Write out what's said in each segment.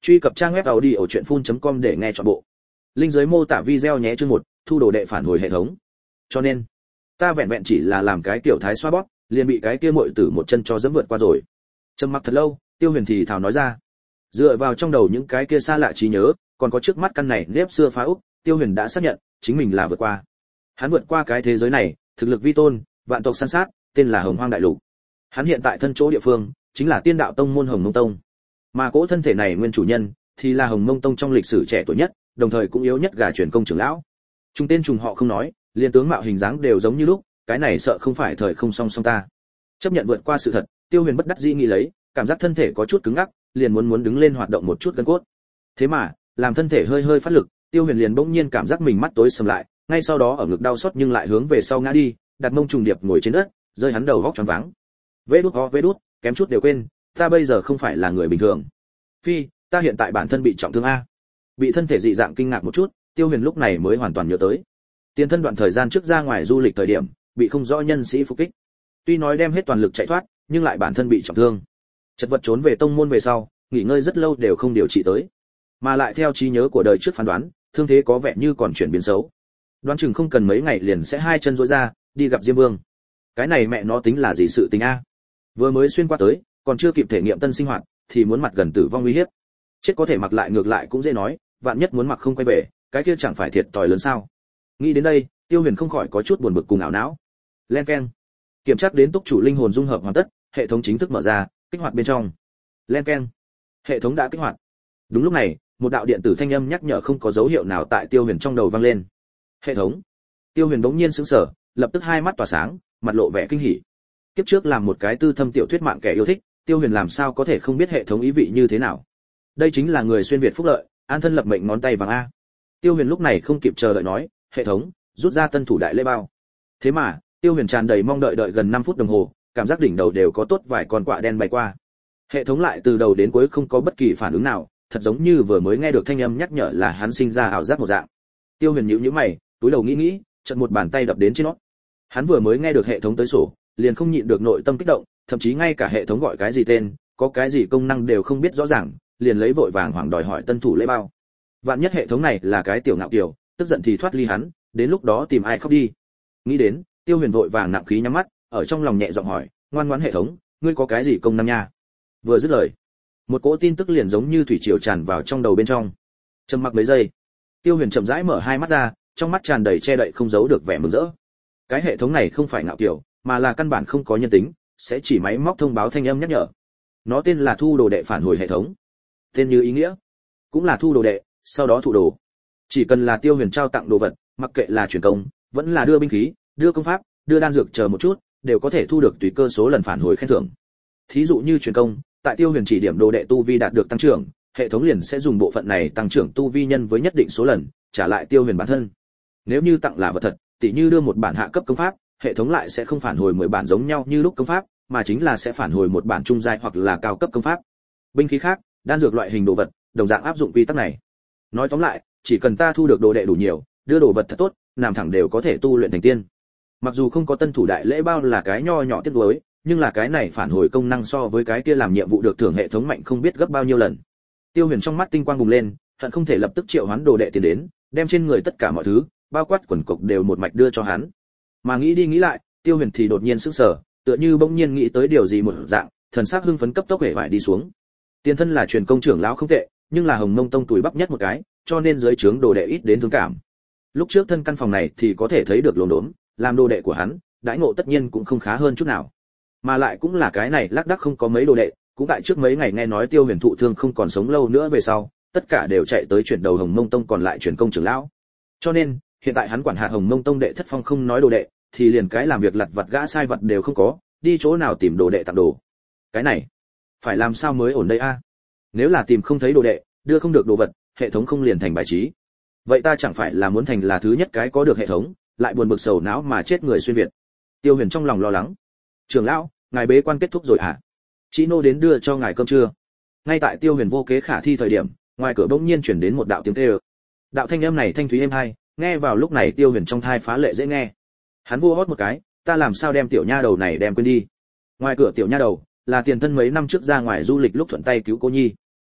Truy cập trang web audiochuyenphun.com để nghe trọn bộ. Link dưới mô tả video nhé. Chương 1, thu đồ đệ phản hồi hệ thống. Cho nên, ta vẹn vẹn chỉ là làm cái tiểu thái xoa bóp, liền bị cái kia muội tử một chân cho dẫm vượt qua rồi. Trầm mặc thật lâu, Tiêu Huyền thì thào nói ra. Dựa vào trong đầu những cái kia xa lạ trí nhớ, còn có trước mắt căn này nếp xưa phá úc, Tiêu Huyền đã xác nhận, chính mình là vượt qua. Hắn vượt qua cái thế giới này, thực lực vi tôn, vạn tộc săn sát, tên là Hồng Hoang Đại Lục. Hắn hiện tại thân chỗ địa phương, chính là Tiên Đạo Tông môn Hồng Mông Tông. Mà cỗ thân thể này nguyên chủ nhân thì là Hồng Mông Tông trong lịch sử trẻ tuổi nhất, đồng thời cũng yếu nhất gà truyền công trưởng lão. Trùng tên trùng họ không nói, liền tướng mạo hình dáng đều giống như lúc, cái này sợ không phải thời không song song ta. Chấp nhận vượt qua sự thật, Tiêu Huyền bất đắc dĩ nghĩ lấy, cảm giác thân thể có chút cứng ngắc, liền muốn đứng lên hoạt động một chút gân cốt. Thế mà, làm thân thể hơi phát lực, Tiêu Huyền liền bỗng nhiên cảm giác mình mắt tối sầm lại, ngay sau đó ở ngực đau xót nhưng lại hướng về sau ngã đi, đặt mông trùng điệp ngồi trên đất, rơi hắn đầu vóc choáng váng. Vê đút, kém chút đều quên, ta bây giờ không phải là người bình thường. Phi, ta hiện tại bản thân bị trọng thương a. Bị thân thể dị dạng kinh ngạc một chút, Tiêu Huyền lúc này mới hoàn toàn nhớ tới. Tiền thân đoạn thời gian trước ra ngoài du lịch thời điểm, bị không rõ nhân sĩ phục kích. Tuy nói đem hết toàn lực chạy thoát, nhưng lại bản thân bị trọng thương. Chật vật trốn về tông môn về sau, nghỉ ngơi rất lâu đều không điều trị tới. Mà lại theo trí nhớ của đời trước phán đoán, thương thế có vẻ như còn chuyển biến xấu. Đoán chừng không cần mấy ngày liền sẽ hai chân rũa ra, đi gặp Diêm Vương. Cái này mẹ nó tính là gì sự tình a? Vừa mới xuyên qua tới, còn chưa kịp thể nghiệm tân sinh hoạt, thì muốn mặt gần tử vong nguy hiểm. Chết có thể mặc lại ngược lại cũng dễ nói, vạn nhất muốn mặc không quay về, cái kia chẳng phải thiệt tỏi lớn sao? Nghĩ đến đây, Tiêu Huyền không khỏi có chút buồn bực cùng ảo não. Len keng. Kiểm tra đến túc chủ linh hồn dung hợp hoàn tất, hệ thống chính thức mở ra, kích hoạt bên trong. Len keng. Hệ thống đã kích hoạt. Đúng lúc này, một đạo điện tử thanh âm nhắc nhở không có dấu hiệu nào tại Tiêu Huyền trong đầu vang lên. Hệ thống. Tiêu Huyền bỗng nhiên sững sờ, lập tức hai mắt tỏa sáng, mặt lộ vẻ kinh hỉ. Kiếp trước làm một cái tư thâm tiểu thuyết mạng kẻ yêu thích, Tiêu Huyền làm sao có thể không biết hệ thống ý vị như thế nào. Đây chính là người xuyên việt phúc lợi, an thân lập mệnh ngón tay vàng a. Tiêu Huyền lúc này không kịp chờ đợi nói, hệ thống, rút ra tân thủ đại lễ bao. Thế mà, Tiêu Huyền tràn đầy mong đợi gần 5 phút đồng hồ, cảm giác đỉnh đầu đều có tốt vài con quạ đen bay qua. Hệ thống lại từ đầu đến cuối không có bất kỳ phản ứng nào, thật giống như vừa mới nghe được thanh âm nhắc nhở là hắn sinh ra ảo giác một dạng. Tiêu Huyền nhíu mày, túi đầu nghĩ, chợt một bàn tay đập đến trên nó. Hắn vừa mới nghe được hệ thống tới sổ, liền không nhịn được nội tâm kích động, thậm chí ngay cả hệ thống gọi cái gì tên, có cái gì công năng đều không biết rõ ràng, liền lấy vội vàng hoảng đòi hỏi tân thủ lễ bao. Vạn nhất hệ thống này là cái tiểu ngạo kiều, tức giận thì thoát ly hắn, đến lúc đó tìm ai khóc đi. Nghĩ đến, Tiêu Huyền vội vàng nặng khí nhắm mắt, ở trong lòng nhẹ giọng hỏi, ngoan ngoãn hệ thống, ngươi có cái gì công năng nha? Vừa dứt lời, một cỗ tin tức liền giống như thủy triều tràn vào trong đầu bên trong. Trầm mặc mấy giây, Tiêu Huyền chậm rãi mở hai mắt ra, trong mắt tràn đầy che đậy không giấu được vẻ mừng rỡ. Cái hệ thống này không phải ngạo kiều, mà là căn bản không có nhân tính, sẽ chỉ máy móc thông báo thanh âm nhắc nhở. Nó tên là thu đồ đệ phản hồi hệ thống. Tên như ý nghĩa, cũng là thu đồ đệ, sau đó thụ đồ. Chỉ cần là Tiêu Huyền trao tặng đồ vật, mặc kệ là truyền công, vẫn là đưa binh khí, đưa công pháp, đưa đan dược chờ một chút, đều có thể thu được tùy cơ số lần phản hồi khen thưởng. Thí dụ như truyền công, tại Tiêu Huyền chỉ điểm đồ đệ tu vi đạt được tăng trưởng, hệ thống liền sẽ dùng bộ phận này tăng trưởng tu vi nhân với nhất định số lần, trả lại Tiêu Huyền bản thân. Nếu như tặng là vật thật, tỉ như đưa một bản hạ cấp công pháp, hệ thống lại sẽ không phản hồi 10 bản giống nhau như lúc công pháp, mà chính là sẽ phản hồi một bản trung giai hoặc là cao cấp công pháp. Binh khí khác, đan dược loại hình đồ vật, đồng dạng áp dụng quy tắc này. Nói tóm lại, chỉ cần ta thu được đồ đệ đủ nhiều, đưa đồ vật thật tốt, làm thẳng đều có thể tu luyện thành tiên. Mặc dù không có tân thủ đại lễ bao là cái nho nhỏ tiếc nuối, nhưng là cái này phản hồi công năng so với cái kia làm nhiệm vụ được thưởng hệ thống mạnh không biết gấp bao nhiêu lần. Tiêu Huyền trong mắt tinh quang bùng lên, hận không thể lập tức triệu hoán đồ đệ tiền đến, đem trên người tất cả mọi thứ, bao quát quần cộc đều một mạch đưa cho hắn. Mà nghĩ đi nghĩ lại, Tiêu Huyền thì đột nhiên sững sờ, tựa như bỗng nhiên nghĩ tới điều gì một dạng, thần sắc hưng phấn cấp tốc hể vải đi xuống. Tiền thân là truyền công trưởng lão không tệ, nhưng là Hồng Mông Tông tuổi bắp nhất một cái, cho nên dưới trướng đồ đệ ít đến thương cảm. Lúc trước thân căn phòng này thì có thể thấy được lồn đốn, làm đồ đệ của hắn, đãi ngộ tất nhiên cũng không khá hơn chút nào. Mà lại cũng là cái này lác đác không có mấy đồ đệ, cũng tại trước mấy ngày nghe nói Tiêu Huyền thụ thương không còn sống lâu nữa về sau, tất cả đều chạy tới chuyển đầu Hồng Mông Tông còn lại truyền công trưởng lão. Cho nên, hiện tại hắn quản hạt Hồng Mông Tông đệ thất phong không nói đồ đệ, thì liền cái làm việc lặt vặt gã sai vặt đều không có, đi chỗ nào tìm đồ đệ tặng đồ. Cái này, phải làm sao mới ổn đây a? Nếu là tìm không thấy đồ đệ, đưa không được đồ vật, hệ thống không liền thành bài trí. Vậy ta chẳng phải là muốn thành là thứ nhất cái có được hệ thống, lại buồn bực sầu não mà chết người xuyên việt. Tiêu Huyền trong lòng lo lắng. Trưởng lão, ngài bế quan kết thúc rồi à? Chị nô đến đưa cho ngài cơm trưa. Ngay tại Tiêu Huyền vô kế khả thi thời điểm, ngoài cửa bỗng nhiên truyền đến một đạo tiếng kêu. Đạo thanh âm này thanh thúy êm hai, nghe vào lúc này Tiêu Huyền trong thai phá lệ dễ nghe. Hắn vua hót một cái, ta làm sao đem tiểu nha đầu này đem quên đi. Ngoài cửa tiểu nha đầu là tiền thân mấy năm trước ra ngoài du lịch lúc thuận tay cứu cô nhi.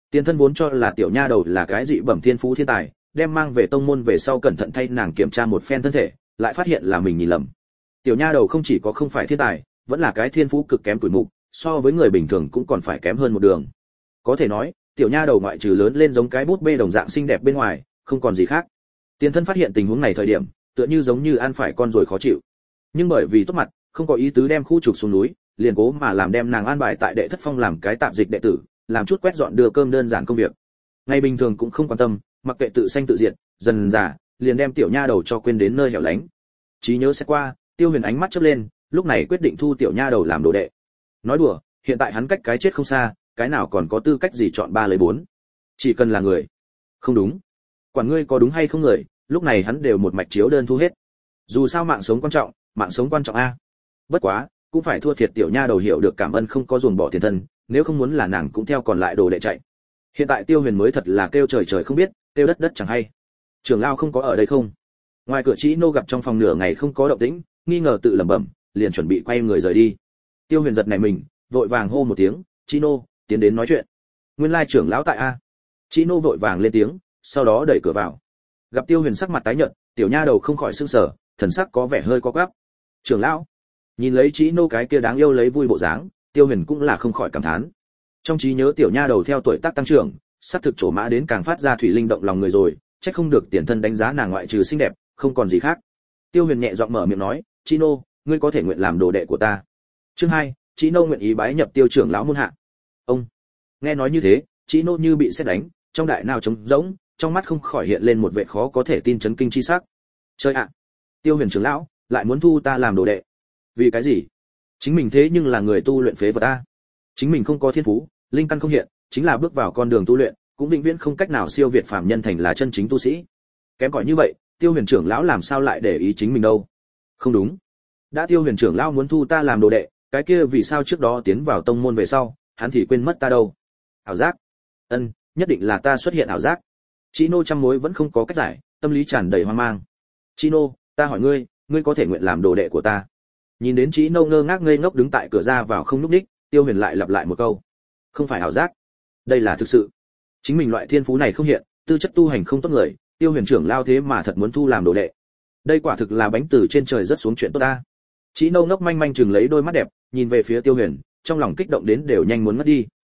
Tiền thân vốn cho là tiểu nha đầu là cái dị bẩm thiên phú thiên tài, đem mang về tông môn về sau cẩn thận thay nàng kiểm tra một phen thân thể, lại phát hiện là mình nhìn lầm. Tiểu nha đầu không chỉ có không phải thiên tài, vẫn là cái thiên phú cực kém tuổi mục, so với người bình thường cũng còn phải kém hơn một đường. Có thể nói, tiểu nha đầu ngoại trừ lớn lên giống cái bút bê đồng dạng xinh đẹp bên ngoài, không còn gì khác. Tiền thân phát hiện tình huống này thời điểm, tựa như giống như ăn phải con rồi khó chịu. Nhưng bởi vì tốt mặt, không có ý tứ đem khu trục xuống núi, liền cố mà làm đem nàng an bài tại đệ thất phong làm cái tạm dịch đệ tử, làm chút quét dọn đưa cơm đơn giản công việc. Ngày bình thường cũng không quan tâm, mặc kệ tự sanh tự diệt, dần dà liền đem tiểu nha đầu cho quên đến nơi hẻo lánh. Trí nhớ sẽ qua, Tiêu Huyền ánh mắt chớp lên, lúc này quyết định thu tiểu nha đầu làm đồ đệ. Nói đùa, hiện tại hắn cách cái chết không xa, cái nào còn có tư cách gì chọn 3 lấy 4. Chỉ cần là người. Không đúng. Quản ngươi có đúng hay không người, lúc này hắn đều một mạch chiếu đơn thu hết. Dù sao mạng sống quan trọng a. Bất quá, cũng phải thua thiệt tiểu nha đầu hiểu được cảm ơn không có dồn bỏ tiền thân, nếu không muốn là nàng cũng theo còn lại đồ đệ chạy. Hiện tại Tiêu Huyền mới thật là kêu trời trời không biết, kêu đất đất chẳng hay. Trưởng lão không có ở đây không? Ngoài cửa Chí Nô gặp trong phòng nửa ngày không có động tĩnh, nghi ngờ tự lẩm bẩm, liền chuẩn bị quay người rời đi. Tiêu Huyền giật nảy mình, vội vàng hô một tiếng, "Chí Nô, tiến đến nói chuyện." Nguyên lai trưởng lão tại a. Chí Nô vội vàng lên tiếng, sau đó đẩy cửa vào. Gặp Tiêu Huyền sắc mặt tái nhợt, tiểu nha đầu không khỏi sửng sở, thần sắc có vẻ hơi co quắp. "Trưởng lão." Nhìn lấy Chí Nô cái kia đáng yêu lấy vui bộ dáng, Tiêu Huyền cũng là không khỏi cảm thán. Trong trí nhớ tiểu nha đầu theo tuổi tác tăng trưởng, sắp thực trổ mã đến càng phát ra thủy linh động lòng người rồi, chắc không được tiền thân đánh giá nàng ngoại trừ xinh đẹp, không còn gì khác. Tiêu Huyền nhẹ giọng mở miệng nói, "Chí Nô, ngươi có thể nguyện làm đồ đệ của ta." Chương 2, Chí Nô nguyện ý bái nhập Tiêu trưởng lão môn hạ. Ông. Nghe nói như thế, Chí Nô như bị sét đánh, trong đại nào trống rỗng, trong mắt không khỏi hiện lên một vẻ khó có thể tin chấn kinh chi sắc. Chơi ạ, Tiêu Huyền trưởng lão lại muốn thu ta làm đồ đệ. Vì cái gì? Chính mình thế nhưng là người tu luyện phế vật a. Chính mình không có thiên phú, linh căn không hiện, chính là bước vào con đường tu luyện, cũng vĩnh viễn không cách nào siêu việt phàm nhân thành là chân chính tu sĩ. Kém cỏi như vậy, Tiêu Huyền trưởng lão làm sao lại để ý chính mình đâu? Không đúng. Đã Tiêu Huyền trưởng lão muốn thu ta làm đồ đệ, cái kia vì sao trước đó tiến vào tông môn về sau, hắn thì quên mất ta đâu? Ảo giác? Nhất định là ta xuất hiện ảo giác. Chí Nô trăm mối vẫn không có cách giải, tâm lý tràn đầy hoang mang. Chí Nô, ta hỏi ngươi, ngươi có thể nguyện làm đồ đệ của ta? Nhìn đến Chí Nô ngơ ngác ngây ngốc đứng tại cửa ra vào không lúc đích, Tiêu Huyền lại lặp lại một câu. Không phải ảo giác, đây là thực sự. Chính mình loại thiên phú này không hiện, tư chất tu hành không tốt người, Tiêu Huyền trưởng lao thế mà thật muốn thu làm đồ đệ. Đây quả thực là bánh từ trên trời rất xuống chuyện tốt ta. Chí Nô ngốc manh manh chừng lấy đôi mắt đẹp, nhìn về phía Tiêu Huyền, trong lòng kích động đến đều nhanh muốn mất đi.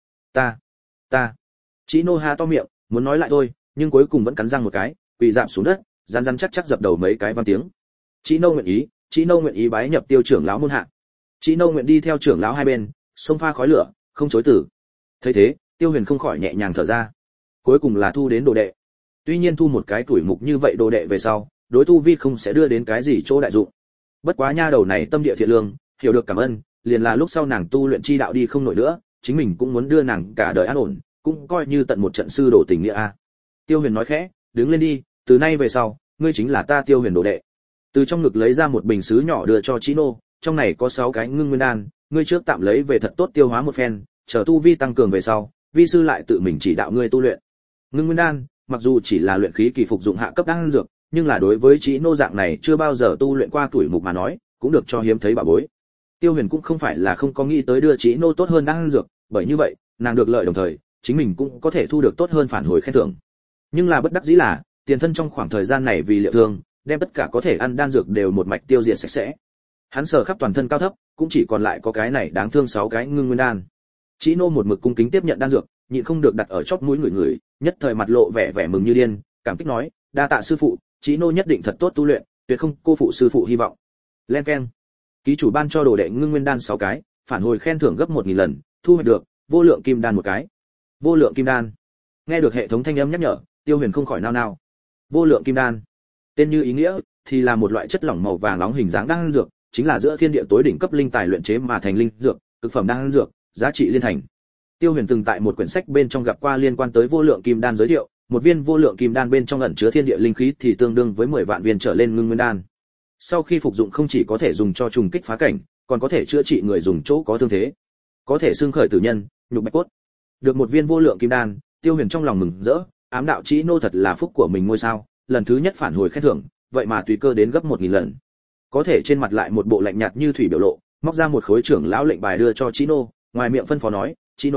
Ta. Chí Nô há to miệng, muốn nói lại thôi, nhưng cuối cùng vẫn cắn răng một cái, quỳ rạp xuống đất, rắn rắn chắc chắc dập đầu mấy cái vang tiếng. Chí Nô nguyện ý bái nhập Tiêu trưởng lão môn hạ. Chí Nô nguyện đi theo trưởng lão hai bên, xông pha khói lửa, không chối từ. Thấy thế, Tiêu Huyền không khỏi nhẹ nhàng thở ra. Cuối cùng là thu đến đồ đệ. Tuy nhiên thu một cái tuổi mục như vậy đồ đệ về sau, đối tu vi không sẽ đưa đến cái gì chỗ đại dụng. Bất quá nha đầu này tâm địa thiện lương, hiểu được cảm ơn, liền là lúc sau nàng tu luyện chi đạo đi không nổi nữa, chính mình cũng muốn đưa nàng cả đời an ổn, cũng coi như tận một trận sư đồ tình nghĩa a. Tiêu Huyền nói khẽ, đứng lên đi, từ nay về sau, ngươi chính là ta Tiêu Huyền đồ đệ. Từ trong ngực lấy ra một bình sứ nhỏ đưa cho Chí Nô, trong này có 6 cái ngưng nguyên đan, ngươi trước tạm lấy về thật tốt tiêu hóa một phen, chờ tu vi tăng cường về sau, vi sư lại tự mình chỉ đạo ngươi tu luyện. Ngưng nguyên đan, mặc dù chỉ là luyện khí kỳ phục dụng hạ cấp đan dược, nhưng là đối với Chí Nô dạng này chưa bao giờ tu luyện qua tuổi mục mà nói, cũng được cho hiếm thấy bảo bối. Tiêu Huyền cũng không phải là không có nghĩ tới đưa Chí Nô tốt hơn đan dược, bởi như vậy, nàng được lợi đồng thời, chính mình cũng có thể thu được tốt hơn phản hồi khen thưởng. Nhưng là bất đắc dĩ là, tiền thân trong khoảng thời gian này vì liệu thương, đem tất cả có thể ăn đan dược đều một mạch tiêu diệt sạch sẽ. Hắn sờ khắp toàn thân cao thấp, cũng chỉ còn lại có cái này đáng thương 6 cái ngưng nguyên đan. Chí Nô một mực cung kính tiếp nhận đan dược, nhịn không được đặt ở chóp mũi người, nhất thời mặt lộ vẻ mừng như điên, cảm kích nói, đa tạ sư phụ, Chí Nô nhất định thật tốt tu luyện, tuyệt không cô phụ sư phụ hy vọng. Len keng. Ký chủ ban cho đồ đệ ngưng nguyên đan 6 cái, phản hồi khen thưởng gấp 1000 lần, thu hoạch được vô lượng kim đan một cái. Vô lượng kim đan. Nghe được hệ thống thanh âm nhắc nhở, Tiêu Huyền không khỏi nao nao. Vô lượng kim đan, tên như ý nghĩa, thì là một loại chất lỏng màu vàng nóng hình dáng đan dược, chính là giữa thiên địa tối đỉnh cấp linh tài luyện chế mà thành linh dược, cực phẩm đan dược, giá trị liên thành. Tiêu Huyền từng tại một quyển sách bên trong gặp qua liên quan tới vô lượng kim đan giới thiệu, một viên vô lượng kim đan bên trong ẩn chứa thiên địa linh khí thì tương đương với 10 vạn viên trở lên ngưng nguyên đan. Sau khi phục dụng không chỉ có thể dùng cho trùng kích phá cảnh, còn có thể chữa trị người dùng chỗ có thương thế, có thể xương khởi tử nhân, nhục bạch cốt. Được một viên vô lượng kim đan, Tiêu Huyền trong lòng mừng rỡ, ám đạo Chí Nô thật là phúc của mình ngôi sao, lần thứ nhất phản hồi khen thưởng, vậy mà tùy cơ đến gấp 1000 lần. Có thể trên mặt lại một bộ lạnh nhạt như thủy biểu lộ, móc ra một khối trưởng lão lệnh bài đưa cho Chí Nô, ngoài miệng phân phó nói, Chí Nô,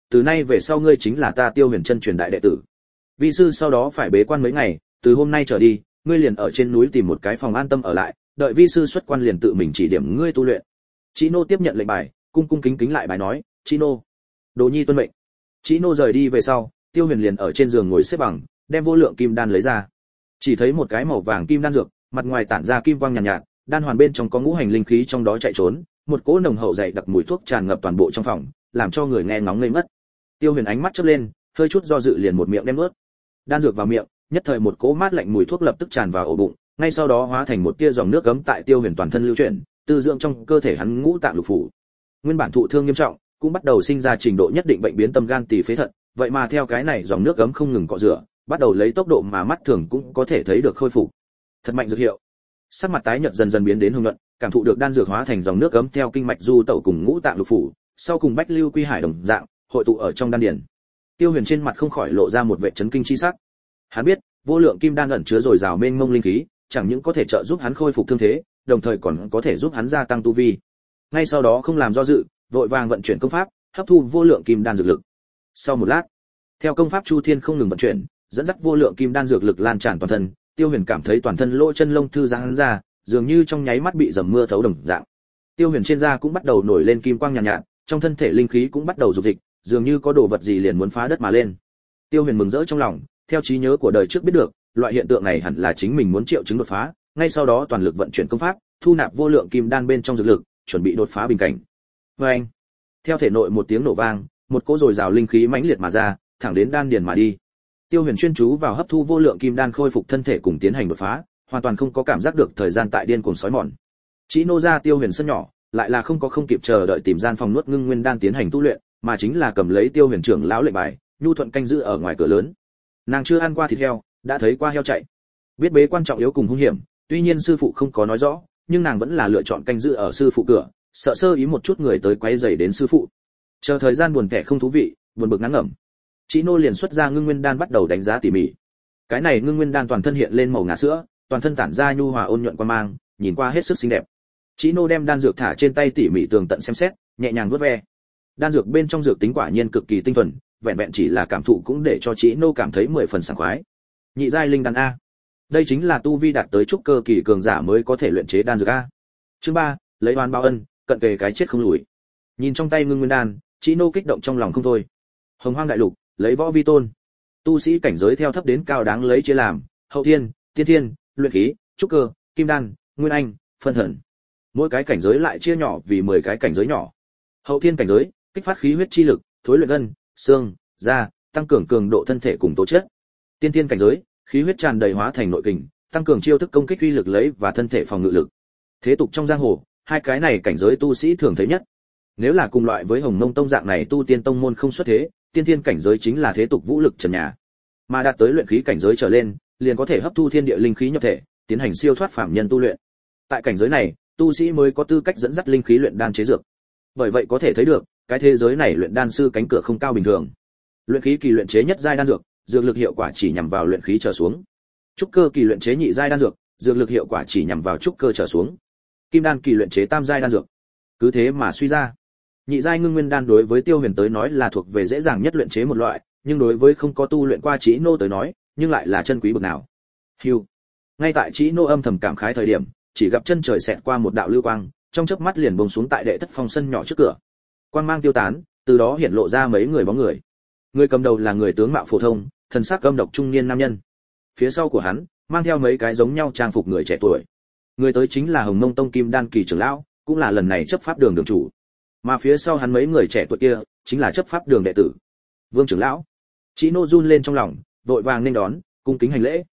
từ nay về sau ngươi chính là ta Tiêu Huyền chân truyền đại đệ tử. Vi sư sau đó phải bế quan mấy ngày, từ hôm nay trở đi, ngươi liền ở trên núi tìm một cái phòng an tâm ở lại, đợi vi sư xuất quan liền tự mình chỉ điểm ngươi tu luyện. Chí Nô tiếp nhận lệnh bài, cung cung kính kính lại bài nói, Chí Nô. Đồ nhi tuân mệnh. Chí Nô rời đi về sau, Tiêu Huyền liền ở trên giường ngồi xếp bằng, đem vô lượng kim đan lấy ra. Chỉ thấy một cái màu vàng kim đan dược, mặt ngoài tản ra kim quang nhàn nhạt, đan hoàn bên trong có ngũ hành linh khí trong đó chạy trốn, một cỗ nồng hậu dày đặc mùi thuốc tràn ngập toàn bộ trong phòng, làm cho người nghe ngóng ngây mất. Tiêu Huyền ánh mắt chớp lên, hơi chút do dự liền một miệng đem nuốt. Đan dược vào miệng, nhất thời một cỗ mát lạnh mùi thuốc lập tức tràn vào ổ bụng, ngay sau đó hóa thành một tia dòng nước ấm tại Tiêu Huyền toàn thân lưu chuyển, tư dưỡng trong cơ thể hắn ngũ tạng lục phủ. Nguyên bản thụ thương nghiêm trọng, cũng bắt đầu sinh ra trình độ nhất định bệnh biến tâm gan tỳ phế thận, vậy mà theo cái này dòng nước ấm không ngừng cọ rửa, bắt đầu lấy tốc độ mà mắt thường cũng có thể thấy được khôi phục. Thật mạnh dược hiệu. Sắc mặt tái nhợt dần dần biến đến hồng nhuận, cảm thụ được đan dược hóa thành dòng nước ấm theo kinh mạch du tẩu cùng ngũ tạng lục phủ, sau cùng bách lưu quy hải đồng dạng, hội tụ ở trong đan điền. Tiêu Huyền trên mặt không khỏi lộ ra một vẻ chấn kinh chi sắc. Hắn biết, vô lượng kim đan ẩn chứa dồi dào mênh mông linh khí, chẳng những có thể trợ giúp hắn khôi phục thương thế, đồng thời còn có thể giúp hắn gia tăng tu vi. Ngay sau đó không làm do dự, vội vàng vận chuyển công pháp, hấp thu vô lượng kim đan dược lực. Sau một lát, theo công pháp Chu Thiên không ngừng vận chuyển, dẫn dắt vô lượng kim đan dược lực lan tràn toàn thân, Tiêu Huyền cảm thấy toàn thân lỗ chân lông thư giãn ra, dường như trong nháy mắt bị dầm mưa thấu đồng dạng. Tiêu Huyền trên da cũng bắt đầu nổi lên kim quang nhàn nhạt, trong thân thể linh khí cũng bắt đầu dục dịch, dường như có đồ vật gì liền muốn phá đất mà lên. Tiêu Huyền mừng rỡ trong lòng, theo trí nhớ của đời trước biết được, loại hiện tượng này hẳn là chính mình muốn triệu chứng đột phá, ngay sau đó toàn lực vận chuyển công pháp, thu nạp vô lượng kim đan bên trong dược lực, chuẩn bị đột phá bình cảnh. Oeng! Theo thể nội một tiếng nổ vang, một cỗ dồi dào linh khí mãnh liệt mà ra, thẳng đến đan điền mà đi. Tiêu Huyền chuyên chú vào hấp thu vô lượng kim đan khôi phục thân thể cùng tiến hành đột phá, hoàn toàn không có cảm giác được thời gian tại điên cuồng sói mòn. Chỉ nô ra Tiêu Huyền sân nhỏ, lại là không kịp chờ đợi tìm gian phòng nuốt ngưng nguyên đan tiến hành tu luyện, mà chính là cầm lấy Tiêu Huyền trưởng lão lệnh bài, nhu thuận canh giữ ở ngoài cửa lớn. Nàng chưa ăn qua thịt heo, đã thấy qua heo chạy. Biết bế quan trọng yếu cùng hung hiểm, tuy nhiên sư phụ không có nói rõ, nhưng nàng vẫn là lựa chọn canh giữ ở sư phụ cửa, sợ sơ ý một chút người tới quấy rầy đến sư phụ. Chờ thời gian buồn tẻ không thú vị, buồn bực ngắn ngẩm, Chỉ nô liền xuất ra ngưng nguyên đan bắt đầu đánh giá tỉ mỉ. Cái này ngưng nguyên đan toàn thân hiện lên màu ngà sữa, toàn thân tản ra nhu hòa ôn nhuận quang mang, nhìn qua hết sức xinh đẹp. Chỉ nô đem đan dược thả trên tay tỉ mỉ tường tận xem xét, nhẹ nhàng vuốt ve. Đan dược bên trong dược tính quả nhiên cực kỳ tinh thuần, vẹn vẹn chỉ là cảm thụ cũng để cho Chỉ nô cảm thấy 10 phần sảng khoái. Nhị giai linh đan a. Đây chính là tu vi đạt tới trúc cơ kỳ cường giả mới có thể luyện chế đan dược a. Chương 3, lấy oan báo ân, cận kề cái chết không lùi. Nhìn trong tay ngưng nguyên đan, Chỉ nô kích động trong lòng không thôi. Hồng Hoang đại lục, lấy võ vi tôn. Tu sĩ cảnh giới theo thấp đến cao đáng lấy chia làm, hậu thiên, tiên thiên, luyện khí, trúc cơ, kim đan, nguyên anh, phân thần. Mỗi cái cảnh giới lại chia nhỏ vì 10 cái cảnh giới nhỏ. Hậu thiên cảnh giới, kích phát khí huyết chi lực, thối luyện gân, xương, da, tăng cường cường độ thân thể cùng tố chất. Tiên thiên cảnh giới, khí huyết tràn đầy hóa thành nội kình, tăng cường chiêu thức công kích uy lực lấy và thân thể phòng ngự lực. Thế tục trong giang hồ, hai cái này cảnh giới tu sĩ thường thấy nhất. Nếu là cùng loại với Hồng Mông tông dạng này tu tiên tông môn không xuất thế, tiên thiên cảnh giới chính là thế tục vũ lực trần nhà. Mà đạt tới luyện khí cảnh giới trở lên, liền có thể hấp thu thiên địa linh khí nhập thể, tiến hành siêu thoát phàm nhân tu luyện. Tại cảnh giới này, tu sĩ mới có tư cách dẫn dắt linh khí luyện đan chế dược. Bởi vậy có thể thấy được, cái thế giới này luyện đan sư cánh cửa không cao bình thường. Luyện khí kỳ luyện chế nhất giai đan dược, dược lực hiệu quả chỉ nhằm vào luyện khí trở xuống. Trúc cơ kỳ luyện chế nhị giai đan dược, dược lực hiệu quả chỉ nhằm vào trúc cơ trở xuống. Kim đan kỳ luyện chế tam giai đan dược. Cứ thế mà suy ra, nhị giai ngưng nguyên đan đối với Tiêu Huyền tới nói là thuộc về dễ dàng nhất luyện chế một loại, nhưng đối với không có tu luyện qua Chỉ nô tới nói, nhưng lại là chân quý bậc nào. Hưu. Ngay tại Chỉ nô âm thầm cảm khái thời điểm, chỉ gặp chân trời xẹt qua một đạo lưu quang, trong chớp mắt liền bùng xuống tại đệ thất phong sân nhỏ trước cửa. Quang mang tiêu tán, từ đó hiện lộ ra mấy người bóng người. Người cầm đầu là người tướng mạo phổ thông, thân xác âm độc trung niên nam nhân. Phía sau của hắn, mang theo mấy cái giống nhau trang phục người trẻ tuổi. Người tới chính là Hồng Mông tông Kim Đan kỳ trưởng lão, cũng là lần này chấp pháp đường đường chủ. Mà phía sau hắn mấy người trẻ tuổi kia, chính là chấp pháp đường đệ tử. Vương trưởng lão. Chỉ nô run lên trong lòng, vội vàng nên đón, cung kính hành lễ.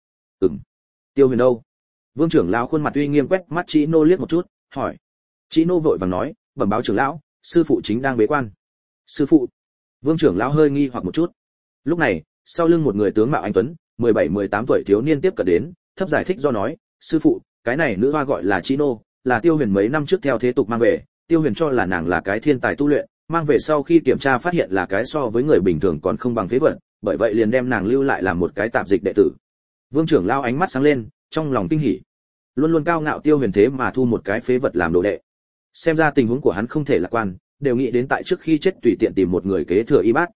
Tiêu Huyền đâu? Vương trưởng lão khuôn mặt uy nghiêm quét mắt Chỉ nô liếc một chút, hỏi. Chỉ nô vội vàng nói, bẩm báo trưởng lão, sư phụ chính đang bế quan. Sư phụ? Vương trưởng lão hơi nghi hoặc một chút. Lúc này, sau lưng một người tướng mạo anh tuấn, 17-18 tuổi thiếu niên tiếp cận đến, thấp giải thích do nói, sư phụ, cái này nữ hoa gọi là Chỉ nô, là Tiêu Huyền mấy năm trước theo thế tục mang về, Tiêu Huyền cho là nàng là cái thiên tài tu luyện, mang về sau khi kiểm tra phát hiện là cái so với người bình thường còn không bằng phế vật, bởi vậy liền đem nàng lưu lại làm một cái tạp dịch đệ tử. Vương trưởng lão ánh mắt sáng lên, trong lòng kinh hỉ. Luôn luôn cao ngạo Tiêu Huyền thế mà thu một cái phế vật làm đồ đệ. Xem ra tình huống của hắn không thể lạc quan, đều nghĩ đến tại trước khi chết tùy tiện tìm một người kế thừa y bát,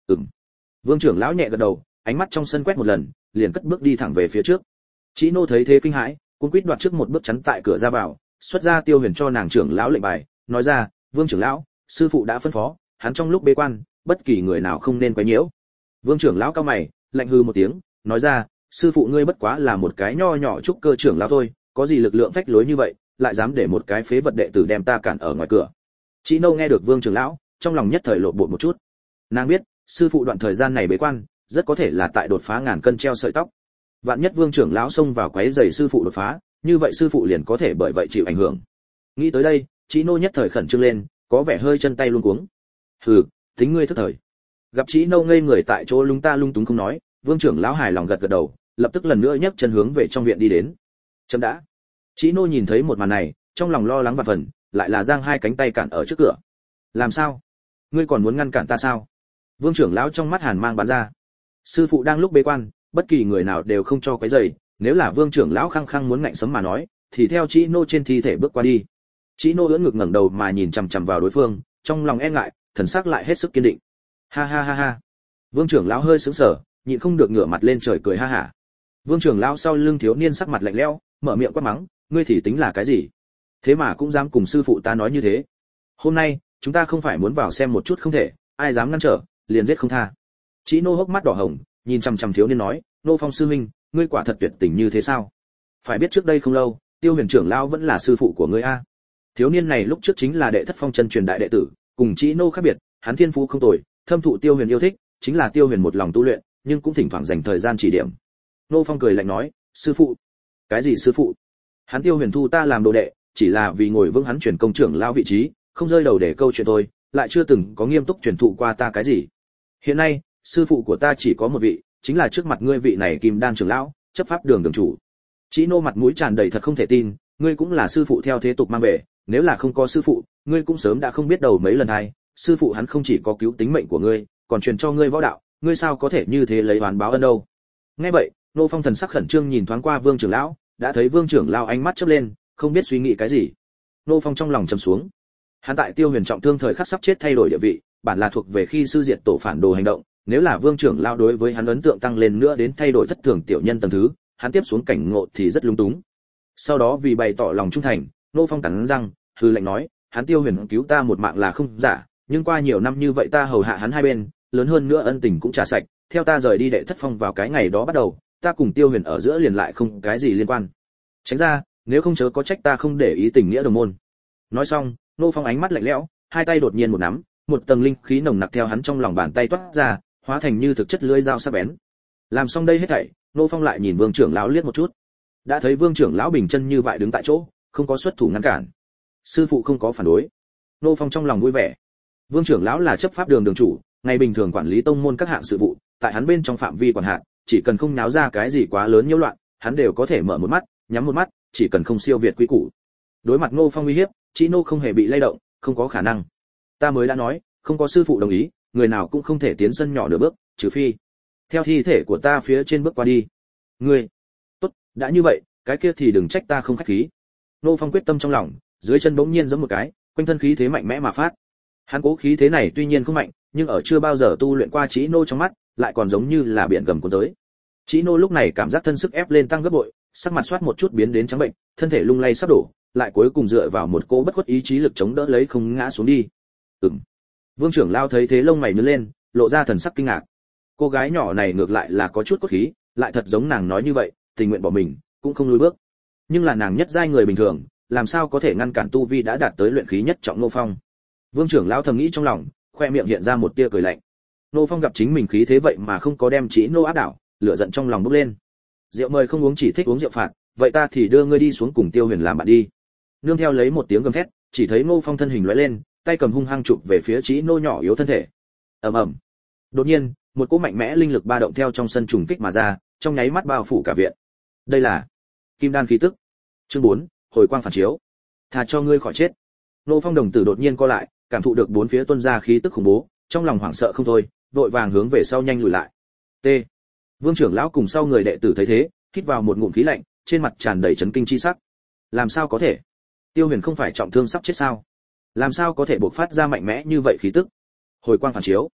Vương trưởng lão nhẹ gật đầu, ánh mắt trong sân quét một lần, liền cất bước đi thẳng về phía trước. Chí Nô thấy thế kinh hãi, cuống quýt đoạt trước một bước chắn tại cửa ra vào, xuất ra Tiêu Huyền cho nàng trưởng lão lệnh bài, nói ra, "Vương trưởng lão, sư phụ đã phân phó, hắn trong lúc bế quan, bất kỳ người nào không nên quấy nhiễu." Vương trưởng lão cao mày, lạnh hừ một tiếng, nói ra, "Sư phụ ngươi bất quá là một cái nho nhỏ trúc cơ trưởng lão thôi, có gì lực lượng phách lối như vậy, lại dám để một cái phế vật đệ tử đem ta cản ở ngoài cửa." Chí Nô nghe được Vương trưởng lão, trong lòng nhất thời lộn bột một chút. Nàng biết, sư phụ đoạn thời gian này bế quan, rất có thể là tại đột phá ngàn cân treo sợi tóc. Vạn nhất Vương trưởng lão xông vào quấy rầy sư phụ đột phá, như vậy sư phụ liền có thể bởi vậy chịu ảnh hưởng. Nghĩ tới đây, Chí Nô nhất thời khẩn trương lên, có vẻ hơi chân tay luống cuống. "Hừ, tính ngươi thức thời." Gặp Chí Nô ngây người tại chỗ lung ta lung túng không nói, Vương trưởng lão hài lòng gật gật đầu, lập tức lần nữa nhấc chân hướng về trong viện đi đến. Chấm đã. Chí Nô nhìn thấy một màn này, trong lòng lo lắng vạn phần, lại là giang hai cánh tay cản ở trước cửa. "Làm sao? Ngươi còn muốn ngăn cản ta sao?" Vương trưởng lão trong mắt hàn mang bắn ra. Sư phụ đang lúc bế quan, bất kỳ người nào đều không cho quấy rầy, nếu là Vương trưởng lão khăng khăng muốn ngạnh sấm mà nói, thì theo Chí Nô trên thi thể bước qua đi. Chí Nô ưỡn ngực ngẩng đầu mà nhìn chằm chằm vào đối phương, trong lòng e ngại, thần sắc lại hết sức kiên định. Ha ha ha ha. Vương trưởng lão hơi sững sờ, nhịn không được ngửa mặt lên trời cười ha hả. Vương trưởng lão sau lưng thiếu niên sắc mặt lạnh lẽo, mở miệng quát mắng, "Ngươi thì tính là cái gì? Thế mà cũng dám cùng sư phụ ta nói như thế? Hôm nay, chúng ta không phải muốn vào xem một chút không thể, ai dám ngăn trở, liền giết không tha." Chí Nô hốc mắt đỏ hồng, nhìn chằm chằm thiếu niên nói, "Nô Phong sư huynh, ngươi quả thật tuyệt tình như thế sao? Phải biết trước đây không lâu, Tiêu Huyền trưởng lão vẫn là sư phụ của ngươi a." Thiếu niên này lúc trước chính là đệ thất phong chân truyền đại đệ tử, cùng Chí Nô khác biệt, hắn thiên phú không tồi, thâm thụ Tiêu Huyền yêu thích, chính là Tiêu Huyền một lòng tu luyện, nhưng cũng thỉnh thoảng dành thời gian chỉ điểm. Nô Phong cười lạnh nói, "Sư phụ? Cái gì sư phụ? Hắn Tiêu Huyền thu ta làm đồ đệ, chỉ là vì ngồi vững hắn truyền công trưởng lão vị trí, không rơi đầu để câu chuyện thôi, lại chưa từng có nghiêm túc truyền thụ qua ta cái gì. Hiện nay, sư phụ của ta chỉ có một vị, chính là trước mặt ngươi vị này Kim Đan trưởng lão, chấp pháp đường đường chủ." Chí Nô mặt mũi tràn đầy thật không thể tin, "Ngươi cũng là sư phụ theo thế tục mang về, nếu là không có sư phụ, ngươi cũng sớm đã không biết đầu mấy lần hay, sư phụ hắn không chỉ có cứu tính mệnh của ngươi, còn truyền cho ngươi võ đạo, ngươi sao có thể như thế lấy oán báo ân đâu?" Nghe vậy, Nô Phong thần sắc khẩn trương nhìn thoáng qua Vương trưởng lão, đã thấy Vương trưởng lão ánh mắt chớp lên, không biết suy nghĩ cái gì. Nô Phong trong lòng trầm xuống. Hắn tại Tiêu Huyền trọng thương thời khắc sắp chết thay đổi địa vị, bản là thuộc về khi sư diệt tổ phản đồ hành động, nếu là Vương trưởng lão đối với hắn ấn tượng tăng lên nữa đến thay đổi thất thường tiểu nhân tầng thứ, hắn tiếp xuống cảnh ngộ thì rất lung túng. Sau đó vì bày tỏ lòng trung thành, Nô Phong cắn răng, hừ lạnh nói, "Hắn Tiêu Huyền cứu ta một mạng là không giả, nhưng qua nhiều năm như vậy ta hầu hạ hắn hai bên, lớn hơn nữa ân tình cũng trả sạch, theo ta rời đi đệ thất phong vào cái ngày đó bắt đầu, ta cùng Tiêu Huyền ở giữa liền lại không cái gì liên quan. Tránh ra, nếu không chớ có trách ta không để ý tình nghĩa đồng môn." Nói xong, Nô Phong ánh mắt lạnh lẽo, hai tay đột nhiên một nắm, một tầng linh khí nồng nặc theo hắn trong lòng bàn tay toát ra, hóa thành như thực chất lưỡi dao sắc bén. Làm xong đây hết thảy, Nô Phong lại nhìn Vương trưởng lão liếc một chút. Đã thấy Vương trưởng lão bình chân như vậy đứng tại chỗ, không có xuất thủ ngăn cản. Sư phụ không có phản đối. Nô Phong trong lòng vui vẻ. Vương trưởng lão là chấp pháp đường đường chủ, ngày bình thường quản lý tông môn các hạng sự vụ, tại hắn bên trong phạm vi quản hạt, chỉ cần không náo ra cái gì quá lớn nhiễu loạn, hắn đều có thể mở một mắt, nhắm một mắt, chỉ cần không siêu việt quy củ. Đối mặt Ngô Phong uy hiếp, Chí Nô không hề bị lay động, không có khả năng. Ta mới đã nói, không có sư phụ đồng ý, người nào cũng không thể tiến sân nhỏ nửa bước, trừ phi theo thi thể của ta phía trên bước qua đi. Ngươi, tốt, đã như vậy, cái kia thì đừng trách ta không khách khí. Ngô Phong quyết tâm trong lòng, dưới chân bỗng nhiên giẫm một cái, quanh thân khí thế mạnh mẽ mà phát. Hắn cố khí thế này tuy nhiên không mạnh, nhưng ở chưa bao giờ tu luyện qua Chí Nô trong mắt, lại còn giống như là biển gầm cuốn tới. Chí Nô lúc này cảm giác thân sức ép lên tăng gấp bội, sắc mặt xoát một chút biến đến trắng bệnh, thân thể lung lay sắp đổ, lại cuối cùng dựa vào một cỗ bất khuất ý chí lực chống đỡ lấy không ngã xuống đi. Vương trưởng lao thấy thế lông mày nhướng lên, lộ ra thần sắc kinh ngạc. Cô gái nhỏ này ngược lại là có chút cốt khí, lại thật giống nàng nói như vậy, tình nguyện bỏ mình, cũng không lùi bước. Nhưng là nàng nhất giai người bình thường, làm sao có thể ngăn cản tu vi đã đạt tới luyện khí nhất trọng Ngô Phong. Vương trưởng lao thầm nghĩ trong lòng, khoe miệng hiện ra một tia cười lạnh. Ngô Phong gặp chính mình khí thế vậy mà không có đem Chí Nô áp đảo, lửa giận trong lòng bốc lên. Rượu mời không uống chỉ thích uống rượu phạt, vậy ta thì đưa ngươi đi xuống cùng Tiêu Huyền làm bạn đi. Nương theo lấy một tiếng gầm thét, chỉ thấy Ngô Phong thân hình lóe lên, tay cầm hung hăng chụp về phía Chí Nô nhỏ yếu thân thể. Ầm ầm. Đột nhiên, một cỗ mạnh mẽ linh lực ba động theo trong sân trùng kích mà ra, trong nháy mắt bao phủ cả viện. Đây là Kim Đan khí tức. Chương 4, hồi quang phản chiếu. Thà cho ngươi khỏi chết. Ngô Phong đồng tử đột nhiên co lại, cảm thụ được bốn phía tuôn ra khí tức khủng bố, trong lòng hoảng sợ không thôi, vội vàng hướng về sau nhanh lùi lại. T. Vương trưởng lão cùng sau người đệ tử thấy thế, hít vào một ngụm khí lạnh, trên mặt tràn đầy chấn kinh chi sắc. Làm sao có thể? Tiêu Huyền không phải trọng thương sắp chết sao? Làm sao có thể bộc phát ra mạnh mẽ như vậy khí tức? Hồi quang phản chiếu.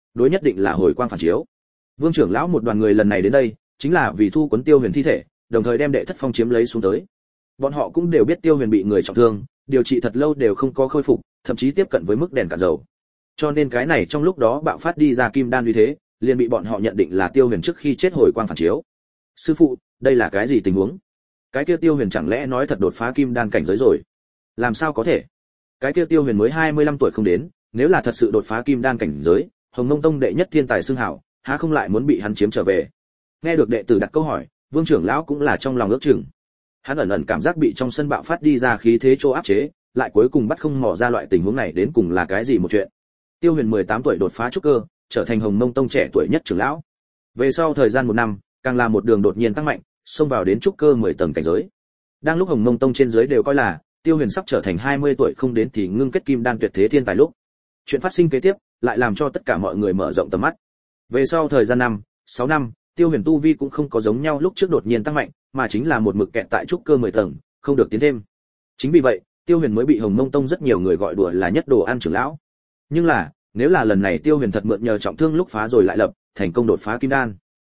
đối nhất định là hồi quang phản chiếu. Vương trưởng lão một đoàn người lần này đến đây, chính là vì thu cuốn Tiêu Huyền thi thể, đồng thời đem đệ thất phong chiếm lấy xuống tới. Bọn họ cũng đều biết Tiêu Huyền bị người trọng thương, điều trị thật lâu đều không có khôi phục, thậm chí tiếp cận với mức đèn cạn dầu. Cho nên cái này trong lúc đó bạo phát đi ra kim đan uy thế, liền bị bọn họ nhận định là Tiêu Huyền trước khi chết hồi quang phản chiếu. Sư phụ, đây là cái gì tình huống? Cái kia Tiêu Huyền chẳng lẽ nói thật đột phá kim đan cảnh giới rồi? Làm sao có thể? Cái kia Tiêu Huyền mới 25 tuổi không đến, nếu là thật sự đột phá kim đan cảnh giới, Hồng Mông Tông đệ nhất thiên tài xưng hảo, há không lại muốn bị hắn chiếm trở về? Nghe được đệ tử đặt câu hỏi, Vương trưởng lão cũng là trong lòng ước chừng. Hắn ẩn ẩn cảm giác bị trong sân bạo phát đi ra khí thế chỗ áp chế, lại cuối cùng bắt không mò ra loại tình huống này đến cùng là cái gì một chuyện. Tiêu Huyền 18 tuổi đột phá trúc cơ, trở thành Hồng Mông Tông trẻ tuổi nhất trưởng lão. Về sau thời gian 1 năm, càng là một đường đột nhiên tăng mạnh, xông vào đến trúc cơ 10 tầng cảnh giới. Đang lúc Hồng Mông Tông trên dưới đều coi là Tiêu Huyền sắp trở thành 20 tuổi không đến thì ngưng kết kim đan tuyệt thế thiên tài lúc, chuyện phát sinh kế tiếp lại làm cho tất cả mọi người mở rộng tầm mắt. Về sau thời gian 6 năm, Tiêu Huyền tu vi cũng không có giống nhau lúc trước đột nhiên tăng mạnh, mà chính là một mực kẹt tại trúc cơ 10 tầng, không được tiến thêm. Chính vì vậy, Tiêu Huyền mới bị Hồng Mông Tông rất nhiều người gọi đùa là nhất đồ ăn trưởng lão. Nhưng là, nếu là lần này Tiêu Huyền thật mượn nhờ trọng thương lúc phá rồi lại lập, thành công đột phá kim đan.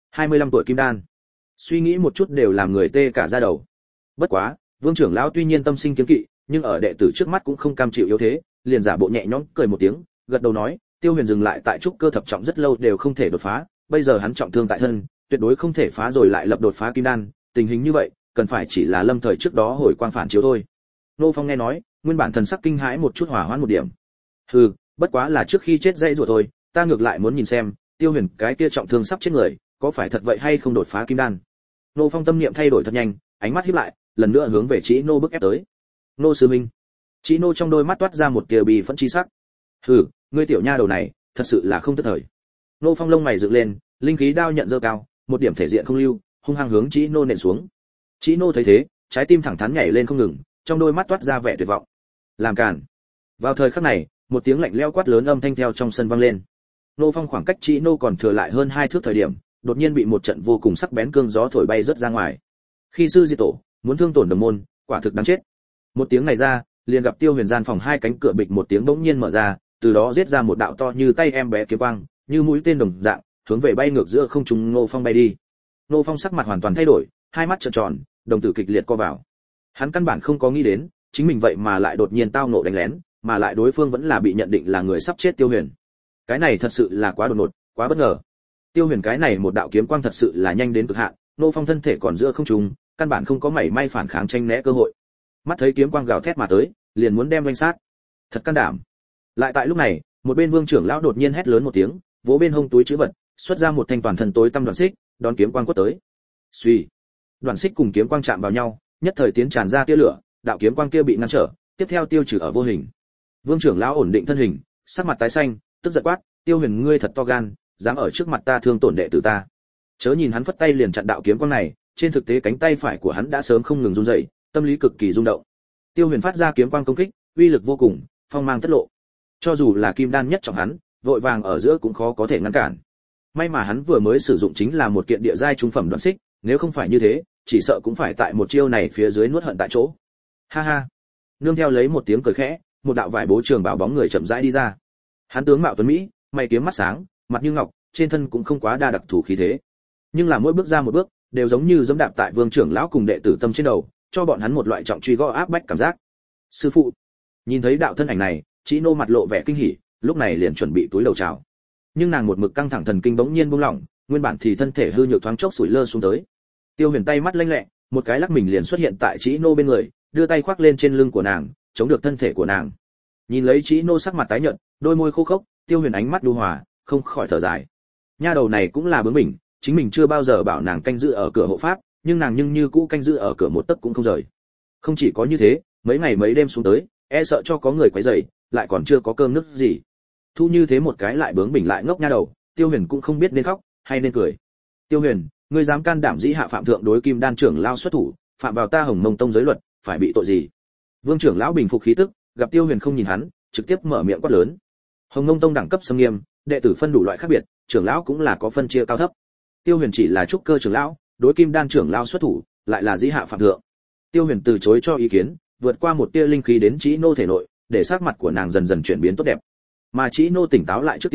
25 tuổi kim đan. Suy nghĩ một chút đều làm người tê cả da đầu. Bất quá, Vương trưởng lão tuy nhiên tâm sinh kiêng kỵ, nhưng ở đệ tử trước mắt cũng không cam chịu yếu thế, liền giả bộ nhẹ nhõm cười một tiếng, gật đầu nói, Tiêu Huyền dừng lại tại trúc cơ thập trọng rất lâu đều không thể đột phá, bây giờ hắn trọng thương tại thân, tuyệt đối không thể phá rồi lại lập đột phá kim đan, tình hình như vậy, cần phải chỉ là lâm thời trước đó hồi quang phản chiếu thôi. Nô Phong nghe nói, nguyên bản thần sắc kinh hãi một chút hòa hoãn một điểm. Hừ, bất quá là trước khi chết dây rủa thôi, ta ngược lại muốn nhìn xem, Tiêu Huyền cái kia trọng thương sắp chết người, có phải thật vậy hay không đột phá kim đan. Nô Phong tâm niệm thay đổi thật nhanh, ánh mắt híp lại, lần nữa hướng về Chí Nô bức ép tới. Nô sư minh. Chí Nô trong đôi mắt toát ra một tia bi phẫn chi sắc. Hừ, ngươi tiểu nha đầu này, thật sự là không thất thời. Nô Phong lông mày dựng lên, linh khí đao nhận giơ cao, một điểm thể diện không lưu, hung hăng hướng Chí Nô nện xuống. Chí Nô thấy thế, trái tim thẳng thắn nhảy lên không ngừng, trong đôi mắt toát ra vẻ tuyệt vọng. Làm cản. Vào thời khắc này, một tiếng lạnh lẽo quát lớn âm thanh theo trong sân vang lên. Nô Phong khoảng cách Chí Nô còn thừa lại hơn 2 thước thời điểm, đột nhiên bị một trận vô cùng sắc bén cương gió thổi bay rất ra ngoài. Khi sư diệt tổ, muốn thương tổn đồng môn, quả thực đáng chết. Một tiếng này ra, liền gặp Tiêu Huyền gian phòng hai cánh cửa bịch một tiếng bỗng nhiên mở ra, từ đó giết ra một đạo to như tay em bé kiếm quang, như mũi tên đồng dạng, hướng về bay ngược giữa không trung Ngô Phong bay đi. Ngô Phong sắc mặt hoàn toàn thay đổi, hai mắt trợn tròn, đồng tử kịch liệt co vào. Hắn căn bản không có nghĩ đến, chính mình vậy mà lại đột nhiên tao ngộ đánh lén, mà lại đối phương vẫn là bị nhận định là người sắp chết Tiêu Huyền. Cái này thật sự là quá đột ngột, quá bất ngờ. Tiêu Huyền cái này một đạo kiếm quang thật sự là nhanh đến cực hạn, Ngô Phong thân thể còn giữa không trung, căn bản không có mảy may phản kháng tranh né cơ hội. Mắt thấy kiếm quang gào thét mà tới, liền muốn đem vây sát. Thật can đảm. Lại tại lúc này, một bên Vương trưởng lão đột nhiên hét lớn một tiếng, vỗ bên hông túi trữ vật, xuất ra một thanh toàn thân tối tăm đoàn xích, đón kiếm quang quất tới. Suy, đoàn xích cùng kiếm quang chạm vào nhau, nhất thời tiến tràn ra tia lửa, đạo kiếm quang kia bị ngăn trở, tiếp theo tiêu trừ ở vô hình. Vương trưởng lão ổn định thân hình, sắc mặt tái xanh, tức giận quát, Tiêu Huyền ngươi thật to gan, dám ở trước mặt ta thương tổn đệ tử ta. Chớ nhìn hắn phất tay liền chặn đạo kiếm quang này, trên thực tế cánh tay phải của hắn đã sớm không ngừng run rẩy, tâm lý cực kỳ rung động. Tiêu Huyền phát ra kiếm quang công kích, uy lực vô cùng, phong mang tất lộ. Cho dù là kim đan nhất trọng hắn, vội vàng ở giữa cũng khó có thể ngăn cản. May mà hắn vừa mới sử dụng chính là một kiện địa giai trung phẩm đoạn xích, nếu không phải như thế, chỉ sợ cũng phải tại một chiêu này phía dưới nuốt hận tại chỗ. Ha ha. Nương theo lấy một tiếng cười khẽ, một đạo vải bố trường bảo bóng người chậm rãi đi ra. Hắn tướng mạo tuấn mỹ, mày kiếm mắt sáng, mặt như ngọc, trên thân cũng không quá đa đặc thù khí thế. Nhưng là mỗi bước ra một bước, đều giống như giẫm đạp tại Vương trưởng lão cùng đệ tử tâm trên đầu, cho bọn hắn một loại trọng truy gõ áp bách cảm giác. Sư phụ. Nhìn thấy đạo thân ảnh này, Chí Nô mặt lộ vẻ kinh hỉ, lúc này liền chuẩn bị túi đầu chào. Nhưng nàng một mực căng thẳng thần kinh bỗng nhiên buông lỏng, nguyên bản thì thân thể hư nhược thoáng chốc sủi lơ xuống tới. Tiêu Huyền tay mắt lanh lẹ, một cái lắc mình liền xuất hiện tại Chí Nô bên người, đưa tay khoác lên trên lưng của nàng, chống được thân thể của nàng. Nhìn lấy Chí Nô sắc mặt tái nhợt, đôi môi khô khốc, Tiêu Huyền ánh mắt nhu hòa, không khỏi thở dài. Nha đầu này cũng là bướng bỉnh, chính mình chưa bao giờ bảo nàng canh giữ ở cửa hộ pháp, nhưng nàng như cũ canh giữ ở cửa một tấc cũng không rời. Không chỉ có như thế, mấy ngày mấy đêm xuống tới, e sợ cho có người quấy rầy, lại còn chưa có cơm nước gì. Thu như thế một cái lại bướng bỉnh lại ngốc nha đầu, Tiêu Huyền cũng không biết nên khóc hay nên cười. Tiêu Huyền, ngươi dám can đảm dĩ hạ phạm thượng đối Kim Đan trưởng lao xuất thủ, phạm vào ta Hồng Mông Tông giới luật, phải bị tội gì? Vương trưởng lão bình phục khí tức, gặp Tiêu Huyền không nhìn hắn, trực tiếp mở miệng quát lớn. Hồng Mông Tông đẳng cấp xâm nghiêm, đệ tử phân đủ loại khác biệt, trưởng lão cũng là có phân chia cao thấp. Tiêu Huyền chỉ là trúc cơ trưởng lão, đối Kim Đan trưởng lão xuất thủ, lại là dĩ hạ phạm thượng. Tiêu Huyền từ chối cho ý kiến, vượt qua một tia linh khí đến Chí Nô thể nội, để sắc mặt của nàng dần dần chuyển biến tốt đẹp. Mà Chí Nô tỉnh táo lại trước tiên,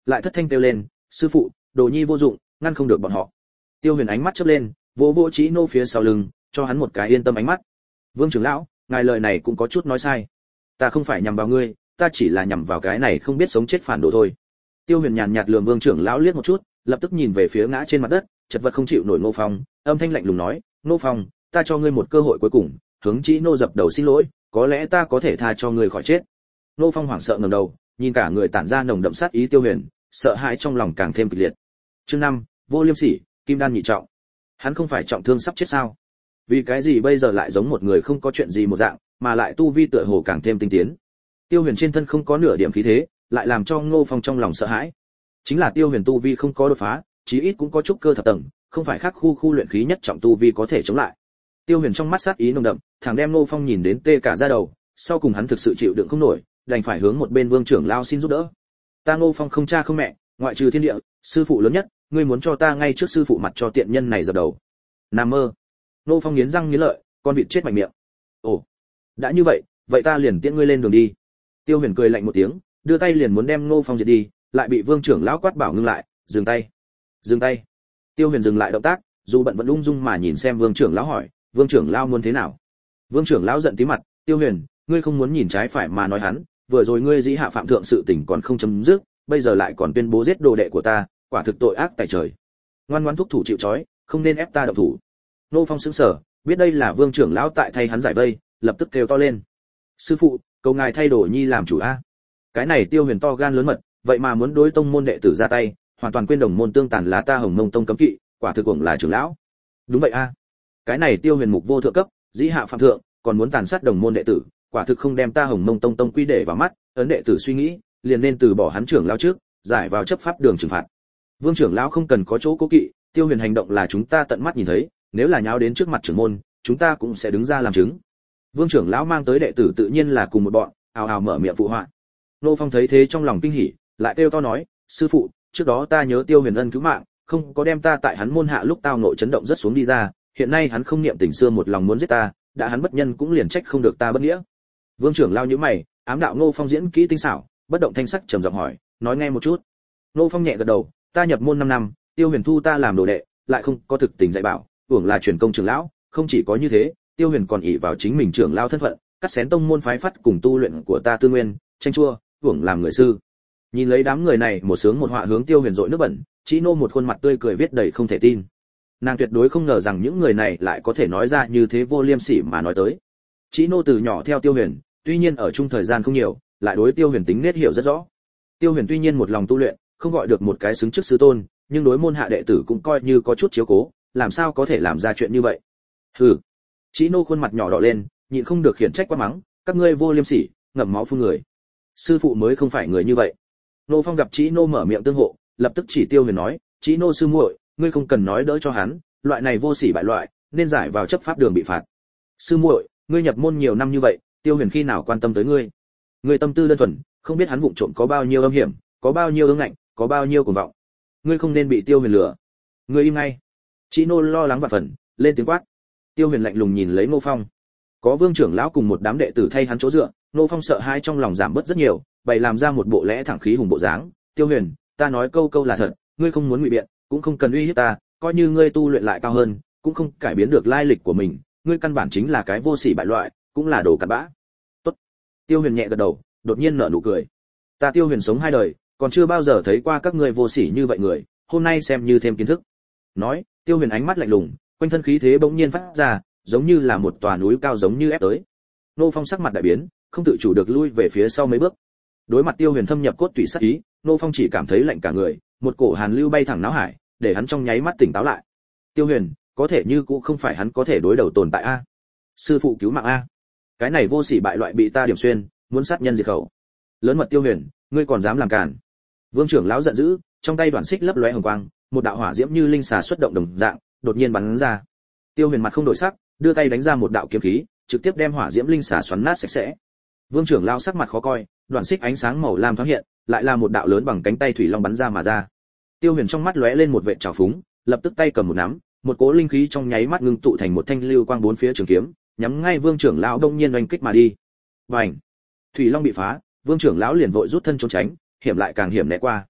lại thất thanh kêu lên, sư phụ, đồ nhi vô dụng, ngăn không được bọn họ. Tiêu Huyền ánh mắt chớp lên, vỗ vỗ Chí Nô phía sau lưng, cho hắn một cái yên tâm ánh mắt. Vương trưởng lão, ngài lời này cũng có chút nói sai. Ta không phải nhằm vào ngươi, ta chỉ là nhằm vào cái này không biết sống chết phản đồ thôi. Tiêu Huyền nhàn nhạt lườm Vương trưởng lão liếc một chút, lập tức nhìn về phía ngã trên mặt đất, chật vật không chịu nổi Ngô Phong, âm thanh lạnh lùng nói, Ngô Phong, ta cho ngươi một cơ hội cuối cùng, hướng Chí Nô dập đầu xin lỗi, có lẽ ta có thể tha cho ngươi khỏi chết. Ngô Phong hoảng sợ ngẩng đầu, nhìn cả người tản ra nồng đậm sát ý Tiêu Huyền, sợ hãi trong lòng càng thêm kịch liệt. Chương 5, Vô Liêm Sỉ, Kim Đan nhị trọng. Hắn không phải trọng thương sắp chết sao? Vì cái gì bây giờ lại giống một người không có chuyện gì một dạng, mà lại tu vi tựa hồ càng thêm tinh tiến. Tiêu Huyền trên thân không có nửa điểm khí thế, lại làm cho Ngô Phong trong lòng sợ hãi. Chính là Tiêu Huyền tu vi không có đột phá, chí ít cũng có chút cơ thập tầng, không phải khác khu luyện khí nhất trọng tu vi có thể chống lại. Tiêu Huyền trong mắt sát ý nồng đậm, thẳng đem Ngô Phong nhìn đến tê cả da đầu, sau cùng hắn thực sự chịu đựng không nổi, đành phải hướng một bên Vương trưởng lão xin giúp đỡ. Ta Ngô Phong không cha không mẹ, ngoại trừ thiên địa, sư phụ lớn nhất, ngươi muốn cho ta ngay trước sư phụ mặt cho tiện nhân này dập đầu. Nằm mơ. Ngô Phong nghiến răng nghiến lợi, con vịt chết mạnh miệng. Ồ, đã như vậy, vậy ta liền tiễn ngươi lên đường đi. Tiêu Huyền cười lạnh một tiếng, đưa tay liền muốn đem Ngô Phong diệt đi, lại bị Vương trưởng lão quát bảo ngưng lại, dừng tay. Dừng tay. Tiêu Huyền dừng lại động tác, dù bận vẫn ung dung mà nhìn xem Vương trưởng lão hỏi, Vương trưởng lão muốn thế nào? Vương trưởng lão giận tí mặt, Tiêu Huyền, ngươi không muốn nhìn trái phải mà nói hắn, vừa rồi ngươi dĩ hạ phạm thượng sự tình còn không chấm dứt, bây giờ lại còn tuyên bố giết đồ đệ của ta, quả thực tội ác tại trời. Ngoan ngoãn thúc thủ chịu trói, không nên ép ta động thủ. Ngô Phong sững sờ, biết đây là Vương trưởng lão tại thay hắn giải vây, lập tức kêu to lên. Sư phụ, cầu ngài thay đồ nhi làm chủ a. Cái này Tiêu Huyền to gan lớn mật, vậy mà muốn đối tông môn đệ tử ra tay, hoàn toàn quên đồng môn tương tàn là ta Hồng Mông tông cấm kỵ, quả thực cũng là trưởng lão. Đúng vậy a. Cái này Tiêu Huyền mục vô thượng cấp, dĩ hạ phạm thượng, còn muốn tàn sát đồng môn đệ tử, quả thực không đem ta Hồng Mông tông quy để vào mắt, ấn đệ tử suy nghĩ, liền nên từ bỏ hắn trưởng lão trước, giải vào chấp pháp đường trừng phạt. Vương trưởng lão không cần có chỗ cố kỵ, Tiêu Huyền hành động là chúng ta tận mắt nhìn thấy, nếu là nháo đến trước mặt trưởng môn, chúng ta cũng sẽ đứng ra làm chứng. Vương trưởng lão mang tới đệ tử tự nhiên là cùng một bọn, ào ào mở miệng phụ họa. Nô Phong thấy thế trong lòng kinh hỉ, lại kêu to nói, sư phụ, trước đó ta nhớ Tiêu Huyền ân cứu mạng, không có đem ta tại hắn môn hạ lúc tao nội chấn động rất xuống đi ra, hiện nay hắn không niệm tình xưa một lòng muốn giết ta, đã hắn bất nhân cũng liền trách không được ta bất nghĩa. Vương trưởng lão nhíu mày, ám đạo Ngô Phong diễn kỹ tinh xảo, bất động thanh sắc trầm giọng hỏi, nói nghe một chút. Ngô Phong nhẹ gật đầu, ta nhập môn 5 năm, Tiêu Huyền thu ta làm đồ đệ, lại không có thực tình dạy bảo, hưởng là truyền công trưởng lão, không chỉ có như thế, Tiêu Huyền còn ỷ vào chính mình trưởng lão thân phận, cắt xén tông môn phái phát cùng tu luyện của ta tư nguyên, tranh chua, hưởng làm người sư. Nhìn lấy đám người này một sướng một họa hướng Tiêu Huyền dội nước bẩn, Chí Nô một khuôn mặt tươi cười viết đầy không thể tin. Nàng tuyệt đối không ngờ rằng những người này lại có thể nói ra như thế vô liêm sỉ mà nói tới. Chí Nô từ nhỏ theo Tiêu Huyền, tuy nhiên ở chung thời gian không nhiều, lại đối Tiêu Huyền tính nết hiểu rất rõ. Tiêu Huyền tuy nhiên một lòng tu luyện, không gọi được một cái xứng trước sư tôn, nhưng đối môn hạ đệ tử cũng coi như có chút chiếu cố, làm sao có thể làm ra chuyện như vậy. Hừ. Chí Nô khuôn mặt nhỏ đỏ lên, nhịn không được khiển trách quát mắng, các ngươi vô liêm sỉ, ngậm máu phun người. Sư phụ mới không phải người như vậy. Nô Phong gặp Chí Nô mở miệng tương hộ, lập tức chỉ Tiêu Huyền nói, Chí Nô sư muội, ngươi không cần nói đỡ cho hắn, loại này vô sỉ bại loại, nên giải vào chấp pháp đường bị phạt. Sư muội, ngươi nhập môn nhiều năm như vậy, Tiêu Huyền khi nào quan tâm tới ngươi? Ngươi tâm tư đơn thuần, không biết hắn vụng trộm có bao nhiêu âm hiểm, có bao nhiêu ương ngạnh, có bao nhiêu cuồng vọng. Ngươi không nên bị Tiêu Huyền lừa. Ngươi im ngay. Chí Nô lo lắng vạn phần, lên tiếng quát. Tiêu Huyền lạnh lùng nhìn lấy Ngô Phong. Có Vương trưởng lão cùng một đám đệ tử thay hắn chỗ dựa, Ngô Phong sợ hãi trong lòng giảm bớt rất nhiều, bày làm ra một bộ lẽ thẳng khí hùng bộ dáng. Tiêu Huyền, ta nói câu câu là thật, ngươi không muốn ngụy biện, cũng không cần uy hiếp ta, coi như ngươi tu luyện lại cao hơn, cũng không cải biến được lai lịch của mình, ngươi căn bản chính là cái vô sỉ bại loại, cũng là đồ cặn bã. Tốt. Tiêu Huyền nhẹ gật đầu, đột nhiên nở nụ cười. Ta Tiêu Huyền sống 2 đời, còn chưa bao giờ thấy qua các ngươi vô sỉ như vậy người, hôm nay xem như thêm kiến thức. Nói, Tiêu Huyền ánh mắt lạnh lùng, quanh thân khí thế bỗng nhiên phát ra, giống như là một tòa núi cao giống như ép tới. Nô Phong sắc mặt đại biến, không tự chủ được lui về phía sau mấy bước. Đối mặt Tiêu Huyền thâm nhập cốt tủy sát ý, Nô Phong chỉ cảm thấy lạnh cả người, một cổ hàn lưu bay thẳng não hải, để hắn trong nháy mắt tỉnh táo lại. Tiêu Huyền, có thể như cũng không phải hắn có thể đối đầu tồn tại a. Sư phụ cứu mạng a. Cái này vô sỉ bại loại bị ta điểm xuyên, muốn sát nhân diệt khẩu. Lớn mật Tiêu Huyền, ngươi còn dám làm cản. Vương trưởng lão giận dữ, trong tay đoạn xích lấp lóe hồng quang, một đạo hỏa diễm như linh xà xuất động đồng dạng, đột nhiên bắn ra. Tiêu Huyền mặt không đổi sắc, đưa tay đánh ra một đạo kiếm khí, trực tiếp đem hỏa diễm linh xà xoắn nát sạch sẽ. Vương trưởng lão sắc mặt khó coi, đoạn xích ánh sáng màu lam thoáng hiện, lại là một đạo lớn bằng cánh tay thủy long bắn ra mà ra. Tiêu Huyền trong mắt lóe lên một vệt trào phúng, lập tức tay cầm một nắm, một cỗ linh khí trong nháy mắt ngưng tụ thành một thanh lưu quang bốn phía trường kiếm, nhắm ngay Vương trưởng lão đông nhiên oanh kích mà đi. Bành! Thủy long bị phá, Vương trưởng lão liền vội rút thân trốn tránh, hiểm lại càng hiểm né qua.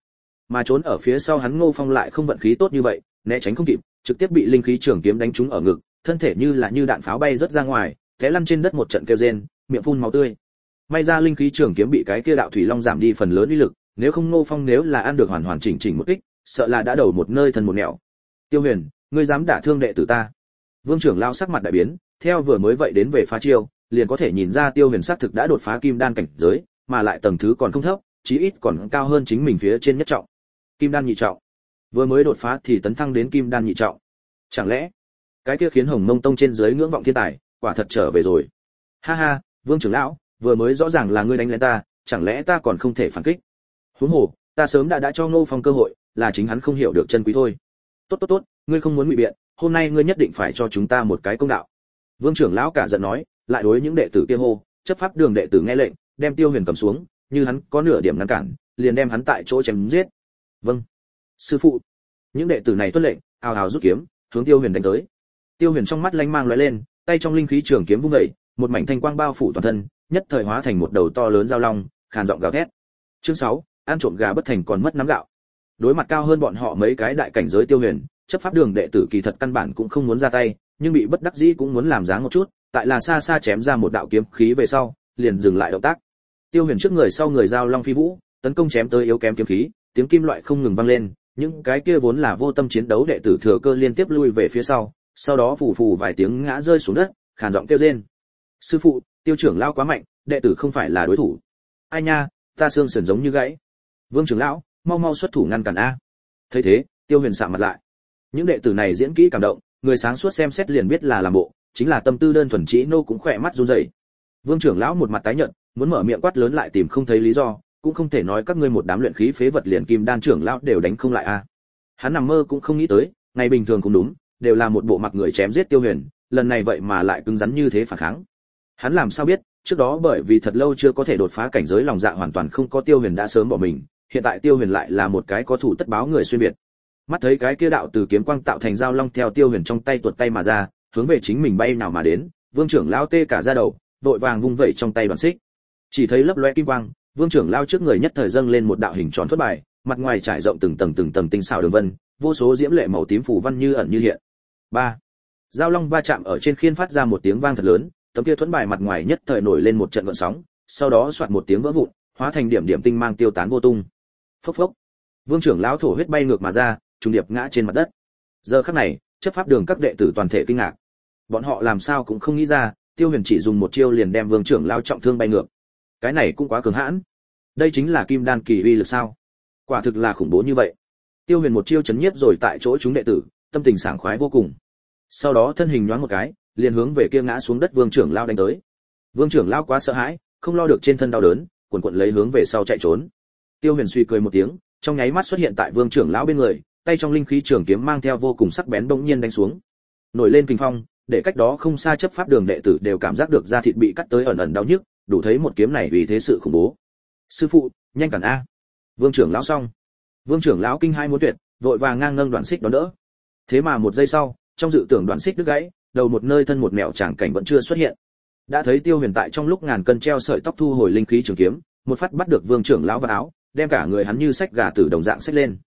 mà trốn ở phía sau hắn Ngô Phong lại không vận khí tốt như vậy, né tránh không kịp, trực tiếp bị linh khí trường kiếm đánh trúng ở ngực, thân thể như là như đạn pháo bay rất ra ngoài, té lăn trên đất một trận kêu rên, miệng phun máu tươi. May ra linh khí trường kiếm bị cái kia đạo thủy long giảm đi phần lớn uy lực, nếu không Ngô Phong nếu là ăn được hoàn hoàn chỉnh chỉnh một kích, sợ là đã đầu một nơi thân một nẻo. Tiêu Huyền, ngươi dám đả thương đệ tử ta? Vương trưởng lão sắc mặt đại biến, theo vừa mới vậy đến về phá chiêu, liền có thể nhìn ra Tiêu Huyền xác thực đã đột phá kim đan cảnh giới, mà lại tầng thứ còn không thấp, chí ít còn cao hơn chính mình phía trên nhất trọng. Kim đan nhị trọng. Vừa mới đột phá thì tấn thăng đến kim đan nhị trọng. Chẳng lẽ cái kia khiến Hồng Mông Tông trên dưới ngưỡng vọng thiên tài, quả thật trở về rồi. Ha ha, Vương trưởng lão, vừa mới rõ ràng là ngươi đánh lên ta, chẳng lẽ ta còn không thể phản kích? Huống hồ, ta sớm đã cho Ngô Phong cơ hội, là chính hắn không hiểu được chân quý thôi. Tốt, ngươi không muốn ngụy biện, hôm nay ngươi nhất định phải cho chúng ta một cái công đạo. Vương trưởng lão cả giận nói, lại đối những đệ tử kia hô, chấp pháp đường đệ tử nghe lệnh, đem Tiêu Huyền cầm xuống, như hắn có nửa điểm ngăn cản, liền đem hắn tại chỗ chém giết. Vâng, sư phụ. Những đệ tử này tuân lệnh, ào ào rút kiếm, hướng Tiêu Huyền đánh tới. Tiêu Huyền trong mắt lanh mang lóe lên, tay trong linh khí trường kiếm vung dậy, một mảnh thanh quang bao phủ toàn thân, nhất thời hóa thành một đầu to lớn dao long, khàn giọng gào thét. Chương 6, ăn trộm gà bất thành còn mất nắm gạo. Đối mặt cao hơn bọn họ mấy cái đại cảnh giới Tiêu Huyền, chấp pháp đường đệ tử kỳ thật căn bản cũng không muốn ra tay, nhưng bị bất đắc dĩ cũng muốn làm dáng một chút, tại là xa xa chém ra một đạo kiếm khí về sau, liền dừng lại động tác. Tiêu Huyền trước người sau người giao long phi vũ, tấn công chém tới yếu kém kiếm khí, tiếng kim loại không ngừng vang lên, những cái kia vốn là vô tâm chiến đấu đệ tử thừa cơ liên tiếp lui về phía sau đó phù phù vài tiếng ngã rơi xuống đất, khàn giọng kêu rên. Sư phụ, Tiêu trưởng lão quá mạnh, đệ tử không phải là đối thủ. Ai nha, ta xương sườn giống như gãy. Vương trưởng lão, mau mau xuất thủ ngăn cản a. Thấy thế, Tiêu Huyền sạm mặt lại. Những đệ tử này diễn kỹ cảm động, người sáng suốt xem xét liền biết là làm bộ, chính là tâm tư đơn thuần chỉ nô cũng khỏe mắt run rẩy. Vương trưởng lão một mặt tái nhợt, muốn mở miệng quát lớn lại tìm không thấy lý do, cũng không thể nói các ngươi một đám luyện khí phế vật liền kim đan trưởng lão đều đánh không lại a. Hắn nằm mơ cũng không nghĩ tới, ngày bình thường cũng đúng, đều là một bộ mặc người chém giết Tiêu Huyền, lần này vậy mà lại cứng rắn như thế phản kháng. Hắn làm sao biết, trước đó bởi vì thật lâu chưa có thể đột phá cảnh giới lòng dạ hoàn toàn không có Tiêu Huyền đã sớm bỏ mình, hiện tại Tiêu Huyền lại là một cái có thủ tất báo người xuyên việt. Mắt thấy cái kia đạo từ kiếm quang tạo thành dao long theo Tiêu Huyền trong tay tuột tay mà ra, hướng về chính mình bay nào mà đến, Vương trưởng lão tê cả da đầu, vội vàng vung vẩy trong tay đoạn xích. Chỉ thấy lấp lóe kim quang, Vương trưởng lão trước người nhất thời dâng lên một đạo hình tròn thuẫn bài, mặt ngoài trải rộng từng tầng tinh xảo đường vân, vô số diễm lệ màu tím phù văn như ẩn như hiện. 3. Dao long va chạm ở trên khiên phát ra một tiếng vang thật lớn, tấm kia thuẫn bài mặt ngoài nhất thời nổi lên một trận gợn sóng, sau đó xoạt một tiếng vỡ vụn, hóa thành điểm điểm tinh mang tiêu tán vô tung. Phốc phốc. Vương trưởng lão thổ huyết bay ngược mà ra, trùng điệp ngã trên mặt đất. Giờ khắc này, chấp pháp đường các đệ tử toàn thể kinh ngạc. Bọn họ làm sao cũng không nghĩ ra, Tiêu Huyền chỉ dùng một chiêu liền đem Vương trưởng lão trọng thương bay ngược. Cái này cũng quá cường hãn. Đây chính là kim đan kỳ uy lực sao? Quả thực là khủng bố như vậy. Tiêu Huyền một chiêu chấn nhiếp rồi tại chỗ chúng đệ tử, tâm tình sảng khoái vô cùng. Sau đó thân hình nhoáng một cái, liền hướng về kia ngã xuống đất Vương trưởng lão đánh tới. Vương trưởng lão quá sợ hãi, không lo được trên thân đau đớn, cuộn cuộn lấy hướng về sau chạy trốn. Tiêu Huyền suy cười một tiếng, trong nháy mắt xuất hiện tại Vương trưởng lão bên người, tay trong linh khí trường kiếm mang theo vô cùng sắc bén bỗng nhiên đánh xuống. Nổi lên kinh phong, để cách đó không xa chấp pháp đường đệ tử đều cảm giác được da thịt bị cắt tới ẩn ẩn đau nhức, đủ thấy một kiếm này vì thế sự khủng bố. Sư phụ, nhanh cản a. Vương trưởng lão xong. Vương trưởng lão kinh hai muốn tuyệt, vội vàng ngang nâng đoạn xích đón đỡ. Thế mà một giây sau, trong dự tưởng đoạn xích đứt gãy, đầu một nơi thân một mẹo chẳng cảnh vẫn chưa xuất hiện. Đã thấy Tiêu Huyền tại trong lúc ngàn cân treo sợi tóc thu hồi linh khí trường kiếm, một phát bắt được Vương trưởng lão vào áo, đem cả người hắn như xách gà tử đồng dạng xách lên.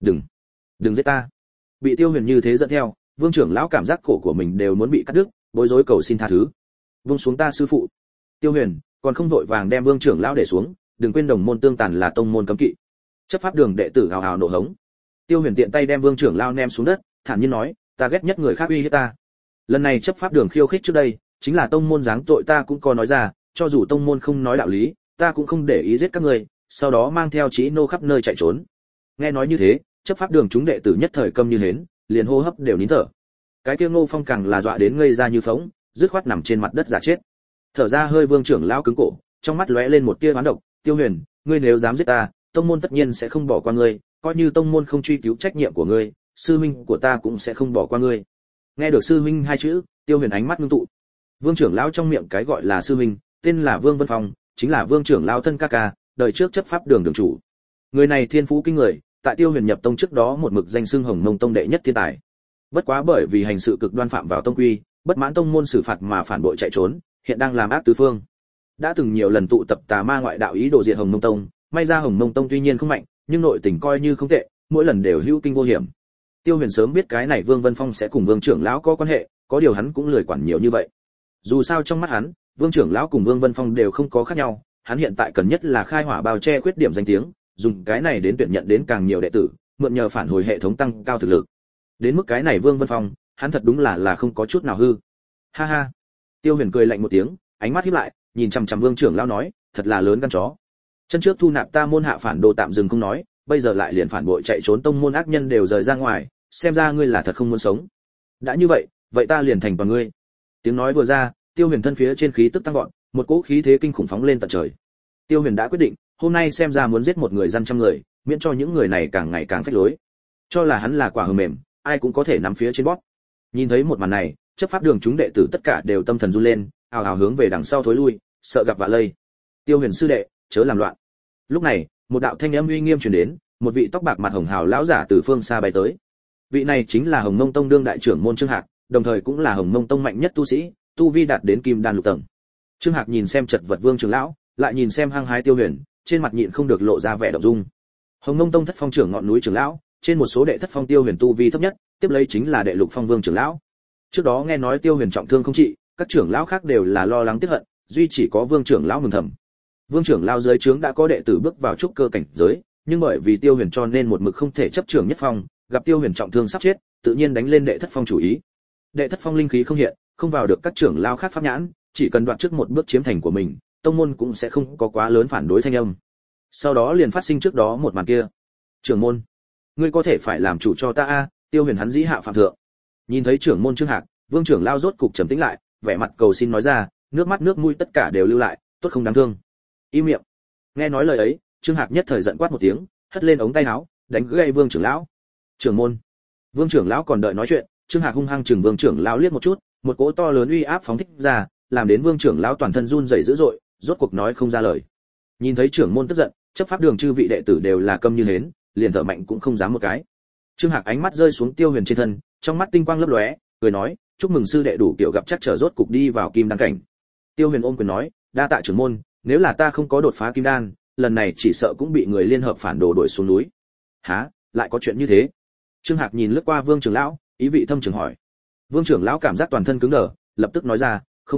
Đừng giết ta. Bị Tiêu Huyền như thế dẫn theo, Vương trưởng lão cảm giác cổ của mình đều muốn bị cắt đứt, bối rối cầu xin tha thứ. Vung xuống ta sư phụ. Tiêu Huyền còn không vội vàng đem Vương trưởng lão để xuống, đừng quên đồng môn tương tàn là tông môn cấm kỵ. Chấp pháp đường đệ tử hào hào nộ hống. Tiêu Huyền tiện tay đem Vương trưởng lão ném xuống đất, thản nhiên nói, ta ghét nhất người khác uy hiếp ta. Lần này chấp pháp đường khiêu khích trước đây, chính là tông môn giáng tội ta cũng có nói ra, cho dù tông môn không nói đạo lý, ta cũng không để ý giết các người, sau đó mang theo Chí nô khắp nơi chạy trốn. Nghe nói như thế, chấp pháp đường chúng đệ tử nhất thời câm như hến, liền hô hấp đều nín thở. Cái kia Ngô Phong càng là dọa đến ngây ra như phỗng, dứt khoát nằm trên mặt đất giả chết. Thở ra hơi Vương trưởng lão cứng cổ, trong mắt lóe lên một tia oán độc, Tiêu Huyền, ngươi nếu dám giết ta, tông môn tất nhiên sẽ không bỏ qua ngươi, coi như tông môn không truy cứu trách nhiệm của ngươi, sư huynh của ta cũng sẽ không bỏ qua ngươi. Nghe được sư huynh hai chữ, Tiêu Huyền ánh mắt ngưng tụ. Vương trưởng lão trong miệng cái gọi là sư huynh, tên là Vương Vân Phong, chính là Vương trưởng lão thân ca ca, đời trước chấp pháp đường đường chủ. Người này thiên phú kinh người, tại Tiêu Huyền nhập tông trước đó một mực danh xưng Hồng Mông Tông đệ nhất thiên tài. Bất quá bởi vì hành sự cực đoan phạm vào tông quy, bất mãn tông môn xử phạt mà phản bội chạy trốn, hiện đang làm ác tứ phương. Đã từng nhiều lần tụ tập tà ma ngoại đạo ý đồ diệt Hồng Mông Tông, may ra Hồng Mông Tông tuy nhiên không mạnh, nhưng nội tình coi như không tệ, mỗi lần đều hữu kinh vô hiểm. Tiêu Huyền sớm biết cái này Vương Vân Phong sẽ cùng Vương trưởng lão có quan hệ, có điều hắn cũng lười quản nhiều như vậy. Dù sao trong mắt hắn, Vương trưởng lão cùng Vương Vân Phong đều không có khác nhau, hắn hiện tại cần nhất là khai hỏa bao che khuyết điểm danh tiếng, dùng cái này đến tuyển nhận đến càng nhiều đệ tử, mượn nhờ phản hồi hệ thống tăng cao thực lực. Đến mức cái này Vương Vân Phong, hắn thật đúng là không có chút nào hư. Ha ha. Tiêu Huyền cười lạnh một tiếng, ánh mắt híp lại, nhìn chằm chằm Vương trưởng lão nói, thật là lớn gan chó. Chân trước thu nạp ta môn hạ phản đồ tạm dừng không nói, bây giờ lại liền phản bội chạy trốn tông môn ác nhân đều rời ra ngoài, xem ra ngươi là thật không muốn sống. Đã như vậy, vậy ta liền thành toàn ngươi. Tiếng nói vừa ra, Tiêu Huyền thân phía trên khí tức tăng vọt, một cỗ khí thế kinh khủng phóng lên tận trời. Tiêu Huyền đã quyết định, hôm nay xem ra muốn giết một người dân trăm người, miễn cho những người này càng ngày càng phách lối. Cho là hắn là quả hờ mềm, ai cũng có thể nắm phía trên bóp. Nhìn thấy một màn này, chấp pháp đường chúng đệ tử tất cả đều tâm thần run lên, ào ào hướng về đằng sau thối lui, sợ gặp vạ lây. Tiêu Huyền sư đệ, chớ làm loạn. Lúc này, một đạo thanh âm uy nghiêm truyền đến, một vị tóc bạc mặt hồng hào lão giả từ phương xa bay tới. Vị này chính là Hồng Mông Tông đương đại trưởng môn Trương Hạc, đồng thời cũng là Hồng Mông Tông mạnh nhất tu sĩ, tu vi đạt đến kim đan lục tầng. Trương Hạc nhìn xem chật vật Vương trưởng lão, lại nhìn xem hăng hái Tiêu Huyền, trên mặt nhịn không được lộ ra vẻ động dung. Hồng Mông Tông thất phong trưởng ngọn núi trưởng lão, trên một số đệ thất phong Tiêu Huyền tu vi thấp nhất, tiếp lấy chính là đệ lục phong Vương trưởng lão. Trước đó nghe nói Tiêu Huyền trọng thương không trị, các trưởng lão khác đều là lo lắng tiếc hận, duy chỉ có Vương trưởng lão mừng thầm. Vương trưởng lão dưới trướng đã có đệ tử bước vào trúc cơ cảnh giới, nhưng bởi vì Tiêu Huyền cho nên một mực không thể chấp trưởng nhất phong, gặp Tiêu Huyền trọng thương sắp chết, tự nhiên đánh lên đệ thất phong chủ ý. Đệ thất phong linh khí không hiện, không vào được các trưởng lão khác pháp nhãn, chỉ cần đoạt trước một bước chiếm thành của mình, tông môn cũng sẽ không có quá lớn phản đối thanh âm. Sau đó liền phát sinh trước đó một màn kia. Trưởng môn, ngươi có thể phải làm chủ cho ta a. Tiêu Huyền hắn dĩ hạ phạm thượng. Nhìn thấy trưởng môn Trương Hạc, Vương trưởng lão rốt cục trầm tĩnh lại, vẻ mặt cầu xin nói ra, nước mắt nước mũi tất cả đều lưu lại, tốt không đáng thương. Im miệng. Nghe nói lời ấy, Trương Hạc nhất thời giận quát một tiếng, hất lên ống tay áo, đánh gãy Vương trưởng lão. Trưởng môn. Vương trưởng lão còn đợi nói chuyện, Trương Hạc hung hăng chừng Vương trưởng lão liếc một chút, một cỗ to lớn uy áp phóng thích ra, làm đến Vương trưởng lão toàn thân run rẩy dữ dội, rốt cuộc nói không ra lời. Nhìn thấy trưởng môn tức giận, chấp pháp đường chư vị đệ tử đều là câm như hến, liền thở mạnh cũng không dám một cái. Trương Hạc ánh mắt rơi xuống Tiêu Huyền trên thân, trong mắt tinh quang lấp lóe, cười nói, chúc mừng sư đệ đủ kiểu gặp chắc trở rốt cục đi vào kim đan cảnh. Tiêu Huyền ôm quyền nói, đa tạ trưởng môn, nếu là ta không có đột phá kim đan, lần này chỉ sợ cũng bị người liên hợp phản đồ đuổi xuống núi. Hả, lại có chuyện như thế? Trương Hạc nhìn lướt qua Vương trưởng lão, ý vị thâm trường hỏi. Vương trưởng lão cảm giác toàn thân cứng đờ, lập tức nói ra, không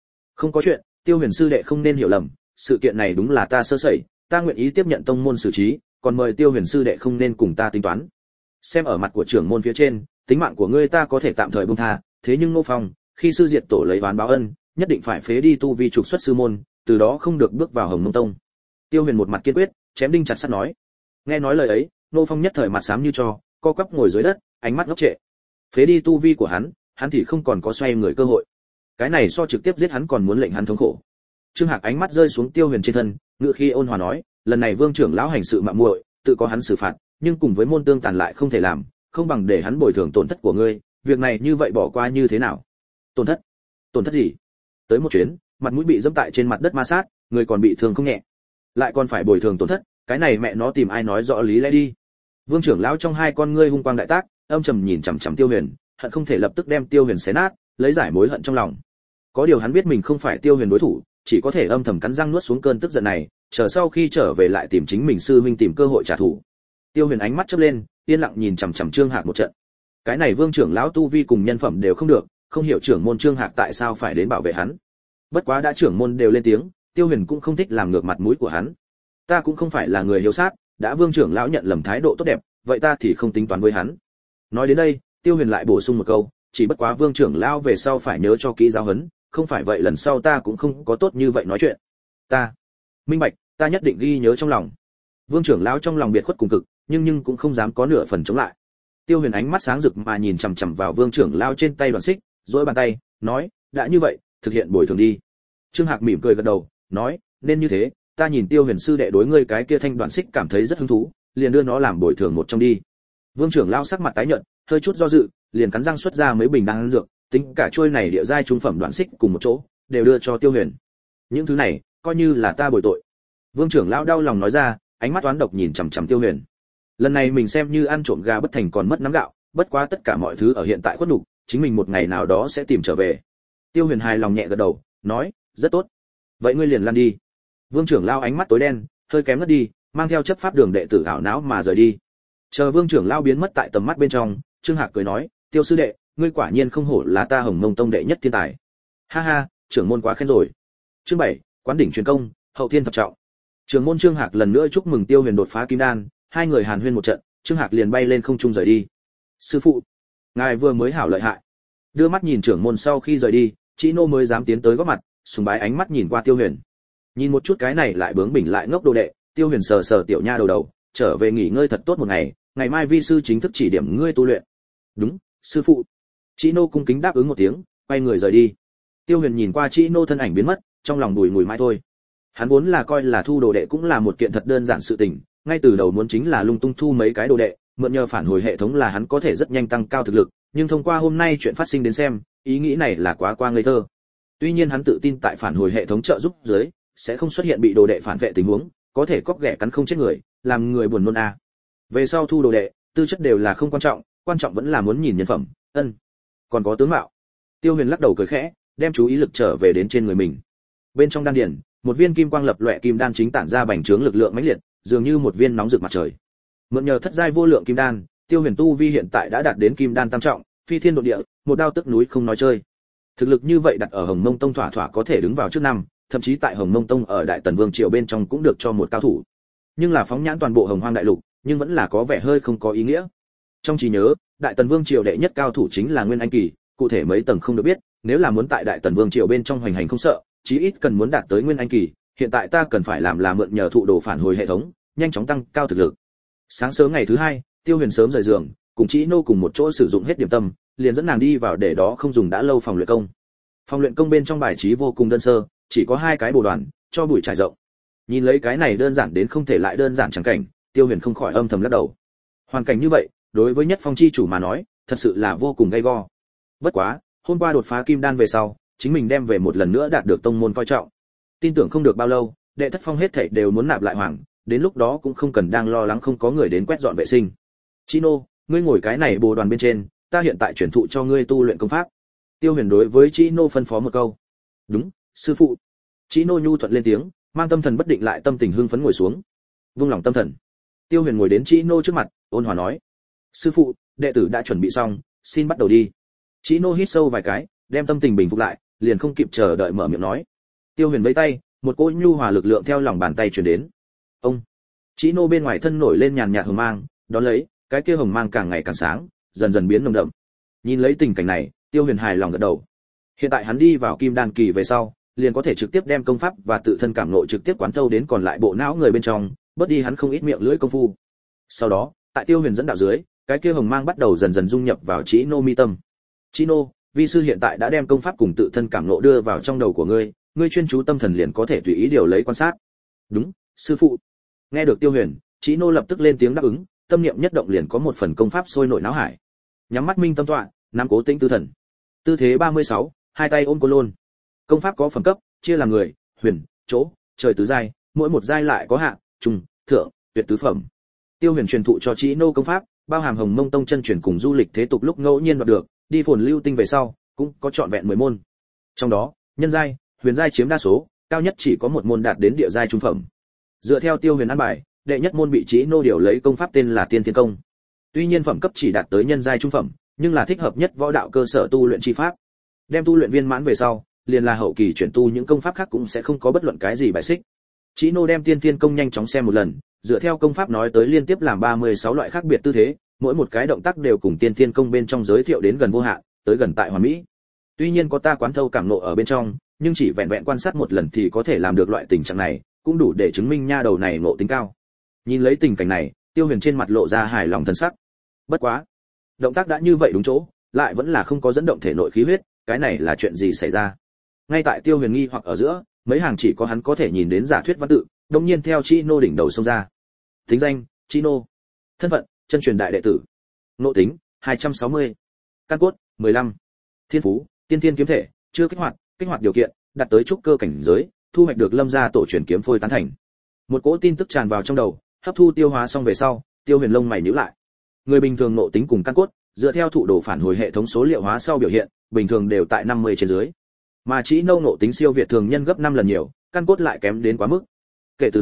có chuyện, Tiêu Huyền sư đệ không nên hiểu lầm, sự kiện này đúng là ta sơ sẩy, ta nguyện ý tiếp nhận tông môn xử trí, còn mời Tiêu Huyền sư đệ không nên cùng ta tính toán. Xem ở mặt của trưởng môn phía trên, tính mạng của ngươi ta có thể tạm thời buông tha, thế nhưng Ngô Phong, khi sư diệt tổ lấy oán báo ân, nhất định phải phế đi tu vi trục xuất sư môn, từ đó không được bước vào Hồng Mông Tông. Tiêu Huyền một mặt kiên quyết, chém đinh chặt sắt nói. Nghe nói lời ấy, Ngô Phong nhất thời mặt xám như tro, co quắp ngồi dưới đất, ánh mắt ngốc trệ. Phế đi tu vi của hắn thì không còn có xoay người cơ hội. Cái này so trực tiếp giết hắn còn muốn lệnh hắn thống khổ. Trương Hạc ánh mắt rơi xuống Tiêu Huyền trên thân, ngự khi ôn hòa nói, lần này Vương trưởng lão hành sự mạo muội, tự có hắn xử phạt, nhưng cùng với môn tương tàn lại không thể làm, không bằng để hắn bồi thường tổn thất của ngươi, việc này như vậy bỏ qua như thế nào? Tổn thất gì? Tới một chuyến, mặt mũi bị dẫm tại trên mặt đất ma sát, người còn bị thương không nhẹ, lại còn phải bồi thường tổn thất, cái này mẹ nó tìm ai nói rõ lý lẽ đi. Vương trưởng lão trong hai con ngươi hung quang đại tác, âm trầm nhìn chằm chằm Tiêu Huyền, hận không thể lập tức đem Tiêu Huyền xé nát, lấy giải mối hận trong lòng. Có điều hắn biết mình không phải Tiêu Huyền đối thủ, chỉ có thể âm thầm cắn răng nuốt xuống cơn tức giận này, chờ sau khi trở về lại tìm chính mình sư huynh tìm cơ hội trả thù. Tiêu Huyền ánh mắt chớp lên, yên lặng nhìn chằm chằm Trương Hạc một trận. Cái này Vương trưởng lão tu vi cùng nhân phẩm đều không được, không hiểu trưởng môn Trương Hạc tại sao phải đến bảo vệ hắn. Bất quá đã trưởng môn đều lên tiếng, Tiêu Huyền cũng không thích làm ngược mặt mũi của hắn. Ta cũng không phải là người hiếu sát, đã Vương trưởng lão nhận lầm thái độ tốt đẹp, vậy ta thì không tính toán với hắn. Nói đến đây, Tiêu Huyền lại bổ sung một câu, chỉ bất quá Vương trưởng lão về sau phải nhớ cho kỹ giáo huấn, không phải vậy lần sau ta cũng không có tốt như vậy nói chuyện. Ta minh bạch, ta nhất định ghi nhớ trong lòng. Vương trưởng lão trong lòng biệt khuất cùng cực, nhưng cũng không dám có nửa phần chống lại. Tiêu Huyền ánh mắt sáng rực mà nhìn chằm chằm vào Vương trưởng lão trên tay đoạn xích, duỗi bàn tay, nói, đã như vậy, thực hiện bồi thường đi. Trương Hạc mỉm cười gật đầu, nói, nên như thế, ta nhìn Tiêu Huyền sư đệ đối ngươi cái kia thanh đoạn xích cảm thấy rất hứng thú, liền đưa nó làm bồi thường một trong đi. Vương trưởng lão sắc mặt tái nhợt, hơi chút do dự, liền cắn răng xuất ra mấy bình đan dược, tính cả trôi này địa giai trung phẩm đoạn xích cùng một chỗ, đều đưa cho Tiêu Huyền. Những thứ này, coi như là ta bồi tội. Vương trưởng lão đau lòng nói ra, ánh mắt oán độc nhìn chằm chằm Tiêu Huyền. Lần này mình xem như ăn trộm gà bất thành còn mất nắm gạo, bất quá tất cả mọi thứ ở hiện tại khuất nhục, chính mình một ngày nào đó sẽ tìm trở về. Tiêu Huyền hài lòng nhẹ gật đầu, nói, rất tốt. Vậy ngươi liền lăn đi. Vương trưởng lão ánh mắt tối đen, hơi kém ngất đi, mang theo chấp pháp đường đệ tử ảo não mà rời đi. Chờ Vương trưởng lão biến mất tại tầm mắt bên trong, Trương Hạc cười nói, "Tiêu sư đệ, ngươi quả nhiên không hổ là ta Hồng Mông tông đệ nhất thiên tài." Ha ha, trưởng môn quá khen rồi. Chương 7, quán đỉnh truyền công, hậu thiên thập trọng. Trưởng môn Trương Hạc lần nữa chúc mừng Tiêu Huyền đột phá kim đan, hai người hàn huyên một trận, Trương Hạc liền bay lên không trung rời đi. "Sư phụ, ngài vừa mới hảo lợi hại." Đưa mắt nhìn trưởng môn sau khi rời đi, Chí Nô mới dám tiến tới góp mặt, sùng bái ánh mắt nhìn qua Tiêu Huyền. Nhìn một chút cái này lại bướng bỉnh lại ngốc đồ đệ, Tiêu Huyền sờ sờ tiểu nha đầu, trở về nghỉ ngơi thật tốt một ngày, ngày mai vi sư chính thức chỉ điểm ngươi tu luyện. "Đúng, sư phụ." Chí Nô cung kính đáp ứng một tiếng, quay người rời đi. Tiêu Huyền nhìn qua Chí Nô thân ảnh biến mất, trong lòng bùi ngùi mãi thôi. Hắn vốn là coi là thu đồ đệ cũng là một kiện thật đơn giản sự tình, ngay từ đầu muốn chính là lung tung thu mấy cái đồ đệ, mượn nhờ phản hồi hệ thống là hắn có thể rất nhanh tăng cao thực lực, nhưng thông qua hôm nay chuyện phát sinh đến xem, ý nghĩ này là quá qua ngây thơ. Tuy nhiên hắn tự tin tại phản hồi hệ thống trợ giúp dưới, sẽ không xuất hiện bị đồ đệ phản vệ tình huống, có thể cóc ghẻ cắn không chết người, làm người buồn nôn a. Về sau thu đồ đệ, tư chất đều là không quan trọng vẫn là muốn nhìn nhân phẩm, còn có tướng mạo. Tiêu Huyền lắc đầu cười khẽ, đem chú ý lực trở về đến trên người mình. Bên trong đan điền, một viên kim quang lập lòe kim đan chính tản ra bành trướng lực lượng mãnh liệt, dường như một viên nóng rực mặt trời. Mượn nhờ thất giai vô lượng kim đan, Tiêu Huyền tu vi hiện tại đã đạt đến kim đan tam trọng, phi thiên độ địa, một đao tức núi không nói chơi. Thực lực như vậy đặt ở Hồng Mông tông thỏa thỏa có thể đứng vào trước năm, thậm chí tại Hồng Mông tông ở Đại Tần Vương triều bên trong cũng được cho một cao thủ. Nhưng là phóng nhãn toàn bộ Hồng Hoang đại lục, nhưng vẫn là có vẻ hơi không có ý nghĩa. Trong trí nhớ, Đại Tần Vương triều đệ nhất cao thủ chính là Nguyên Anh kỳ, cụ thể mấy tầng không được biết, nếu là muốn tại Đại Tần Vương triều bên trong hoành hành không sợ, chí ít cần muốn đạt tới Nguyên Anh kỳ, hiện tại ta cần phải làm là mượn nhờ thụ đồ phản hồi hệ thống, nhanh chóng tăng cao thực lực. Sáng sớm ngày thứ hai, Tiêu Huyền sớm rời giường, cùng Chí Nô cùng một chỗ sử dụng hết điểm tâm, liền dẫn nàng đi vào để đó không dùng đã lâu phòng luyện công. Phòng luyện công bên trong bài trí vô cùng đơn sơ, chỉ có hai cái bồ đoàn, cho bụi trải rộng. Nhìn lấy cái này đơn giản đến không thể lại đơn giản chẳng cảnh, Tiêu Huyền không khỏi âm thầm lắc đầu. Hoàn cảnh như vậy, đối với Nhất Phong chi chủ mà nói, thật sự là vô cùng gay go. Bất quá, hôm qua đột phá kim đan về sau, chính mình đem về một lần nữa đạt được tông môn coi trọng. Tin tưởng không được bao lâu, đệ thất phong hết thảy đều muốn nạp lại hoàng, đến lúc đó cũng không cần đang lo lắng không có người đến quét dọn vệ sinh. Chino, ngươi ngồi cái này bồ đoàn bên trên, ta hiện tại chuyển thụ cho ngươi tu luyện công pháp. Tiêu Huyền đối với Chino phân phó một câu. Đúng, sư phụ. Chino nhu thuận lên tiếng, mang tâm thần bất định lại tâm tình hưng phấn ngồi xuống. Vung lòng tâm thần. Tiêu Huyền ngồi đến Chino trước mặt, ôn hòa nói: sư phụ, đệ tử đã chuẩn bị xong, xin bắt đầu đi. Chino hít sâu vài cái, đem tâm tình bình phục lại, liền không kịp chờ đợi mở miệng nói. Tiêu Huyền vẫy tay, một cỗ nhu hòa lực lượng theo lòng bàn tay truyền đến. Ông. Chino bên ngoài thân nổi lên nhàn nhạt hồng mang, đón lấy, cái kia hồng mang càng ngày càng sáng, dần dần biến nồng đậm. Nhìn lấy tình cảnh này, Tiêu Huyền hài lòng gật đầu. Hiện tại hắn đi vào kim đan kỳ về sau, liền có thể trực tiếp đem công pháp và tự thân cảm ngộ trực tiếp quán thâu đến còn lại bộ não người bên trong, bớt đi hắn không ít miệng lưỡi công phu. Sau đó, tại Tiêu Huyền dẫn đạo dưới, cái kia hồng mang bắt đầu dần dần dung nhập vào Chino mi tâm. Chino, vi sư hiện tại đã đem công pháp cùng tự thân cảm ngộ đưa vào trong đầu của ngươi, ngươi chuyên chú tâm thần liền có thể tùy ý điều lấy quan sát. Đúng, sư phụ. Nghe được Tiêu Huyền, Chino lập tức lên tiếng đáp ứng, tâm niệm nhất động liền có một phần công pháp sôi nổi não hải. Nhắm mắt minh tâm tọa, nắm cố tĩnh tư thần. Tư thế 36, hai tay ôm côn lôn. Công pháp có phẩm cấp, chia làm người, huyền, chỗ, trời tứ giai, mỗi một giai lại có hạ, trung, thượng, tuyệt tứ phẩm. Tiêu Huyền truyền thụ cho Chino công pháp, bao hàm Hồng Mông tông chân truyền cùng du lịch thế tục lúc ngẫu nhiên đoạt được, đi phồn lưu tinh về sau, cũng có trọn vẹn 10 môn. Trong đó, nhân giai, huyền giai chiếm đa số, cao nhất chỉ có một môn đạt đến địa giai trung phẩm. Dựa theo Tiêu Huyền an bài, đệ nhất môn bị Chino điều lấy công pháp tên là Tiên Thiên Công. Tuy nhiên phẩm cấp chỉ đạt tới nhân giai trung phẩm, nhưng là thích hợp nhất võ đạo cơ sở tu luyện chi pháp. Đem tu luyện viên mãn về sau, liền là hậu kỳ chuyển tu những công pháp khác cũng sẽ không có bất luận cái gì bài xích. Chino đem Tiên Thiên Công nhanh chóng xem một lần, dựa theo công pháp nói tới liên tiếp làm 36 loại khác biệt tư thế, mỗi một cái động tác đều cùng Tiên Thiên Công bên trong giới thiệu đến gần vô hạn, tới gần tại hoàn mỹ. Tuy nhiên có ta quán thâu cảm nộ ở bên trong, nhưng chỉ vẹn vẹn quan sát một lần thì có thể làm được loại tình trạng này, cũng đủ để chứng minh nha đầu này ngộ tính cao. Nhìn lấy tình cảnh này, Tiêu Huyền trên mặt lộ ra hài lòng thần sắc. Bất quá, động tác đã như vậy đúng chỗ, lại vẫn là không có dẫn động thể nội khí huyết, cái này là chuyện gì xảy ra? Ngay tại Tiêu Huyền nghi hoặc ở giữa, mấy hàng chỉ có hắn có thể nhìn đến giả thuyết văn tự, đột nhiên theo Chino đỉnh đầu xông ra. Tính danh: Chino. Thân phận: chân truyền đại đệ tử. Ngộ tính: 260. Căn cốt: 15. Thiên phú: Tiên Thiên kiếm thể, chưa kích hoạt điều kiện, đạt tới trúc cơ cảnh giới, thu hoạch được Lâm gia tổ truyền kiếm phôi tán thành. Một cỗ tin tức tràn vào trong đầu, hấp thu tiêu hóa xong về sau, Tiêu Huyền lông mày nhíu lại. Người bình thường ngộ tính cùng căn cốt, dựa theo thụ đồ phản hồi hệ thống số liệu hóa sau biểu hiện, bình thường đều tại 50 trên dưới. Mà Chino ngộ tính siêu việt thường nhân gấp 5 lần nhiều, căn cốt lại kém đến quá mức. Kể từ đó,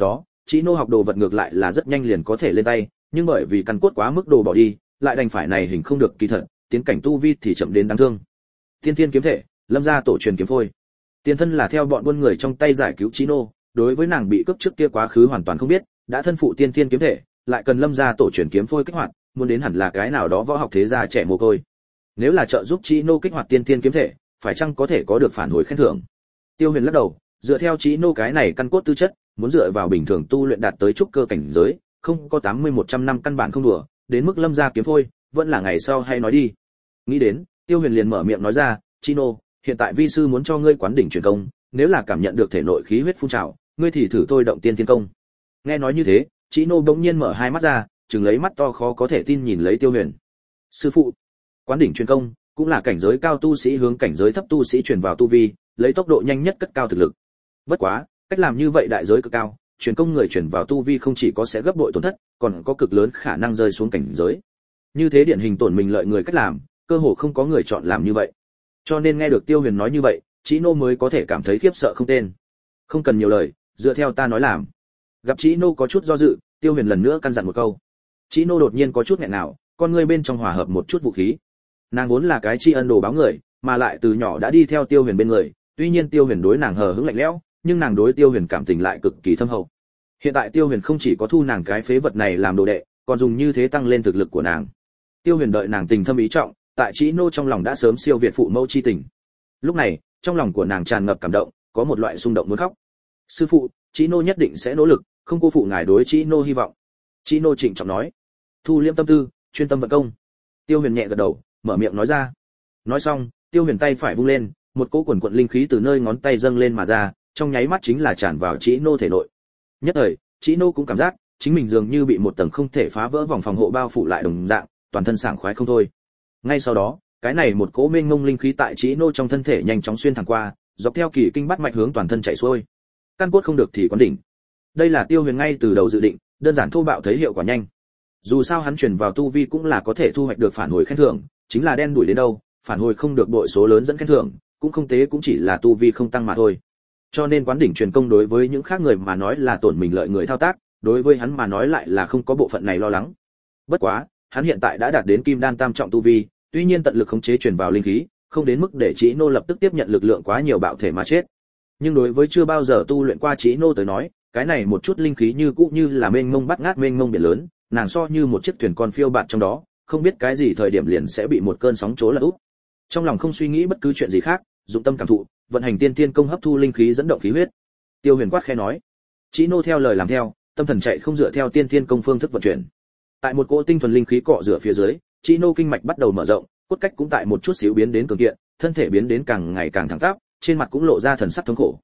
Chí Nô học đồ vật ngược lại là rất nhanh liền có thể lên tay, nhưng bởi vì căn cốt quá mức đồ bỏ đi, lại đành phải này hình không được kỳ thật, tiến cảnh tu vi thì chậm đến đáng thương. Tiên Thiên kiếm thể, Lâm gia tổ truyền kiếm phôi. Tiền thân là theo bọn buôn người trong tay giải cứu Chí Nô, đối với nàng bị cướp trước kia quá khứ hoàn toàn không biết, đã thân phụ Tiên Thiên kiếm thể, lại cần Lâm gia tổ truyền kiếm phôi kích hoạt, muốn đến hẳn là cái nào đó võ học thế gia trẻ mồ côi. Nếu là trợ giúp Chí Nô kích hoạt Tiên Thiên kiếm thể, phải chăng có thể có được phản hồi khen thưởng? Tiêu Huyền lắc đầu, dựa theo Chí Nô cái này căn cốt tư chất, muốn dựa vào bình thường tu luyện đạt tới trúc cơ cảnh giới, không có 80-100 năm căn bản không đùa, đến mức Lâm gia kiếm phôi, vẫn là ngày sau hay nói đi. Nghĩ đến, Tiêu Huyền liền mở miệng nói ra, Chí Nô, hiện tại vi sư muốn cho ngươi quán đỉnh truyền công, nếu là cảm nhận được thể nội khí huyết phun trào, ngươi thì thử thôi động tiên thiên công. Nghe nói như thế, Chí Nô bỗng nhiên mở hai mắt ra, trừng lấy mắt to khó có thể tin nhìn lấy Tiêu Huyền. Sư phụ, quán đỉnh truyền công cũng là cảnh giới cao tu sĩ hướng cảnh giới thấp tu sĩ truyền vào tu vi, lấy tốc độ nhanh nhất cất cao thực lực. Bất quá, cách làm như vậy đại giới cực cao, truyền công người truyền vào tu vi không chỉ có sẽ gấp bội tổn thất, còn có cực lớn khả năng rơi xuống cảnh giới. Như thế điển hình tổn mình lợi người cách làm, cơ hồ không có người chọn làm như vậy. Cho nên nghe được Tiêu Huyền nói như vậy, Chí Nô mới có thể cảm thấy khiếp sợ không tên. Không cần nhiều lời, dựa theo ta nói làm. Gặp Chí Nô có chút do dự, Tiêu Huyền lần nữa căn dặn một câu. Chí Nô đột nhiên có chút nghẹn nào, con ngươi bên trong hòa hợp một chút vũ khí. Nàng vốn là cái tri ân đồ báo người, mà lại từ nhỏ đã đi theo Tiêu Huyền bên người, tuy nhiên Tiêu Huyền đối nàng hờ hững lạnh lẽo, nhưng nàng đối Tiêu Huyền cảm tình lại cực kỳ thâm hậu. Hiện tại Tiêu Huyền không chỉ có thu nàng cái phế vật này làm đồ đệ, còn dùng như thế tăng lên thực lực của nàng. Tiêu Huyền đợi nàng tình thâm ý trọng, tại Chí Nô trong lòng đã sớm siêu việt phụ mẫu chi tình. Lúc này, trong lòng của nàng tràn ngập cảm động, có một loại xung động muốn khóc. Sư phụ, Chí Nô nhất định sẽ nỗ lực, không cô phụ ngài đối Chí Nô hy vọng. Chí Nô trịnh trọng nói. Thu liễm tâm tư, chuyên tâm vận công. Tiêu Huyền nhẹ gật đầu, mở miệng nói ra. Nói xong, Tiêu Huyền tay phải vung lên, một cỗ quần quật linh khí từ nơi ngón tay dâng lên mà ra, trong nháy mắt chính là tràn vào Chí Nô thể nội. Nhất thời, Chí Nô cũng cảm giác chính mình dường như bị một tầng không thể phá vỡ vòng phòng hộ bao phủ lại đồng dạng, toàn thân sảng khoái không thôi. Ngay sau đó, cái này một cỗ mênh mông linh khí tại Chí Nô trong thân thể nhanh chóng xuyên thẳng qua, dọc theo kỳ kinh bát mạch hướng toàn thân chảy xuôi. Căn cốt không được thì quán đỉnh. Đây là Tiêu Huyền ngay từ đầu dự định, đơn giản thô bạo thấy hiệu quả nhanh. Dù sao hắn truyền vào tu vi cũng là có thể thu hoạch được phản hồi khen thưởng, chính là đen đuổi đến đâu, phản hồi không được đội số lớn dẫn khen thưởng, cũng không tế cũng chỉ là tu vi không tăng mà thôi. Cho nên quán đỉnh truyền công đối với những khác người mà nói là tổn mình lợi người thao tác, đối với hắn mà nói lại là không có bộ phận này lo lắng. Bất quá, hắn hiện tại đã đạt đến kim đan tam trọng tu vi, tuy nhiên tận lực khống chế truyền vào linh khí, không đến mức để Chí Nô lập tức tiếp nhận lực lượng quá nhiều bạo thể mà chết. Nhưng đối với chưa bao giờ tu luyện qua Chí Nô tới nói, cái này một chút linh khí như cũ như là mênh mông bắt ngát mênh mông biển lớn, nàng so như một chiếc thuyền con phiêu bạt trong đó, không biết cái gì thời điểm liền sẽ bị một cơn sóng trố lật úp. Trong lòng không suy nghĩ bất cứ chuyện gì khác, dụng tâm cảm thụ, vận hành tiên tiên công hấp thu linh khí dẫn động khí huyết. Tiêu Huyền quát khẽ nói. Chí Nô theo lời làm theo, tâm thần chạy không dựa theo tiên tiên công phương thức vận chuyển. Tại một cỗ tinh thuần linh khí cọ rửa phía dưới, Chí Nô kinh mạch bắt đầu mở rộng, cốt cách cũng tại một chút xíu biến đến cường kiện, thân thể biến đến càng ngày càng thẳng tắp, trên mặt cũng lộ ra thần sắc thống khổ.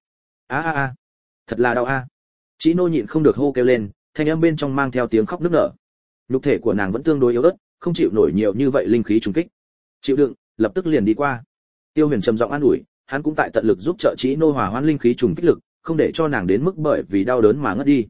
A, thật là đau a. Chí Nô nhịn không được hô kêu lên, thanh âm bên trong mang theo tiếng khóc nức nở. Nhục thể của nàng vẫn tương đối yếu ớt, không chịu nổi nhiều như vậy linh khí trùng kích. Chịu đựng, lập tức liền đi qua. Tiêu Huyền trầm giọng an ủi, hắn cũng tại tận lực giúp trợ Chí Nô hòa hoãn linh khí trùng kích lực, không để cho nàng đến mức bởi vì đau đớn mà ngất đi.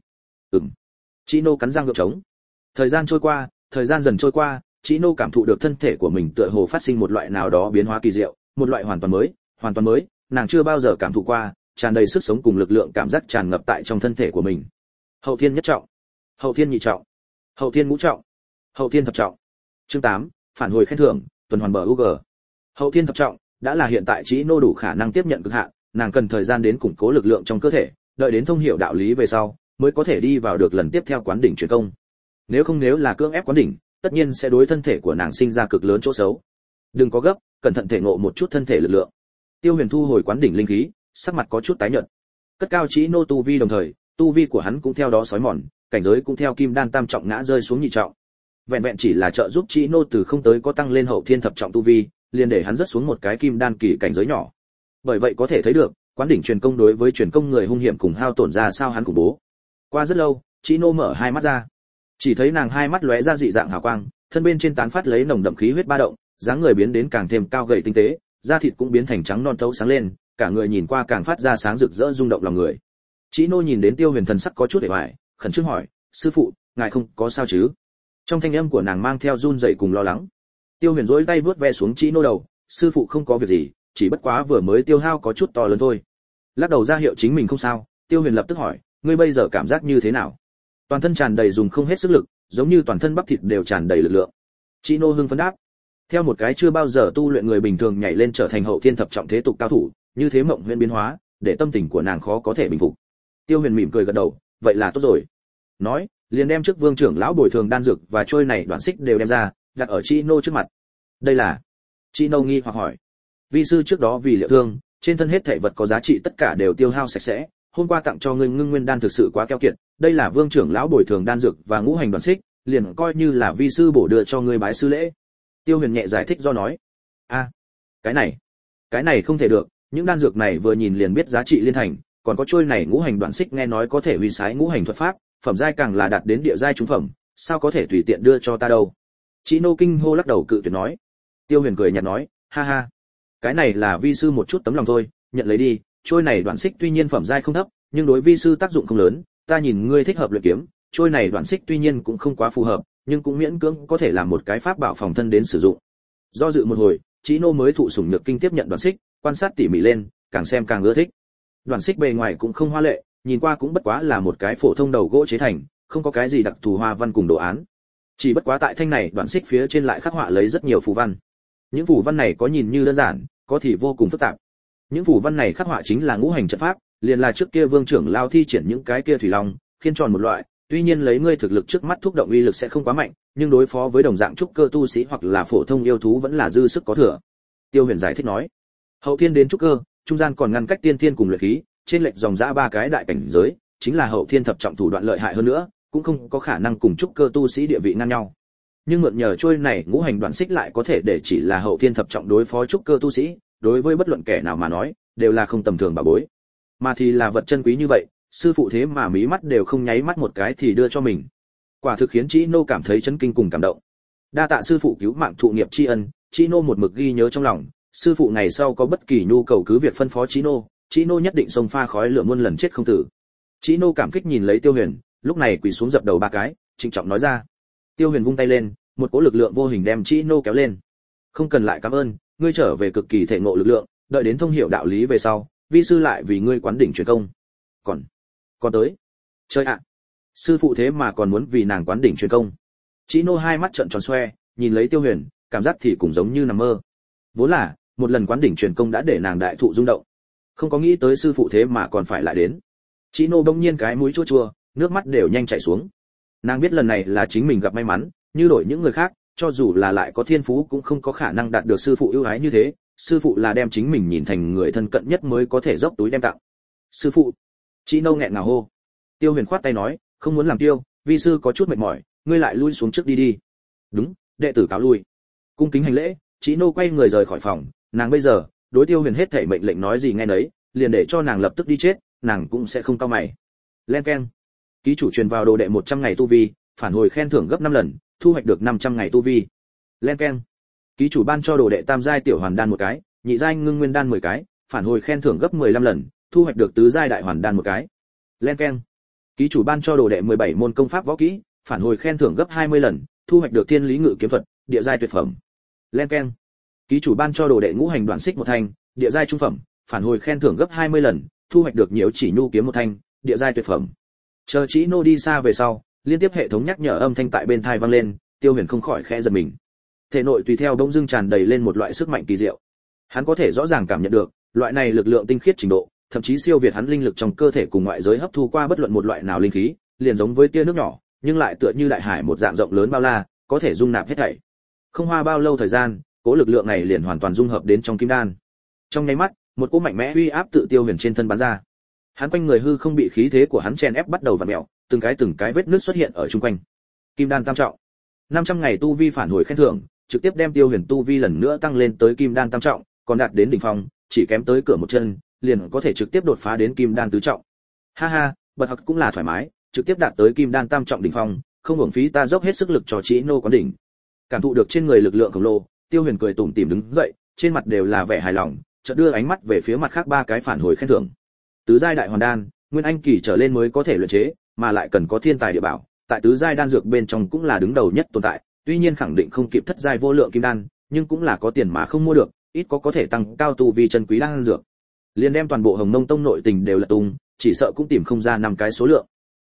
Chí Nô cắn răng gượng chống. Thời gian trôi qua, thời gian dần trôi qua, Chí Nô cảm thụ được thân thể của mình tựa hồ phát sinh một loại nào đó biến hóa kỳ diệu, một loại hoàn toàn mới, nàng chưa bao giờ cảm thụ qua, tràn đầy sức sống cùng lực lượng cảm giác tràn ngập tại trong thân thể của mình. Hậu thiên nhất trọng, hậu thiên nhị trọng, hậu thiên ngũ trọng, hậu thiên thập trọng. Chương 8, phản hồi khen thưởng, tuần hoàn bờ UG. Hậu thiên thập trọng đã là hiện tại Chí Nô đủ khả năng tiếp nhận cực hạn, nàng cần thời gian đến củng cố lực lượng trong cơ thể, đợi đến thông hiểu đạo lý về sau, mới có thể đi vào được lần tiếp theo quán đỉnh truyền công. Nếu là cưỡng ép quán đỉnh, tất nhiên sẽ đối thân thể của nàng sinh ra cực lớn chỗ xấu. Đừng có gấp, cẩn thận thể ngộ một chút thân thể lực lượng. Tiêu Huyền thu hồi quán đỉnh linh khí, sắc mặt có chút tái nhợt. Cất cao Chí Nô tu vi đồng thời, tu vi của hắn cũng theo đó xói mòn, cảnh giới cũng theo kim đan tam trọng ngã rơi xuống nhị trọng. Vẹn vẹn chỉ là trợ giúp Chí Nô từ không tới có tăng lên hậu thiên thập trọng tu vi, liền để hắn rớt xuống một cái kim đan kỳ cảnh giới nhỏ. Bởi vậy có thể thấy được, quán đỉnh truyền công đối với truyền công người hung hiểm cùng hao tổn ra sao hắn khủng bố. Qua rất lâu, Chí Nô mở hai mắt ra. Chỉ thấy nàng hai mắt lóe ra dị dạng hào quang, thân bên trên tán phát lấy nồng đậm khí huyết ba động, dáng người biến đến càng thêm cao gầy tinh tế, da thịt cũng biến thành trắng non thấu sáng lên, cả người nhìn qua càng phát ra sáng rực rỡ rung động lòng người. Chí Nô nhìn đến Tiêu Huyền thần sắc có chút hề hoài, khẩn trương hỏi, sư phụ, ngài không có sao chứ? Trong thanh âm của nàng mang theo run rẩy cùng lo lắng. Tiêu Huyền duỗi tay vuốt ve xuống Chí Nô đầu, sư phụ không có việc gì, chỉ bất quá vừa mới tiêu hao có chút to lớn thôi. Lắc đầu ra hiệu chính mình không sao, Tiêu Huyền lập tức hỏi, ngươi bây giờ cảm giác như thế nào? Toàn thân tràn đầy dùng không hết sức lực, giống như toàn thân bắp thịt đều tràn đầy lực lượng. Chino hưng phấn đáp. Theo một cái chưa bao giờ tu luyện người bình thường nhảy lên trở thành hậu thiên thập trọng thế tục cao thủ, như thế mộng huyễn biến hóa, để tâm tình của nàng khó có thể bình phục. Tiêu Huyền mỉm cười gật đầu, vậy là tốt rồi. Nói, liền đem trước Vương trưởng lão bồi thường đan dược và trôi này đoạn xích đều đem ra, đặt ở Chino trước mặt. Đây là? Chino nghi hoặc hỏi. Vi sư trước đó vì liệu thương, trên thân hết thảy vật có giá trị tất cả đều tiêu hao sạch sẽ, hôm qua tặng cho ngươi ngưng nguyên đan thực sự quá keo kiệt, đây là Vương trưởng lão bồi thường đan dược và ngũ hành đoạn xích, liền coi như là vi sư bổ đưa cho ngươi bái sư lễ. Tiêu Huyền nhẹ giải thích do nói. Cái này không thể được, những đan dược này vừa nhìn liền biết giá trị liên thành, còn có trôi này ngũ hành đoạn xích nghe nói có thể huy sái ngũ hành thuật pháp, phẩm giai càng là đạt đến địa giai trung phẩm, sao có thể tùy tiện đưa cho ta đâu. Chino kinh hô lắc đầu cự tuyệt nói. Tiêu Huyền cười nhạt nói, ha ha, cái này là vi sư một chút tấm lòng thôi, nhận lấy đi, trôi này đoạn xích tuy nhiên phẩm giai không thấp, nhưng đối vi sư tác dụng không lớn, ta nhìn ngươi thích hợp luyện kiếm, trôi này đoạn xích tuy nhiên cũng không quá phù hợp, nhưng cũng miễn cưỡng có thể làm một cái pháp bảo phòng thân đến sử dụng. Do dự một hồi, Chino mới thụ sủng nhược kinh tiếp nhận đoạn xích, quan sát tỉ mỉ lên, càng xem càng ưa thích. Đoạn xích bề ngoài cũng không hoa lệ, nhìn qua cũng bất quá là một cái phổ thông đầu gỗ chế thành, không có cái gì đặc thù hoa văn cùng đồ án. Chỉ bất quá tại thanh này đoạn xích phía trên lại khắc họa lấy rất nhiều phù văn. Những phù văn này có nhìn như đơn giản, có thì vô cùng phức tạp. Những phù văn này khắc họa chính là ngũ hành trận pháp, liền là trước kia Vương trưởng lao thi triển những cái kia thủy long, khiên tròn một loại, tuy nhiên lấy ngươi thực lực trước mắt thúc động uy lực sẽ không quá mạnh, nhưng đối phó với đồng dạng trúc cơ tu sĩ hoặc là phổ thông yêu thú vẫn là dư sức có thừa. Tiêu Huyền giải thích nói, hậu thiên đến trúc cơ, trung gian còn ngăn cách tiên thiên cùng luyện khí, trên lệch dòng dã ba cái đại cảnh giới, chính là hậu thiên thập trọng thủ đoạn lợi hại hơn nữa, cũng không có khả năng cùng trúc cơ tu sĩ địa vị ngang nhau. Nhưng mượn nhờ trôi này ngũ hành đoạn xích lại có thể để chỉ là hậu thiên thập trọng đối phó trúc cơ tu sĩ, đối với bất luận kẻ nào mà nói, đều là không tầm thường bảo bối. Mà thì là vật chân quý như vậy, sư phụ thế mà mí mắt đều không nháy mắt một cái thì đưa cho mình. Quả thực khiến Chino cảm thấy chấn kinh cùng cảm động. Đa tạ sư phụ cứu mạng thụ nghiệp tri ân, Chino một mực ghi nhớ trong lòng, sư phụ ngày sau có bất kỳ nhu cầu cứ việc phân phó Chino nhất định xông pha khói lửa muôn lần chết không tử. Chino cảm kích nhìn lấy Tiêu Huyền, lúc này quỳ xuống dập đầu ba cái, trịnh trọng nói ra. Tiêu Huyền vung tay lên, một cỗ lực lượng vô hình đem Chino kéo lên. Không cần lại cảm ơn, ngươi trở về cực kỳ thể ngộ lực lượng, đợi đến thông hiểu đạo lý về sau, vi sư lại vì ngươi quán đỉnh truyền công. Còn tới. Chơi ạ. Sư phụ thế mà còn muốn vì nàng quán đỉnh truyền công. Chino hai mắt trợn tròn xoe, nhìn lấy Tiêu Huyền, cảm giác thì cũng giống như nằm mơ. Vốn là, một lần quán đỉnh truyền công đã để nàng đại thụ rung động. Không có nghĩ tới sư phụ thế mà còn phải lại đến. Chino bỗng nhiên cái mũi chua chua, nước mắt đều nhanh chảy xuống. Nàng biết lần này là chính mình gặp may mắn, như đổi những người khác, cho dù là lại có thiên phú cũng không có khả năng đạt được sư phụ ưu ái như thế, sư phụ là đem chính mình nhìn thành người thân cận nhất mới có thể dốc túi đem tặng. Sư phụ. Chino nghẹn ngào hô. Tiêu Huyền khoát tay nói, không muốn làm tiêu, vi sư có chút mệt mỏi, ngươi lại lui xuống trước đi đi. Đúng, đệ tử cáo lui. Cung kính hành lễ, Chino quay người rời khỏi phòng, nàng bây giờ, đối Tiêu Huyền hết thảy mệnh lệnh nói gì nghe nấy, liền để cho nàng lập tức đi chết, nàng cũng sẽ không cau mày. Len keng. Ký chủ truyền vào đồ đệ 100 ngày tu vi, phản hồi khen thưởng gấp 5 lần, thu hoạch được 500 ngày tu vi. Len keng. Ký chủ ban cho đồ đệ tam giai tiểu hoàn đan một cái, nhị giai ngưng nguyên đan 10 cái, phản hồi khen thưởng gấp 15 lần, thu hoạch được tứ giai đại hoàn đan một cái. Len keng. Ký chủ ban cho đồ đệ 17 môn công pháp võ kỹ, phản hồi khen thưởng gấp 20 lần, thu hoạch được thiên lý ngự kiếm thuật, địa giai tuyệt phẩm. Len keng. Ký chủ ban cho đồ đệ ngũ hành đoạn xích một thanh, địa giai trung phẩm, phản hồi khen thưởng gấp 20 lần, thu hoạch được nhiễu chỉ nhu kiếm một thanh, địa giai tuyệt phẩm. Chờ Chino đi xa về sau, liên tiếp hệ thống nhắc nhở âm thanh tại bên tai vang lên, Tiêu Huyền không khỏi khẽ giật mình. Thể nội tùy theo bỗng dưng tràn đầy lên một loại sức mạnh kỳ diệu. Hắn có thể rõ ràng cảm nhận được, loại này lực lượng tinh khiết trình độ, thậm chí siêu việt hắn linh lực trong cơ thể cùng ngoại giới hấp thu qua bất luận một loại nào linh khí, liền giống với tia nước nhỏ, nhưng lại tựa như đại hải một dạng rộng lớn bao la, có thể dung nạp hết thảy. Không hoa bao lâu thời gian, cỗ lực lượng này liền hoàn toàn dung hợp đến trong kim đan. Trong nháy mắt, một cỗ mạnh mẽ uy áp tự Tiêu Huyền trên thân bắn ra. Hắn quanh người hư không bị khí thế của hắn chèn ép bắt đầu vặn mèo, từng cái vết nứt xuất hiện ở chung quanh. Kim đan tam trọng. 500 ngày tu vi phản hồi khen thưởng, trực tiếp đem Tiêu Huyền tu vi lần nữa tăng lên tới kim đan tam trọng, còn đạt đến đỉnh phong, chỉ kém tới cửa một chân, liền có thể trực tiếp đột phá đến kim đan tứ trọng. Ha ha, bật học cũng là thoải mái, trực tiếp đạt tới kim đan tam trọng đỉnh phong, không hưởng phí ta dốc hết sức lực cho Chino quán đỉnh. Cảm thụ được trên người lực lượng khổng lồ, Tiêu Huyền cười tủm tỉm đứng dậy, trên mặt đều là vẻ hài lòng, chợt đưa ánh mắt về phía mặt khác ba cái phản hồi khen thưởng. Tứ giai đại hoàn đan, nguyên anh kỳ trở lên mới có thể luyện chế, mà lại cần có thiên tài địa bảo, tại tứ giai đan dược bên trong cũng là đứng đầu nhất tồn tại, tuy nhiên khẳng định không kịp thất giai vô lượng kim đan, nhưng cũng là có tiền mà không mua được, ít có thể tăng cao tu vi chân quý đan dược. Liền đem toàn bộ Hồng Mông Tông nội tình đều là tung, chỉ sợ cũng tìm không ra năm cái số lượng.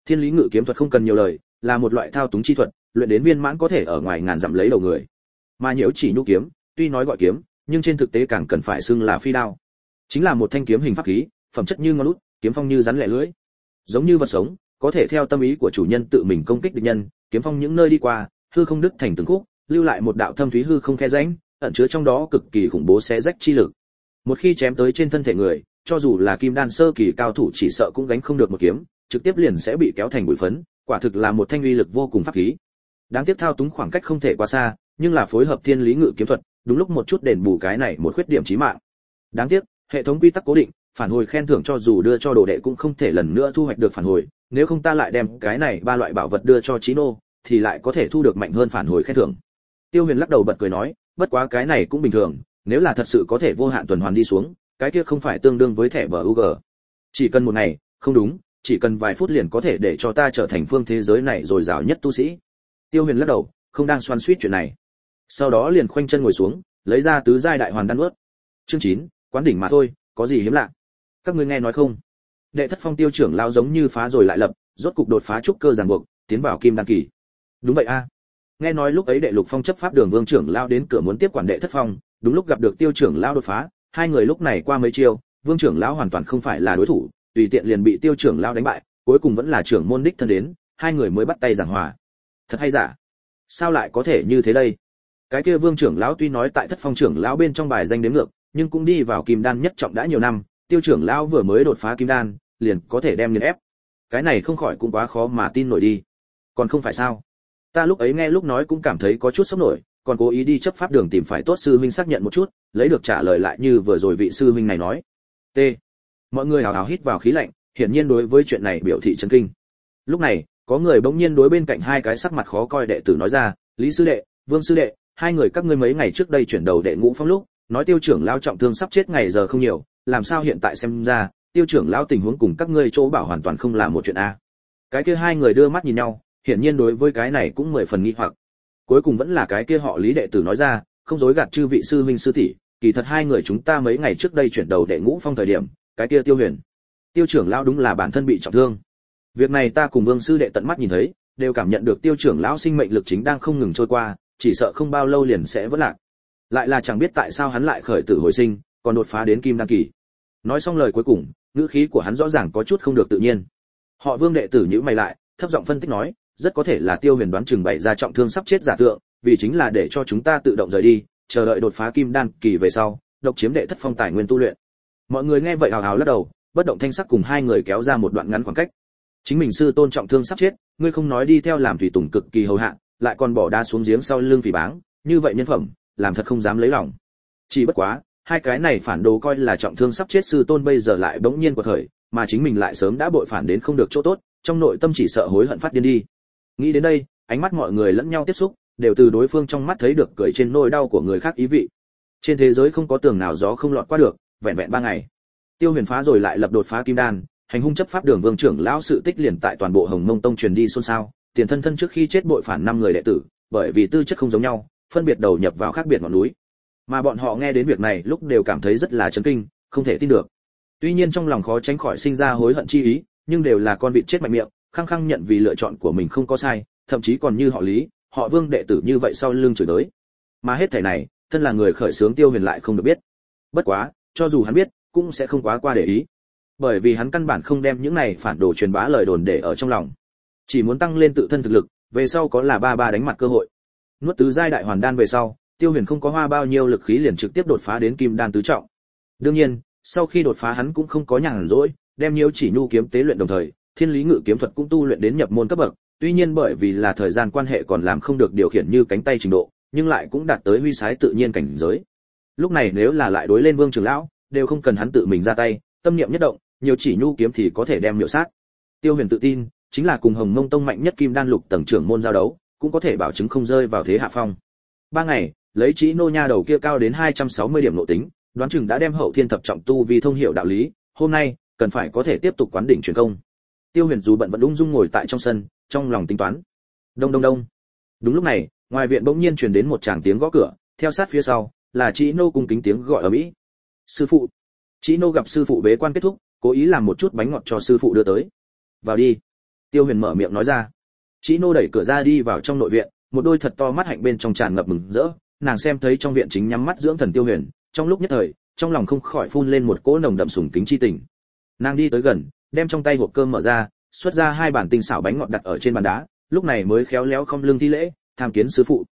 Thiên lý ngự kiếm thuật không cần nhiều lời, là một loại thao túng chi thuật, luyện đến viên mãn có thể ở ngoài ngàn dặm lấy đầu người. Mà nhiễu chỉ nhu kiếm, tuy nói gọi kiếm, nhưng trên thực tế càng cần phải xưng là phi đao. Chính là một thanh kiếm hình pháp khí, phẩm chất như ngón út, kiếm phong như rắn lẻ lưỡi. Giống như vật sống, có thể theo tâm ý của chủ nhân tự mình công kích địch nhân, kiếm phong những nơi đi qua, hư không đứt thành từng khúc, lưu lại một đạo thâm thúy hư không khe rãnh, ẩn chứa trong đó cực kỳ khủng bố xé rách chi lực. Một khi chém tới trên thân thể người, cho dù là kim đan sơ kỳ cao thủ chỉ sợ cũng gánh không được một kiếm, trực tiếp liền sẽ bị kéo thành bụi phấn, quả thực là một thanh uy lực vô cùng pháp khí. Đáng tiếc thao túng khoảng cách không thể quá xa, nhưng là phối hợp thiên lý ngự kiếm thuật, đúng lúc một chút đền bù cái này một khuyết điểm chí mạng. Đáng tiếc, hệ thống quy tắc cố định, phản hồi khen thưởng cho dù đưa cho đồ đệ cũng không thể lần nữa thu hoạch được phản hồi, nếu không ta lại đem cái này ba loại bảo vật đưa cho Chí Nô, thì lại có thể thu được mạnh hơn phản hồi khen thưởng. Tiêu Huyền lắc đầu bật cười nói, bất quá cái này cũng bình thường, nếu là thật sự có thể vô hạn tuần hoàn đi xuống, cái kia không phải tương đương với thẻ BUG. Chỉ cần một ngày, không đúng, chỉ cần vài phút liền có thể để cho ta trở thành phương thế giới này dồi dào nhất tu sĩ. Tiêu Huyền lắc đầu, không đang xoắn xuýt chuyện này. Sau đó liền khoanh chân ngồi xuống, lấy ra tứ giai đại hoàn đan nuốt. Chương 9, quán đỉnh mà thôi, có gì hiếm lạ. Các ngươi nghe nói không? Đệ Thất Phong Tiêu trưởng lão giống như phá rồi lại lập, rốt cục đột phá trúc cơ ràng buộc, tiến vào kim đan kỳ. Đúng vậy a. Nghe nói lúc ấy Đệ Lục Phong chấp pháp đường Vương trưởng lão đến cửa muốn tiếp quản Đệ Thất Phong, đúng lúc gặp được Tiêu trưởng lão đột phá, hai người lúc này qua mấy chiêu, Vương trưởng lão hoàn toàn không phải là đối thủ, tùy tiện liền bị Tiêu trưởng lão đánh bại, cuối cùng vẫn là trưởng môn đích thân đến, hai người mới bắt tay giảng hòa. Thật hay giả? Sao lại có thể như thế đây? Cái kia Vương trưởng lão tuy nói tại Thất Phong trưởng lão bên trong bài danh đếm ngược, nhưng cũng đi vào kim đan nhất trọng đã nhiều năm, Tiêu trưởng lão vừa mới đột phá kim đan, liền có thể đem nghiền ép. Cái này không khỏi cũng quá khó mà tin nổi đi. Còn không phải sao? Ta lúc ấy nghe lúc nói cũng cảm thấy có chút sốc nổi, còn cố ý đi chấp pháp đường tìm phải tốt sư huynh xác nhận một chút, lấy được trả lời lại như vừa rồi vị sư huynh này nói. T. Mọi người hào hào hít vào khí lạnh, hiển nhiên đối với chuyện này biểu thị chấn kinh. Lúc này, có người bỗng nhiên đối bên cạnh hai cái sắc mặt khó coi đệ tử nói ra, Lý sư đệ, Vương sư đệ, hai người các ngươi mấy ngày trước đây chuyển đầu đệ ngũ phong lúc, nói Tiêu trưởng lão trọng thương sắp chết ngày giờ không nhiều, làm sao hiện tại xem ra, Tiêu trưởng lão tình huống cùng các ngươi chỗ bảo hoàn toàn không là một chuyện a. Cái kia hai người đưa mắt nhìn nhau, hiển nhiên đối với cái này cũng 10 phần nghi hoặc. Cuối cùng vẫn là cái kia họ Lý đệ tử nói ra, không dối gạt chư vị sư huynh sư tỷ, kỳ thật hai người chúng ta mấy ngày trước đây chuyển đầu đệ ngũ phong thời điểm, cái kia Tiêu Huyền, Tiêu trưởng lão đúng là bản thân bị trọng thương. Việc này ta cùng Vương sư đệ tận mắt nhìn thấy, đều cảm nhận được Tiêu trưởng lão sinh mệnh lực chính đang không ngừng trôi qua, chỉ sợ không bao lâu liền sẽ vỡ lạc. Lại là chẳng biết tại sao hắn lại khởi tử hồi sinh, còn đột phá đến kim đan kỳ. Nói xong lời cuối cùng, ngữ khí của hắn rõ ràng có chút không được tự nhiên. Họ Vương đệ tử nhíu mày lại, thấp giọng phân tích nói, rất có thể là Tiêu Huyền đoán chừng bày ra trọng thương sắp chết giả tượng, vì chính là để cho chúng ta tự động rời đi, chờ đợi đột phá kim đan kỳ về sau, độc chiếm Đệ Thất Phong tài nguyên tu luyện. Mọi người nghe vậy hào hào lắc đầu, bất động thanh sắc cùng hai người kéo ra một đoạn ngắn khoảng cách. Chính mình sư tôn trọng thương sắp chết, ngươi không nói đi theo làm tùy tùng cực kỳ hầu hạ, lại còn bỏ đá xuống giếng sau lưng phỉ báng, như vậy nhân phẩm, làm thật không dám lấy lòng. Chỉ bất quá, hai cái này phản đồ coi là trọng thương sắp chết sư tôn bây giờ lại bỗng nhiên quật khởi, mà chính mình lại sớm đã bội phản đến không được chỗ tốt, trong nội tâm chỉ sợ hối hận phát điên đi. Nghĩ đến đây, ánh mắt mọi người lẫn nhau tiếp xúc, đều từ đối phương trong mắt thấy được cười trên nỗi đau của người khác ý vị. Trên thế giới không có tường nào gió không lọt qua được, vẹn vẹn 3 ngày. Tiêu Huyền phá rồi lại lập đột phá kim đan, hành hung chấp pháp đường Vương trưởng lão sự tích liền tại toàn bộ Hồng Mông Tông truyền đi xôn xao, tiền thân thân trước khi chết bội phản 5 người đệ tử, bởi vì tư chất không giống nhau, phân biệt đầu nhập vào khác biệt ngọn núi. Mà bọn họ nghe đến việc này lúc đều cảm thấy rất là chấn kinh, không thể tin được. Tuy nhiên trong lòng khó tránh khỏi sinh ra hối hận chi ý, nhưng đều là con vịt chết mạnh miệng, khăng khăng nhận vì lựa chọn của mình không có sai, thậm chí còn như họ Lý, họ Vương đệ tử như vậy sau lưng chửi tới. Mà hết thảy này, thân là người khởi xướng Tiêu Huyền lại không được biết. Bất quá, cho dù hắn biết, cũng sẽ không quá qua để ý. Bởi vì hắn căn bản không đem những này phản đồ truyền bá lời đồn để ở trong lòng. Chỉ muốn tăng lên tự thân thực lực, về sau có là ba đánh mặt cơ hội. Nuốt tứ giai đại hoàn đan về sau, Tiêu Huyền không có hoa bao nhiêu lực khí liền trực tiếp đột phá đến kim đan tứ trọng. Đương nhiên, sau khi đột phá hắn cũng không có nhàn rỗi, đem nhiễu chỉ nhu kiếm tế luyện đồng thời, thiên lý ngự kiếm thuật cũng tu luyện đến nhập môn cấp bậc, tuy nhiên bởi vì là thời gian quan hệ còn làm không được điều khiển như cánh tay trình độ, nhưng lại cũng đạt tới huy sái tự nhiên cảnh giới. Lúc này nếu là lại đối lên Vương trưởng lão, đều không cần hắn tự mình ra tay, tâm niệm nhất động, nhiều chỉ nhu kiếm thì có thể đem miểu sát. Tiêu Huyền tự tin, chính là cùng Hồng Mông Tông mạnh nhất kim đan lục tầng trưởng môn giao đấu, cũng có thể bảo chứng không rơi vào thế hạ phong. 3 ngày, lấy chỉ nô nha đầu kia cao đến 260 điểm nội tính, đoán chừng đã đem hậu thiên thập trọng tu vì thông hiểu đạo lý, hôm nay cần phải có thể tiếp tục quán đỉnh truyền công. Tiêu Huyền dù bận vẫn ung dung ngồi tại trong sân, trong lòng tính toán. Đông đông đông. Đúng lúc này, ngoài viện bỗng nhiên truyền đến một tràng tiếng gõ cửa, theo sát phía sau là Chỉ nô cung kính tiếng gọi ở mỹ. Sư phụ. Chỉ nô gặp sư phụ bế quan kết thúc, cố ý làm một chút bánh ngọt cho sư phụ đưa tới. Vào đi. Tiêu Huyền mở miệng nói ra. Chí Nô đẩy cửa ra đi vào trong nội viện, một đôi thật to mắt hạnh bên trong tràn ngập mừng rỡ, nàng xem thấy trong viện chính nhắm mắt dưỡng thần Tiêu Huyền, trong lúc nhất thời, trong lòng không khỏi phun lên một cỗ nồng đậm sùng kính chi tình. Nàng đi tới gần, đem trong tay hộp cơm mở ra, xuất ra 2 bản tinh xảo bánh ngọt đặt ở trên bàn đá, lúc này mới khéo léo không lưng thi lễ, tham kiến sư phụ.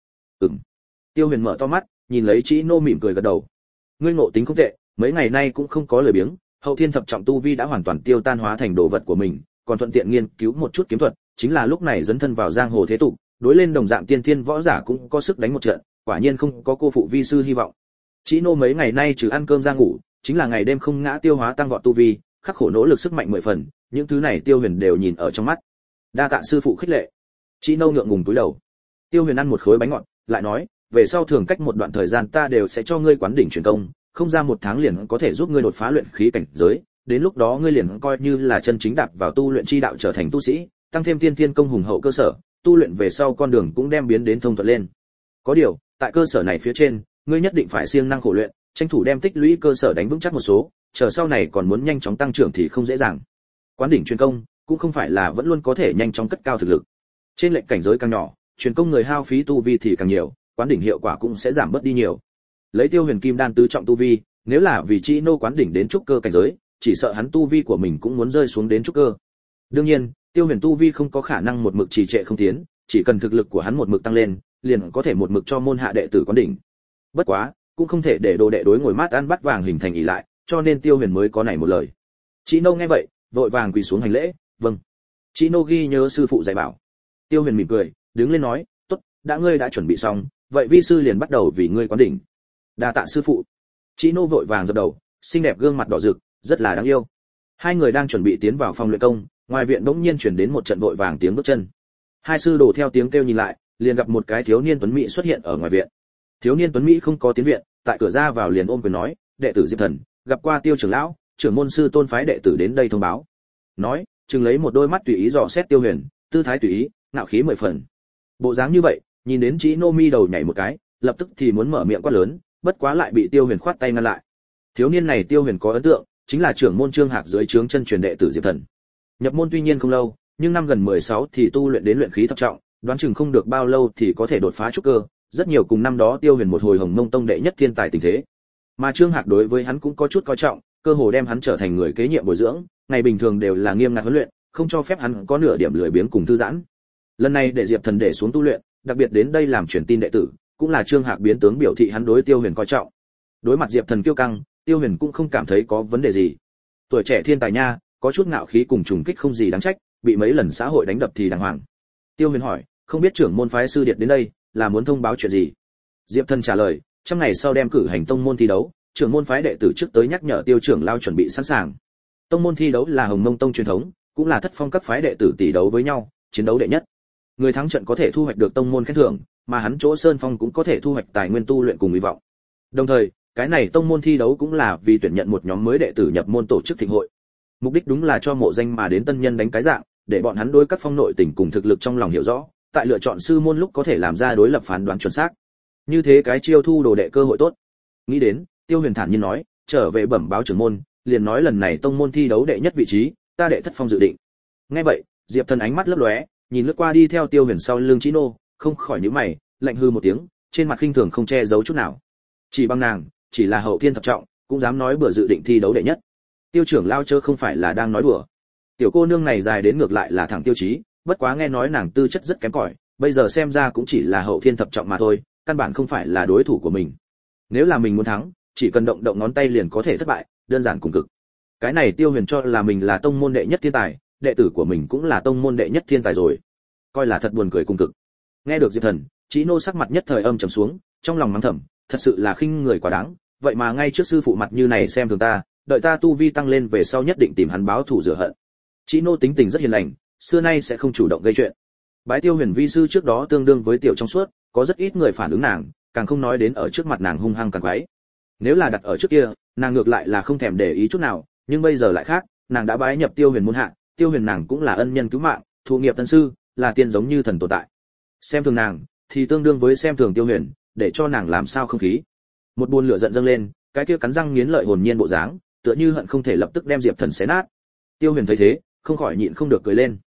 Tiêu Huyền mở to mắt, nhìn lấy Chí Nô mỉm cười gật đầu. Ngươi ngộ tính không tệ, mấy ngày nay cũng không có lời biếng, hậu thiên thập trọng tu vi đã hoàn toàn tiêu tan hóa thành đồ vật của mình, còn thuận tiện nghiên cứu một chút kiếm thuật, chính là lúc này dấn thân vào giang hồ thế tục, đối lên đồng dạng tiên thiên võ giả cũng có sức đánh một trận, quả nhiên không có cô phụ vi sư hy vọng. Chí Nô mấy ngày nay trừ ăn cơm ra ngủ, chính là ngày đêm không ngã tiêu hóa tăng vọt tu vi, khắc khổ nỗ lực sức mạnh 10 phần, những thứ này Tiêu Huyền đều nhìn ở trong mắt. Đa tạ sư phụ khích lệ. Chí Nô ngượng ngùng cúi đầu. Tiêu Huyền ăn một khối bánh ngọt, lại nói, về sau thường cách một đoạn thời gian ta đều sẽ cho ngươi quán đỉnh truyền công, không ra 1 tháng liền có thể giúp ngươi đột phá luyện khí cảnh giới, đến lúc đó ngươi liền coi như là chân chính đạp vào tu luyện chi đạo trở thành tu sĩ, tăng thêm tiên thiên công hùng hậu cơ sở, tu luyện về sau con đường cũng đem biến đến thông thuận lên. Có điều, tại cơ sở này phía trên, ngươi nhất định phải siêng năng khổ luyện, tranh thủ đem tích lũy cơ sở đánh vững chắc một số, chờ sau này còn muốn nhanh chóng tăng trưởng thì không dễ dàng. Quán đỉnh truyền công cũng không phải là vẫn luôn có thể nhanh chóng cất cao thực lực. Trên lệnh cảnh giới càng nhỏ, truyền công người hao phí tu vi thì càng nhiều, quán đỉnh hiệu quả cũng sẽ giảm bớt đi nhiều. Lấy Tiêu Huyền kim đan tứ trọng tu vi, nếu là vì Chí Nô quán đỉnh đến trúc cơ cảnh giới, chỉ sợ hắn tu vi của mình cũng muốn rơi xuống đến trúc cơ. Đương nhiên, Tiêu Huyền tu vi không có khả năng một mực trì trệ không tiến, chỉ cần thực lực của hắn một mực tăng lên, liền có thể một mực cho môn hạ đệ tử quán đỉnh. Bất quá, cũng không thể để đồ đệ đối ngồi mát ăn bắt vàng hình thành ỷ lại, cho nên Tiêu Huyền mới có này một lời. Chí Nô nghe vậy, vội vàng quỳ xuống hành lễ, "Vâng." Chí Nô ghi nhớ sư phụ dạy bảo. Tiêu Huyền mỉm cười, đứng lên nói, "Tốt, đã ngươi đã chuẩn bị xong, vậy vi sư liền bắt đầu vì ngươi quán đỉnh." "Đa tạ sư phụ." Chí Nô vội vàng dập đầu, xinh đẹp gương mặt đỏ rực, rất là đáng yêu. Hai người đang chuẩn bị tiến vào phòng luyện công, ngoài viện bỗng nhiên truyền đến một trận vội vàng tiếng bước chân. Hai sư đồ theo tiếng kêu nhìn lại, liền gặp một cái thiếu niên tuấn mỹ xuất hiện ở ngoài viện. Thiếu niên tuấn mỹ không có tiến viện, tại cửa ra vào liền ôm quyền nói, "Đệ tử Diệp Thần, gặp qua Tiêu trưởng lão, trưởng môn sư tôn phái đệ tử đến đây thông báo." Nói, chừng lấy một đôi mắt tùy ý dò xét Tiêu Huyền, tư thái tùy ý, ngạo khí 10 phần. Bộ dáng như vậy, nhìn đến Chí Nô mi đầu nhảy một cái, lập tức thì muốn mở miệng quát lớn, bất quá lại bị Tiêu Huyền khoát tay ngăn lại. Thiếu niên này Tiêu Huyền có ấn tượng, chính là trưởng môn Trương Hạc dưới trướng chân truyền đệ tử Diệp Thần. Nhập môn tuy nhiên không lâu, nhưng năm gần 16 thì tu luyện đến luyện khí thập trọng, đoán chừng không được bao lâu thì có thể đột phá trúc cơ, rất nhiều cùng năm đó Tiêu Huyền một hồi Hồng Mông Tông đệ nhất thiên tài tình thế. Mà Trương Hạc đối với hắn cũng có chút coi trọng, cơ hồ đem hắn trở thành người kế nhiệm bồi dưỡng, ngày bình thường đều là nghiêm ngặt huấn luyện, không cho phép hắn có nửa điểm lười biếng cùng thư giãn. Lần này để Diệp Thần để xuống tu luyện, đặc biệt đến đây làm truyền tin đệ tử, cũng là Trương Hạc biến tướng biểu thị hắn đối Tiêu Huyền coi trọng. Đối mặt Diệp Thần kiêu căng, Tiêu Huyền cũng không cảm thấy có vấn đề gì. Tuổi trẻ thiên tài nha, có chút ngạo khí cùng trùng kích không gì đáng trách, bị mấy lần xã hội đánh đập thì đàng hoàng. Tiêu Huyền hỏi, không biết trưởng môn phái sư điệt đến đây, là muốn thông báo chuyện gì? Diệp Thần trả lời, trong ngày sau đem cử hành tông môn thi đấu, trưởng môn phái đệ tử trước tới nhắc nhở Tiêu trưởng lao chuẩn bị sẵn sàng. Tông môn thi đấu là Hồng Mông Tông truyền thống, cũng là thất phong các phái đệ tử tỷ đấu với nhau, chiến đấu đệ nhất. Người thắng trận có thể thu hoạch được tông môn khen thưởng, mà hắn chỗ Sơn Phong cũng có thể thu hoạch tài nguyên tu luyện cùng hy vọng. Đồng thời, cái này tông môn thi đấu cũng là vì tuyển nhận một nhóm mới đệ tử nhập môn tổ chức thịnh hội. Mục đích đúng là cho mộ danh mà đến tân nhân đánh cái dạng, để bọn hắn đối các phong nội tình cùng thực lực trong lòng hiểu rõ, tại lựa chọn sư môn lúc có thể làm ra đối lập phán đoán chuẩn xác. Như thế cái chiêu thu đồ đệ cơ hội tốt. Nghĩ đến, Tiêu Huyền thản nhiên nói, trở về bẩm báo trưởng môn, liền nói lần này tông môn thi đấu đệ nhất vị trí, ta đệ thất phong dự định. Nghe vậy, Diệp Thần ánh mắt lấp lóe, nhìn lướt qua đi theo Tiêu Huyền sau lưng Chí Nô, không khỏi nhíu mày, lạnh hư một tiếng, trên mặt khinh thường không che giấu chút nào. Chỉ bằng nàng, chỉ là hậu thiên thập trọng, cũng dám nói bữa dự định thi đấu đệ nhất. Tiêu trưởng lao chớ không phải là đang nói đùa. Tiểu cô nương này dài đến ngược lại là thẳng tiêu chí, bất quá nghe nói nàng tư chất rất kém cỏi, bây giờ xem ra cũng chỉ là hậu thiên thập trọng mà thôi, căn bản không phải là đối thủ của mình. Nếu là mình muốn thắng, chỉ cần động động ngón tay liền có thể thất bại, đơn giản cùng cực. Cái này Tiêu Huyền cho là mình là tông môn đệ nhất thiên tài, đệ tử của mình cũng là tông môn đệ nhất thiên tài rồi, coi là thật buồn cười cùng cực. Nghe được Diệp Thần, Chí Nô sắc mặt nhất thời âm trầm xuống, trong lòng mắng thầm, thật sự là khinh người quá đáng, vậy mà ngay trước sư phụ mặt như này xem thường ta, đợi ta tu vi tăng lên về sau nhất định tìm hắn báo thù rửa hận. Chí Nô tính tình rất hiền lành, xưa nay sẽ không chủ động gây chuyện. Bái Tiêu Huyền vi sư trước đó tương đương với tiểu trong suốt, có rất ít người phản ứng nàng, càng không nói đến ở trước mặt nàng hung hăng càng quái. Nếu là đặt ở trước kia, nàng ngược lại là không thèm để ý chút nào, nhưng bây giờ lại khác, nàng đã bái nhập Tiêu Huyền môn hạ, Tiêu Huyền nàng cũng là ân nhân cứu mạng, thụ nghiệp tân sư, là tiên giống như thần tồn tại. Xem thường nàng, thì tương đương với xem thường Tiêu Huyền, để cho nàng làm sao không khí. Một buồn lửa giận dâng lên, cái kia cắn răng nghiến lợi hồn nhiên bộ dáng, tựa như hận không thể lập tức đem Diệp Thần xé nát. Tiêu Huyền thấy thế, không khỏi nhịn không được cười lên.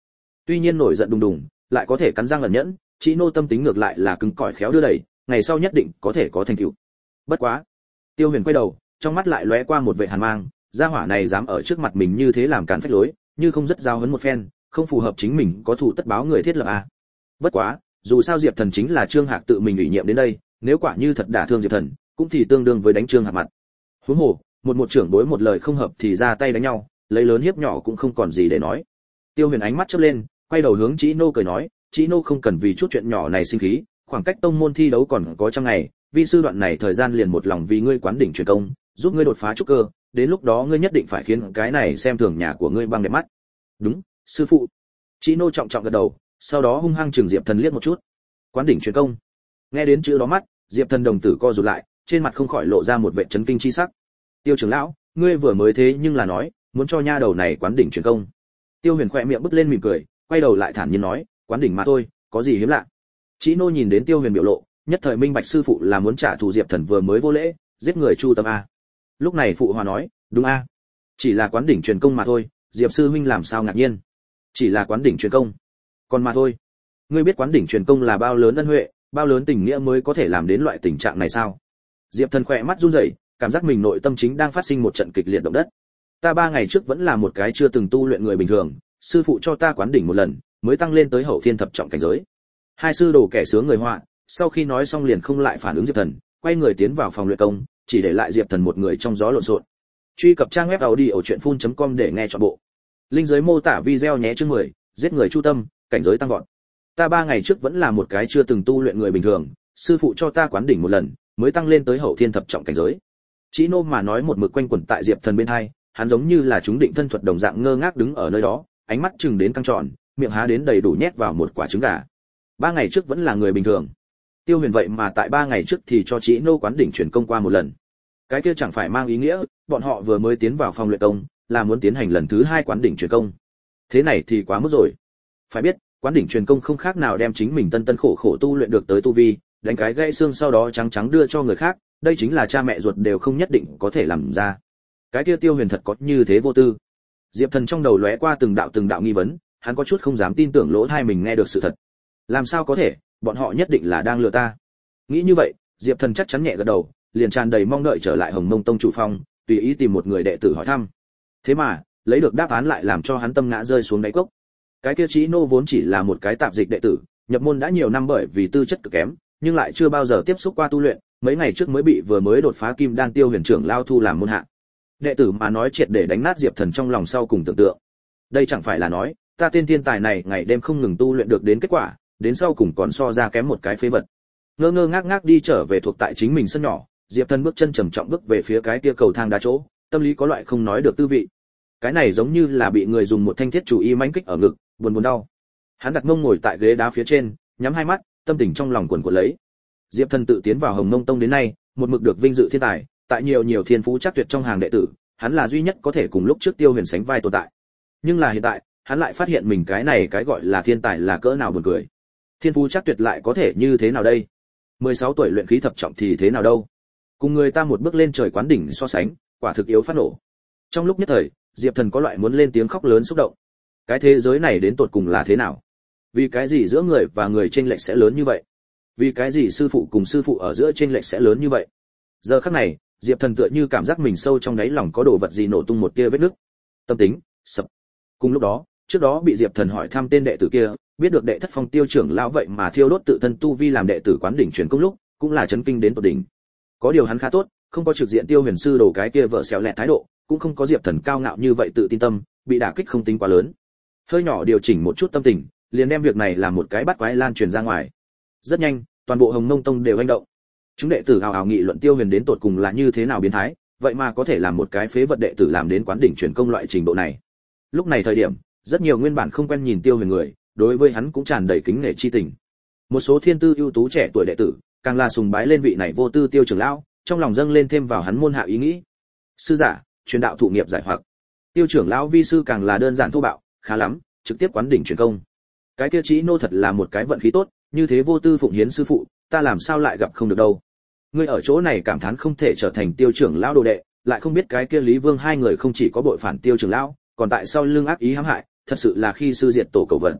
Tuy nhiên nổi giận đùng đùng, lại có thể cắn răng ẩn nhẫn, Chí Nô tâm tính ngược lại là cứng cỏi khéo đưa đẩy, ngày sau nhất định có thể có thành tựu. Bất quá, Tiêu Huyền quay đầu, trong mắt lại lóe qua một vẻ hàn mang, gia hỏa này dám ở trước mặt mình như thế làm cản phách lối, như không rất giao huấn một phen, không phù hợp chính mình có thủ tất báo người thiết lập a. Bất quá, dù sao Diệp Thần chính là Trương Hạc tự mình ủy nhiệm đến đây, nếu quả như thật đả thương Diệp Thần, cũng thì tương đương với đánh Trương Hạc mặt. Huống hồ, một trưởng đối một lời không hợp thì ra tay đánh nhau, lấy lớn hiếp nhỏ cũng không còn gì để nói. Tiêu Huyền ánh mắt chớp lên, quay đầu hướng Chí Nô cười nói, Chí Nô không cần vì chút chuyện nhỏ này sinh khí, khoảng cách tông môn thi đấu còn có trăm ngày, vi sư đoạn này thời gian liền một lòng vì ngươi quán đỉnh truyền công, giúp ngươi đột phá trúc cơ, đến lúc đó ngươi nhất định phải khiến cái này xem thường nhà của ngươi băng đẹp mắt. Đúng, sư phụ. Chí Nô trọng trọng gật đầu, sau đó hung hăng chừng Diệp Thần liếc một chút. Quán đỉnh truyền công. Nghe đến chữ đó mắt, Diệp Thần đồng tử co rụt lại, trên mặt không khỏi lộ ra một vẻ chấn kinh chi sắc. Tiêu trưởng lão, ngươi vừa mới thế nhưng là nói, muốn cho nha đầu này quán đỉnh truyền công. Tiêu Huyền khẽ miệng bứt lên mỉm cười, quay đầu lại thản nhiên nói, quán đỉnh mà thôi, có gì hiếm lạ. Chí Nô nhìn đến Tiêu Huyền biểu lộ, nhất thời minh bạch sư phụ là muốn trả thù Diệp Thần vừa mới vô lễ, giết người chu tâm a. Lúc này phụ hòa nói, đúng a, chỉ là quán đỉnh truyền công mà thôi, Diệp sư huynh làm sao ngạc nhiên? Chỉ là quán đỉnh truyền công, còn mà thôi. Ngươi biết quán đỉnh truyền công là bao lớn ân huệ, bao lớn tình nghĩa mới có thể làm đến loại tình trạng này sao? Diệp Thần khỏe mắt run rẩy, cảm giác mình nội tâm chính đang phát sinh một trận kịch liệt động đất. Ta 3 ngày trước vẫn là một cái chưa từng tu luyện người bình thường, sư phụ cho ta quán đỉnh một lần, mới tăng lên tới hậu thiên thập trọng cảnh giới. Hai sư đồ kẻ sướng người họa, sau khi nói xong liền không lại phản ứng Diệp Thần, quay người tiến vào phòng luyện công, chỉ để lại Diệp Thần một người trong gió lộn xộn. Truy cập trang web audiochuyenphun.com để nghe trọn bộ. Link dưới mô tả video nhé. Chương 10, giết người chu tâm, cảnh giới tăng vọt. Ta 3 ngày trước vẫn là một cái chưa từng tu luyện người bình thường, sư phụ cho ta quán đỉnh một lần, mới tăng lên tới hậu thiên thập trọng cảnh giới. Chí Nô mà nói một mực quanh quẩn tại Diệp Thần bên hai, hắn giống như là chúng định thân thuật đồng dạng ngơ ngác đứng ở nơi đó, ánh mắt chừng đến căng tròn, miệng há đến đầy đủ nhét vào một quả trứng gà. 3 ngày trước vẫn là người bình thường. Tiêu Huyền vậy mà tại 3 ngày trước thì cho Chí Nô quán đỉnh truyền công qua một lần. Cái kia chẳng phải mang ý nghĩa, bọn họ vừa mới tiến vào phòng luyện công, là muốn tiến hành lần thứ 2 quán đỉnh truyền công. Thế này thì quá mức rồi. Phải biết, quán đỉnh truyền công không khác nào đem chính mình tân tân khổ khổ tu luyện được tới tu vi, đánh cái gãy xương sau đó trắng trắng đưa cho người khác, đây chính là cha mẹ ruột đều không nhất định có thể làm ra. Cái kia Tiêu Huyền thật có như thế vô tư? Diệp Thần trong đầu lóe qua từng đạo nghi vấn, hắn có chút không dám tin tưởng lỗ tai mình nghe được sự thật. Làm sao có thể, bọn họ nhất định là đang lừa ta. Nghĩ như vậy, Diệp Thần chắc chắn nhẹ gật đầu, liền tràn đầy mong đợi trở lại Hồng Mông Tông chủ phong, tùy ý tìm một người đệ tử hỏi thăm. Thế mà, lấy được đáp án lại làm cho hắn tâm ngã rơi xuống đáy cốc. Cái kia Chí Nô vốn chỉ là một cái tạp dịch đệ tử, nhập môn đã nhiều năm bởi vì tư chất cực kém, nhưng lại chưa bao giờ tiếp xúc qua tu luyện, mấy ngày trước mới bị vừa mới đột phá kim đan Tiêu Huyền trưởng lao thu làm môn hạ. Đệ tử mà nói triệt để đánh nát Diệp Thần trong lòng sau cùng tưởng tượng. Đây chẳng phải là nói, ta tên thiên tài này ngày đêm không ngừng tu luyện được đến kết quả, đến sau cùng còn so ra kém một cái phế vật. Ngơ ngác đi trở về thuộc tại chính mình sân nhỏ, Diệp Thần bước chân trầm trọng bước về phía cái kia cầu thang đá chỗ, tâm lý có loại không nói được tư vị. Cái này giống như là bị người dùng một thanh thiết chủ y mãnh kích ở ngực, buồn đau. Hắn đặt mông ngồi tại ghế đá phía trên, nhắm hai mắt, tâm tình trong lòng cuồn cuộn lấy. Diệp Thần tự tiến vào Hồng Mông Tông đến nay, một mực được vinh dự thiên tài, tại nhiều thiên phú chắc tuyệt trong hàng đệ tử, hắn là duy nhất có thể cùng lúc trước Tiêu Huyền sánh vai tồn tại. Nhưng là hiện tại, hắn lại phát hiện mình cái này cái gọi là thiên tài là cỡ nào buồn cười. Thiên phú chắc tuyệt lại có thể như thế nào đây? 16 tuổi luyện khí thập trọng thì thế nào đâu? Cùng người ta một bước lên trời quán đỉnh so sánh, quả thực yếu phát nổ. Trong lúc nhất thời, Diệp Thần có loại muốn lên tiếng khóc lớn xúc động. Cái thế giới này đến tột cùng là thế nào? Vì cái gì giữa người và người chênh lệch sẽ lớn như vậy? Vì cái gì sư phụ cùng sư phụ ở giữa chênh lệch sẽ lớn như vậy? Giờ khắc này, Diệp Thần tựa như cảm giác mình sâu trong đáy lòng có đồ vật gì nổ tung một tia vết nứt. Tâm tính sập. Cùng lúc đó, trước đó bị Diệp Thần hỏi thăm tên đệ tử kia, biết được đệ thất phong Tiêu trưởng lão vậy mà thiêu đốt tự thân tu vi làm đệ tử quán đỉnh truyền công lúc, cũng là chấn kinh đến tột đỉnh. Có điều hắn khá tốt, không có trực diện Tiêu Huyền sư đồ cái kia vợ xéo lẹ thái độ, cũng không có Diệp Thần cao ngạo như vậy tự tin tâm, bị đả kích không tính quá lớn. Hơi nhỏ điều chỉnh một chút tâm tình, liền đem việc này làm một cái bắt quái lan truyền ra ngoài. Rất nhanh, toàn bộ Hồng Mông Tông đều hành động. Chúng đệ tử ào ào nghị luận Tiêu Huyền đến tột cùng là như thế nào biến thái, vậy mà có thể làm một cái phế vật đệ tử làm đến quán đỉnh truyền công loại trình độ này. Lúc này thời điểm, rất nhiều nguyên bản không quen nhìn Tiêu Huyền người, đối với hắn cũng tràn đầy kính nể chi tình. Một số thiên tư ưu tú trẻ tuổi đệ tử, càng là sùng bái lên vị này vô tư Tiêu trưởng lão, trong lòng dâng lên thêm vào hắn môn hạ ý nghĩ. Sư giả, truyền đạo thụ nghiệp giải hoặc. Tiêu trưởng lão vi sư càng là đơn giản thô bạo, khá lắm, trực tiếp quán đỉnh truyền công. Cái kia Chí Nô thật là một cái vận khí tốt, như thế vô tư phụng hiến sư phụ, ta làm sao lại gặp không được đâu. Ngươi ở chỗ này cảm thán không thể trở thành Tiêu trưởng lão đồ đệ, lại không biết cái kia Lý Vương hai người không chỉ có bội phản Tiêu trưởng lão, còn tại sau lưng ác ý hãm hại, thật sự là khi sư diệt tổ cầu vận.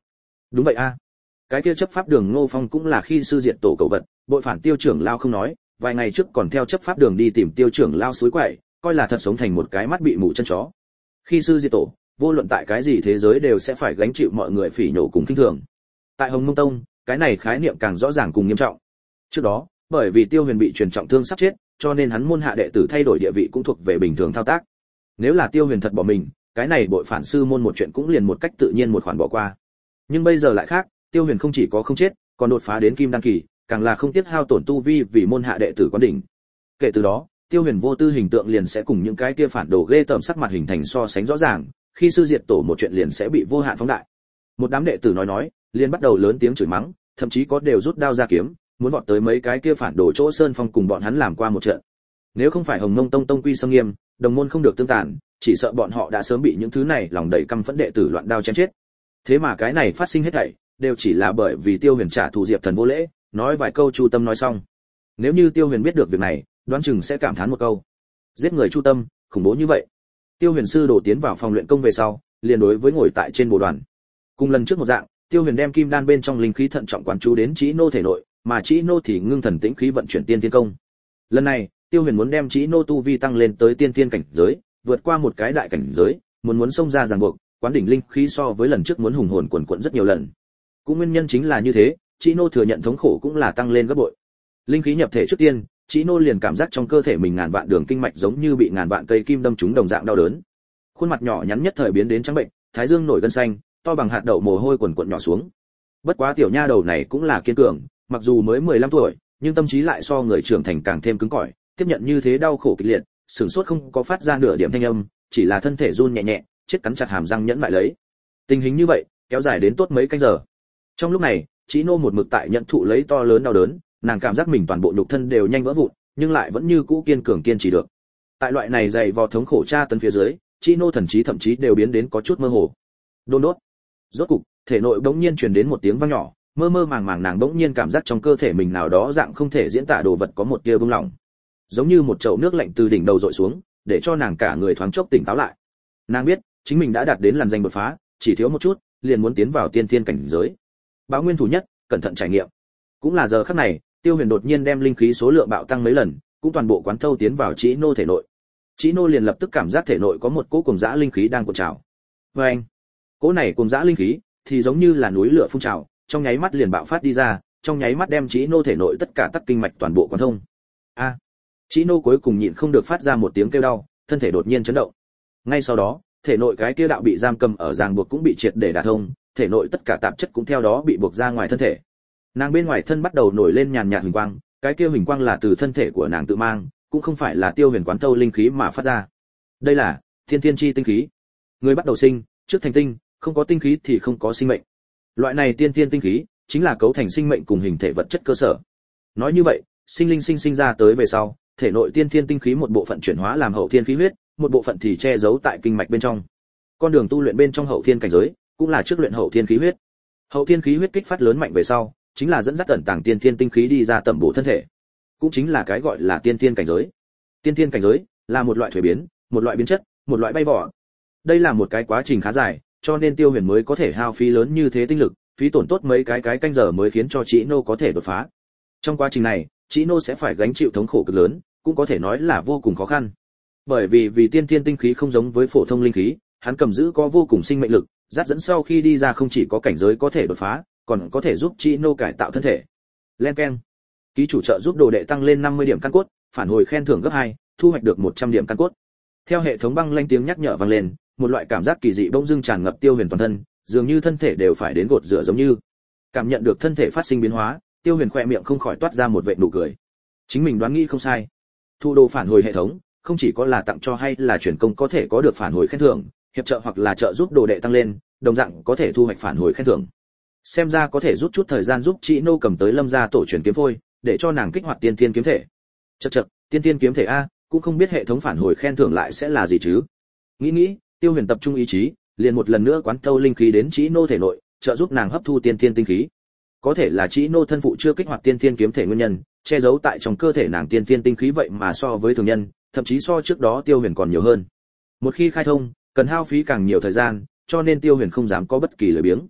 Đúng vậy a. Cái kia chấp pháp đường Ngô Phong cũng là khi sư diệt tổ cầu vật, bội phản Tiêu trưởng lao không nói, vài ngày trước còn theo chấp pháp đường đi tìm Tiêu trưởng lao suối quậy, coi là thật sống thành một cái mắt bị mù chân chó. Khi sư diệt tổ, vô luận tại cái gì thế giới đều sẽ phải gánh chịu mọi người phỉ nhổ cùng khinh thường. Tại Hồng Mông Tông, cái này khái niệm càng rõ ràng cùng nghiêm trọng. Trước đó, bởi vì Tiêu Huyền bị truyền trọng thương sắp chết, cho nên hắn môn hạ đệ tử thay đổi địa vị cũng thuộc về bình thường thao tác. Nếu là Tiêu Huyền thật bỏ mình, cái này bội phản sư môn một chuyện cũng liền một cách tự nhiên một khoản bỏ qua. Nhưng bây giờ lại khác, Tiêu Huyền không chỉ có không chết, còn đột phá đến kim đăng kỳ, càng là không tiếc hao tổn tu vi vì môn hạ đệ tử quán đỉnh. Kể từ đó, Tiêu Huyền vô tư hình tượng liền sẽ cùng những cái kia phản đồ ghê tởm sắc mặt hình thành so sánh rõ ràng, khi sư diệt tổ một chuyện liền sẽ bị vô hạn phóng đại. Một đám đệ tử nói, liền bắt đầu lớn tiếng chửi mắng, thậm chí có đều rút đao ra kiếm, muốn vọt tới mấy cái kia phản đồ chỗ Sơn Phong cùng bọn hắn làm qua một trận. Nếu không phải Hồng Mông Tông tông quy xâm nghiêm, đồng môn không được tương tàn, chỉ sợ bọn họ đã sớm bị những thứ này lòng đầy căm phẫn đệ tử loạn đao chém chết. Thế mà cái này phát sinh hết thảy, đều chỉ là bởi vì Tiêu Huyền trả thù Diệp Thần vô lễ, nói vài câu chu tâm nói xong. Nếu như Tiêu Huyền biết được việc này, đoán chừng sẽ cảm thán một câu: giết người chu tâm, khủng bố như vậy. Tiêu Huyền sư đổ tiến vào phòng luyện công về sau, liền đối với ngồi tại trên bồ đoàn. Cùng lần trước một dạng, Tiêu Huyền đem kim đan bên trong linh khí thận trọng quán chú đến Chỉ Nô thể nội, mà Chỉ Nô thì ngưng thần tĩnh khí vận chuyển tiên thiên công. Lần này, Tiêu Huyền muốn đem Chỉ Nô tu vi tăng lên tới tiên thiên cảnh giới, vượt qua một cái đại cảnh giới, muốn xông ra ràng buộc, quán đỉnh linh khí so với lần trước muốn hùng hồn quần quật rất nhiều lần. Cũng nguyên nhân chính là như thế, Chỉ Nô thừa nhận thống khổ cũng là tăng lên gấp bội. Linh khí nhập thể trước tiên, Chỉ Nô liền cảm giác trong cơ thể mình ngàn vạn đường kinh mạch giống như bị ngàn vạn cây kim đâm trúng đồng dạng đau đớn. Khuôn mặt nhỏ nhắn nhất thời biến đến trắng bệnh, thái dương nổi gân xanh, to bằng hạt đậu mồ hôi quần quần nhỏ xuống. Bất quá tiểu nha đầu này cũng là kiên cường, mặc dù mới 15 tuổi, nhưng tâm trí lại so người trưởng thành càng thêm cứng cỏi, tiếp nhận như thế đau khổ kịch liệt, sửng sốt không có phát ra nửa điểm thanh âm, chỉ là thân thể run nhẹ nhẹ, chết cắn chặt hàm răng nhẫn lại lấy. Tình hình như vậy, kéo dài đến tốt mấy canh giờ. Trong lúc này, Chỉ Nô một mực tại nhận thụ lấy to lớn đau đớn, nàng cảm giác mình toàn bộ nhục thân đều nhanh vỡ vụn, nhưng lại vẫn như cũ kiên cường kiên trì được. Tại loại này dày vò thống khổ tra tấn phía dưới, Chỉ Nô thần trí thậm chí đều biến đến có chút mơ hồ. Đôn đốt. Rốt cục, thể nội bỗng nhiên truyền đến một tiếng vang nhỏ, mơ mơ màng màng nàng bỗng nhiên cảm giác trong cơ thể mình nào đó dạng không thể diễn tả đồ vật có một tia bừng lỏng, giống như một chậu nước lạnh từ đỉnh đầu dội xuống, để cho nàng cả người thoáng chốc tỉnh táo lại. Nàng biết, chính mình đã đạt đến làn danh đột phá, chỉ thiếu một chút, liền muốn tiến vào tiên thiên cảnh giới. Báo nguyên thủ nhất, cẩn thận trải nghiệm. Cũng là giờ khắc này, Tiêu Huyền đột nhiên đem linh khí số lượng bạo tăng mấy lần, cũng toàn bộ quán thâu tiến vào Chỉ Nô thể nội. Chỉ Nô liền lập tức cảm giác thể nội có một cỗ cuồng dã linh khí đang cuộn trào. Oeng! Cỗ này cuồng dã linh khí thì giống như là núi lửa phun trào, trong nháy mắt liền bạo phát đi ra, trong nháy mắt đem Chỉ Nô thể nội tất cả tắc kinh mạch toàn bộ quán thông. A! Chỉ Nô cuối cùng nhịn không được phát ra một tiếng kêu đau, thân thể đột nhiên chấn động. Ngay sau đó, thể nội cái kia đạo bị giam cầm ở ràng buộc cũng bị triệt để đả thông, thể nội tất cả tạp chất cũng theo đó bị buộc ra ngoài thân thể. Nàng bên ngoài thân bắt đầu nổi lên nhàn nhạt huỳnh quang, cái kia huỳnh quang là từ thân thể của nàng tự mang, cũng không phải là Tiêu Huyền quán thâu linh khí mà phát ra. Đây là thiên thiên chi tinh khí. Người bắt đầu sinh, trước thành tinh, không có tinh khí thì không có sinh mệnh. Loại này tiên thiên tinh khí chính là cấu thành sinh mệnh cùng hình thể vật chất cơ sở. Nói như vậy, sinh linh sinh ra tới về sau, thể nội tiên thiên tinh khí một bộ phận chuyển hóa làm hậu thiên khí huyết, một bộ phận thì che giấu tại kinh mạch bên trong. Con đường tu luyện bên trong hậu thiên cảnh giới, cũng là trước luyện hậu thiên khí huyết. Hậu thiên khí huyết kích phát lớn mạnh về sau, chính là dẫn dắt tận tàng tiên thiên tinh khí đi ra tẩm bổ thân thể. Cũng chính là cái gọi là tiên thiên cảnh giới. Tiên thiên cảnh giới là một loại thuế biến, một loại biến chất, một loại bay vỏ. Đây là một cái quá trình khá dài, cho nên Tiêu Huyền mới có thể hao phí lớn như thế tinh lực, phí tổn tốt mấy cái canh giờ mới khiến cho Chỉ Nô có thể đột phá. Trong quá trình này, Chỉ Nô sẽ phải gánh chịu thống khổ cực lớn, cũng có thể nói là vô cùng khó khăn. Bởi vì tiên thiên tinh khí không giống với phổ thông linh khí, hắn cầm giữ có vô cùng sinh mệnh lực, dắt dẫn sau khi đi ra không chỉ có cảnh giới có thể đột phá, còn có thể giúp Chỉ Nô cải tạo thân thể. Len keng. Ký chủ trợ giúp đồ đệ tăng lên 50 điểm căn cốt, phản hồi khen thưởng gấp 2, thu hoạch được 100 điểm căn cốt. Theo hệ thống băng lanh tiếng nhắc nhở vang lên, một loại cảm giác kỳ dị bỗng dưng tràn ngập Tiêu Huyền toàn thân, dường như thân thể đều phải đến gột rửa giống như. Cảm nhận được thân thể phát sinh biến hóa, Tiêu Huyền khẽ miệng không khỏi toát ra một vệt nụ cười. Chính mình đoán nghĩ không sai. Thu đồ phản hồi hệ thống, không chỉ có là tặng cho hay là chuyển công có thể có được phản hồi khen thưởng, hiệp trợ hoặc là trợ giúp đồ đệ tăng lên, đồng dạng có thể thu hoạch phản hồi khen thưởng. Xem ra có thể rút chút thời gian giúp Chỉ Nô cầm tới Lâm gia tổ truyền kiếm phôi, để cho nàng kích hoạt tiên thiên kiếm thể. Chậc, tiên thiên kiếm thể a, cũng không biết hệ thống phản hồi khen thưởng lại sẽ là gì chứ. Nghĩ, Tiêu Huyền tập trung ý chí, liền một lần nữa quán thâu linh khí đến Chỉ Nô thể nội, trợ giúp nàng hấp thu tiên thiên tinh khí. Có thể là Chỉ Nô thân phụ chưa kích hoạt tiên thiên kiếm thể nguyên nhân, che giấu tại trong cơ thể nàng tiên thiên tinh khí vậy mà so với thường nhân, thậm chí so trước đó Tiêu Huyền còn nhiều hơn. Một khi khai thông, cần hao phí càng nhiều thời gian, cho nên Tiêu Huyền không dám có bất kỳ lười biếng.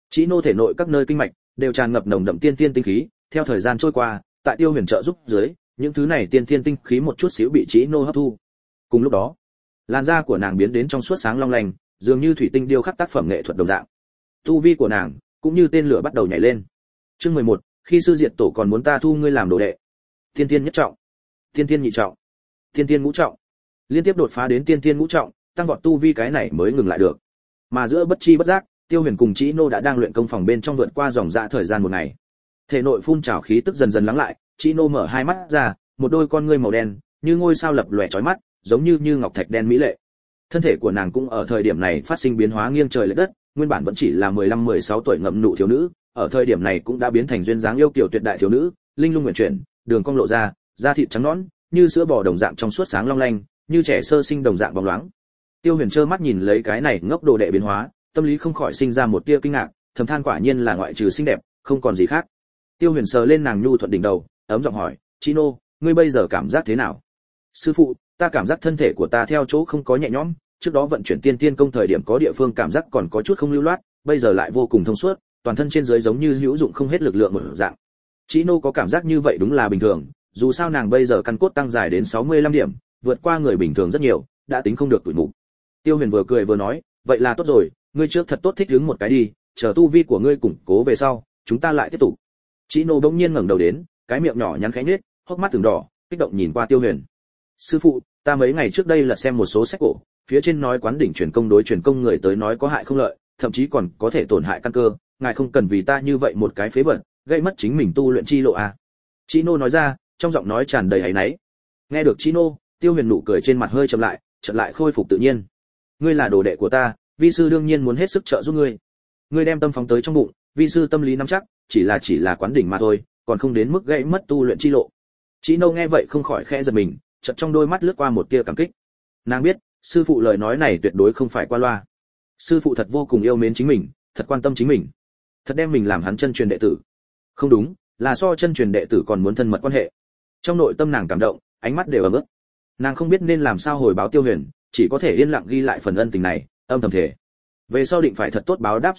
Chỉ nô thể nội các nơi kinh mạch đều tràn ngập nồng đậm tiên thiên tinh khí, theo thời gian trôi qua, tại Tiêu Huyền trợ giúp dưới, những thứ này tiên thiên tinh khí một chút xíu bị Chỉ nô hấp thu. Cùng lúc đó, làn da của nàng biến đến trong suốt sáng long lanh, dường như thủy tinh điêu khắc tác phẩm nghệ thuật đồng dạng. Tu vi của nàng cũng như tên lửa bắt đầu nhảy lên. Chương 11, khi sư diệt tổ còn muốn ta thu ngươi làm đồ đệ. Tiên thiên nhất trọng, tiên thiên nhị trọng, tiên thiên ngũ trọng. Liên tiếp đột phá đến tiên thiên ngũ trọng, tăng vọt tu vi cái này mới ngừng lại được. Mà giữa bất chi bất giác, Tiêu Huyền cùng Chỉ nô đã đang luyện công phòng bên trong vượt qua dòng dã thời gian một ngày. Thể nội phun trào khí tức dần dần lắng lại, Chỉ nô mở hai mắt ra, một đôi con ngươi màu đen, như ngôi sao lập lòe chói mắt, giống như ngọc thạch đen mỹ lệ. Thân thể của nàng cũng ở thời điểm này phát sinh biến hóa nghiêng trời lệch đất, nguyên bản vẫn chỉ là 15-16 tuổi ngậm nụ thiếu nữ, ở thời điểm này cũng đã biến thành duyên dáng yêu kiều tuyệt đại thiếu nữ, linh lung nguyện chuyển, đường cong lộ ra, da thịt trắng nõn, như sữa bò đồng dạng trong suốt sáng long lanh, như trẻ sơ sinh đồng dạng bóng loáng. Tiêu Huyền trơ mắt nhìn lấy cái này ngốc đồ đệ biến hóa, tâm lý không khỏi sinh ra một tia kinh ngạc, thầm than quả nhiên là ngoại trừ xinh đẹp, không còn gì khác. Tiêu Huyền sờ lên nàng nhu thuận đỉnh đầu, ấm giọng hỏi, "Chỉ nô, ngươi bây giờ cảm giác thế nào?" "Sư phụ, ta cảm giác thân thể của ta theo chỗ không có nhẹ nhõm, trước đó vận chuyển tiên tiên công thời điểm có địa phương cảm giác còn có chút không lưu loát, bây giờ lại vô cùng thông suốt, toàn thân trên dưới giống như hữu dụng không hết lực lượng một dạng." Chỉ nô có cảm giác như vậy đúng là bình thường, dù sao nàng bây giờ căn cốt tăng dài đến 65 điểm, vượt qua người bình thường rất nhiều, đã tính không được tuổi mục. Tiêu Huyền vừa cười vừa nói, "Vậy là tốt rồi, ngươi trước thật tốt thích ứng một cái đi, chờ tu vi của ngươi củng cố về sau, chúng ta lại tiếp tục." Chỉ nô bỗng nhiên ngẩng đầu đến, cái miệng nhỏ nhắn khẽ nhếch, hốc mắt từng đỏ, kích động nhìn qua Tiêu Huyền. "Sư phụ, ta mấy ngày trước đây lật xem một số sách cổ, phía trên nói quán đỉnh truyền công đối truyền công người tới nói có hại không lợi, thậm chí còn có thể tổn hại căn cơ, ngài không cần vì ta như vậy một cái phế vật, gây mất chính mình tu luyện chi lộ à?" Chỉ nô nói ra, trong giọng nói tràn đầy áy náy. Nghe được Chỉ nô, Tiêu Huyền nụ cười trên mặt hơi chậm lại, chợt lại khôi phục tự nhiên. "Ngươi là đồ đệ của ta, vi sư đương nhiên muốn hết sức trợ giúp ngươi. Ngươi đem tâm phóng tới trong bụng, vi sư tâm lý nắm chắc, chỉ là quán đỉnh mà thôi, còn không đến mức gãy mất tu luyện chi lộ." Chỉ nô nghe vậy không khỏi khẽ giật mình, chợt trong đôi mắt lướt qua một tia cảm kích. Nàng biết, sư phụ lời nói này tuyệt đối không phải qua loa. Sư phụ thật vô cùng yêu mến chính mình, thật quan tâm chính mình, thật đem mình làm hắn chân truyền đệ tử. Không đúng, là so chân truyền đệ tử còn muốn thân mật quan hệ. Trong nội tâm nàng cảm động, ánh mắt đều ấm ức. Nàng không biết nên làm sao hồi báo Tiêu Huyền, chỉ có thể yên lặng ghi lại phần ân tình này, âm thầm thể. Về sau định phải thật tốt báo đáp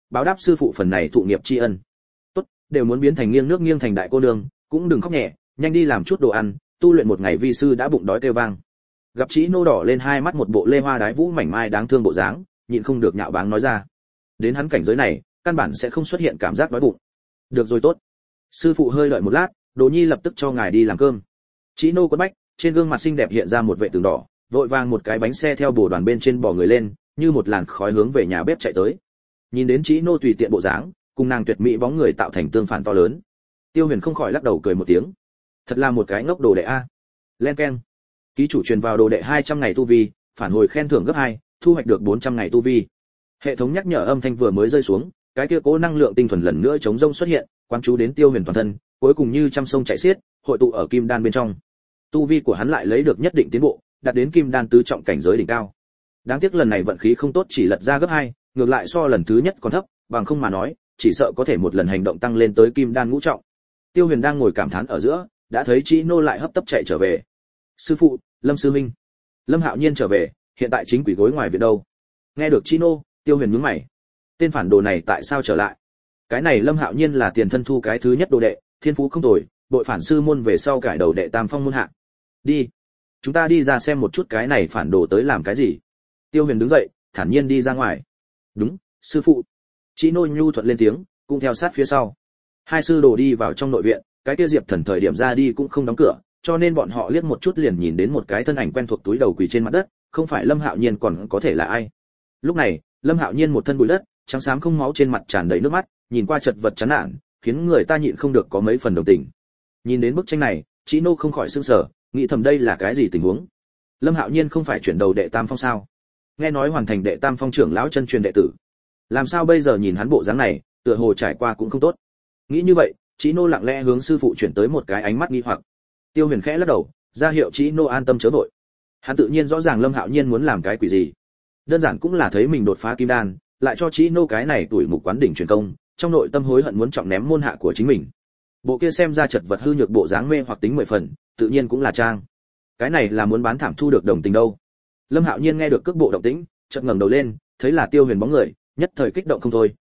sư phụ phần này thụ nghiệp tri ân. Tốt, đều muốn biến thành nghiêng nước nghiêng thành đại cô nương, cũng đừng khóc nhẹ, nhanh đi làm chút đồ ăn, tu luyện một ngày vi sư đã bụng đói kêu vang. Gặp Chỉ nô đỏ lên hai mắt một bộ lê hoa đái vũ mảnh mai đáng thương bộ dáng, nhịn không được nhạo báng nói ra. Đến hắn cảnh giới này, căn bản sẽ không xuất hiện cảm giác đói bụng. Được rồi tốt. Sư phụ hơi đợi một lát, Đồ Nhi lập tức cho ngài đi làm cơm. Chỉ nô quấn bách, trên gương mặt xinh đẹp hiện ra một vệ tường đỏ, vội vàng một cái bánh xe theo bồ đoàn bên trên bò người lên, như một làn khói hướng về nhà bếp chạy tới. Nhìn đến Chỉ nô tùy tiện bộ dáng, cùng nàng tuyệt mỹ bóng người tạo thành tương phản to lớn. Tiêu Huyền không khỏi lắc đầu cười một tiếng. Thật là một cái ngốc đồ đệ a. Len keng. Ký chủ truyền vào đồ đệ 200 ngày tu vi, phản hồi khen thưởng gấp 2, thu hoạch được 400 ngày tu vi. Hệ thống nhắc nhở âm thanh vừa mới rơi xuống, cái kia cố năng lượng tinh thuần lần nữa chống rông xuất hiện, quán chú đến Tiêu Huyền toàn thân, cuối cùng như trăm sông chảy xiết, hội tụ ở kim đan bên trong. Tu vi của hắn lại lấy được nhất định tiến bộ, đạt đến kim đan tứ trọng cảnh giới đỉnh cao. Đáng tiếc lần này vận khí không tốt, chỉ lật ra gấp 2, ngược lại so lần thứ nhất còn thấp, bằng không mà nói, chỉ sợ có thể một lần hành động tăng lên tới kim đan ngũ trọng. Tiêu Huyền đang ngồi cảm thán ở giữa, đã thấy Chỉ nô lại hấp tấp chạy trở về. "Sư phụ, Lâm sư huynh." Lâm Hạo Nhiên trở về, hiện tại chính quỷ gối ngoài viện đâu. Nghe được Chỉ nô, Tiêu Huyền nhướng mày. Tên phản đồ này tại sao trở lại? Cái này Lâm Hạo Nhiên là tiền thân thu cái thứ nhất đồ đệ, thiên phú không tồi, bội phản sư môn về sau cải đầu đệ tam phong môn hạ. Đi, chúng ta đi ra xem một chút cái này phản đồ tới làm cái gì. Tiêu Huyền đứng dậy, thản nhiên đi ra ngoài. Đúng, sư phụ. Chỉ nô nhu thuận lên tiếng, cũng theo sát phía sau. Hai sư đồ đi vào trong nội viện, cái kia Diệp Thần thời điểm ra đi cũng không đóng cửa, cho nên bọn họ liếc một chút liền nhìn đến một cái thân ảnh quen thuộc túi đầu quỳ trên mặt đất, không phải Lâm Hạo Nhiên còn có thể là ai. Lúc này, Lâm Hạo Nhiên một thân bụi đất, trắng xám không máu trên mặt tràn đầy nước mắt, nhìn qua chật vật chán nản, khiến người ta nhịn không được có mấy phần đồng tình. Nhìn đến bức tranh này, Chỉ nô không khỏi sửng sở, nghĩ thầm đây là cái gì tình huống. Lâm Hạo Nhiên không phải chuyển đầu đệ tam phong sao? Nghe nói hoàn thành đệ tam phong trưởng lão chân truyền đệ tử. Làm sao bây giờ nhìn hắn bộ dáng này, tựa hồ trải qua cũng không tốt. Nghĩ như vậy, Chỉ nô lặng lẽ hướng sư phụ chuyển tới một cái ánh mắt nghi hoặc. Tiêu Huyền khẽ lắc đầu, ra hiệu Chỉ nô an tâm chớ vội. Hắn tự nhiên rõ ràng Lâm Hạo Nhiên muốn làm cái quỷ gì. Đơn giản cũng là thấy mình đột phá kim đan, lại cho Chỉ nô cái này tuổi mục quán đỉnh truyền công, trong nội tâm hối hận muốn trọng ném môn hạ của chính mình. Bộ kia xem ra chật vật hư nhược bộ dáng mê hoặc tính 10 phần, tự nhiên cũng là trang. Cái này là muốn bán thảm thu được đồng tình đâu. Lâm Hạo Nhiên nghe được cước bộ động tĩnh, chợt ngẩng đầu lên, thấy là Tiêu Huyền bóng người, nhất thời kích động không thôi,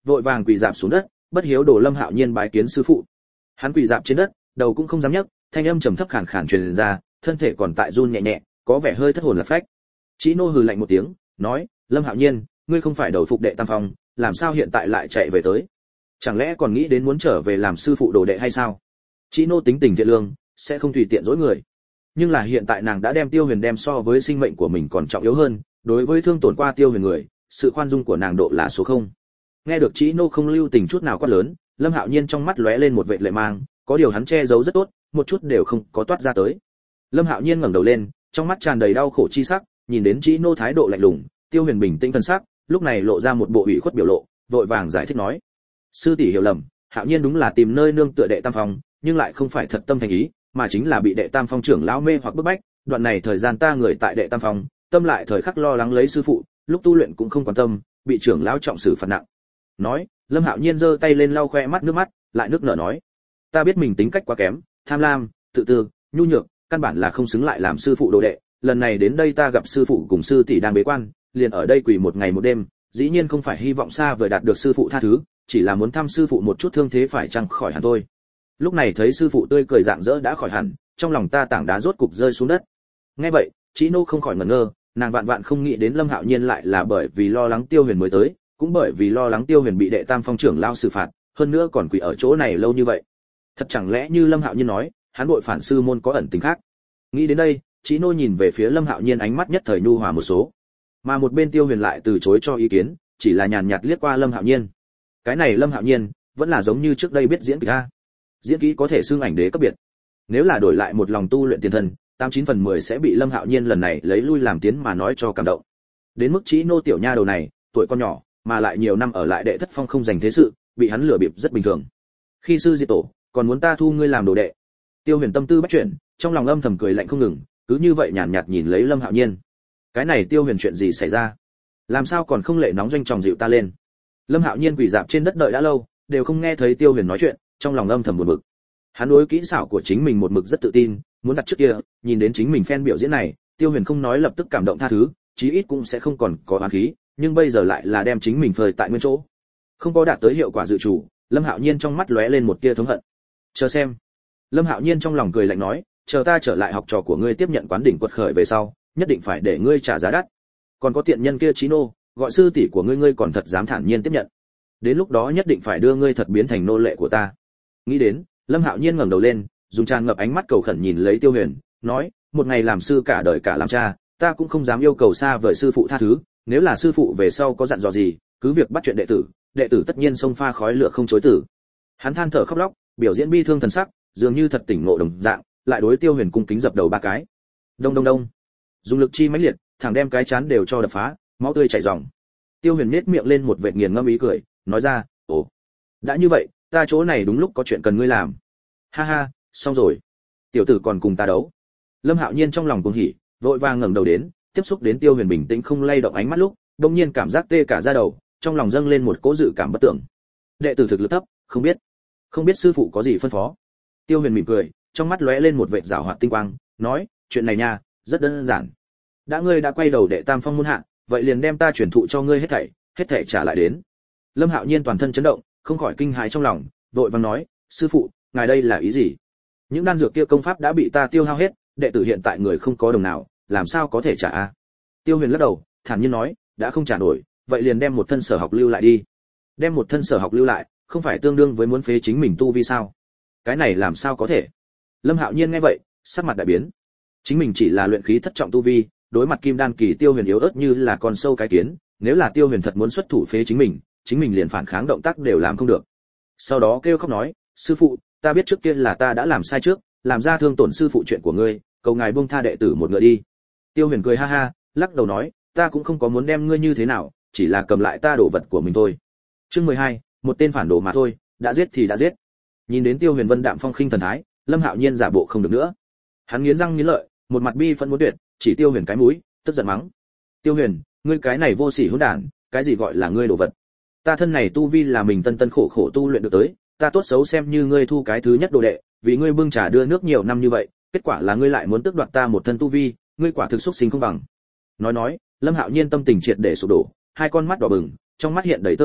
vội vàng quỳ rạp xuống đất, bất hiếu đồ Lâm Hạo Nhiên bái kiến sư phụ. Hắn quỳ rạp trên đất, đầu cũng không dám nhấc, thanh âm trầm thấp khàn khàn truyền ra, thân thể còn tại run nhẹ nhẹ, có vẻ hơi thất hồn lạc phách. Chí Nô hừ lạnh một tiếng, nói: "Lâm Hạo Nhiên, ngươi không phải đầu phục đệ tam phong, làm sao hiện tại lại chạy về tới? Chẳng lẽ còn nghĩ đến muốn trở về làm sư phụ đồ đệ hay sao?" Chí Nô tính tình thiện lương, sẽ không tùy tiện dối người. Nhưng là hiện tại nàng đã đem Tiêu Huyền đem so với sinh mệnh của mình còn trọng yếu hơn, đối với thương tổn qua Tiêu Huyền người, sự khoan dung của nàng độ là số 0. Nghe được Chí Nô không lưu tình chút nào quát lớn, Lâm Hạo Nhiên trong mắt lóe lên một vệt lệ mang, có điều hắn che giấu rất tốt, một chút đều không có toát ra tới. Lâm Hạo Nhiên ngẩng đầu lên, trong mắt tràn đầy đau khổ chi sắc, nhìn đến Chí Nô thái độ lạnh lùng, Tiêu Huyền bình tĩnh thần sắc, lúc này lộ ra một bộ ủy khuất biểu lộ, vội vàng giải thích nói: "Sư tỷ hiểu lầm, Hạo Nhiên đúng là tìm nơi nương tựa đệ tam phong, nhưng lại không phải thật tâm thành ý, mà chính là bị đệ tam phong trưởng lão mê hoặc bức bách, đoạn này thời gian ta người tại đệ tam phong, tâm lại thời khắc lo lắng lấy sư phụ, lúc tu luyện cũng không quan tâm, bị trưởng lão trọng xử phạt nặng." Nói, Lâm Hạo Nhiên giơ tay lên lau khoe mắt nước mắt, lại nước nở nói: "Ta biết mình tính cách quá kém, tham lam, tự tư, nhu nhược, căn bản là không xứng lại làm sư phụ đồ đệ, lần này đến đây ta gặp sư phụ cùng sư tỷ đang bế quan, liền ở đây quỳ một ngày một đêm, dĩ nhiên không phải hy vọng xa vời đạt được sư phụ tha thứ, chỉ là muốn thăm sư phụ một chút thương thế phải chăng khỏi hẳn thôi." Lúc này thấy sư phụ tươi cười rạng rỡ đã khỏi hẳn, trong lòng ta tảng đá rốt cục rơi xuống đất. Nghe vậy, Chí Nô không khỏi ngẩn ngơ, nàng vạn vạn không nghĩ đến Lâm Hạo Nhiên lại là bởi vì lo lắng Tiêu Huyền mới tới, cũng bởi vì lo lắng Tiêu Huyền bị đệ tam phong trưởng lao xử phạt, hơn nữa còn quỳ ở chỗ này lâu như vậy. Thật chẳng lẽ như Lâm Hạo Nhiên nói, hắn bội phản sư môn có ẩn tình khác? Nghĩ đến đây, Chí Nô nhìn về phía Lâm Hạo Nhiên ánh mắt nhất thời nhu hòa một số. Mà một bên Tiêu Huyền lại từ chối cho ý kiến, chỉ là nhàn nhạt liếc qua Lâm Hạo Nhiên. Cái này Lâm Hạo Nhiên, vẫn là giống như trước đây biết diễn kịch a. Diễn kỹ có thể xưng ảnh đế cấp biệt. Nếu là đổi lại một lòng tu luyện tiền thân, 89/10 sẽ bị Lâm Hạo Nhiên lần này lấy lui làm tiến mà nói cho cảm động. Đến mức Chí Nô tiểu nha đầu này, tuổi con nhỏ, mà lại nhiều năm ở lại đệ thất phong không dành thế sự, bị hắn lừa bịp rất bình thường. Khi sư diệt tổ, còn muốn ta thu ngươi làm đồ đệ. Tiêu Huyền tâm tư bắt chuyển, trong lòng âm thầm cười lạnh không ngừng, cứ như vậy nhàn nhạt nhìn lấy Lâm Hạo Nhiên. Cái này Tiêu Huyền chuyện gì xảy ra? Làm sao còn không lệ nóng doanh tròng dịu ta lên? Lâm Hạo Nhiên quỳ rạp trên đất đợi đã lâu, đều không nghe thấy Tiêu Huyền nói chuyện, trong lòng âm thầm buồn bực. Hắn đối kỹ xảo của chính mình một mực rất tự tin, muốn đặt trước kia, nhìn đến chính mình fan biểu diễn này, Tiêu Huyền không nói lập tức cảm động tha thứ, chí ít cũng sẽ không còn có oán khí, nhưng bây giờ lại là đem chính mình phơi tại nguyên chỗ. Không có đạt tới hiệu quả dự chủ, Lâm Hạo Nhiên trong mắt lóe lên một tia thống hận. Chờ xem. Lâm Hạo Nhiên trong lòng cười lạnh nói, chờ ta trở lại học trò của ngươi tiếp nhận quán đỉnh quật khởi về sau, nhất định phải để ngươi trả giá đắt. Còn có tiện nhân kia Chí Nô, gọi sư tỷ của ngươi còn thật dám thản nhiên tiếp nhận. Đến lúc đó nhất định phải đưa ngươi thật biến thành nô lệ của ta. Nghĩ đến, Lâm Hạo Nhiên ngẩng đầu lên, dùng tràn ngập ánh mắt cầu khẩn nhìn lấy Tiêu Huyền, nói, một ngày làm sư cả đời cả làm cha, ta cũng không dám yêu cầu xa vời sư phụ tha thứ, nếu là sư phụ về sau có dặn dò gì, cứ việc bắt chuyện đệ tử tất nhiên xông pha khói lửa không chối từ. Hắn than thở khóc lóc, biểu diễn bi thương thần sắc, dường như thật tỉnh ngộ đồng dạng, lại đối Tiêu Huyền cung kính dập đầu 3 cái. Đông đông đông. Dùng lực chi mãnh liệt, thẳng đem cái chán đều cho đập phá, máu tươi chảy ròng. Tiêu Huyền nhếch miệng lên một vệt nghiền ngẫm ý cười, nói ra, "Ồ, đã như vậy, ta chỗ này đúng lúc có chuyện cần ngươi làm." Ha ha, xong rồi. Tiểu tử còn cùng ta đấu. Lâm Hạo Nhiên trong lòng cuồng hỉ, vội vàng ngẩng đầu đến, tiếp xúc đến Tiêu Huyền bình tĩnh không lay động ánh mắt lúc, đột nhiên cảm giác tê cả da đầu, trong lòng dâng lên một cỗ dự cảm bất tưởng. Đệ tử thực lực thấp, không biết sư phụ có gì phân phó. Tiêu Huyền mỉm cười, trong mắt lóe lên một vệt giảo hoạt tinh quang, nói, chuyện này nha, rất đơn giản. Đã ngươi đã quay đầu đệ tam phong môn hạ, vậy liền đem ta truyền thụ cho ngươi hết thảy trả lại đến. Lâm Hạo Nhiên toàn thân chấn động, không khỏi kinh hãi trong lòng, vội vàng nói, sư phụ, ngài đây là ý gì? Những đan dược kia công pháp đã bị ta tiêu hao hết, đệ tử hiện tại người không có đồng nào, làm sao có thể trả a? Tiêu Huyền lắc đầu, thản nhiên nói, đã không trả nổi, vậy liền đem một thân sở học lưu lại đi. Đem một thân sở học lưu lại, không phải tương đương với muốn phế chính mình tu vi sao? Cái này làm sao có thể? Lâm Hạo Nhiên nghe vậy, sắc mặt đại biến. Chính mình chỉ là luyện khí thất trọng tu vi, đối mặt kim đan kỳ Tiêu Huyền yếu ớt như là con sâu cái kiến, nếu là Tiêu Huyền thật muốn xuất thủ phế chính mình liền phản kháng động tác đều làm không được. Sau đó kêu khóc nói, sư phụ, ta biết trước kia là ta đã làm sai trước, làm ra thương tổn sư phụ chuyện của ngươi, cầu ngài buông tha đệ tử một ngựa đi. Tiêu Huyền cười ha ha, lắc đầu nói, ta cũng không có muốn đem ngươi như thế nào, chỉ là cầm lại ta đồ vật của mình thôi. Chương 12, một tên phản đồ mà thôi, đã giết thì đã giết. Nhìn đến Tiêu Huyền vân đạm phong khinh thần thái, Lâm Hạo Nhiên giả bộ không được nữa. Hắn nghiến răng nghiến lợi, một mặt bi phẫn muốn tuyệt, chỉ Tiêu Huyền cái mũi, tức giận mắng. Tiêu Huyền, ngươi cái này vô sỉ hỗn đản, cái gì gọi là ngươi đồ vật? Ta thân này tu vi là mình tân khổ khổ tu luyện được tới, ta tốt xấu xem như ngươi thu cái thứ nhất đồ đệ, vì ngươi bưng trà đưa nước nhiều năm như vậy, kết quả là ngươi lại muốn tước đoạt ta một thân tu vi, ngươi quả thực xúc sinh không bằng. Nói, Lâm Hạo Nhiên tâm tình triệt để sụp đổ, hai con mắt đỏ bừng, trong mắt hiện đầy tơ máu,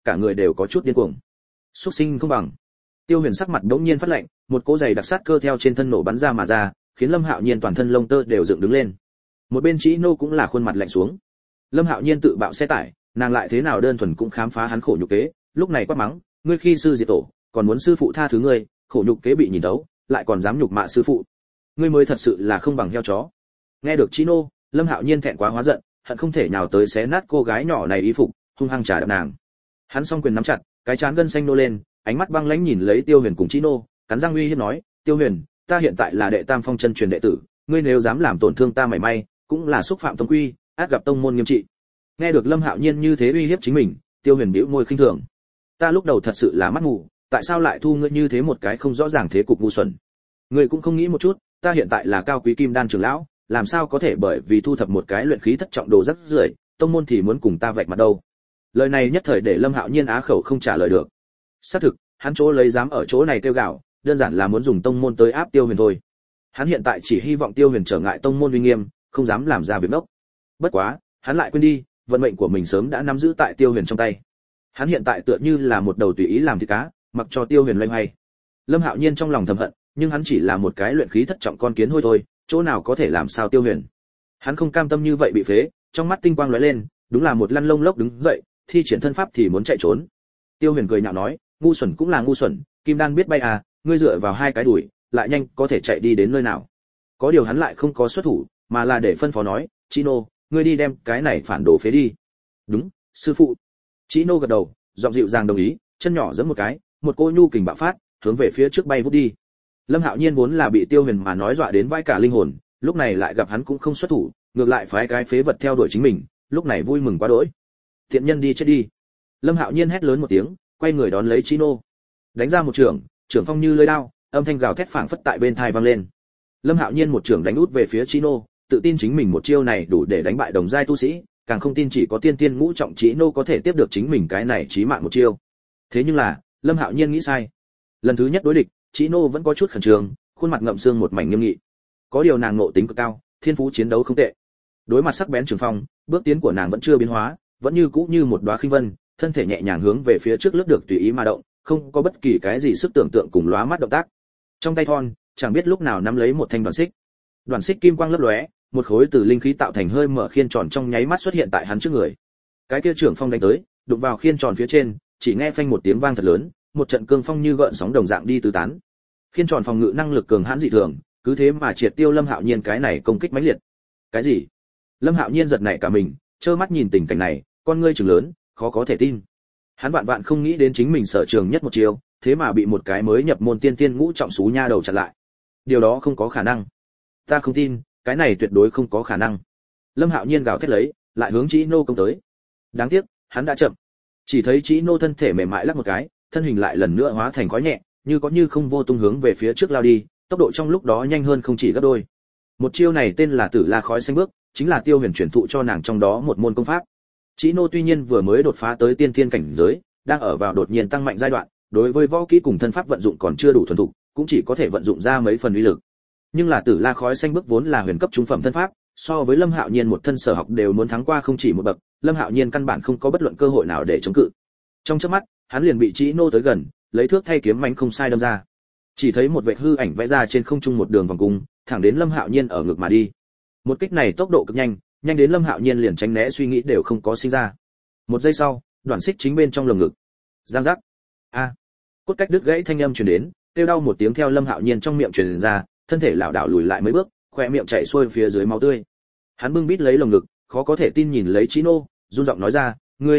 cả người đều có chút điên cuồng. Súc sinh không bằng. Tiêu Huyền sắc mặt bỗng nhiên phát lạnh, một cỗ giày đặc sát cơ theo trên thân nổ bắn ra mà ra, khiến Lâm Hạo Nhiên toàn thân lông tơ đều dựng đứng lên. Một bên Chí Nô cũng là khuôn mặt lạnh xuống. Lâm Hạo Nhiên tự bạo xe tải, nàng lại thế nào đơn thuần cũng khám phá hắn khổ nhục kế, lúc này quát mắng, ngươi khi sư diệt tổ, còn muốn sư phụ tha thứ ngươi, khổ nhục kế bị nhìn thấu, lại còn dám nhục mạ sư phụ. Ngươi mới thật sự là không bằng heo chó. Nghe được Chí Nô, Lâm Hạo Nhiên thẹn quá hóa giận, hận không thể nhào tới xé nát cô gái nhỏ này y phục, hung hăng trả đạp nàng. Hắn song quyền nắm chặt, cái trán gân xanh nô lên, ánh mắt băng lãnh nhìn lấy Tiêu Huyền cùng Chí Nô, cắn răng uy hiếp nói, Tiêu Huyền, ta hiện tại là đệ tam phong chân truyền đệ tử, ngươi nếu dám làm tổn thương ta mảy may, cũng là xúc phạm tông quy, át gặp tông môn nghiêm trị. Nghe được Lâm Hạo Nhiên như thế uy hiếp chính mình, Tiêu Huyền bĩu môi khinh thường. Ta lúc đầu thật sự là mắt mù, tại sao lại thu ngươi như thế một cái không rõ ràng thế cục ngu xuẩn. Ngươi cũng không nghĩ một chút, ta hiện tại là cao quý kim đan trưởng lão, làm sao có thể bởi vì thu thập một cái luyện khí thất trọng đồ rắc rưởi, tông môn thì muốn cùng ta vạch mặt đâu. Lời này nhất thời để Lâm Hạo Nhiên á khẩu không trả lời được. Xác thực, hắn chỗ lấy dám ở chỗ này kêu gào, đơn giản là muốn dùng tông môn tới áp Tiêu Huyền thôi. Hắn hiện tại chỉ hy vọng Tiêu Huyền trở ngại tông môn uy nghiêm, không dám làm ra việc ngốc. Bất quá, hắn lại quên đi, vận mệnh của mình sớm đã nắm giữ tại Tiêu Huyền trong tay. Hắn hiện tại tựa như là một đầu tùy ý làm thịt cá, mặc cho Tiêu Huyền loay hoay. Lâm Hạo Nhiên trong lòng thầm hận, nhưng hắn chỉ là một cái luyện khí thất trọng con kiến hôi thôi, chỗ nào có thể làm sao Tiêu Huyền. Hắn không cam tâm như vậy bị phế, trong mắt tinh quang lóe lên, đúng là một lăn lông lốc đứng dậy, thi triển thân pháp thì muốn chạy trốn. Tiêu Huyền cười nhạo nói, ngu xuẩn cũng là ngu xuẩn, kim đan biết bay à, ngươi dựa vào hai cái đùi, lại nhanh có thể chạy đi đến nơi nào. Có điều hắn lại không có xuất thủ, mà là để phân phó nói, Chino, ngươi đi đem cái này phản đồ phế đi. Đúng, sư phụ. Chino gật đầu, giọng dịu dàng đồng ý, chân nhỏ giẫm một cái, một cỗ nhu kình bạo phát, hướng về phía trước bay vút đi. Lâm Hạo Nhiên vốn là bị Tiêu Huyền mà nói dọa đến vãi cả linh hồn, lúc này lại gặp hắn cũng không xuất thủ, ngược lại phái cái phế vật theo đuổi chính mình, lúc này vui mừng quá đỗi. Thiện nhân đi chết đi. Lâm Hạo Nhiên hét lớn một tiếng, quay người đón lấy Chino. Đánh ra một trường, trường phong như lưỡi đao, âm thanh gào thét phảng phất tại bên tai vang lên. Lâm Hạo Nhiên một trường đánh út về phía Chino, tự tin chính mình một chiêu này đủ để đánh bại đồng giai tu sĩ, càng không tin chỉ có tiên tiên ngũ trọng Chino có thể tiếp được chính mình cái này chí mạng một chiêu. Thế nhưng là, Lâm Hạo Nhiên nghĩ sai. Lần thứ nhất đối địch, Chino vẫn có chút khẩn trương, khuôn mặt ngậm sương một mảnh nghiêm nghị. Có điều nàng ngộ tính cực cao, thiên phú chiến đấu không tệ. Đối mặt sắc bén trường phong, bước tiến của nàng vẫn chưa biến hóa, vẫn như cũ như một đóa khinh vân, thân thể nhẹ nhàng hướng về phía trước lướt được tùy ý mà động, không có bất kỳ cái gì sức tưởng tượng cùng lóa mắt động tác. Trong tay thon, chẳng biết lúc nào nắm lấy một thanh đoàn xích. Đoàn xích kim quang lấp lóe, một khối từ linh khí tạo thành hơi mở khiên tròn trong nháy mắt xuất hiện tại hắn trước người. Cái kia trưởng phong đánh tới, đụng vào khiên tròn phía trên, chỉ nghe phanh một tiếng vang thật lớn, một trận cương phong như gợn sóng đồng dạng đi tứ tán. Khiên tròn phòng ngự năng lực cường hãn dị thường, cứ thế mà triệt tiêu Lâm Hạo Nhiên cái này công kích mãnh liệt. Cái gì? Lâm Hạo Nhiên giật nảy cả mình, trơ mắt nhìn tình cảnh này, con ngươi trừng lớn, khó có thể tin. Hắn vạn vạn không nghĩ đến chính mình sở trường nhất một chiều, thế mà bị một cái mới nhập môn tiên tiên ngũ trọng xú nha đầu chặn lại. Điều đó không có khả năng. Ta không tin, cái này tuyệt đối không có khả năng. Lâm Hạo Nhiên gào thét lấy, lại hướng Chí Nô công tới. Đáng tiếc, hắn đã chậm. Chỉ thấy Chí Nô thân thể mềm mại lắc một cái, thân hình lại lần nữa hóa thành khói nhẹ, như có như không vô tung hướng về phía trước lao đi, tốc độ trong lúc đó nhanh hơn không chỉ gấp đôi. Một chiêu này tên là Tử La khói xanh bước, chính là Tiêu Huyền truyền thụ cho nàng trong đó một môn công pháp. Chí Nô tuy nhiên vừa mới đột phá tới tiên thiên cảnh giới, đang ở vào đột nhiên tăng mạnh giai đoạn, đối với võ kỹ cùng thân pháp vận dụng còn chưa đủ thuần thục, cũng chỉ có thể vận dụng ra mấy phần uy lực. Nhưng là Tử La khói xanh bước vốn là huyền cấp trung phẩm thân pháp, so với Lâm Hạo Nhiên một thân sở học đều muốn thắng qua không chỉ một bậc, Lâm Hạo Nhiên căn bản không có bất luận cơ hội nào để chống cự. Trong chớp mắt, hắn liền bị Chí Nô tới gần, lấy thước thay kiếm mãnh không sai đâm ra. Chỉ thấy một vệt hư ảnh vẽ ra trên không trung một đường vòng cung, thẳng đến Lâm Hạo Nhiên ở ngực mà đi. Một kích này tốc độ cực nhanh, nhanh đến Lâm Hạo Nhiên liền tránh né suy nghĩ đều không có sinh ra. Một giây sau, đoạn xích chính bên trong lồng ngực. Giang giác. A. Cốt cách đứt gãy thanh âm truyền đến, kêu đau một tiếng theo Lâm Hạo Nhiên trong miệng truyền ra, thân thể lảo đảo lùi lại mấy bước, khóe miệng chảy xuôi phía dưới máu tươi. Hắn bưng bít lấy lồng ngực, khó có thể tin nhìn lấy Chino, run giọng nói ra,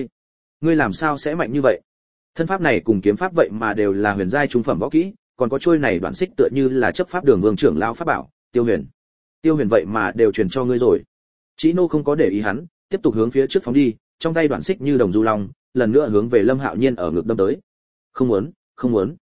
ngươi làm sao sẽ mạnh như vậy? Thân pháp này cùng kiếm pháp vậy mà đều là huyền giai trung phẩm võ kỹ, còn có chuôi này đoạn xích tựa như là chấp pháp đường vương trưởng lão pháp bảo, Tiêu Huyền vậy mà đều truyền cho ngươi rồi. Chino không có để ý hắn, tiếp tục hướng phía trước phóng đi, trong tay đoạn xích như đồng du long, lần nữa hướng về Lâm Hạo Nhiên ở ngực đâm tới. Không muốn.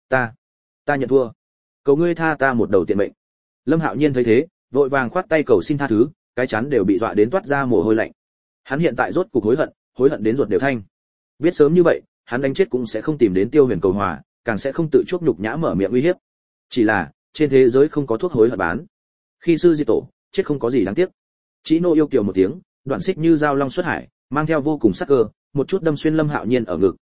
Ta nhận thua. Cầu ngươi tha ta một đầu tiện mệnh. Lâm Hạo Nhiên thấy thế, vội vàng khoát tay cầu xin tha thứ, cái chán đều bị dọa đến toát ra mồ hôi lạnh. Hắn hiện tại rốt cục hối hận đến ruột đều thanh. Biết sớm như vậy, hắn đánh chết cũng sẽ không tìm đến Tiêu Huyền cầu hòa, càng sẽ không tự chuốc nhục nhã mở miệng uy hiếp. Chỉ là, trên thế giới không có thuốc hối hận bán. Khi sư diệt tổ, chết không có gì đáng tiếc. Chino yêu kiều một tiếng, đoạn xích như dao long xuất hải, mang theo vô cùng sắc cơ, một chút đâm xuyên Lâm Hạo Nhiên ở ngực,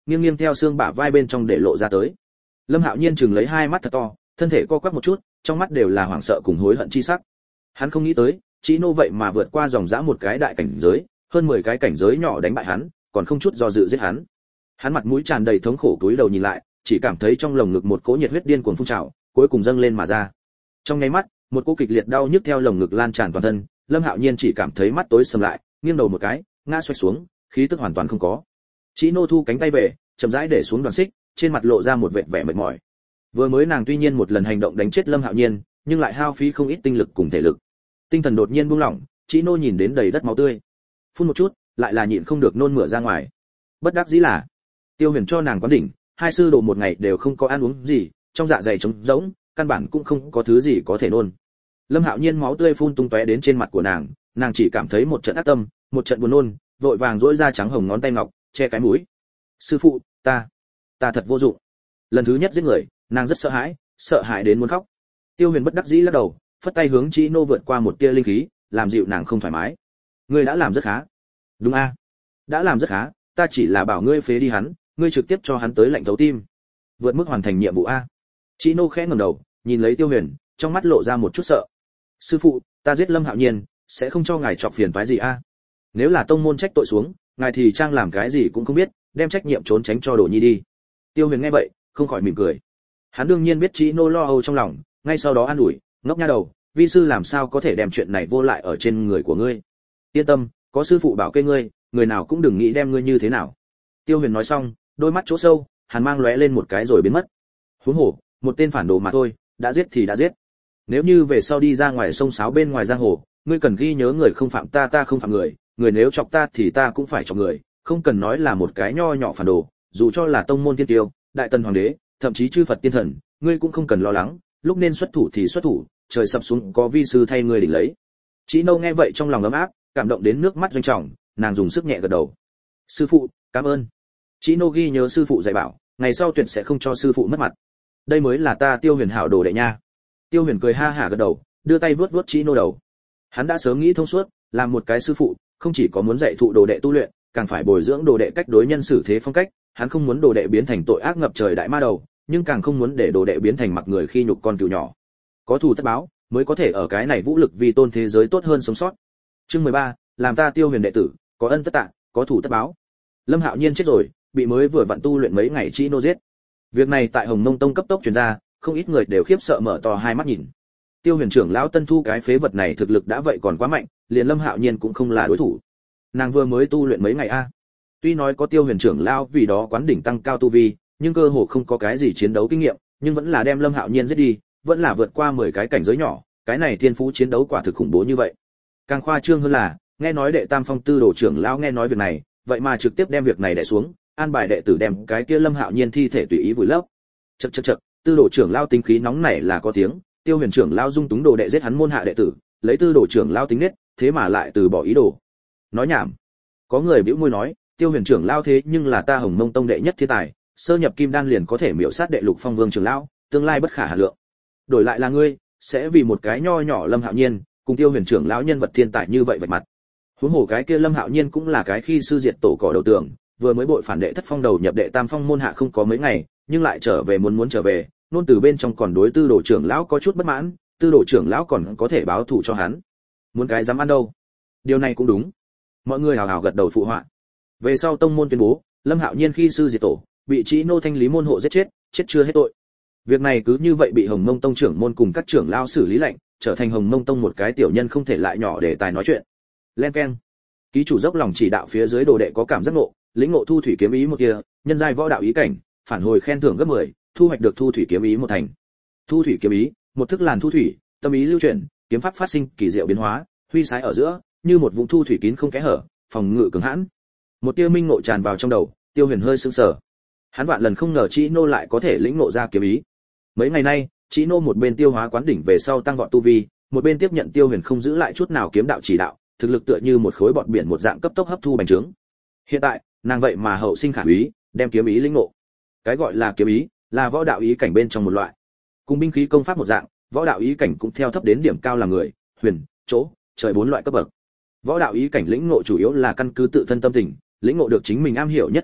nghiêng nghiêng theo xương bả vai bên trong để lộ ra tới. Lâm Hạo Nhiên chừng lấy hai mắt thật to, thân thể co quắp một chút, trong mắt đều là hoảng sợ cùng hối hận chi sắc. Hắn không nghĩ tới, Chí Nô vậy mà vượt qua dòng dã một cái đại cảnh giới, hơn 10 cái cảnh giới nhỏ đánh bại hắn, còn không chút do dự giết hắn. Hắn mặt mũi tràn đầy thống khổ cúi đầu nhìn lại, chỉ cảm thấy trong lồng ngực một cỗ nhiệt huyết điên cuồng phun trào, cuối cùng dâng lên mà ra. Trong nháy mắt, một cỗ kịch liệt đau nhức theo lồng ngực lan tràn toàn thân, Lâm Hạo Nhiên chỉ cảm thấy mắt tối sầm lại, nghiêng đầu một cái, ngã xoay xuống, khí tức hoàn toàn không có. Chí Nô thu cánh tay về, chậm rãi để xuống đoàn xích, trên mặt lộ ra một vẻ vẻ mệt mỏi. Vừa mới nàng tuy nhiên một lần hành động đánh chết Lâm Hạo Nhiên, nhưng lại hao phí không ít tinh lực cùng thể lực. Tinh thần đột nhiên buông lỏng, Chí Nô nhìn đến đầy đất máu tươi, phun một chút, lại là nhịn không được nôn mửa ra ngoài. Bất đắc dĩ là, Tiêu Huyền cho nàng quán đỉnh, hai sư đồ một ngày đều không có ăn uống gì, trong dạ dày trống rỗng, căn bản cũng không có thứ gì có thể nôn. Lâm Hạo Nhiên máu tươi phun tung tóe đến trên mặt của nàng chỉ cảm thấy một trận ác tâm, một trận buồn nôn, vội vàng duỗi ra trắng hồng ngón tay ngọc, che cái mũi. "Sư phụ, ta thật vô dụng." Lần thứ nhất giết người, nàng rất sợ hãi đến muốn khóc. Tiêu Huyền bất đắc dĩ lắc đầu, phất tay hướng Chí Nô vượt qua một tia linh khí, làm dịu nàng không thoải mái. "Ngươi đã làm rất khá." "Đúng a, đã làm rất khá, ta chỉ là bảo ngươi phế đi hắn, ngươi trực tiếp cho hắn tới lạnh thấu tim. Vượt mức hoàn thành nhiệm vụ a." Chí Nô khẽ ngẩng đầu, nhìn lấy Tiêu Huyền, trong mắt lộ ra một chút sợ. "Sư phụ, ta giết Lâm Hạo Nhiên, sẽ không cho ngài chọc phiền toái gì a? Nếu là tông môn trách tội xuống, ngài thì trang làm cái gì cũng không biết, đem trách nhiệm trốn tránh cho Đồ Nhi đi." Tiêu Huyền nghe vậy, không khỏi mỉm cười. Hắn đương nhiên biết Chí Nô lo âu trong lòng, ngay sau đó an ủi, "Ngốc nha đầu, vi sư làm sao có thể đem chuyện này vô lại ở trên người của ngươi. Yên tâm, có sư phụ bảo kê ngươi, người nào cũng đừng nghĩ đem ngươi như thế nào." Tiêu Huyền nói xong, đôi mắt chỗ sâu, hắn mang lóe lên một cái rồi biến mất. Huống hồ, một tên phản đồ mà thôi, đã giết thì đã giết. Nếu như về sau đi ra ngoài sông sáo bên ngoài giang hồ, ngươi cần ghi nhớ người không phạm ta, ta không phạm người, người nếu chọc ta thì ta cũng phải chọc người, không cần nói là một cái nho nhỏ phản đồ, dù cho là tông môn tiên tiêu, đại tần hoàng đế, thậm chí chư Phật tiên thần, ngươi cũng không cần lo lắng, lúc nên xuất thủ thì xuất thủ, trời sập xuống có vi sư thay ngươi đỉnh lấy. Chí Nô nghe vậy trong lòng ấm áp, cảm động đến nước mắt doanh trọng, nàng dùng sức nhẹ gật đầu. "Sư phụ, cảm ơn." Chí Nô ghi nhớ sư phụ dạy bảo, ngày sau tuyệt sẽ không cho sư phụ mất mặt. Đây mới là ta Tiêu Huyền hảo đồ đệ nha. Tiêu Huyền cười ha hả gật đầu, đưa tay vuốt vuốt Chí Nô đầu. Hắn đã sớm nghĩ thông suốt, làm một cái sư phụ, không chỉ có muốn dạy thụ đồ đệ tu luyện, càng phải bồi dưỡng đồ đệ cách đối nhân xử thế phong cách, hắn không muốn đồ đệ biến thành tội ác ngập trời đại ma đầu, nhưng càng không muốn để đồ đệ biến thành mặc người khi nhục con cừu nhỏ. Có thù tất báo, mới có thể ở cái này vũ lực vi tôn thế giới tốt hơn sống sót. Chương 13, làm ta Tiêu Huyền đệ tử, có ân tất tạ, có thù tất báo. Lâm Hạo Nhiên chết rồi, bị mới vừa vặn tu luyện mấy ngày Chí Nô giết. Việc này tại Hồng Mông Tông cấp tốc truyền ra, không ít người đều khiếp sợ mở to hai mắt nhìn. Tiêu Huyền trưởng lão Tân Thu cái phế vật này thực lực đã vậy còn quá mạnh, liền Lâm Hạo Nhiên cũng không là đối thủ. Nàng vừa mới tu luyện mấy ngày a. Tuy nói có Tiêu Huyền trưởng lão vì đó quán đỉnh tăng cao tu vi, nhưng cơ hồ không có cái gì chiến đấu kinh nghiệm, nhưng vẫn là đem Lâm Hạo Nhiên giết đi, vẫn là vượt qua 10 cái cảnh giới nhỏ, cái này thiên phú chiến đấu quả thực khủng bố như vậy. Càng khoa trương hơn là, nghe nói đệ Tam Phong Tư đồ trưởng lão nghe nói việc này, vậy mà trực tiếp đem việc này đè xuống, an bài đệ tử đem cái kia Lâm Hạo Nhiên thi thể tùy ý vùi lấp. Chậc, Tư đồ trưởng lão tính khí nóng nảy là có tiếng, Tiêu Huyền trưởng lão dung túng đồ đệ giết hắn môn hạ đệ tử, lấy Tư đồ trưởng lão tính nết, thế mà lại từ bỏ ý đồ. Nói nhảm. Có người bĩu môi nói, Tiêu Huyền trưởng lão thế nhưng là ta Hồng Mông Tông đệ nhất thiên tài, sơ nhập kim đan liền có thể miểu sát đệ Lục Phong Vương trưởng lão, tương lai bất khả hà lượng. Đổi lại là ngươi, sẽ vì một cái nho nhỏ Lâm Hạo Nhiên, cùng Tiêu Huyền trưởng lão nhân vật thiên tài như vậy vạch mặt. Huống hồ cái kia Lâm Hạo Nhiên cũng là cái khi sư diệt tổ cỏ đầu tường, vừa mới bội phản đệ Thất Phong đầu nhập đệ Tam Phong môn hạ không có mấy ngày, nhưng lại trở về muốn trở về, nôn từ bên trong còn đối Tư đồ trưởng lão có chút bất mãn, Tư đồ trưởng lão còn có thể báo thù cho hắn. Muốn cái dám ăn đâu. Điều này cũng đúng. Mọi người hào hào gật đầu phụ họa. Về sau tông môn tuyên bố, Lâm Hạo Nhiên khi sư diệt tổ, bị Chí Nô thanh lý môn hộ giết chết chưa hết tội. Việc này cứ như vậy bị Hồng Mông Tông trưởng môn cùng các trưởng lão xử lý lệnh, trở thành Hồng Mông Tông một cái tiểu nhân không thể lại nhỏ để tài nói chuyện. Len keng. Ký chủ dốc lòng chỉ đạo phía dưới đồ đệ có cảm giác ngộ, lĩnh ngộ thu thủy kiếm ý một kia, nhân giai võ đạo ý cảnh, phản hồi khen thưởng gấp 10, thu hoạch được thu thủy kiếm ý một thành. Thu thủy kiếm ý, một thức làn thu thủy, tâm ý lưu chuyển, kiếm pháp phát sinh kỳ diệu biến hóa, huy sái ở giữa, như một vùng thu thủy kín không kẽ hở, phòng ngự cứng hãn. Một tia minh ngộ tràn vào trong đầu, Tiêu Huyền hơi sững sờ. Hắn vạn lần không ngờ Chí Nô lại có thể lĩnh ngộ ra kiếm ý. Mấy ngày nay, Chí Nô một bên tiêu hóa quán đỉnh về sau tăng vọt tu vi, một bên tiếp nhận Tiêu Huyền không giữ lại chút nào kiếm đạo chỉ đạo, thực lực tựa như một khối bọt biển một dạng cấp tốc hấp thu bành trướng. Hiện tại, nàng vậy mà hậu sinh khả úy, đem kiếm ý lĩnh ngộ. Cái gọi là kiếm ý, là võ đạo ý cảnh bên trong một loại. Cùng binh khí công pháp một dạng, võ đạo ý cảnh cũng theo thấp đến điểm cao là người, huyền, chỗ, trời 4 loại cấp bậc. Võ đạo ý cảnh lĩnh ngộ chủ yếu là căn cứ tự thân tâm tình, lĩnh ngộ được chính mình am hiểu nhất đồ vật,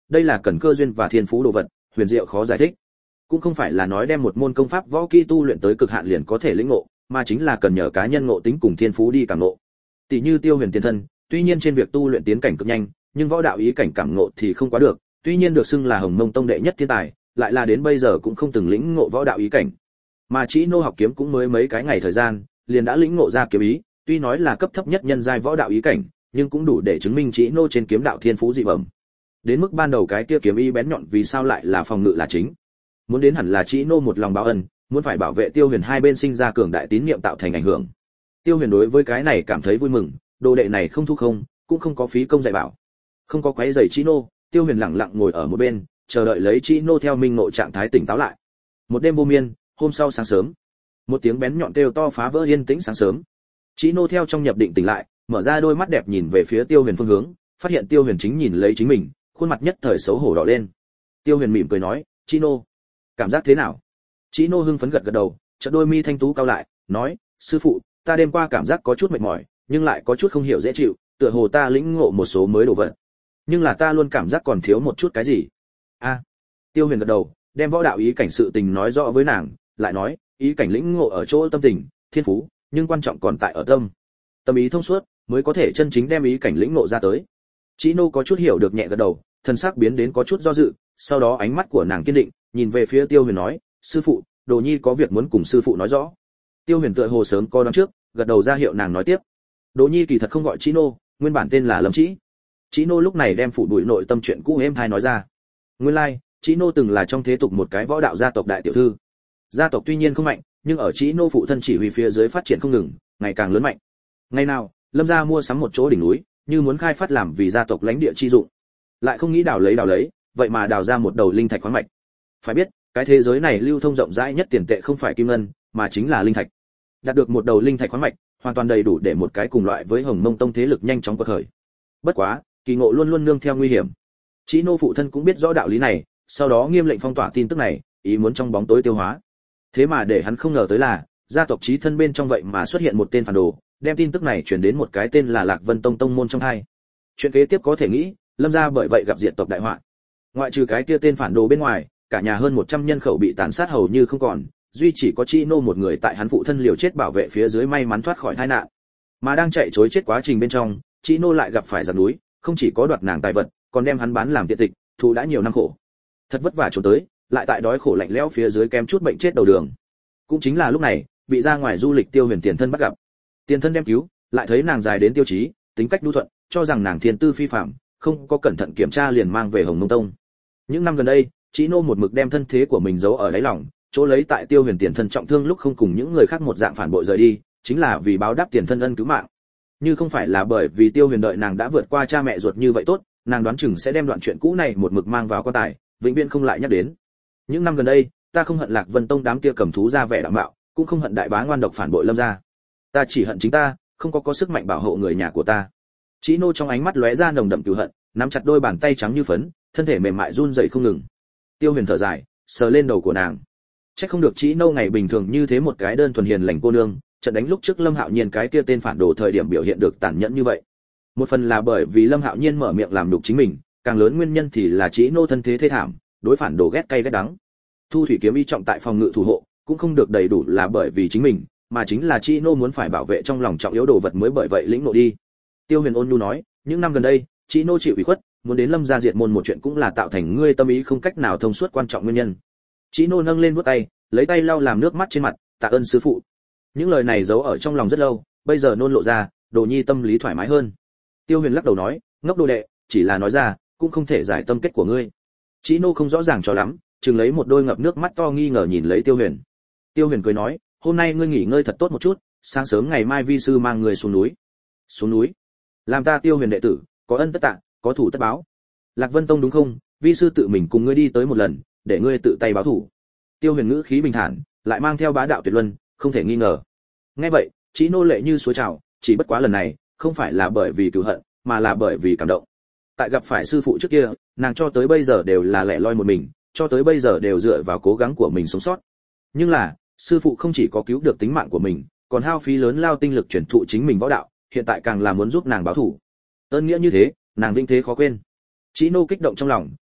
đây là cần cơ duyên và thiên phú đồ vật, huyền diệu khó giải thích. Cũng không phải là nói đem một môn công pháp võ kỹ tu luyện tới cực hạn liền có thể lĩnh ngộ, mà chính là cần nhờ cá nhân ngộ tính cùng thiên phú đi cảm ngộ. Tỷ như Tiêu Huyền tiền thân, tuy nhiên trên việc tu luyện tiến cảnh cực nhanh, nhưng võ đạo ý cảnh cảm ngộ thì không quá được, tuy nhiên được xưng là Hồng Mông tông đệ nhất thiên tài, lại là đến bây giờ cũng không từng lĩnh ngộ võ đạo ý cảnh. Mà Chỉ Nô học kiếm cũng mới mấy cái ngày thời gian, liền đã lĩnh ngộ ra kiếm ý, tuy nói là cấp thấp nhất nhân giai võ đạo ý cảnh, nhưng cũng đủ để chứng minh Chỉ Nô trên kiếm đạo thiên phú dị bẩm. Đến mức ban đầu cái kia kiếm ý bén nhọn vì sao lại là phòng ngự là chính. Muốn đến hẳn là Chỉ Nô một lòng báo ân, muốn phải bảo vệ Tiêu Huyền hai bên sinh ra cường đại tín niệm tạo thành ảnh hưởng. Tiêu Huyền đối với cái này cảm thấy vui mừng, đồ đệ này không thu không, cũng không có phí công dạy bảo. Không có quấy rầy Chỉ Nô, Tiêu Huyền lặng lặng ngồi ở một bên, chờ đợi lấy Chỉ Nô theo minh ngộ trạng thái tỉnh táo lại. Một đêm vô miên, hôm sau sáng sớm, một tiếng bén nhọn kêu to phá vỡ yên tĩnh sáng sớm. Chỉ Nô theo trong nhập định tỉnh lại, mở ra đôi mắt đẹp nhìn về phía Tiêu Huyền phương hướng, phát hiện Tiêu Huyền chính nhìn lấy chính mình, khuôn mặt nhất thời xấu hổ đỏ lên. Tiêu Huyền mỉm cười nói, "Chỉ Nô, cảm giác thế nào?" Chỉ Nô hưng phấn gật gật đầu, chợt đôi mi thanh tú cau lại, nói, "Sư phụ, ta đêm qua cảm giác có chút mệt mỏi, nhưng lại có chút không hiểu dễ chịu, tựa hồ ta lĩnh ngộ một số mới đồ vật. Nhưng là ta luôn cảm giác còn thiếu một chút cái gì." A. Tiêu Huyền gật đầu, đem võ đạo ý cảnh sự tình nói rõ với nàng, lại nói, ý cảnh lĩnh ngộ ở chỗ tâm tình, thiên phú, nhưng quan trọng còn tại ở tâm. Tâm ý thông suốt, mới có thể chân chính đem ý cảnh lĩnh ngộ ra tới. Chỉ Nô có chút hiểu được nhẹ gật đầu, thần sắc biến đến có chút do dự, sau đó ánh mắt của nàng kiên định, nhìn về phía Tiêu Huyền nói, "Sư phụ, Đồ Nhi có việc muốn cùng sư phụ nói rõ." Tiêu Huyền tựa hồ sớm có đoán trước, gật đầu ra hiệu nàng nói tiếp. Đồ Nhi kỳ thật không gọi Chỉ Nô, nguyên bản tên là Lâm Chỉ. Chỉ Nô lúc này đem phủ bụi nội tâm chuyện cũ êm thai nói ra. Nguyên lai, Chỉ Nô từng là trong thế tục một cái võ đạo gia tộc đại tiểu thư. Gia tộc tuy nhiên không mạnh, nhưng ở Chỉ Nô phụ thân chỉ huy phía dưới phát triển không ngừng, ngày càng lớn mạnh. Ngày nào, Lâm gia mua sắm một chỗ đỉnh núi, như muốn khai phát làm vì gia tộc lãnh địa chi dụng. Lại không nghĩ đào lấy, vậy mà đào ra một đầu linh thạch khoáng mạch. Phải biết, cái thế giới này lưu thông rộng rãi nhất tiền tệ không phải kim ngân, mà chính là linh thạch. Đạt được một đầu linh thạch khoáng mạch, hoàn toàn đầy đủ để một cái cùng loại với Hồng Mông tông thế lực nhanh chóng quật khởi. Bất quá, kỳ ngộ luôn luôn nương theo nguy hiểm. Chỉ Nô phụ thân cũng biết rõ đạo lý này, sau đó nghiêm lệnh phong tỏa tin tức này, ý muốn trong bóng tối tiêu hóa. Thế mà để hắn không ngờ tới là, gia tộc chí thân bên trong vậy mà xuất hiện một tên phản đồ, đem tin tức này truyền đến một cái tên là Lạc Vân Tông tông môn trong hai. Chuyện kế tiếp có thể nghĩ, Lâm gia bởi vậy gặp diệt tộc đại họa. Ngoại trừ cái kia tên phản đồ bên ngoài, cả nhà hơn 100 nhân khẩu bị tàn sát hầu như không còn, duy chỉ có Chỉ Nô một người tại hắn phụ thân liều chết bảo vệ phía dưới may mắn thoát khỏi tai nạn. Mà đang chạy trối chết quá trình bên trong, Chỉ Nô lại gặp phải giặc núi, không chỉ có đoạt nàng tài vật, còn đem hắn bán làm tiện tịch, thù đã nhiều năm khổ. Thật vất vả trốn tới, lại tại đói khổ lạnh lẽo phía dưới kém chút bệnh chết đầu đường. Cũng chính là lúc này, bị ra ngoài du lịch Tiêu Huyền tiền thân bắt gặp. Tiền thân đem cứu, lại thấy nàng dài đến tiêu chí, tính cách nhu thuận, cho rằng nàng thiên tư phi phàm, không có cẩn thận kiểm tra liền mang về Hồng Mông tông. Những năm gần đây, Chỉ Nô một mực đem thân thế của mình giấu ở đáy lòng, chỗ lấy tại Tiêu Huyền tiền thân trọng thương lúc không cùng những người khác một dạng phản bội rời đi, chính là vì báo đáp tiền thân ân cứu mạng. Như không phải là bởi vì Tiêu Huyền đợi nàng đã vượt qua cha mẹ ruột như vậy tốt, nàng đoán chừng sẽ đem đoạn chuyện cũ này một mực mang vào quan tài, vĩnh viễn không lại nhắc đến. Những năm gần đây, ta không hận Lạc Vân tông đám kia cầm thú ra vẻ đảm mạo, cũng không hận đại bá ngoan độc phản bội Lâm gia. Ta chỉ hận chính ta, không có sức mạnh bảo hộ người nhà của ta. Chỉ Nô trong ánh mắt lóe ra nồng đậm cừu hận, nắm chặt đôi bàn tay trắng như phấn, thân thể mềm mại run rẩy không ngừng. Tiêu Huyền thở dài, sờ lên đầu của nàng. Chắc không được Chỉ Nô ngày bình thường như thế một cái đơn thuần hiền lành cô nương, trận đánh lúc trước Lâm Hạo Nhiên cái kia tên phản đồ thời điểm biểu hiện được tàn nhẫn như vậy. Một phần là bởi vì Lâm Hạo Nhiên mở miệng làm nhục chính mình, càng lớn nguyên nhân thì là Chỉ Nô thân thế thê thảm, đối phản đồ ghét cay ghét đắng. Thu thủy kiếm ý trọng tại phòng ngự thủ hộ, cũng không được đầy đủ là bởi vì chính mình, mà chính là Chỉ Nô muốn phải bảo vệ trong lòng trọng yếu đồ vật mới bởi vậy lĩnh ngộ đi. Tiêu Huyền ôn nhu nói, những năm gần đây, Chỉ Nô chịu ủy khuất, muốn đến Lâm gia diệt môn một chuyện cũng là tạo thành ngươi tâm ý không cách nào thông suốt quan trọng nguyên nhân. Chỉ Nô nâng lên vuốt tay, lấy tay lau làm nước mắt trên mặt, tạ ơn sư phụ. Những lời này giấu ở trong lòng rất lâu, bây giờ nôn lộ ra, Đồ Nhi tâm lý thoải mái hơn. Tiêu Huyền lắc đầu nói, ngốc đồ đệ, chỉ là nói ra, cũng không thể giải tâm kết của ngươi. Chỉ Nô không rõ ràng cho lắm, chừng lấy một đôi ngập nước mắt to nghi ngờ nhìn lấy Tiêu Huyền. Tiêu Huyền cười nói, hôm nay ngươi nghỉ ngơi thật tốt một chút, sáng sớm ngày mai vi sư mang ngươi xuống núi. Xuống núi? Làm ta Tiêu Huyền đệ tử, có ân tất tạ, có thủ tất báo. Lạc Vân tông đúng không? Vi sư tự mình cùng ngươi đi tới một lần, để ngươi tự tay báo thủ. Tiêu Huyền ngữ khí bình thản, lại mang theo bá đạo tuyệt luân, không thể nghi ngờ. Nghe vậy, Chỉ Nô lệ như suối trào, chỉ bất quá lần này, không phải là bởi vì cừu hận, mà là bởi vì cảm động. Tại gặp phải sư phụ trước kia, nàng cho tới bây giờ đều là lẻ loi một mình, cho tới bây giờ đều dựa vào cố gắng của mình sống sót. Nhưng là, sư phụ không chỉ có cứu được tính mạng của mình, còn hao phí lớn lao tinh lực truyền thụ chính mình võ đạo, hiện tại càng là muốn giúp nàng báo thù. Ơn nghĩa như thế, nàng vinh thế khó quên. Chỉ Nô kích động trong lòng,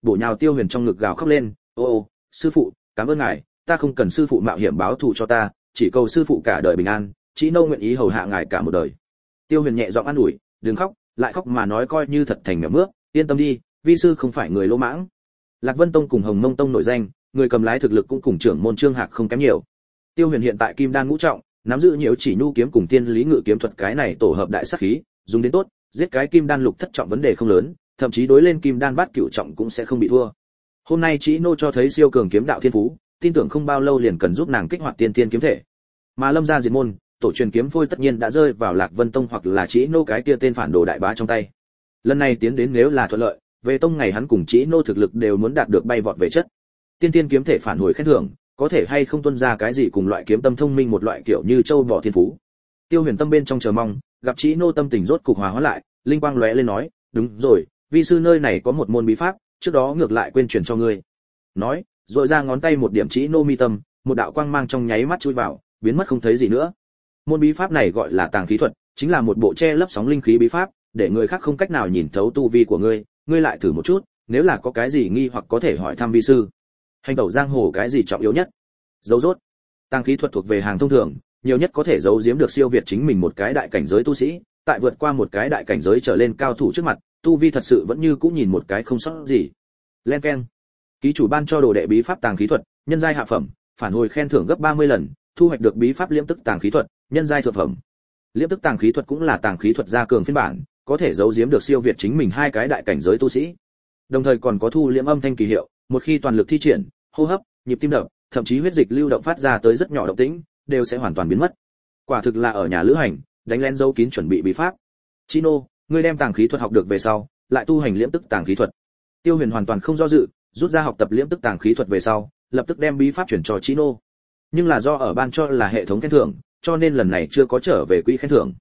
bổ nhào Tiêu Huyền trong ngực gào khóc lên, ô sư phụ, cảm ơn ngài, ta không cần sư phụ mạo hiểm báo thù cho ta, chỉ cầu sư phụ cả đời bình an, Chỉ Nô nguyện ý hầu hạ ngài cả một đời. Tiêu Huyền nhẹ giọng an ủi, đừng khóc, lại khóc mà nói coi như thật thành mèo mướp, yên tâm đi, vi sư không phải người lỗ mãng. Lạc Vân Tông cùng Hồng Mông Tông nổi danh, người cầm lái thực lực cũng cùng trưởng môn Trương Hạc không kém nhiều. Tiêu Huyền hiện tại kim đan ngũ trọng, nắm giữ nhiều chỉ nhu kiếm cùng tiên lý ngự kiếm thuật, cái này tổ hợp đại sát khí, dùng đến tốt, giết cái kim đan lục thất trọng vấn đề không lớn, thậm chí đối lên kim đan bát cửu trọng cũng sẽ không bị thua. Hôm nay Chỉ Nô cho thấy siêu cường kiếm đạo thiên phú, tin tưởng không bao lâu liền cần giúp nàng kích hoạt tiên tiên kiếm thể. Mà Lâm gia diệt môn, tổ truyền kiếm phôi tất nhiên đã rơi vào Lạc Vân Tông hoặc là Chỉ Nô cái kia tên phản đồ đại bá trong tay. Lần này tiến đến nếu là thuận lợi, về tông ngày hắn cùng Chỉ Nô thực lực đều muốn đạt được bay vọt về chất. Tiên tiên kiếm thể phản hồi khen thưởng, có thể hay không tuân ra cái gì cùng loại kiếm tâm thông minh một loại kiểu như châu bò thiên phú. Tiêu Huyền tâm bên trong chờ mong, gặp Chỉ Nô tâm tình rốt cục hòa hóa lại, linh quang lóe lên nói, đúng rồi, vi sư nơi này có một môn bí pháp, trước đó ngược lại quên truyền cho ngươi. Nói, rồi ra ngón tay một điểm Chỉ Nô mi tâm, một đạo quang mang trong nháy mắt chui vào, biến mất không thấy gì nữa. Môn bí pháp này gọi là Tàng khí thuật, chính là một bộ che lấp sóng linh khí bí pháp, để người khác không cách nào nhìn thấu tu vi của ngươi, ngươi lại thử một chút, nếu là có cái gì nghi hoặc có thể hỏi thăm vi sư. Hành tẩu giang hồ cái gì trọng yếu nhất? Giấu rốt. Tàng khí thuật thuộc về hàng thông thường, nhiều nhất có thể giấu giếm được siêu việt chính mình một cái đại cảnh giới tu sĩ, tại vượt qua một cái đại cảnh giới trở lên cao thủ trước mặt, tu vi thật sự vẫn như cũ nhìn một cái không sót gì. Len keng. Ký chủ ban cho đồ đệ bí pháp Tàng khí thuật, nhân giai hạ phẩm, phản hồi khen thưởng gấp 30 lần, thu hoạch được bí pháp Liễm tức Tàng khí thuật, nhân giai thượng phẩm. Liễm tức Tàng khí thuật cũng là Tàng khí thuật gia cường phiên bản, có thể giấu giếm được siêu việt chính mình hai cái đại cảnh giới tu sĩ. Đồng thời còn có thu liễm âm thanh kỳ hiệu, một khi toàn lực thi triển, hô hấp, nhịp tim đập, thậm chí huyết dịch lưu động phát ra tới rất nhỏ động tĩnh, đều sẽ hoàn toàn biến mất. Quả thực là ở nhà lữ hành, đánh lén giấu kín chuẩn bị bí pháp. Chỉ Nô, ngươi đem Tàng khí thuật học được về sau, lại tu hành Liễm tức Tàng khí thuật. Tiêu Huyền hoàn toàn không do dự, rút ra học tập Liễm tức Tàng khí thuật về sau, lập tức đem bí pháp chuyển cho Chỉ Nô. Nhưng là do ở ban cho là hệ thống khen thưởng, cho nên lần này chưa có trở về quỹ khen thưởng.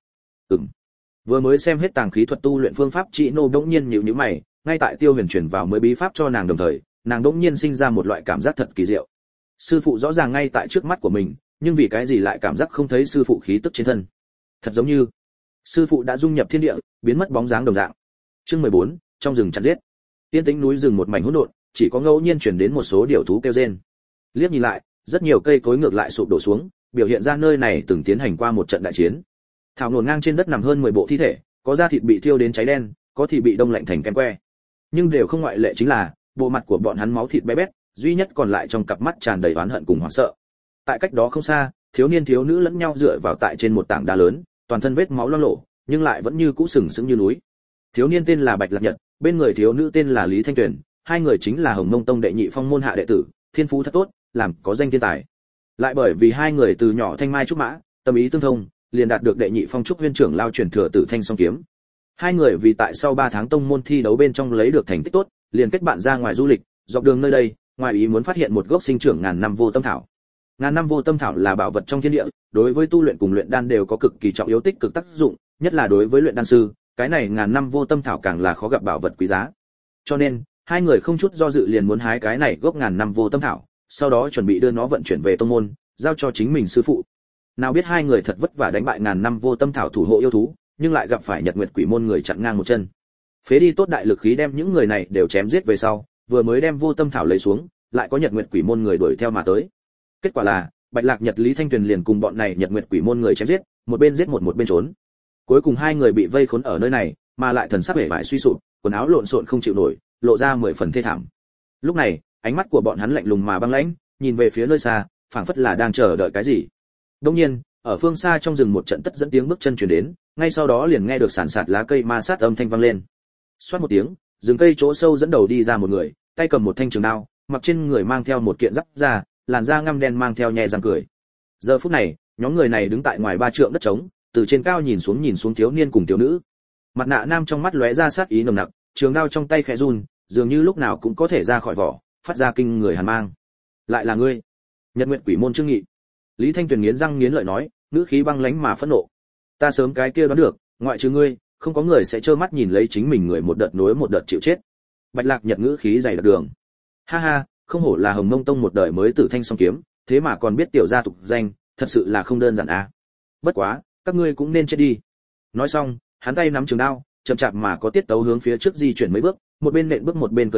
Vừa mới xem hết Tàng khí thuật tu luyện phương pháp, Chỉ Nô bỗng nhiên nhíu nhíu mày, ngay tại Tiêu Huyền chuyển vào mới bí pháp cho nàng đồng thời, nàng bỗng nhiên sinh ra một loại cảm giác thật kỳ diệu. Sư phụ rõ ràng ngay tại trước mắt của mình, nhưng vì cái gì lại cảm giác không thấy sư phụ khí tức trên thân? Thật giống như sư phụ đã dung nhập thiên địa, biến mất bóng dáng đồng dạng. Chương 14, trong rừng chặt giết. Tiên tĩnh núi rừng một mảnh hỗn độn, chỉ có ngẫu nhiên truyền đến một số điểu thú kêu rên. Liếc nhìn lại, rất nhiều cây cối ngược lại sụp đổ xuống, biểu hiện ra nơi này từng tiến hành qua một trận đại chiến. Thảo nổn ngang trên đất nằm hơn 10 bộ thi thể, có da thịt bị thiêu đến cháy đen, có thì bị đông lạnh thành kem que. Nhưng đều không ngoại lệ chính là, bộ mặt của bọn hắn máu thịt bé bét, duy nhất còn lại trong cặp mắt tràn đầy oán hận cùng hoảng sợ. Tại cách đó không xa, thiếu niên thiếu nữ lẫn nhau dựa vào tại trên một tảng đá lớn, toàn thân vết máu loang lổ, nhưng lại vẫn như cũ sừng sững như núi. Thiếu niên tên là Bạch Lạc Nhật, bên người thiếu nữ tên là Lý Thanh Tuyền, hai người chính là Hồng Mông Tông đệ nhị phong môn hạ đệ tử, thiên phú thật tốt, làm có danh thiên tài. Lại bởi vì hai người từ nhỏ thanh mai trúc mã, tâm ý tương thông, liền đạt được đệ nhị phong trúc huyên trưởng lao truyền thừa Tử Thanh song kiếm. Hai người vì tại sau 3 tháng tông môn thi đấu bên trong lấy được thành tích tốt, liền kết bạn ra ngoài du lịch, dọc đường nơi đây, ngoài ý muốn phát hiện một gốc sinh trưởng ngàn năm vô tâm thảo. Ngàn năm vô tâm thảo là bảo vật trong thiên địa, đối với tu luyện cùng luyện đan đều có cực kỳ trọng yếu tích cực tác dụng, nhất là đối với luyện đan sư, cái này ngàn năm vô tâm thảo càng là khó gặp bảo vật quý giá. Cho nên, hai người không chút do dự liền muốn hái cái này gốc ngàn năm vô tâm thảo, sau đó chuẩn bị đưa nó vận chuyển về tông môn, giao cho chính mình sư phụ. Nào biết hai người thật vất vả đánh bại ngàn năm vô tâm thảo thủ hộ yêu thú, nhưng lại gặp phải Nhật Nguyệt Quỷ môn người chặn ngang một chân. Phế đi tốt đại lực khí đem những người này đều chém giết về sau, vừa mới đem vô tâm thảo lấy xuống, lại có Nhật Nguyệt Quỷ môn người đuổi theo mà tới. Kết quả là, Bạch Lạc Nhật Lý Thanh Tuyền liền cùng bọn này Nhật Nguyệt Quỷ môn người chém giết, một bên giết một bên trốn. Cuối cùng hai người bị vây khốn ở nơi này, mà lại thần sắc vẻ vải suy sụp, quần áo lộn xộn không chịu nổi, lộ ra 10 phần thê thảm. Lúc này, ánh mắt của bọn hắn lạnh lùng mà băng lãnh, nhìn về phía nơi xa, phảng phất là đang chờ đợi cái gì. Đương nhiên, ở phương xa trong rừng một trận tất dẫn tiếng bước chân truyền đến, ngay sau đó liền nghe được sàn sạt lá cây ma sát âm thanh vang lên. Xoát một tiếng, rừng cây chỗ sâu dẫn đầu đi ra một người, tay cầm một thanh trường đao, mặc trên người mang theo một kiện giáp da, làn da ngăm đen mang theo nhẹ răng cười. Giờ phút này, nhóm người này đứng tại ngoài 3 trượng đất trống, từ trên cao nhìn xuống thiếu niên cùng thiếu nữ. Mặt nạ nam trong mắt lóe ra sát ý nồng nặc, trường đao trong tay khẽ run, dường như lúc nào cũng có thể ra khỏi vỏ, phát ra kinh người hàn mang. Lại là ngươi? Nhật Nguyệt Quỷ môn Trương Nghị. Lý Thanh Tuyền nghiến răng nghiến lợi nói, ngữ khí băng lãnh mà phẫn nộ. Ta sớm cái kia đoán được, ngoại trừ ngươi, không có người sẽ trơ mắt nhìn lấy chính mình người một đợt nối một đợt chịu chết. Bạch Lạc Nhật ngữ khí dày đặc đường. Ha ha, không hổ là Hồng Mông Tông một đời mới Tử Thanh song kiếm, thế mà còn biết tiểu gia tục danh, thật sự là không đơn giản à. Bất quá, các ngươi cũng nên chết đi. Nói xong, hắn tay nắm trường đao, chậm chạp mà có tiết tấu hướng phía trước di chuyển mấy bước, một bên nện bước một bên cười lạnh,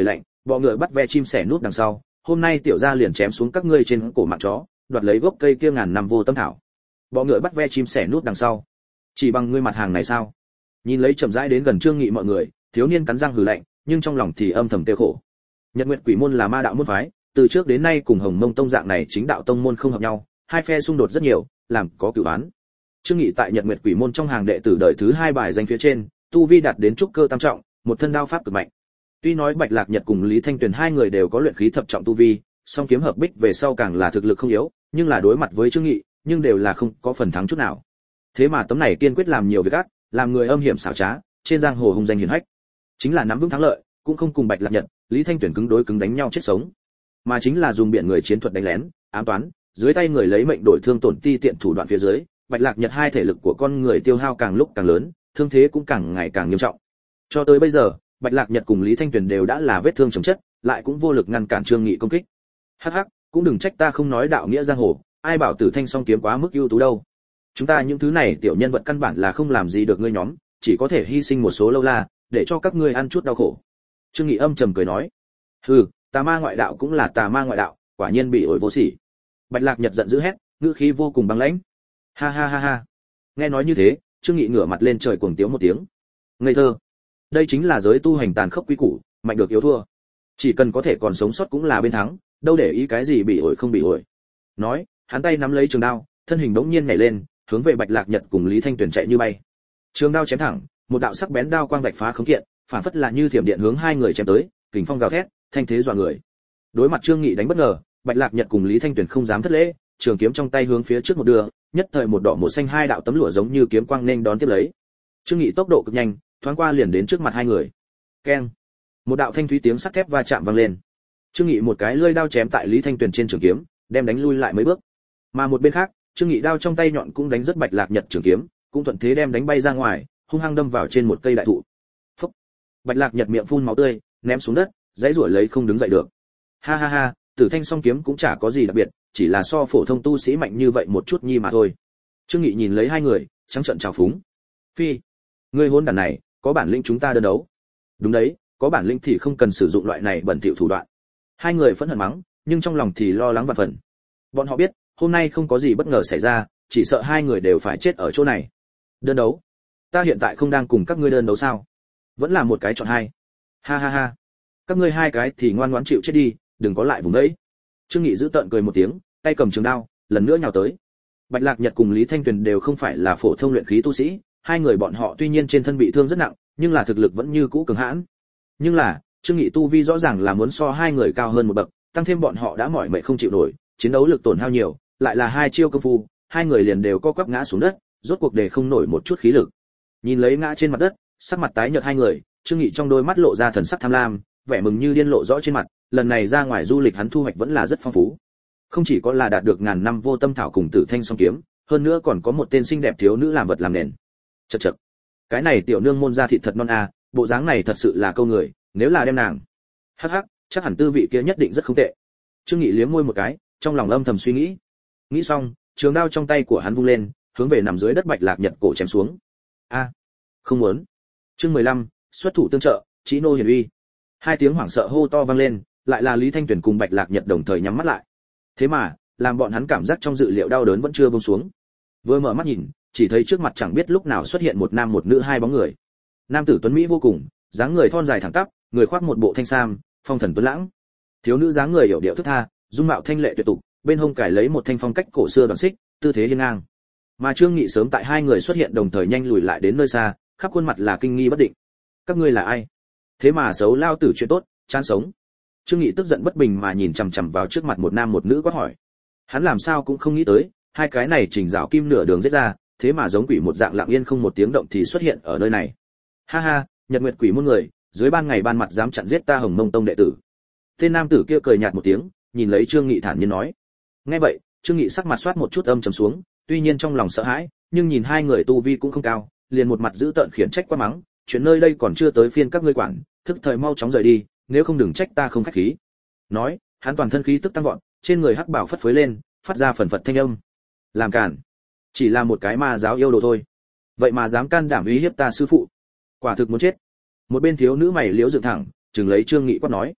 bọ ngựa bắt ve chim sẻ nút đằng sau, hôm nay tiểu gia liền chém xuống các ngươi trên cổ mạng chó, đoạt lấy gốc cây kia ngàn năm vô tâm thảo. Bọ ngựa bắt ve chim sẻ nút đằng sau, chỉ bằng ngươi mặt hàng này sao? Nhìn lấy chậm rãi đến gần Trương Nghị mọi người, thiếu niên cắn răng hừ lạnh, nhưng trong lòng thì âm thầm tiêu khổ. Nhật Nguyệt Quỷ môn là ma đạo môn phái, từ trước đến nay cùng Hồng Mông tông dạng này chính đạo tông môn không hợp nhau, hai phe xung đột rất nhiều, làm có cửu án. Trương Nghị tại Nhật Nguyệt Quỷ môn trong hàng đệ tử đời thứ 2 bài danh phía trên, tu vi đạt đến trúc cơ tam trọng, một thân đao pháp cực mạnh. Tuy nói Bạch Lạc Nhật cùng Lý Thanh Tuyền hai người đều có luyện khí thập trọng tu vi, song kiếm hợp bích về sau càng là thực lực không yếu, nhưng là đối mặt với Trương Nghị, nhưng đều là không có phần thắng chút nào. Thế mà tấm này kiên quyết làm nhiều việc ác, làm người âm hiểm xảo trá, trên giang hồ hùng danh hiển hách. Chính là nắm vững thắng lợi, cũng không cùng Bạch Lạc Nhật, Lý Thanh Tuyền cứng đối cứng đánh nhau chết sống, mà chính là dùng biển người chiến thuật đánh lén, ám toán, dưới tay người lấy mệnh đổi thương tổn ti tiện thủ đoạn phía dưới, Bạch Lạc Nhật hai thể lực của con người tiêu hao càng lúc càng lớn, thương thế cũng càng ngày càng nghiêm trọng. Cho tới bây giờ, Bạch Lạc Nhật cùng Lý Thanh Tuyền đều đã là vết thương chồng chất, lại cũng vô lực ngăn cản Trương Nghị công kích. Hắc hắc, cũng đừng trách ta không nói đạo nghĩa giang hồ, ai bảo Tử Thanh song kiếm quá mức ưu tú đâu. Chúng ta những thứ này tiểu nhân vật căn bản là không làm gì được ngươi nhóm, chỉ có thể hy sinh một số lâu la, để cho các ngươi ăn chút đau khổ. Trương Nghị âm trầm cười nói, hừ, tà ma ngoại đạo cũng là tà ma ngoại đạo, quả nhiên bị ổi vô sỉ. Bạch Lạc Nhật giận dữ hét, ngữ khí vô cùng băng lãnh. Ha ha ha ha. Nghe nói như thế, Trương Nghị ngửa mặt lên trời cuồng tiếu một tiếng. Ngây thơ. Đây chính là giới tu hành tàn khốc quy củ, mạnh được yếu thua. Chỉ cần có thể còn sống sót cũng là bên thắng, đâu để ý cái gì bị ổi không bị ổi. Nói, hắn tay nắm lấy trường đao, thân hình bỗng nhiên nhảy lên, hướng về Bạch Lạc Nhật cùng Lý Thanh Tuyền chạy như bay. Trường đao chém thẳng, một đạo sắc bén đao quang vạch phá khống kiện, phản phất là như thiểm điện hướng hai người chém tới, kình phong gào thét, thanh thế dọa người. Đối mặt Trương Nghị đánh bất ngờ, Bạch Lạc Nhật cùng Lý Thanh Tuyền không dám thất lễ, trường kiếm trong tay hướng phía trước một đường, nhất thời một đỏ một xanh hai đạo tấm lụa giống như kiếm quang nên đón tiếp lấy. Trương Nghị tốc độ cực nhanh, thoáng qua liền đến trước mặt hai người. Keng! Một đạo thanh thúy tiếng sắt thép va chạm vang lên. Trương Nghị một cái lưỡi đao chém tại Lý Thanh Tuyền trên trường kiếm, đem đánh lui lại mấy bước. Mà một bên khác, Trương Nghị đao trong tay nhọn cũng đánh rất Bạch Lạc Nhật trường kiếm, cũng thuận thế đem đánh bay ra ngoài, hung hăng đâm vào trên một cây đại thụ. Phốc! Bạch Lạc Nhật miệng phun máu tươi, ném xuống đất, giãy giụa lấy không đứng dậy được. Ha ha ha, Tử Thanh song kiếm cũng chả có gì đặc biệt, chỉ là so phổ thông tu sĩ mạnh như vậy một chút nhi mà thôi. Trương Nghị nhìn lấy hai người, trắng trợn chào phúng. Phi, ngươi hỗn đản này, có bản lĩnh chúng ta đơn đấu. Đúng đấy, có bản lĩnh thì không cần sử dụng loại này bẩn thỉu thủ đoạn. Hai người phẫn hận mắng, nhưng trong lòng thì lo lắng vạn phần. Bọn họ biết, hôm nay không có gì bất ngờ xảy ra, chỉ sợ hai người đều phải chết ở chỗ này. Đơn đấu? Ta hiện tại không đang cùng các ngươi đơn đấu sao? Vẫn là một cái chọn hai. Ha ha ha. Các ngươi hai cái thì ngoan ngoãn chịu chết đi, đừng có lại vùng đấy. Trương Nghị giữ tợn cười một tiếng, tay cầm trường đao, lần nữa nhào tới. Bạch Lạc Nhật cùng Lý Thanh Tuyền đều không phải là phổ thông luyện khí tu sĩ, hai người bọn họ tuy nhiên trên thân bị thương rất nặng, nhưng là thực lực vẫn như cũ cường hãn. Nhưng là, Trương Nghị tu vi rõ ràng là muốn so hai người cao hơn một bậc, tăng thêm bọn họ đã mỏi mệt không chịu nổi, chiến đấu lực tổn hao nhiều, lại là hai chiêu công phu, hai người liền đều co quắp ngã xuống đất, rốt cuộc để không nổi một chút khí lực. Nhìn lấy ngã trên mặt đất, sắc mặt tái nhợt hai người, Trương Nghị trong đôi mắt lộ ra thần sắc tham lam, vẻ mừng như điên lộ rõ trên mặt, lần này ra ngoài du lịch hắn thu hoạch vẫn là rất phong phú. Không chỉ có là đạt được ngàn năm vô tâm thảo cùng Tử Thanh song kiếm, hơn nữa còn có một tên xinh đẹp thiếu nữ làm vật làm nền. Chậc chậc. Cái này tiểu nương môn ra thịt thật non à, bộ dáng này thật sự là câu người, nếu là đem nàng. Hắc hắc, chắc hẳn tư vị kia nhất định rất không tệ. Trương Nghị liếm môi một cái, trong lòng âm thầm suy nghĩ. Nghĩ xong, trường đao trong tay của hắn vung lên, hướng về nằm dưới đất Bạch Lạc Nhật cổ chém xuống. A, không muốn. Chương 15, xuất thủ tương trợ, Chí Nô hiển uy. Hai tiếng hoảng sợ hô to vang lên, lại là Lý Thanh Tuyền cùng Bạch Lạc Nhật đồng thời nhắm mắt lại. Thế mà, làm bọn hắn cảm giác trong dự liệu đau đớn vẫn chưa buông xuống. Vừa mở mắt nhìn, chỉ thấy trước mặt chẳng biết lúc nào xuất hiện một nam một nữ hai bóng người. Nam tử tuấn mỹ vô cùng, dáng người thon dài thẳng tắp, người khoác một bộ thanh sam, phong thần tuấn lãng. Thiếu nữ dáng người hiểu điệu thức tha, dung mạo thanh lệ tuyệt tục, bên hông cài lấy một thanh phong cách cổ xưa đoàn xích, tư thế hiên ngang. Mà Trương Nghị sớm tại hai người xuất hiện đồng thời nhanh lùi lại đến nơi xa, khắp khuôn mặt là kinh nghi bất định. Các ngươi là ai? Thế mà xấu lao tử chuyện tốt, chán sống. Trương Nghị tức giận bất bình mà nhìn chằm chằm vào trước mặt một nam một nữ quát hỏi. Hắn làm sao cũng không nghĩ tới, hai cái này chỉnh rào kim nửa đường giết ra, thế mà giống quỷ một dạng lặng yên không một tiếng động thì xuất hiện ở nơi này. Ha ha, Nhật Nguyệt Quỷ môn người, dưới ban ngày ban mặt dám chặn giết ta Hồng Mông tông đệ tử. Tên nam tử kia cười nhạt một tiếng, nhìn lấy Trương Nghị thản nhiên nói. Nghe vậy, Trương Nghị sắc mặt xoát một chút âm trầm xuống, tuy nhiên trong lòng sợ hãi, nhưng nhìn hai người tu vi cũng không cao, liền một mặt giữ tợn khiển trách quá mắng, chuyện nơi đây còn chưa tới phiên các ngươi quản, thức thời mau chóng rời đi, nếu không đừng trách ta không khách khí. Nói, hắn toàn thân khí tức tăng vọt, trên người hắc bảo phất phới lên, phát ra phần phật thanh âm. Làm cản, chỉ là một cái ma giáo yêu đồ thôi, vậy mà dám can đảm uy hiếp ta sư phụ, quả thực muốn chết. Một bên thiếu nữ mày liễu dựng thẳng, chừng lấy Trương Nghị quát nói.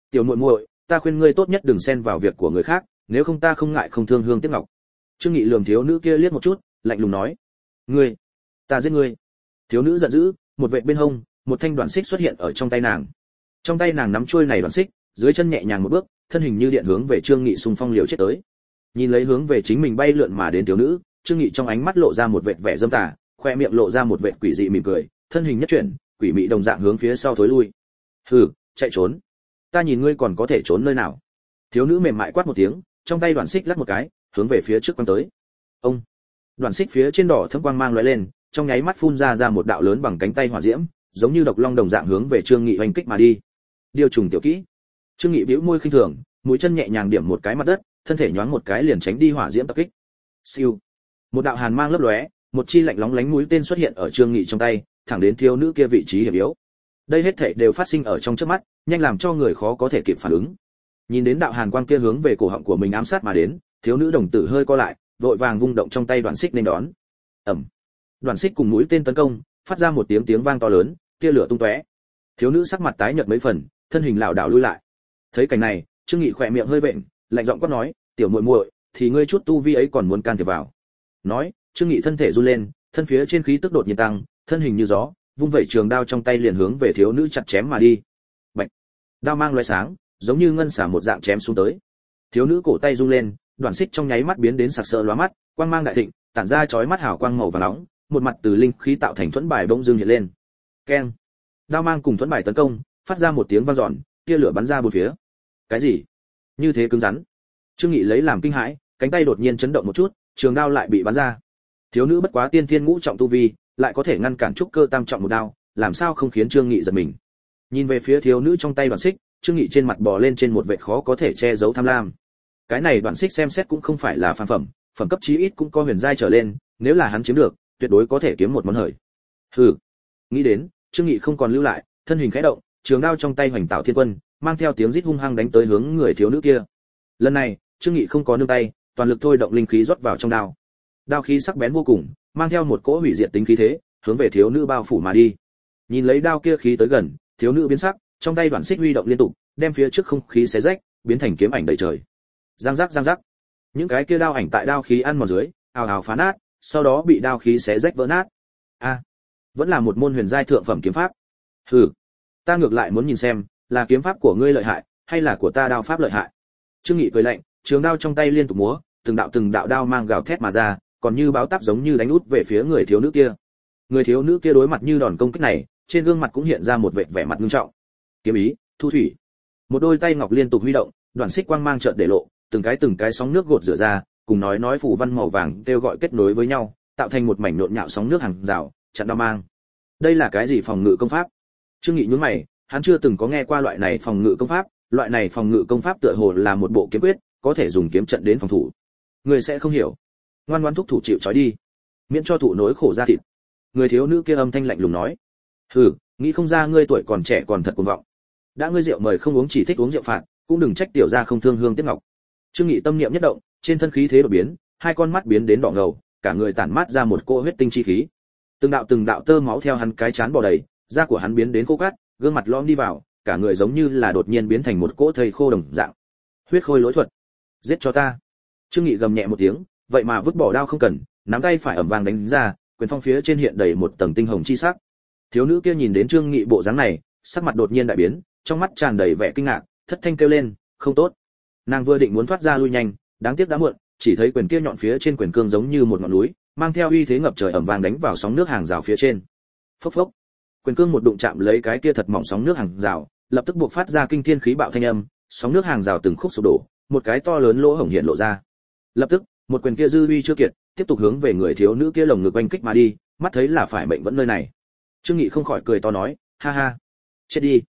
Tiểu muội muội, ta khuyên ngươi tốt nhất đừng xen vào việc của người khác, nếu không ta không ngại không thương hương tiếc ngọc. Trương Nghị lườm thiếu nữ kia liếc một chút, lạnh lùng nói: "Ngươi, ta giết ngươi." Thiếu nữ giận dữ, một vệt bên hông, một thanh đoạn xích xuất hiện ở trong tay nàng. Trong tay nàng nắm chuôi này đoạn xích, dưới chân nhẹ nhàng một bước, thân hình như điện hướng về Trương Nghị xung phong liều chết tới. Nhìn lấy hướng về chính mình bay lượn mà đến thiếu nữ, Trương Nghị trong ánh mắt lộ ra một vệt vẻ dâm tà, khoe miệng lộ ra một vệt quỷ dị mỉm cười, thân hình nhất chuyển, quỷ mị đồng dạng hướng phía sau thối lui. "Hừ, chạy trốn. Ta nhìn ngươi còn có thể trốn nơi nào?" Thiếu nữ mềm mại quát một tiếng, trong tay đoạn xích lắc một cái, hướng về phía trước quăng tới. Ông, đoạn xích phía trên đỏ thẫm quang mang lóe lên, trong nháy mắt phun ra một đạo lớn bằng cánh tay hỏa diễm, giống như độc long đồng dạng hướng về Trương Nghị oanh kích mà đi. Điều trùng tiểu kỹ. Trương Nghị bĩu môi khinh thường, mũi chân nhẹ nhàng điểm một cái mặt đất, thân thể nhoáng một cái liền tránh đi hỏa diễm tập kích. Siêu. Một đạo hàn mang lấp lóe, một chi lạnh lóng lánh mũi tên xuất hiện ở Trương Nghị trong tay, thẳng đến thiếu nữ kia vị trí hiểm yếu. Đây hết thảy đều phát sinh ở trong chớp mắt, nhanh làm cho người khó có thể kịp phản ứng. Nhìn đến đạo hàn quang kia hướng về cổ họng của mình ám sát mà đến, thiếu nữ đồng tử hơi co lại, vội vàng vung động trong tay đoạn xích nên đón. Ầm. Đoạn xích cùng mũi tên tấn công, phát ra một tiếng vang to lớn, tia lửa tung tóe. Thiếu nữ sắc mặt tái nhợt mấy phần, thân hình lảo đảo lui lại. Thấy cảnh này, Trương Nghị khỏe miệng hơi bệnh, lạnh giọng quát nói: "Tiểu muội muội, thì ngươi chút tu vi ấy còn muốn can thiệp vào?" Nói, Trương Nghị thân thể run lên, thân phía trên khí tức đột nhiên tăng, thân hình như gió, vung vẩy trường đao trong tay liền hướng về thiếu nữ chặt chém mà đi. Bạch. Đao mang lóe sáng, giống như ngân xả một dạng chém xuống tới. Thiếu nữ cổ tay rung lên, đoạn xích trong nháy mắt biến đến sặc sỡ lóa mắt, quang mang đại thịnh, tản ra chói mắt hào quang màu vàng nóng, một mặt từ linh khí tạo thành thuẫn bài bỗng dưng hiện lên. Keng. Đao mang cùng thuẫn bài tấn công, phát ra một tiếng vang dọn, tia lửa bắn ra bốn phía. Cái gì? Như thế cứng rắn. Trương Nghị lấy làm kinh hãi, cánh tay đột nhiên chấn động một chút, trường đao lại bị bắn ra. Thiếu nữ bất quá tiên thiên ngũ trọng tu vi, lại có thể ngăn cản trúc cơ tam trọng một đao, làm sao không khiến Trương Nghị giật mình. Nhìn về phía thiếu nữ trong tay đoạn xích, Trương Nghị trên mặt bò lên trên một vệt khó có thể che giấu tham lam. Cái này đoạn xích xem xét cũng không phải là phàm phẩm, phẩm cấp chí ít cũng có huyền giai trở lên, nếu là hắn chiếm được, tuyệt đối có thể kiếm một món hời. Hừ. Nghĩ đến, Trương Nghị không còn lưu lại, thân hình khẽ động, trường đao trong tay hoành tạo thiên quân, mang theo tiếng rít hung hăng đánh tới hướng người thiếu nữ kia. Lần này, Trương Nghị không có nương tay, toàn lực thôi động linh khí rót vào trong đao. Đao khí sắc bén vô cùng, mang theo một cỗ hủy diệt tính khí thế, hướng về thiếu nữ bao phủ mà đi. Nhìn lấy đao kia khí tới gần, thiếu nữ biến sắc, trong tay đoạn xích huy động liên tục, đem phía trước không khí xé rách, biến thành kiếm ảnh đầy trời. Giang giác giang giác. Những cái kia đao ảnh tại đao khí ăn mòn dưới, ào ào phá nát, sau đó bị đao khí xé rách vỡ nát. A, vẫn là một môn huyền giai thượng phẩm kiếm pháp. Hừ, ta ngược lại muốn nhìn xem, là kiếm pháp của ngươi lợi hại, hay là của ta đao pháp lợi hại. Trương Nghị cười lạnh, trường đao trong tay liên tục múa, từng đạo đao mang gào thét mà ra, còn như báo táp giống như đánh út về phía người thiếu nữ kia. Người thiếu nữ kia đối mặt như đòn công kích này, trên gương mặt cũng hiện ra một vẻ mặt nghiêm trọng. Kiếm ý, thu thủy. Một đôi tay ngọc liên tục huy động, đoạn xích quang mang chợt để lộ, từng cái sóng nước gột rửa ra, cùng nói phù văn màu vàng kêu gọi kết nối với nhau, tạo thành một mảnh nhộn nhạo sóng nước hàng rào, chặn đao mang. Đây là cái gì phòng ngự công pháp? Trương Nghị nhướng mày, hắn chưa từng có nghe qua loại này phòng ngự công pháp, loại này phòng ngự công pháp tựa hồ là một bộ kiếm quyết, có thể dùng kiếm trận đến phòng thủ. Người sẽ không hiểu. Ngoan ngoãn thúc thủ chịu trói đi, miễn cho thụ nỗi khổ ra thịt. Người thiếu nữ kia âm thanh lạnh lùng nói. Hừ, nghĩ không ra ngươi tuổi còn trẻ còn thật cuồng vọng. Đã ngươi rượu mời không uống chỉ thích uống rượu phạt, cũng đừng trách tiểu gia không thương hương tiếc ngọc. Trương Nghị tâm niệm nhất động, trên thân khí thế đột biến, hai con mắt biến đến đỏ ngầu, cả người tản mát ra một cỗ huyết tinh chi khí. Từng đạo tơ máu theo hắn cái chán bò đầy, da của hắn biến đến khô cát, gương mặt lõm đi vào, cả người giống như là đột nhiên biến thành một cỗ thây khô đồng dạng. Huyết khôi lỗi thuật, giết cho ta. Trương Nghị gầm nhẹ một tiếng, vậy mà vứt bỏ đao không cần, nắm tay phải ầm vang đánh ra, quyền phong phía trên hiện đầy một tầng tinh hồng chi sắc. Thiếu nữ kia nhìn đến Trương Nghị bộ dáng này, sắc mặt đột nhiên đại biến, trong mắt tràn đầy vẻ kinh ngạc, thất thanh kêu lên, không tốt. Nàng vừa định muốn thoát ra lui nhanh, đáng tiếc đã muộn, chỉ thấy quyền kia nhọn phía trên quyền cương giống như một ngọn núi, mang theo uy thế ngập trời ầm vang đánh vào sóng nước hàng rào phía trên. Phốc phốc. Quyền cương một đụng chạm lấy cái kia thật mỏng sóng nước hàng rào, lập tức buộc phát ra kinh thiên khí bạo thanh âm, sóng nước hàng rào từng khúc sụp đổ, một cái to lớn lỗ hổng hiện lộ ra. Lập tức, một quyền kia dư uy chưa kiệt, tiếp tục hướng về người thiếu nữ kia lồng ngực oanh kích mà đi, mắt thấy là phải mệnh vẫn nơi này. Trương Nghị không khỏi cười to nói, ha ha, chết đi.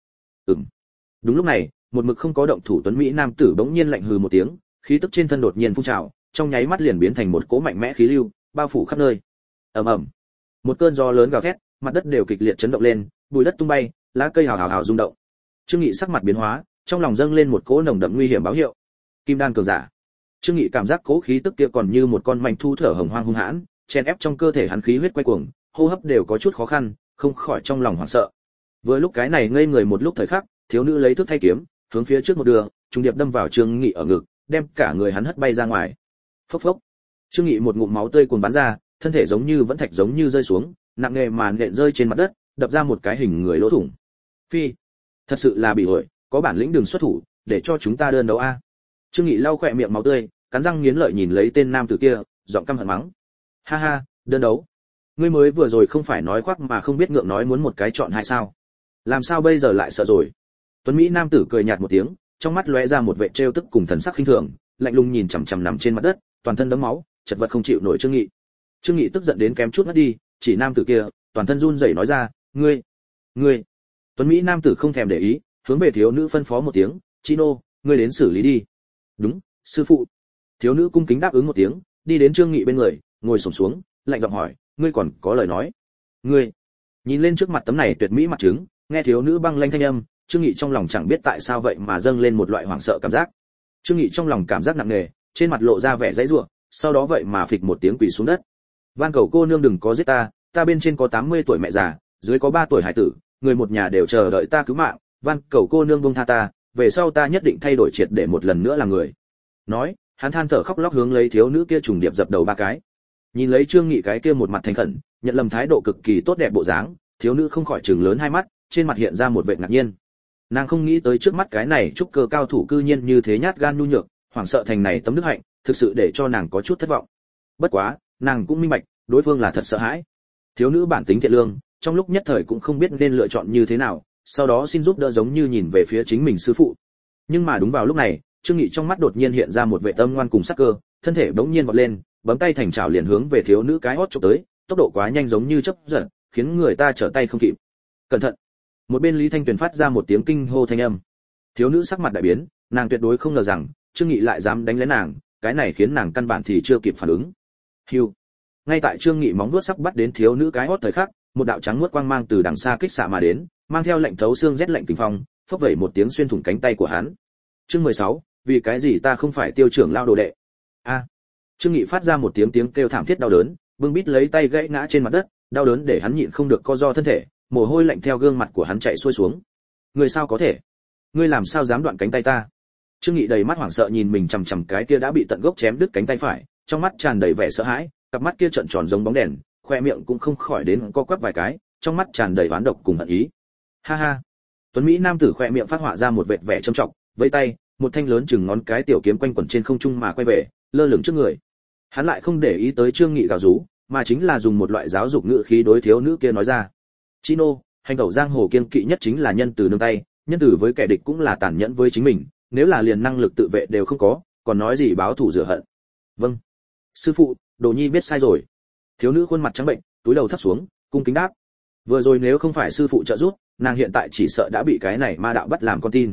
Đúng lúc này, một mực không có động thủ tuấn mỹ nam tử bỗng nhiên lạnh hừ một tiếng, khí tức trên thân đột nhiên phun trào, trong nháy mắt liền biến thành một cỗ mạnh mẽ khí lưu, bao phủ khắp nơi. Ầm ầm. Một cơn gió lớn gào thét, mặt đất đều kịch liệt chấn động lên, bụi đất tung bay, lá cây hào hào rung động. Trương Nghị sắc mặt biến hóa, trong lòng dâng lên một cỗ nồng đậm nguy hiểm báo hiệu. Kim đan cường giả. Trương Nghị cảm giác cỗ khí tức kia còn như một con manh thu thở hồng hoang hung hãn, chen ép trong cơ thể hắn khí huyết quay cuồng, hô hấp đều có chút khó khăn, không khỏi trong lòng hoảng sợ. Vừa lúc cái này ngây người một lúc thời khắc, thiếu nữ lấy thước thay kiếm, hướng phía trước một đường, trùng điệp đâm vào Trương Nghị ở ngực, đem cả người hắn hất bay ra ngoài. Phốc phốc. Trương Nghị một ngụm máu tươi cuồn bắn ra, thân thể giống như vẫn thạch giống như rơi xuống, nặng nề mà nện rơi trên mặt đất, đập ra một cái hình người lỗ thủng. Phi, thật sự là bị ổi, có bản lĩnh đừng xuất thủ, để cho chúng ta đơn đấu a. Trương Nghị lau khỏe miệng máu tươi, cắn răng nghiến lợi nhìn lấy tên nam tử kia, giọng căm hận mắng. Ha ha, đơn đấu. Ngươi mới vừa rồi không phải nói khoác mà không biết ngượng nói muốn một cái chọn hai sao? Làm sao bây giờ lại sợ rồi? Tuấn Mỹ nam tử cười nhạt một tiếng, trong mắt lóe ra một vẻ trêu tức cùng thần sắc khinh thường, lạnh lùng nhìn chằm chằm nằm trên mặt đất, toàn thân đẫm máu, chật vật không chịu nổi Trương Nghị. Trương Nghị tức giận đến kém chút ngất đi, chỉ nam tử kia, toàn thân run rẩy nói ra, ngươi. Tuấn Mỹ nam tử không thèm để ý, hướng về thiếu nữ phân phó một tiếng, Chino, ngươi đến xử lý đi. Đúng, sư phụ. Thiếu nữ cung kính đáp ứng một tiếng, đi đến Trương Nghị bên người, ngồi xổm xuống, lạnh giọng hỏi, ngươi còn có lời nói? Ngươi. Nhìn lên trước mặt tấm này tuyệt mỹ mặt trứng, nghe thiếu nữ băng lanh thanh âm, Trương Nghị trong lòng chẳng biết tại sao vậy mà dâng lên một loại hoảng sợ cảm giác. Trương Nghị trong lòng cảm giác nặng nề, trên mặt lộ ra vẻ dãy rủa, sau đó vậy mà phịch một tiếng quỳ xuống đất. Van cầu cô nương đừng có giết ta bên trên có 80 tuổi mẹ già, dưới có 3 tuổi hải tử, người một nhà đều chờ đợi ta cứu mạng, van cầu cô nương buông tha ta, về sau ta nhất định thay đổi triệt để một lần nữa là người. Nói, hắn than thở khóc lóc hướng lấy thiếu nữ kia trùng điệp dập đầu 3 cái. Nhìn lấy Trương Nghị cái kia một mặt thành khẩn, nhận lầm thái độ cực kỳ tốt đẹp bộ dáng, thiếu nữ không khỏi trừng lớn hai mắt, trên mặt hiện ra một vẻ ngạc nhiên. Nàng không nghĩ tới trước mắt cái này trúc cơ cao thủ cư nhiên như thế nhát gan nhu nhược, hoảng sợ thành này tấm đức hạnh, thực sự để cho nàng có chút thất vọng. Bất quá, nàng cũng minh bạch, đối phương là thật sợ hãi. Thiếu nữ bản tính thiện lương, trong lúc nhất thời cũng không biết nên lựa chọn như thế nào, sau đó xin giúp đỡ giống như nhìn về phía chính mình sư phụ. Nhưng mà đúng vào lúc này, Trương Nghị trong mắt đột nhiên hiện ra một vẻ tâm ngoan cùng sắc cơ, thân thể bỗng nhiên vọt lên, bấm tay thành chảo liền hướng về thiếu nữ cái hót chụp tới, tốc độ quá nhanh giống như chớp giật, khiến người ta trở tay không kịp. Cẩn thận! Một bên Lý Thanh Tuyền phát ra một tiếng kinh hô thanh âm. Thiếu nữ sắc mặt đại biến, nàng tuyệt đối không ngờ rằng Trương Nghị lại dám đánh lén nàng, cái này khiến nàng căn bản thì chưa kịp phản ứng. Hưu! Ngay tại Trương Nghị móng vuốt sắc bắt đến thiếu nữ cái hót thời khắc, một đạo trắng muốt quang mang từ đằng xa kích xạ mà đến, mang theo lệnh thấu xương rét lạnh kinh phong, phốc vẩy một tiếng xuyên thủng cánh tay của hắn. Chương 16, vì cái gì ta không phải Tiêu trưởng lao đồ đệ? A! Trương Nghị phát ra một tiếng kêu thảm thiết đau đớn, bưng bít lấy tay gãy ngã trên mặt đất, đau đớn để hắn nhịn không được co ro thân thể, mồ hôi lạnh theo gương mặt của hắn chảy xuôi xuống. Ngươi sao có thể? Ngươi làm sao dám đoạn cánh tay ta? Trương Nghị đầy mắt hoảng sợ nhìn mình chằm chằm cái kia đã bị tận gốc chém đứt cánh tay phải, trong mắt tràn đầy vẻ sợ hãi, cặp mắt kia trợn tròn giống bóng đèn, khoe miệng cũng không khỏi đến co quắp vài cái, trong mắt tràn đầy oán độc cùng hận ý. Ha ha. Tuấn Mỹ nam tử khoe miệng phát họa ra một vệt vẻ trầm trọng, vẫy tay, một thanh lớn chừng ngón cái tiểu kiếm quanh quẩn trên không trung mà quay về, lơ lửng trước người. Hắn lại không để ý tới Trương Nghị gào rú, mà chính là dùng một loại giáo dục ngữ khí đối thiếu nữ kia nói ra. Chino, hành tẩu giang hồ kiêng kỵ nhất chính là nhân từ nương tay, nhân từ với kẻ địch cũng là tàn nhẫn với chính mình, nếu là liền năng lực tự vệ đều không có, còn nói gì báo thù rửa hận. Vâng. Sư phụ, Đồ Nhi biết sai rồi. Thiếu nữ khuôn mặt trắng bệnh, túi đầu thấp xuống, cung kính đáp. Vừa rồi nếu không phải sư phụ trợ giúp, nàng hiện tại chỉ sợ đã bị cái này ma đạo bắt làm con tin.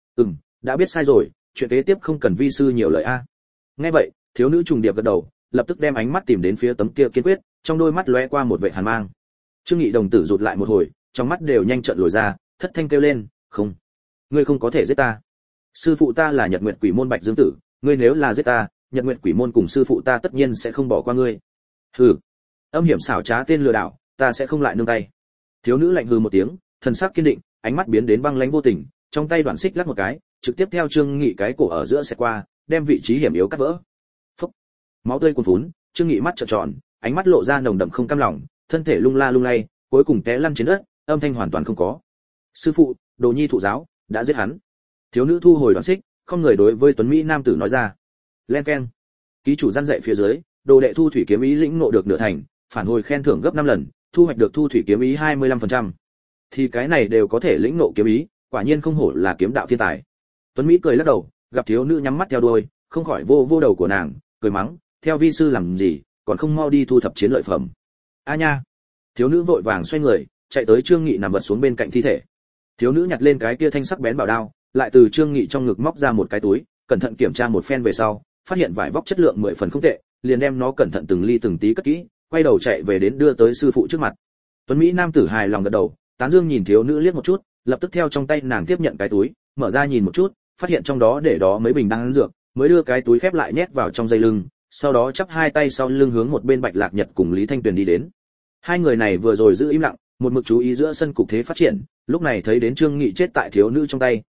Đã biết sai rồi, chuyện kế tiếp không cần vi sư nhiều lời a. Nghe vậy, thiếu nữ trùng điệp gật đầu, lập tức đem ánh mắt tìm đến phía tấm kia kiên quyết, trong đôi mắt lóe qua một vẻ hàn mang. Trương Nghị đồng tử rụt lại một hồi, trong mắt đều nhanh trợn lồi ra, thất thanh kêu lên, "Không, ngươi không có thể giết ta. Sư phụ ta là Nhật Nguyệt Quỷ môn Bạch Dương Tử, ngươi nếu là giết ta, Nhật Nguyệt Quỷ môn cùng sư phụ ta tất nhiên sẽ không bỏ qua ngươi." Hừ, âm hiểm xảo trá tên lừa đảo, ta sẽ không lại nương tay. Thiếu nữ lạnh hừ một tiếng, thần sắc kiên định, ánh mắt biến đến băng lãnh vô tình, trong tay đoạn xích lắc một cái, trực tiếp theo Trương Nghị cái cổ ở giữa xẹt qua, đem vị trí hiểm yếu cắt vỡ. Phốc, máu tươi cuồn phún, Trương Nghị mắt trợn tròn, ánh mắt lộ ra nồng đậm không cam lòng, thân thể lung la lung lay, cuối cùng té lăn trên đất, âm thanh hoàn toàn không có. Sư phụ, Đồ Nhi thụ giáo, đã giết hắn. Thiếu nữ thu hồi đoạn xích, không người đối với Tuấn Mỹ nam tử nói ra. Len keng. Ký chủ gian dạy phía dưới, đồ đệ thu thủy kiếm ý lĩnh ngộ được nửa thành, phản hồi khen thưởng gấp 5 lần, thu hoạch được thu thủy kiếm ý 25%. Thì cái này đều có thể lĩnh ngộ kiếm ý, quả nhiên không hổ là kiếm đạo thiên tài. Tuấn Mỹ cười lắc đầu, gặp thiếu nữ nhắm mắt theo đuôi, không khỏi vô đầu của nàng, cười mắng, theo vi sư làm gì, còn không mau đi thu thập chiến lợi phẩm. A nha. Thiếu nữ vội vàng xoay người, chạy tới Trương Nghị nằm vật xuống bên cạnh thi thể. Thiếu nữ nhặt lên cái kia thanh sắc bén bảo đao, lại từ Trương Nghị trong ngực móc ra một cái túi, cẩn thận kiểm tra một phen về sau, phát hiện vải vóc chất lượng 10 phần không tệ, liền đem nó cẩn thận từng ly từng tí cất kỹ, quay đầu chạy về đến đưa tới sư phụ trước mặt. Tuấn Mỹ nam tử hài lòng gật đầu, tán dương nhìn thiếu nữ liếc một chút, lập tức theo trong tay nàng tiếp nhận cái túi, mở ra nhìn một chút, phát hiện trong đó để đó mấy bình đan dược, mới đưa cái túi khép lại nhét vào trong dây lưng, sau đó chắp hai tay sau lưng hướng một bên Bạch Lạc Nhật cùng Lý Thanh Tuyền đi đến. Hai người này vừa rồi giữ im lặng, một mực chú ý giữa sân cục thế phát triển, lúc này thấy đến Trương Nghị chết tại thiếu nữ trong tay,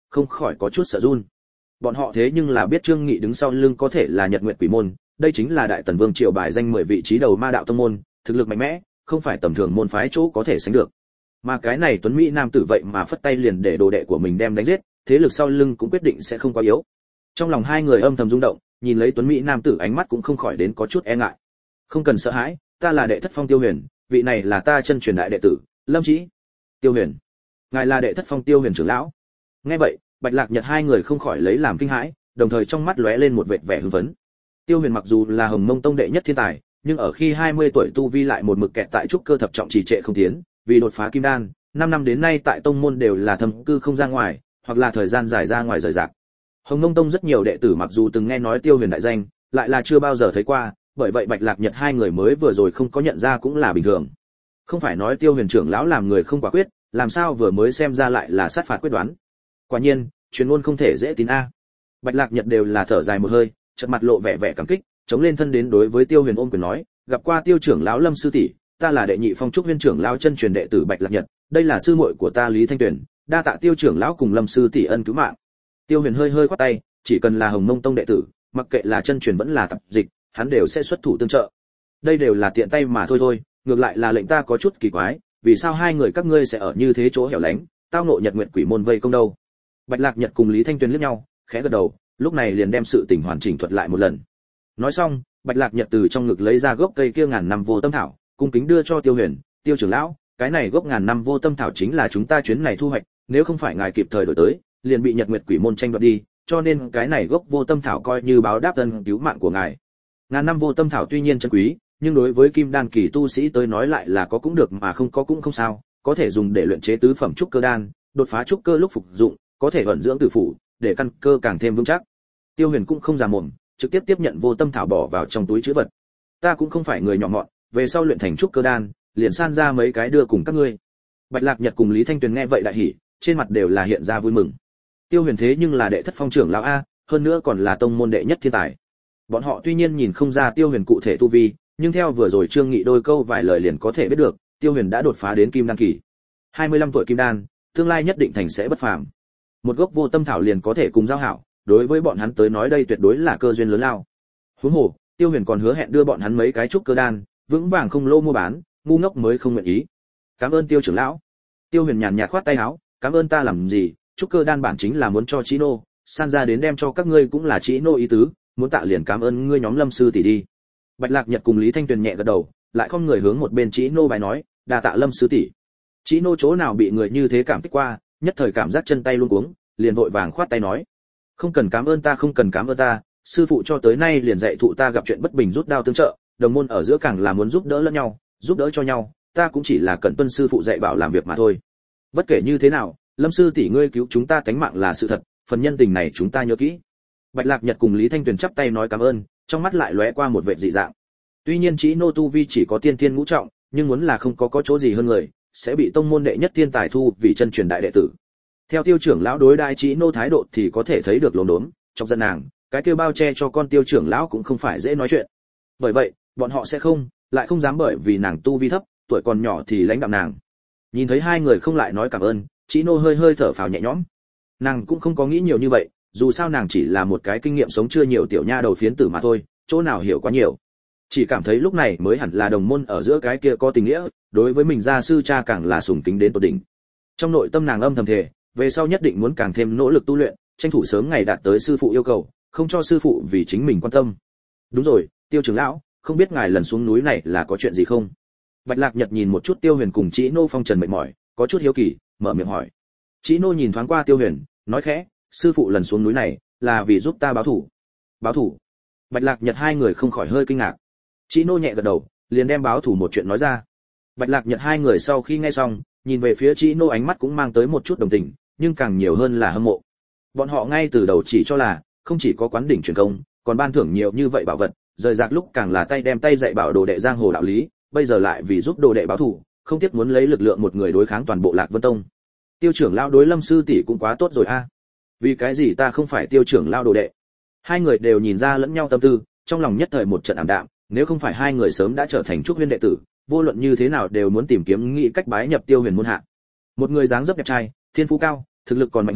không khỏi có chút sợ run. Bọn họ thế nhưng là biết Trương Nghị đứng sau lưng có thể là Nhật Nguyệt Quỷ môn, đây chính là Đại Tần Vương triều bài danh 10 vị trí đầu ma đạo tông môn, thực lực mạnh mẽ, không phải tầm thường môn phái chỗ có thể sánh được. Mà cái này tuấn mỹ nam tử vậy mà phất tay liền để đồ đệ của mình đem đánh giết, thế lực sau lưng cũng quyết định sẽ không quá yếu. Trong lòng hai người âm thầm rung động, nhìn lấy tuấn mỹ nam tử ánh mắt cũng không khỏi đến có chút e ngại. Không cần sợ hãi, ta là đệ thất phong Tiêu Huyền, vị này là ta chân truyền đại đệ tử, Lâm Chí. Tiêu Huyền, ngài là đệ thất phong Tiêu Huyền trưởng lão. Nghe vậy, Bạch Lạc Nhật hai người không khỏi lấy làm kinh hãi, đồng thời trong mắt lóe lên một vệt vẻ hưng phấn. Tiêu Huyền mặc dù là Hồng Mông tông đệ nhất thiên tài, nhưng ở khi 20 tuổi tu vi lại một mực kẹt tại trúc cơ thập trọng trì trệ không tiến, vì đột phá kim đan, 5 năm đến nay tại tông môn đều là thâm cư không ra ngoài, hoặc là thời gian dài ra ngoài rời rạc. Hồng Mông tông rất nhiều đệ tử mặc dù từng nghe nói Tiêu Huyền đại danh, lại là chưa bao giờ thấy qua, bởi vậy Bạch Lạc Nhật hai người mới vừa rồi không có nhận ra cũng là bình thường. Không phải nói Tiêu Huyền trưởng lão làm người không quả quyết, làm sao vừa mới xem ra lại là sát phạt quyết đoán. Quả nhiên, truyền ngôn không thể dễ tin a. Bạch Lạc Nhật đều là thở dài một hơi, chợt mặt lộ vẻ vẻ cảm kích, chống lên thân đến đối với Tiêu Huyền ôm quyền nói, gặp qua Tiêu trưởng lão Lâm sư tỷ, ta là đệ nhị phong trúc viên trưởng lão chân truyền đệ tử Bạch Lạc Nhật, đây là sư muội của ta Lý Thanh Tuyền, đa tạ Tiêu trưởng lão cùng Lâm sư tỷ ân cứu mạng. Tiêu Huyền hơi hơi quát tay, chỉ cần là Hồng Mông tông đệ tử, mặc kệ là chân truyền vẫn là tập dịch, hắn đều sẽ xuất thủ tương trợ. Đây đều là tiện tay mà thôi, ngược lại là lệnh ta có chút kỳ quái, vì sao hai người các ngươi sẽ ở như thế chỗ hẻo lánh, tao ngộ Nhật Nguyệt Quỷ môn vây công đâu? Bạch Lạc Nhật cùng Lý Thanh Tuyền liếc nhau, khẽ gật đầu, lúc này liền đem sự tình hoàn chỉnh thuật lại một lần. Nói xong, Bạch Lạc Nhật từ trong ngực lấy ra gốc cây kia ngàn năm vô tâm thảo, cung kính đưa cho Tiêu Huyền, Tiêu trưởng lão, cái này gốc ngàn năm vô tâm thảo chính là chúng ta chuyến này thu hoạch, nếu không phải ngài kịp thời đổi tới, liền bị Nhật Nguyệt Quỷ môn tranh đoạt đi, cho nên cái này gốc vô tâm thảo coi như báo đáp ân cứu mạng của ngài. Ngàn năm vô tâm thảo tuy nhiên chân quý, nhưng đối với kim đan kỳ tu sĩ tới nói lại là có cũng được mà không có cũng không sao, có thể dùng để luyện chế tứ phẩm trúc cơ đan, đột phá trúc cơ lúc phục dụng, có thể vận dưỡng tử phủ, để căn cơ càng thêm vững chắc. Tiêu Huyền cũng không già mồm, trực tiếp tiếp nhận vô tâm thảo bỏ vào trong túi trữ vật. Ta cũng không phải người nhỏ mọn, về sau luyện thành trúc cơ đan, liền san ra mấy cái đưa cùng các ngươi. Bạch Lạc Nhật cùng Lý Thanh Tuyền nghe vậy đại hỉ, trên mặt đều là hiện ra vui mừng. Tiêu Huyền thế nhưng là đệ thất phong trưởng lão a, hơn nữa còn là tông môn đệ nhất thiên tài. Bọn họ tuy nhiên nhìn không ra Tiêu Huyền cụ thể tu vi, nhưng theo vừa rồi Trương Nghị đôi câu vài lời liền có thể biết được, Tiêu Huyền đã đột phá đến kim đan kỳ. 25 tuổi kim đan, tương lai nhất định thành sẽ bất phàm. Một gốc vô tâm thảo liền có thể cùng giao hảo, đối với bọn hắn tới nói đây tuyệt đối là cơ duyên lớn lao. Huống hồ, Tiêu Huyền còn hứa hẹn đưa bọn hắn mấy cái trúc cơ đan, vững vàng không lô mua bán, ngu ngốc mới không nguyện ý. Cảm ơn Tiêu trưởng lão. Tiêu Huyền nhàn nhạt khoát tay áo, cảm ơn ta làm gì, trúc cơ đan bản chính là muốn cho Chí Nô, san ra đến đem cho các ngươi cũng là Chí Nô ý tứ, muốn tạ liền cảm ơn ngươi nhóm Lâm sư tỷ đi. Bạch Lạc Nhật cùng Lý Thanh Tuyền nhẹ gật đầu, lại không người hướng một bên Chí Nô bài nói, đa tạ Lâm sư tỷ. Chí Nô chỗ nào bị người như thế cảm kích qua, nhất thời cảm giác chân tay luống cuống, liền vội vàng khoát tay nói, không cần cảm ơn ta, không cần cảm ơn ta, sư phụ cho tới nay liền dạy thụ ta gặp chuyện bất bình rút đao tương trợ, đồng môn ở giữa càng là muốn giúp đỡ lẫn nhau, giúp đỡ cho nhau, ta cũng chỉ là cẩn tuân sư phụ dạy bảo làm việc mà thôi. Bất kể như thế nào, Lâm sư tỷ ngươi cứu chúng ta tánh mạng là sự thật, phần nhân tình này chúng ta nhớ kỹ. Bạch Lạc Nhật cùng Lý Thanh Tuyền chắp tay nói cảm ơn, trong mắt lại lóe qua một vẻ dị dạng. Tuy nhiên Chí Nô tu vi chỉ có tiên thiên ngũ trọng, nhưng muốn là không có chỗ gì hơn người, sẽ bị tông môn đệ nhất thiên tài thu vì chân truyền đại đệ tử. Theo Tiêu trưởng lão đối đãi Chí Nô thái độ thì có thể thấy được lồn đốn, trong dân nàng, cái kêu bao che cho con Tiêu trưởng lão cũng không phải dễ nói chuyện. Bởi vậy, bọn họ sẽ không, lại không dám bởi vì nàng tu vi thấp, tuổi còn nhỏ thì lãnh đạm nàng. Nhìn thấy hai người không lại nói cảm ơn, Chí Nô hơi hơi thở phào nhẹ nhõm. Nàng cũng không có nghĩ nhiều như vậy, dù sao nàng chỉ là một cái kinh nghiệm sống chưa nhiều tiểu nha đầu phiến tử mà thôi, chỗ nào hiểu quá nhiều. Chỉ cảm thấy lúc này mới hẳn là đồng môn ở giữa cái kia có tình nghĩa, đối với mình gia sư cha càng là sùng kính đến tột đỉnh. Trong nội tâm nàng âm thầm thề, về sau nhất định muốn càng thêm nỗ lực tu luyện, tranh thủ sớm ngày đạt tới sư phụ yêu cầu, không cho sư phụ vì chính mình quan tâm. Đúng rồi, Tiêu trưởng lão, không biết ngài lần xuống núi này là có chuyện gì không? Bạch Lạc Nhật nhìn một chút Tiêu Huyền cùng Chí Nô phong trần mệt mỏi, có chút hiếu kỳ, mở miệng hỏi. Chí Nô nhìn thoáng qua Tiêu Huyền, nói khẽ, sư phụ lần xuống núi này là vì giúp ta báo thù. Báo thù? Bạch Lạc Nhật hai người không khỏi hơi kinh ngạc. Chí Nô nhẹ gật đầu, liền đem báo thù một chuyện nói ra. Bạch Lạc Nhật hai người sau khi nghe xong, nhìn về phía Chí Nô ánh mắt cũng mang tới một chút đồng tình, nhưng càng nhiều hơn là hâm mộ. Bọn họ ngay từ đầu chỉ cho là không chỉ có quán đỉnh truyền công, còn ban thưởng nhiều như vậy bảo vật, rời rạc lúc càng là tay đem tay dạy bảo đồ đệ giang hồ đạo lý, bây giờ lại vì giúp đồ đệ báo thù, không tiếc muốn lấy lực lượng một người đối kháng toàn bộ Lạc Vân Tông. Tiêu trưởng lão đối Lâm sư tỷ cũng quá tốt rồi a. Vì cái gì ta không phải Tiêu trưởng lão đồ đệ? Hai người đều nhìn ra lẫn nhau tâm tư, trong lòng nhất thời một trận ảm đạm, nếu không phải hai người sớm đã trở thành trúc viên đệ tử, vô luận như thế nào đều muốn tìm kiếm nghĩ cách bái nhập Tiêu Huyền môn hạ. Một người dáng dấp đẹp trai, thiên phú cao, thực lực còn mạnh hơn,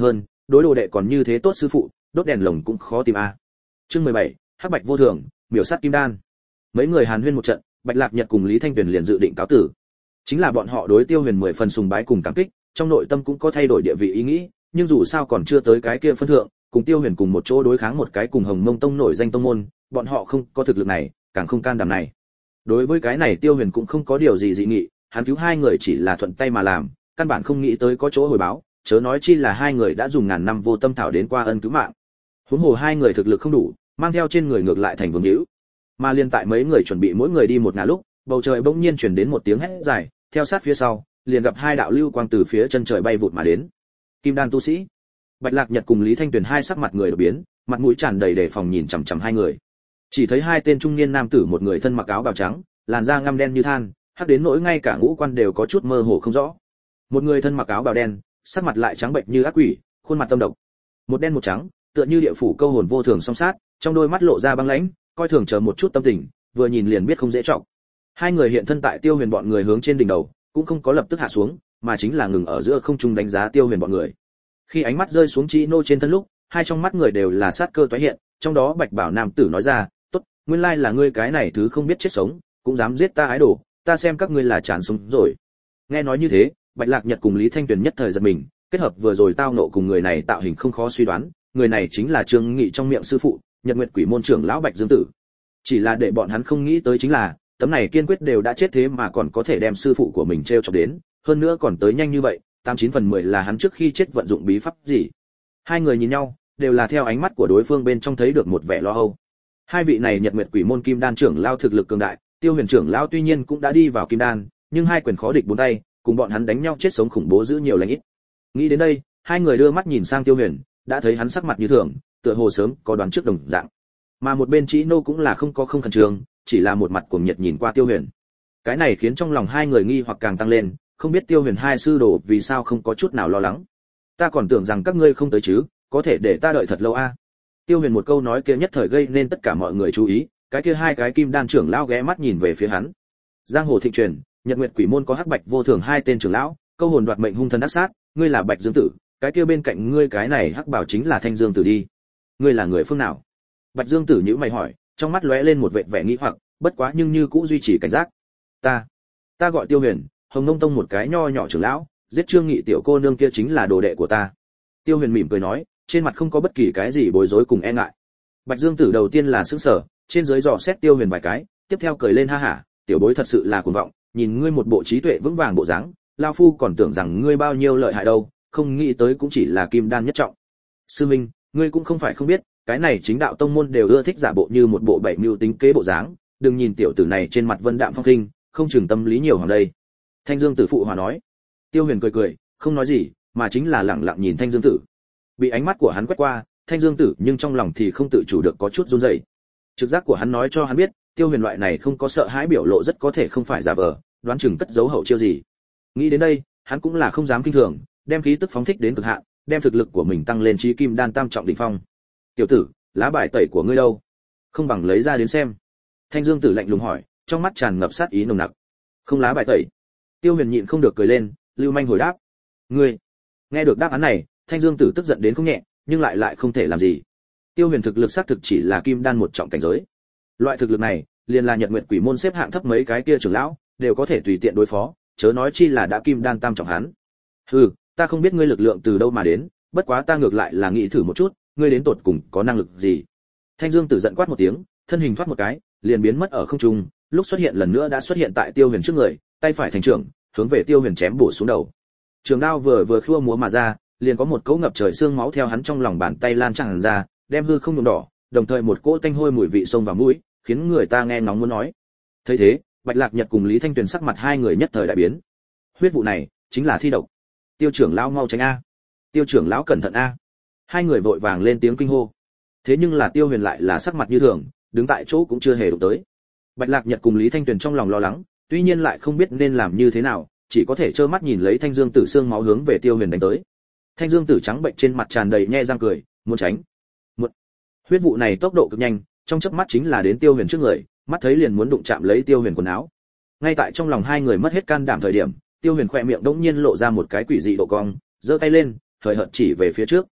đối đồ đệ còn như thế tốt sư phụ, đốt đèn lồng cũng khó tìm a. Chương 17, Hắc Bạch vô thường, miểu sát kim đan. Mấy người hàn huyên một trận, Bạch Lạc Nhật cùng Lý Thanh Tuyền liền dự định cáo tử. Chính là bọn họ đối Tiêu Huyền 10 phần sùng bái cùng cảm kích, trong nội tâm cũng có thay đổi địa vị ý nghĩ, nhưng dù sao còn chưa tới cái kia phân thượng, cùng Tiêu Huyền cùng một chỗ đối kháng một cái cùng Hồng Mông Tông nổi danh tông môn, bọn họ không có thực lực này, càng không can đảm này. Đối với cái này Tiêu Huyền cũng không có điều gì dị nghị, hắn cứu hai người chỉ là thuận tay mà làm, căn bản không nghĩ tới có chỗ hồi báo, chớ nói chi là hai người đã dùng ngàn năm vô tâm thảo đến qua ân cứu mạng. Huống hồ hai người thực lực không đủ, mang theo trên người ngược lại thành vương hữu. Mà liên tại mấy người chuẩn bị mỗi người đi một ngả lúc, bầu trời bỗng nhiên truyền đến một tiếng hét dài, theo sát phía sau, liền gặp hai đạo lưu quang từ phía chân trời bay vụt mà đến. Kim đan tu sĩ. Bạch Lạc Nhật cùng Lý Thanh Tuyền hai sắc mặt người đổi biến, mặt mũi tràn đầy đề phòng nhìn chằm chằm hai người. Chỉ thấy hai tên trung niên nam tử, một người thân mặc áo bào trắng, làn da ngăm đen như than, hắc đến nỗi ngay cả ngũ quan đều có chút mơ hồ không rõ. Một người thân mặc áo bào đen, sắc mặt lại trắng bệnh như ác quỷ, khuôn mặt tâm độc. Một đen một trắng, tựa như địa phủ câu hồn vô thường song sát, trong đôi mắt lộ ra băng lãnh, coi thường chờ một chút tâm tình, vừa nhìn liền biết không dễ trọng. Hai người hiện thân tại Tiêu Huyền bọn người hướng trên đỉnh đầu, cũng không có lập tức hạ xuống, mà chính là ngừng ở giữa không trung đánh giá Tiêu Huyền bọn người. Khi ánh mắt rơi xuống Chí Nô trên thân lúc, hai trong mắt người đều là sát cơ tái hiện, trong đó Bạch Bảo nam tử nói ra, "Tốt, nguyên lai là ngươi cái này thứ không biết chết sống, cũng dám giết ta ái đồ, ta xem các ngươi là chán sống rồi." Nghe nói như thế, Bạch Lạc Nhật cùng Lý Thanh Tuyền nhất thời giật mình, kết hợp vừa rồi tao nộ cùng người này tạo hình không khó suy đoán, người này chính là Trương Nghị trong miệng sư phụ, Nhật Nguyệt Quỷ môn trưởng lão Bạch Dương Tử. Chỉ là để bọn hắn không nghĩ tới chính là, tấm này kiên quyết đều đã chết thế mà còn có thể đem sư phụ của mình treo chọc đến, hơn nữa còn tới nhanh như vậy, 89/10 là hắn trước khi chết vận dụng bí pháp gì. Hai người nhìn nhau, đều là theo ánh mắt của đối phương bên trong thấy được một vẻ lo âu. Hai vị này Nhật Nguyệt Quỷ môn Kim Đan trưởng lão thực lực cường đại, Tiêu Huyền trưởng lão tuy nhiên cũng đã đi vào Kim Đan, nhưng hai quyền khó địch bốn tay, cùng bọn hắn đánh nhau chết sống khủng bố giữ nhiều lành ít. Nghĩ đến đây, hai người đưa mắt nhìn sang Tiêu Huyền, đã thấy hắn sắc mặt như thường, tựa hồ sớm có đoán trước đồng dạng. Mà một bên Chí Nô cũng là không khẩn trương, chỉ là một mặt cuồng nhiệt nhìn qua Tiêu Huyền. Cái này khiến trong lòng hai người nghi hoặc càng tăng lên, không biết Tiêu Huyền hai sư đồ vì sao không có chút nào lo lắng. Ta còn tưởng rằng các ngươi không tới chứ, có thể để ta đợi thật lâu a. Tiêu Huyền một câu nói kia nhất thời gây nên tất cả mọi người chú ý, cái kia hai cái Kim Đan trưởng lão ghé mắt nhìn về phía hắn. Giang hồ thịnh truyền, Nhật Nguyệt Quỷ môn có Hắc Bạch vô thường hai tên trưởng lão, câu hồn đoạt mệnh hung thần ác sát, ngươi là Bạch Dương Tử, cái kia bên cạnh ngươi cái này hắc bảo chính là Thanh Dương Tử đi. Ngươi là người phương nào? Bạch Dương Tử nhíu mày hỏi, trong mắt lóe lên một vệt vẻ nghi hoặc, bất quá nhưng như cũ duy trì cảnh giác. Ta gọi Tiêu Huyền, Hồng Nông Tông một cái nho nhỏ trưởng lão, giết Trương Nghị tiểu cô nương kia chính là đồ đệ của ta. Tiêu Huyền mỉm cười nói, trên mặt không có bất kỳ cái gì bối rối cùng e ngại. Bạch Dương Tử đầu tiên là sững sờ, trên dưới dò xét Tiêu Huyền vài cái, tiếp theo cười lên ha hả, tiểu bối thật sự là cuồng vọng, nhìn ngươi một bộ trí tuệ vững vàng bộ dáng, lão phu còn tưởng rằng ngươi bao nhiêu lợi hại đâu, không nghĩ tới cũng chỉ là Kim Đan nhất trọng. Sư minh, ngươi cũng không phải không biết, cái này chính đạo tông môn đều ưa thích giả bộ như một bộ bảy mưu tính kế bộ dáng, đừng nhìn tiểu tử này trên mặt vân đạm phong khinh, không chừng tâm lý nhiều hoàng đây. Thanh Dương Tử phụ hòa nói. Tiêu Huyền cười cười, không nói gì, mà chính là lặng lặng nhìn Thanh Dương Tử. Bị ánh mắt của hắn quét qua, Thanh Dương Tử nhưng trong lòng thì không tự chủ được có chút run rẩy. Trực giác của hắn nói cho hắn biết, Tiêu Huyền loại này không có sợ hãi biểu lộ rất có thể không phải giả vờ, đoán chừng cất giấu hậu chiêu gì. Nghĩ đến đây, hắn cũng là không dám kinh thường, đem khí tức phóng thích đến cực hạn, đem thực lực của mình tăng lên chí Kim Đan tam trọng đỉnh phong. "Tiểu tử, lá bài tẩy của ngươi đâu? Không bằng lấy ra đến xem." Thanh Dương Tử lạnh lùng hỏi, trong mắt tràn ngập sát ý nồng nặc. "Không lá bài tẩy?" Tiêu Huyền nhịn không được cười lên, lưu manh hồi đáp. "Ngươi?" Nghe được đáp án này, Thanh Dương Tử tức giận đến không nhẹ, nhưng lại không thể làm gì. Tiêu Huyền thực lực xác thực chỉ là Kim Đan một trọng cảnh giới. Loại thực lực này, liền là Nhật Nguyệt Quỷ môn xếp hạng thấp mấy cái kia trưởng lão, đều có thể tùy tiện đối phó, chớ nói chi là đã Kim Đan tam trọng hắn. "Hừ, ta không biết ngươi lực lượng từ đâu mà đến, bất quá ta ngược lại là nghĩ thử một chút, ngươi đến tột cùng có năng lực gì?" Thanh Dương Tử giận quát một tiếng, thân hình thoát một cái, liền biến mất ở không trung, lúc xuất hiện lần nữa đã xuất hiện tại Tiêu Huyền trước người, tay phải thành trưởng, hướng về Tiêu Huyền chém bổ xuống đầu. Trường đao vừa khua múa mà ra, liền có một cỗ ngập trời xương máu theo hắn trong lòng bàn tay lan tràn ra, đem hư không nhuộm đỏ, đồng thời một cỗ tanh hôi mùi vị xông vào mũi, khiến người ta nghe ngóng muốn nói. Thấy thế, Bạch Lạc Nhật cùng Lý Thanh Tuyền sắc mặt hai người nhất thời đại biến. Huyết vụ này chính là thi độc. Tiêu trưởng lão mau tránh a. Tiêu trưởng lão cẩn thận a. Hai người vội vàng lên tiếng kinh hô. Thế nhưng là Tiêu Huyền lại là sắc mặt như thường, đứng tại chỗ cũng chưa hề đụng tới. Bạch Lạc Nhật cùng Lý Thanh Tuyền trong lòng lo lắng, tuy nhiên lại không biết nên làm như thế nào, chỉ có thể trơ mắt nhìn lấy Thanh Dương Tử xương máu hướng về Tiêu Huyền đánh tới. Thanh Dương Tử trắng bệnh trên mặt tràn đầy nhe răng cười, muốn tránh. Huyết vụ này tốc độ cực nhanh, trong chớp mắt chính là đến Tiêu Huyền trước người, mắt thấy liền muốn đụng chạm lấy Tiêu Huyền quần áo. Ngay tại trong lòng hai người mất hết can đảm thời điểm, Tiêu Huyền khẽ miệng đống nhiên lộ ra một cái quỷ dị độ cong, giơ tay lên, hời hợt chỉ về phía trước.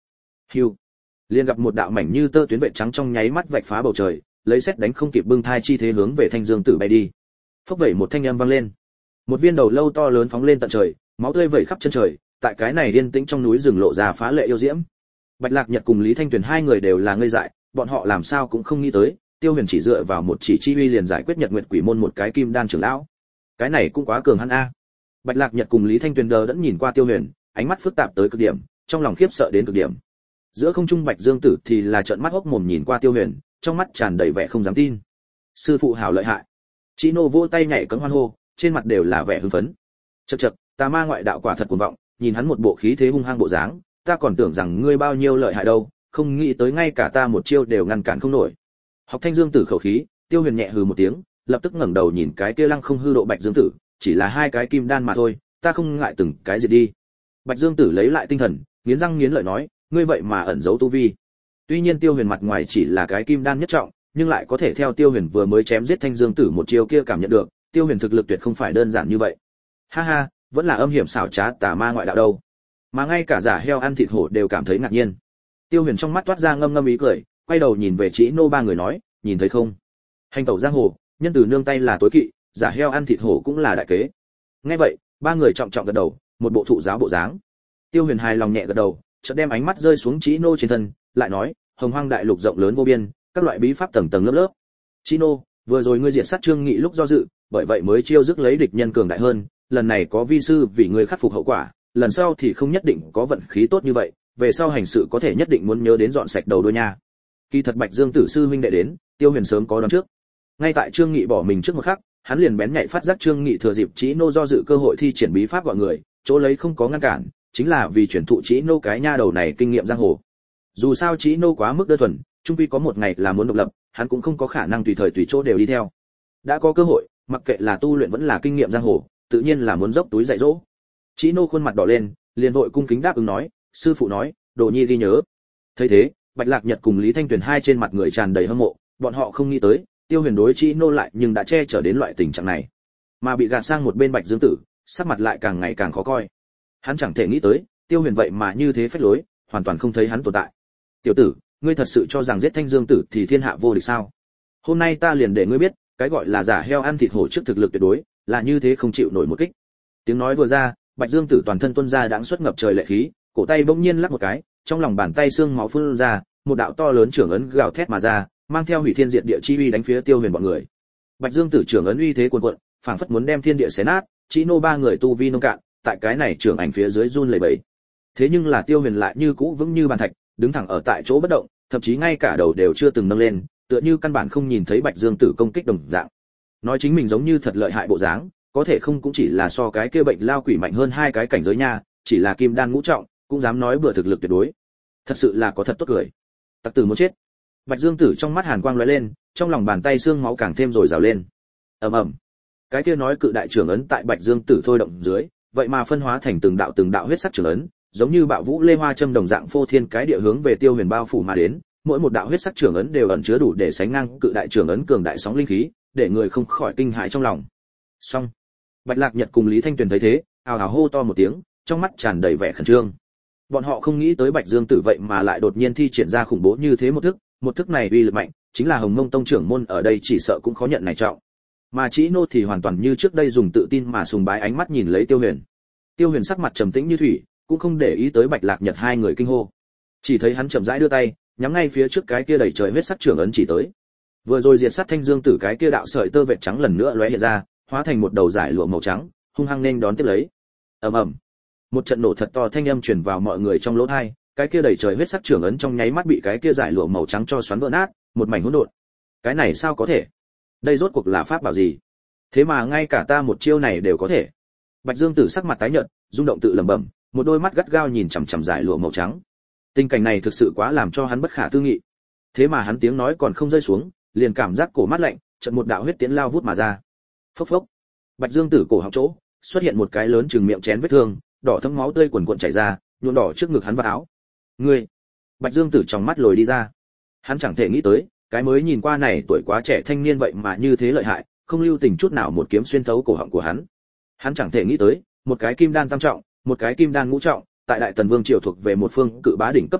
Hưu. Liền gặp một đạo mảnh như tơ tuyến vệt trắng trong nháy mắt vạch phá bầu trời, lấy sét đánh không kịp bưng thai chi thế hướng về Thanh Dương Tử bay đi. Phốc vẩy một thanh âm vang lên. Một viên đầu lâu to lớn phóng lên tận trời, máu tươi vẩy khắp chân trời, tại cái này yên tĩnh trong núi rừng lộ ra phá lệ yêu diễm. Bạch Lạc Nhật cùng Lý Thanh Tuyền hai người đều là ngây dại, bọn họ làm sao cũng không nghĩ tới, Tiêu Huyền chỉ dựa vào một chỉ chi uy liền giải quyết Nhật Nguyệt Quỷ môn một cái kim đan trưởng lão. Cái này cũng quá cường hắn a. Bạch Lạc Nhật cùng Lý Thanh Tuyền đờ đẫn nhìn qua Tiêu Huyền, ánh mắt phức tạp tới cực điểm, trong lòng khiếp sợ đến cực điểm. Giữa không trung Bạch Dương Tử thì là trợn mắt hốc mồm nhìn qua Tiêu Huyền, trong mắt tràn đầy vẻ không dám tin. Sư phụ hảo lợi hại. Chino vỗ tay nhảy cẫng hoan hô, trên mặt đều là vẻ hưng phấn. Chậc chậc, tà ma ngoại đạo quả thật cuồng vọng, nhìn hắn một bộ khí thế hung hăng bộ dáng, ta còn tưởng rằng ngươi bao nhiêu lợi hại đâu, không nghĩ tới ngay cả ta một chiêu đều ngăn cản không nổi. Học Thanh Dương Tử khẩu khí, Tiêu Huyền nhẹ hừ một tiếng, lập tức ngẩng đầu nhìn cái kia lăng không hư độ Bạch Dương Tử, chỉ là hai cái kim đan mà thôi, ta không ngại từng cái diệt đi. Bạch Dương Tử lấy lại tinh thần, nghiến răng nghiến lợi nói, ngươi vậy mà ẩn giấu tu vi. Tuy nhiên Tiêu Huyền mặt ngoài chỉ là cái kim đan nhất trọng, nhưng lại có thể theo Tiêu Huyền vừa mới chém giết Thanh Dương Tử một chiêu kia cảm nhận được, Tiêu Huyền thực lực tuyệt không phải đơn giản như vậy. Ha ha, vẫn là âm hiểm xảo trá tà ma ngoại đạo đâu. Mà ngay cả giả heo ăn thịt hổ đều cảm thấy ngạc nhiên. Tiêu Huyền trong mắt toát ra ngâm ngâm ý cười, quay đầu nhìn về Trĩ Nô ba người nói, nhìn thấy không? Hành tẩu giang hồ, nhân từ nương tay là tối kỵ, giả heo ăn thịt hổ cũng là đại kế. Nghe vậy, ba người trọng trọng gật đầu, một bộ thụ giáo bộ dáng. Tiêu Huyền hài lòng nhẹ gật đầu, chợt đem ánh mắt rơi xuống Trĩ Nô trên thân, lại nói, hồng hoang đại lục rộng lớn vô biên, các loại bí pháp tầng tầng lớp lớp. Trĩ Nô, vừa rồi ngươi diệt sát Trương Nghị lúc do dự, bởi vậy mới chiêu dứt lấy địch nhân cường đại hơn, lần này có vi sư vì ngươi khắc phục hậu quả, lần sau thì không nhất định có vận khí tốt như vậy, về sau hành sự có thể nhất định muốn nhớ đến dọn sạch đầu đuôi nha. Kỳ thật Bạch Dương Tử sư huynh đệ đến, Tiêu Huyền sớm có đoán trước. Ngay tại Trương Nghị bỏ mình trước một khắc, hắn liền bén nhạy phát giác Trương Nghị thừa dịp Trĩ Nô do dự cơ hội thi triển bí pháp gọi người, chỗ lấy không có ngăn cản, chính là vì truyền thụ Trĩ Nô cái nha đầu này kinh nghiệm giang hồ. Dù sao Trĩ Nô quá mức đơn thuần, chung quy có một ngày là muốn độc lập, hắn cũng không có khả năng tùy thời tùy chỗ đều đi theo. Đã có cơ hội, mặc kệ là tu luyện vẫn là kinh nghiệm giang hồ, tự nhiên là muốn dốc túi dạy dỗ. Trĩ Nô khuôn mặt đỏ lên, liền vội cung kính đáp ứng nói, sư phụ nói, đồ nhi ghi nhớ. Thấy thế, Bạch Lạc Nhật cùng Lý Thanh Tuyền hai trên mặt người tràn đầy hâm mộ, bọn họ không nghĩ tới, Tiêu Huyền đối Trĩ Nô lại nhưng đã che chở đến loại tình trạng này, mà bị gạt sang một bên Bạch Dương Tử, sắc mặt lại càng ngày càng khó coi. Hắn chẳng thể nghĩ tới, Tiêu Huyền vậy mà như thế phách lối, hoàn toàn không thấy hắn tồn tại. Tiểu tử, ngươi thật sự cho rằng giết Thanh Dương Tử thì thiên hạ vô địch sao? Hôm nay ta liền để ngươi biết, cái gọi là giả heo ăn thịt hổ trước thực lực tuyệt đối, là như thế không chịu nổi một kích. Tiếng nói vừa ra, Bạch Dương Tử toàn thân tuôn ra đãng xuất ngập trời lệ khí, cổ tay bỗng nhiên lắc một cái, trong lòng bàn tay xương máu phun ra, một đạo to lớn trưởng ấn gào thét mà ra, mang theo hủy thiên diệt địa chi uy đánh phía Tiêu Huyền bọn người. Bạch Dương Tử trưởng ấn uy thế cuồn cuộn, phảng phất muốn đem thiên địa xé nát, Trĩ Nô ba người tu vi nông cạn, tại cái này trưởng ảnh phía dưới run lẩy bẩy. Thế nhưng là Tiêu Huyền lại như cũ vững như bàn thạch, đứng thẳng ở tại chỗ bất động, thậm chí ngay cả đầu đều chưa từng nâng lên, tựa như căn bản không nhìn thấy Bạch Dương Tử công kích đồng dạng. Nói chính mình giống như thật lợi hại bộ dáng, có thể không cũng chỉ là so cái kia bệnh lao quỷ mạnh hơn hai cái cảnh giới nha, chỉ là kim đan ngũ trọng, cũng dám nói bừa thực lực tuyệt đối. Thật sự là có thật tốt cười. Tặc tử muốn chết. Bạch Dương Tử trong mắt hàn quang lóe lên, trong lòng bàn tay xương máu càng thêm rồi rào lên. Ầm ầm. Cái kia nói cự đại trưởng ấn tại Bạch Dương Tử thôi động dưới, vậy mà phân hóa thành từng đạo huyết sắc trưởng ấn, giống như bạo vũ lê hoa châm đồng dạng phô thiên cái địa hướng về Tiêu Huyền bao phủ mà đến, mỗi một đạo huyết sắc trưởng ấn đều ẩn chứa đủ để sánh ngang cự đại trưởng ấn cường đại sóng linh khí, để người không khỏi kinh hãi trong lòng. Xong. Bạch Lạc Nhật cùng Lý Thanh Tuyền thấy thế, ào ào hô to một tiếng, trong mắt tràn đầy vẻ khẩn trương. Bọn họ không nghĩ tới Bạch Dương Tử vậy mà lại đột nhiên thi triển ra khủng bố như thế một thức này uy lực mạnh, chính là Hồng Mông Tông trưởng môn ở đây chỉ sợ cũng khó nhận này trọng. Mà Trĩ Nô thì hoàn toàn như trước đây dùng tự tin mà sùng bái ánh mắt nhìn lấy Tiêu Huyền. Tiêu Huyền sắc mặt trầm tĩnh như thủy, cũng không để ý tới Bạch Lạc Nhật hai người kinh hô. Chỉ thấy hắn chậm rãi đưa tay, nhắm ngay phía trước cái kia đầy trời huyết sắc trưởng ấn chỉ tới. Vừa rồi diệt sát Thanh Dương Tử cái kia đạo sợi tơ vệt trắng lần nữa lóe hiện ra, hóa thành một đầu giải lụa màu trắng, hung hăng nên đón tiếp lấy. Ầm ầm. Một trận nổ thật to thanh âm truyền vào mọi người trong lỗ tai, cái kia đầy trời huyết sắc trưởng ấn trong nháy mắt bị cái kia giải lụa màu trắng cho xoắn vỡ nát, một mảnh hỗn độn. Cái này sao có thể? Đây rốt cuộc là pháp bảo gì? Thế mà ngay cả ta một chiêu này đều có thể. Bạch Dương Tử sắc mặt tái nhợt, rung động tự lẩm bẩm, một đôi mắt gắt gao nhìn chằm chằm giải lụa màu trắng. Tình cảnh này thực sự quá làm cho hắn bất khả tư nghị. Thế mà hắn tiếng nói còn không rơi xuống, liền cảm giác cổ mát lạnh, chợt một đạo huyết tiễn lao vút mà ra. Phốc phốc. Bạch Dương Tử cổ họng chỗ xuất hiện một cái lớn chừng miệng chén vết thương, đỏ thấm máu tươi cuồn cuộn chảy ra, nhuộm đỏ trước ngực hắn và áo. Ngươi! Bạch Dương Tử trong mắt lồi đi ra. Hắn chẳng thể nghĩ tới, cái mới nhìn qua này tuổi quá trẻ thanh niên vậy mà như thế lợi hại, không lưu tình chút nào một kiếm xuyên thấu cổ họng của hắn. Hắn chẳng thể nghĩ tới, một cái kim đan tam trọng, một cái kim đan ngũ trọng, tại Đại Tần Vương triều thuộc về một phương cự bá đỉnh cấp chiến lược,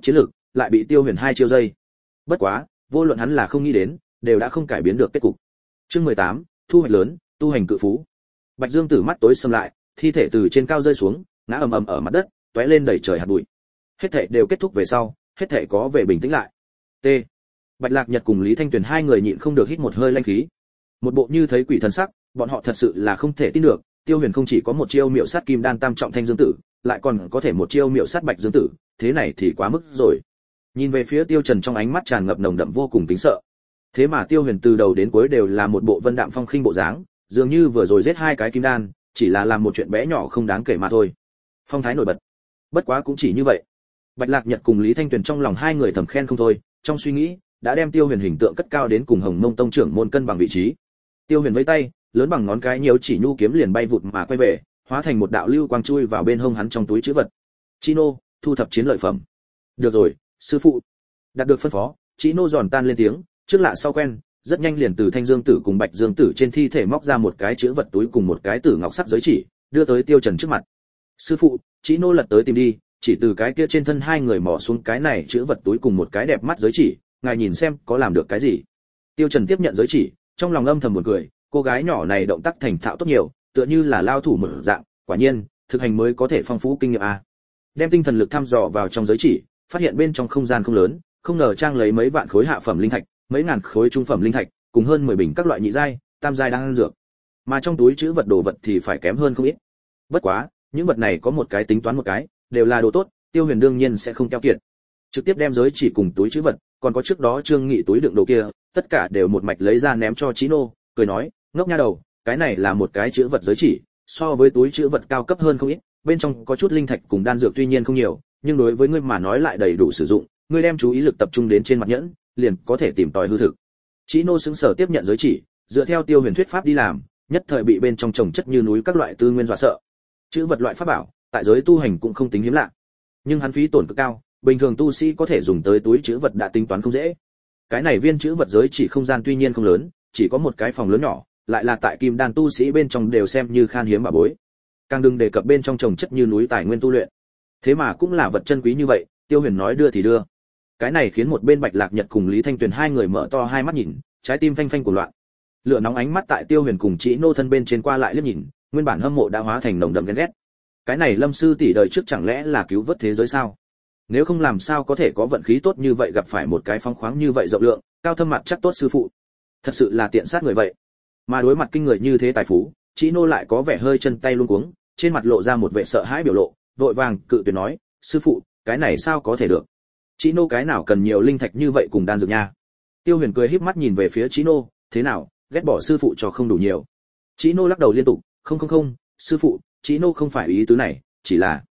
lại bị Tiêu Huyền hai chiêu dây. Bất quá, vô luận hắn là không nghĩ đến, đều đã không cải biến được kết cục. Chương 18, thu hoạch lớn, tu hành cự phú. Bạch Dương Tử mắt tối sầm lại, thi thể từ trên cao rơi xuống, ngã ầm ầm ở mặt đất, tóe lên đầy trời hạt bụi. Hết thảy đều kết thúc về sau, hết thảy có vẻ bình tĩnh lại. T. Bạch Lạc Nhật cùng Lý Thanh Tuyền hai người nhịn không được hít một hơi lanh khí. Một bộ như thấy quỷ thần sắc, bọn họ thật sự là không thể tin được, Tiêu Huyền không chỉ có một chiêu miệu sát kim đan tam trọng Thanh Dương Tử, lại còn có thể một chiêu miệu sát Bạch Dương Tử, thế này thì quá mức rồi. Nhìn về phía Tiêu Trần trong ánh mắt tràn ngập nồng đậm vô cùng kính sợ. Thế mà Tiêu Huyền từ đầu đến cuối đều là một bộ vân đạm phong khinh bộ dáng, dường như vừa rồi giết hai cái kim đan, chỉ là làm một chuyện bé nhỏ không đáng kể mà thôi. Phong thái nổi bật. Bất quá cũng chỉ như vậy. Bạch Lạc Nhật cùng Lý Thanh Tuyền trong lòng hai người thầm khen không thôi, trong suy nghĩ đã đem Tiêu Huyền hình tượng cất cao đến cùng Hồng Mông tông trưởng môn cân bằng vị trí. Tiêu Huyền vẫy tay, lớn bằng ngón cái nhiều chỉ nhu kiếm liền bay vụt mà quay về, hóa thành một đạo lưu quang chui vào bên hông hắn trong túi trữ vật. Chino, thu thập chiến lợi phẩm. Được rồi, sư phụ. Đạt được phân phó, Chino giòn tan lên tiếng, trước lạ sau quen, rất nhanh liền từ Thanh Dương Tử cùng Bạch Dương Tử trên thi thể móc ra một cái trữ vật túi cùng một cái tử ngọc sắc giới chỉ, đưa tới Tiêu Trần trước mặt. Sư phụ, Chino lật tới tìm đi, chỉ từ cái kia trên thân hai người mò xuống cái này trữ vật túi cùng một cái đẹp mắt giới chỉ, ngài nhìn xem có làm được cái gì. Tiêu Trần tiếp nhận giới chỉ, trong lòng âm thầm buồn cười, cô gái nhỏ này động tác thành thạo tốt nhiều, tựa như là lao thủ mở dạng, quả nhiên, thực hành mới có thể phong phú kinh nghiệm a. Đem tinh thần lực thăm dò vào trong giới chỉ, phát hiện bên trong không gian không lớn, không ngờ trang lấy mấy vạn khối hạ phẩm linh thạch, mấy ngàn khối trung phẩm linh thạch, cùng hơn 10 bình các loại nhị giai, tam giai đang ăn dược. Mà trong túi trữ vật đồ vật thì phải kém hơn không ít. Bất quá, những vật này có một cái tính toán một cái, đều là đồ tốt, Tiêu Huyền đương nhiên sẽ không keo kiệt. Trực tiếp đem giới chỉ cùng túi trữ vật, còn có trước đó Trương Nghị túi đựng đồ kia, tất cả đều một mạch lấy ra ném cho Chino, cười nói, ngốc nha đầu, cái này là một cái trữ vật giới chỉ, so với túi trữ vật cao cấp hơn không ít, bên trong có chút linh thạch cùng đan dược tuy nhiên không nhiều, nhưng đối với ngươi mà nói lại đầy đủ sử dụng, ngươi đem chú ý lực tập trung đến trên mặt nhẫn, liền có thể tìm tòi hư thực. Chino sững sờ tiếp nhận giới chỉ, dựa theo Tiêu Huyền thuyết pháp đi làm, nhất thời bị bên trong chồng chất như núi các loại tư nguyên dọa sợ. Trữ vật loại pháp bảo, tại giới tu hành cũng không tính hiếm lạ, nhưng hắn phí tổn cực cao, bình thường tu sĩ có thể dùng tới túi trữ vật đã tính toán không dễ. Cái này viên trữ vật giới chỉ không gian tuy nhiên không lớn, chỉ có một cái phòng lớn nhỏ, lại là tại kim đan tu sĩ bên trong đều xem như khan hiếm bảo bối. Càng đừng đề cập bên trong chồng chất như núi tài nguyên tu luyện. Thế mà cũng là vật chân quý như vậy, Tiêu Huyền nói đưa thì đưa. Cái này khiến một bên Bạch Lạc Nhật cùng Lý Thanh Tuyền hai người mở to hai mắt nhìn, trái tim phanh phanh của loạn. Lửa nóng ánh mắt tại Tiêu Huyền cùng Chỉ Nô thân bên trên qua lại liếc nhìn, nguyên bản hâm mộ đã hóa thành nồng đậm ghen ghét. Cái này Lâm sư tỷ đời trước chẳng lẽ là cứu vớt thế giới sao? Nếu không làm sao có thể có vận khí tốt như vậy gặp phải một cái phong khoáng như vậy rộng lượng, cao thâm mặt chắc tốt sư phụ. Thật sự là tiện sát người vậy. Mà đối mặt kinh người như thế tài phú, Chỉ Nô lại có vẻ hơi chân tay luống cuống, trên mặt lộ ra một vẻ sợ hãi biểu lộ, vội vàng cự tuyệt nói, sư phụ, cái này sao có thể được? Chỉ Nô cái nào cần nhiều linh thạch như vậy cùng đan dược nha. Tiêu Huyền cười híp mắt nhìn về phía Chỉ Nô, thế nào, ghét bỏ sư phụ cho không đủ nhiều. Chỉ Nô lắc đầu liên tục, không, sư phụ, Chỉ Nô không phải ý tứ này, chỉ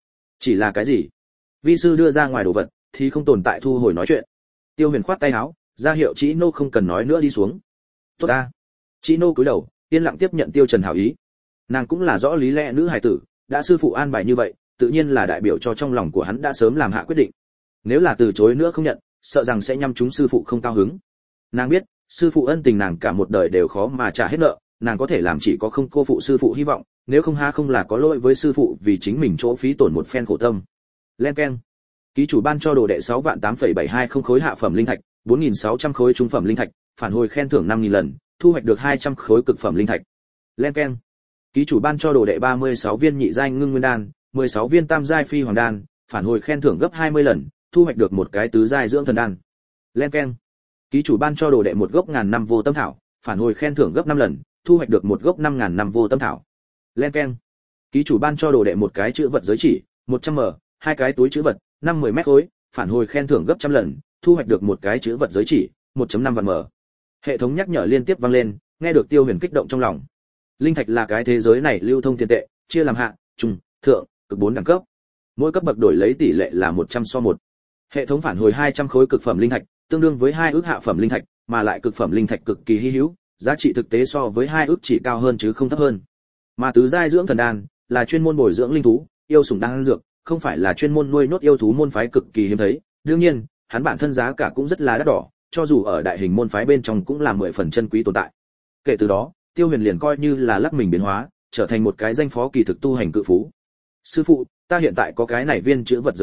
là cái gì? Vi sư đưa ra ngoài đồ vật thì không tồn tại thu hồi nói chuyện. Tiêu Huyền khoát tay áo, ra hiệu Chỉ Nô không cần nói nữa đi xuống. Tốt ta. Chỉ Nô cúi đầu, yên lặng tiếp nhận Tiêu Trần hảo ý. Nàng cũng là rõ lý lẽ nữ hài tử, đã sư phụ an bài như vậy, tự nhiên là đại biểu cho trong lòng của hắn đã sớm làm hạ quyết định. Nếu là từ chối nữa không nhận, sợ rằng sẽ nhăm trúng sư phụ không cao hứng. Nàng biết, sư phụ ân tình nàng cả một đời đều khó mà trả hết nợ, nàng có thể làm chỉ có không cô phụ sư phụ hy vọng, nếu không ha không là có lỗi với sư phụ vì chính mình chỗ phí tổn một phen khổ tâm. Len keng. Ký chủ ban cho đồ đệ 6.8.720 khối hạ phẩm linh thạch, 4.600 khối trung phẩm linh thạch, phản hồi khen thưởng 5.000 lần, thu hoạch được 200 khối cực phẩm linh thạch. Len keng. Ký chủ ban cho đồ đệ 36 viên nhị giai ngưng nguyên đan, 16 viên tam giai phi hoàng đan, phản hồi khen thưởng gấp 20 lần, thu hoạch được một cái tứ giai dưỡng thần đan. Len keng. Ký chủ ban cho đồ đệ một gốc ngàn năm vô tâm thảo, phản hồi khen thưởng gấp 5 lần, thu hoạch được một gốc 5.000 năm vô tâm thảo. Len keng. Ký chủ ban cho đồ đệ một cái chữ vật giới chỉ, 100m, hai cái túi chữ vật, 50 mét khối, phản hồi khen thưởng gấp trăm lần, thu hoạch được một cái chữ vật giới chỉ, 1.5 vạn mở. Hệ thống nhắc nhở liên tiếp vang lên, nghe được Tiêu Huyền kích động trong lòng. Linh thạch là cái thế giới này lưu thông tiền tệ, chia làm hạ, trung, thượng, cực 4 đẳng cấp. Mỗi cấp bậc đổi lấy tỷ lệ là 100:1. Hệ thống phản hồi 200 khối cực phẩm linh thạch, tương đương với 2 ức hạ phẩm linh thạch, mà lại cực phẩm linh thạch cực kỳ hi hữu, giá trị thực tế so với 2 ức chỉ cao hơn chứ không thấp hơn. Mà tứ giai dưỡng thần đan là chuyên môn bồi dưỡng linh thú, yêu sủng đan dược, không phải là chuyên môn nuôi nốt yêu thú môn phái cực kỳ hiếm thấy. Đương nhiên, hắn bản thân giá cả cũng rất là đắt đỏ, cho dù ở đại hình môn phái bên trong cũng là 10 phần chân quý tồn tại. Kể từ đó, Tiêu Huyền liền coi như là lắc mình biến hóa, trở thành một cái danh phó kỳ thực tu hành cự phú. Sư phụ, ta hiện tại có cái này viên chữ vật giới chỉ,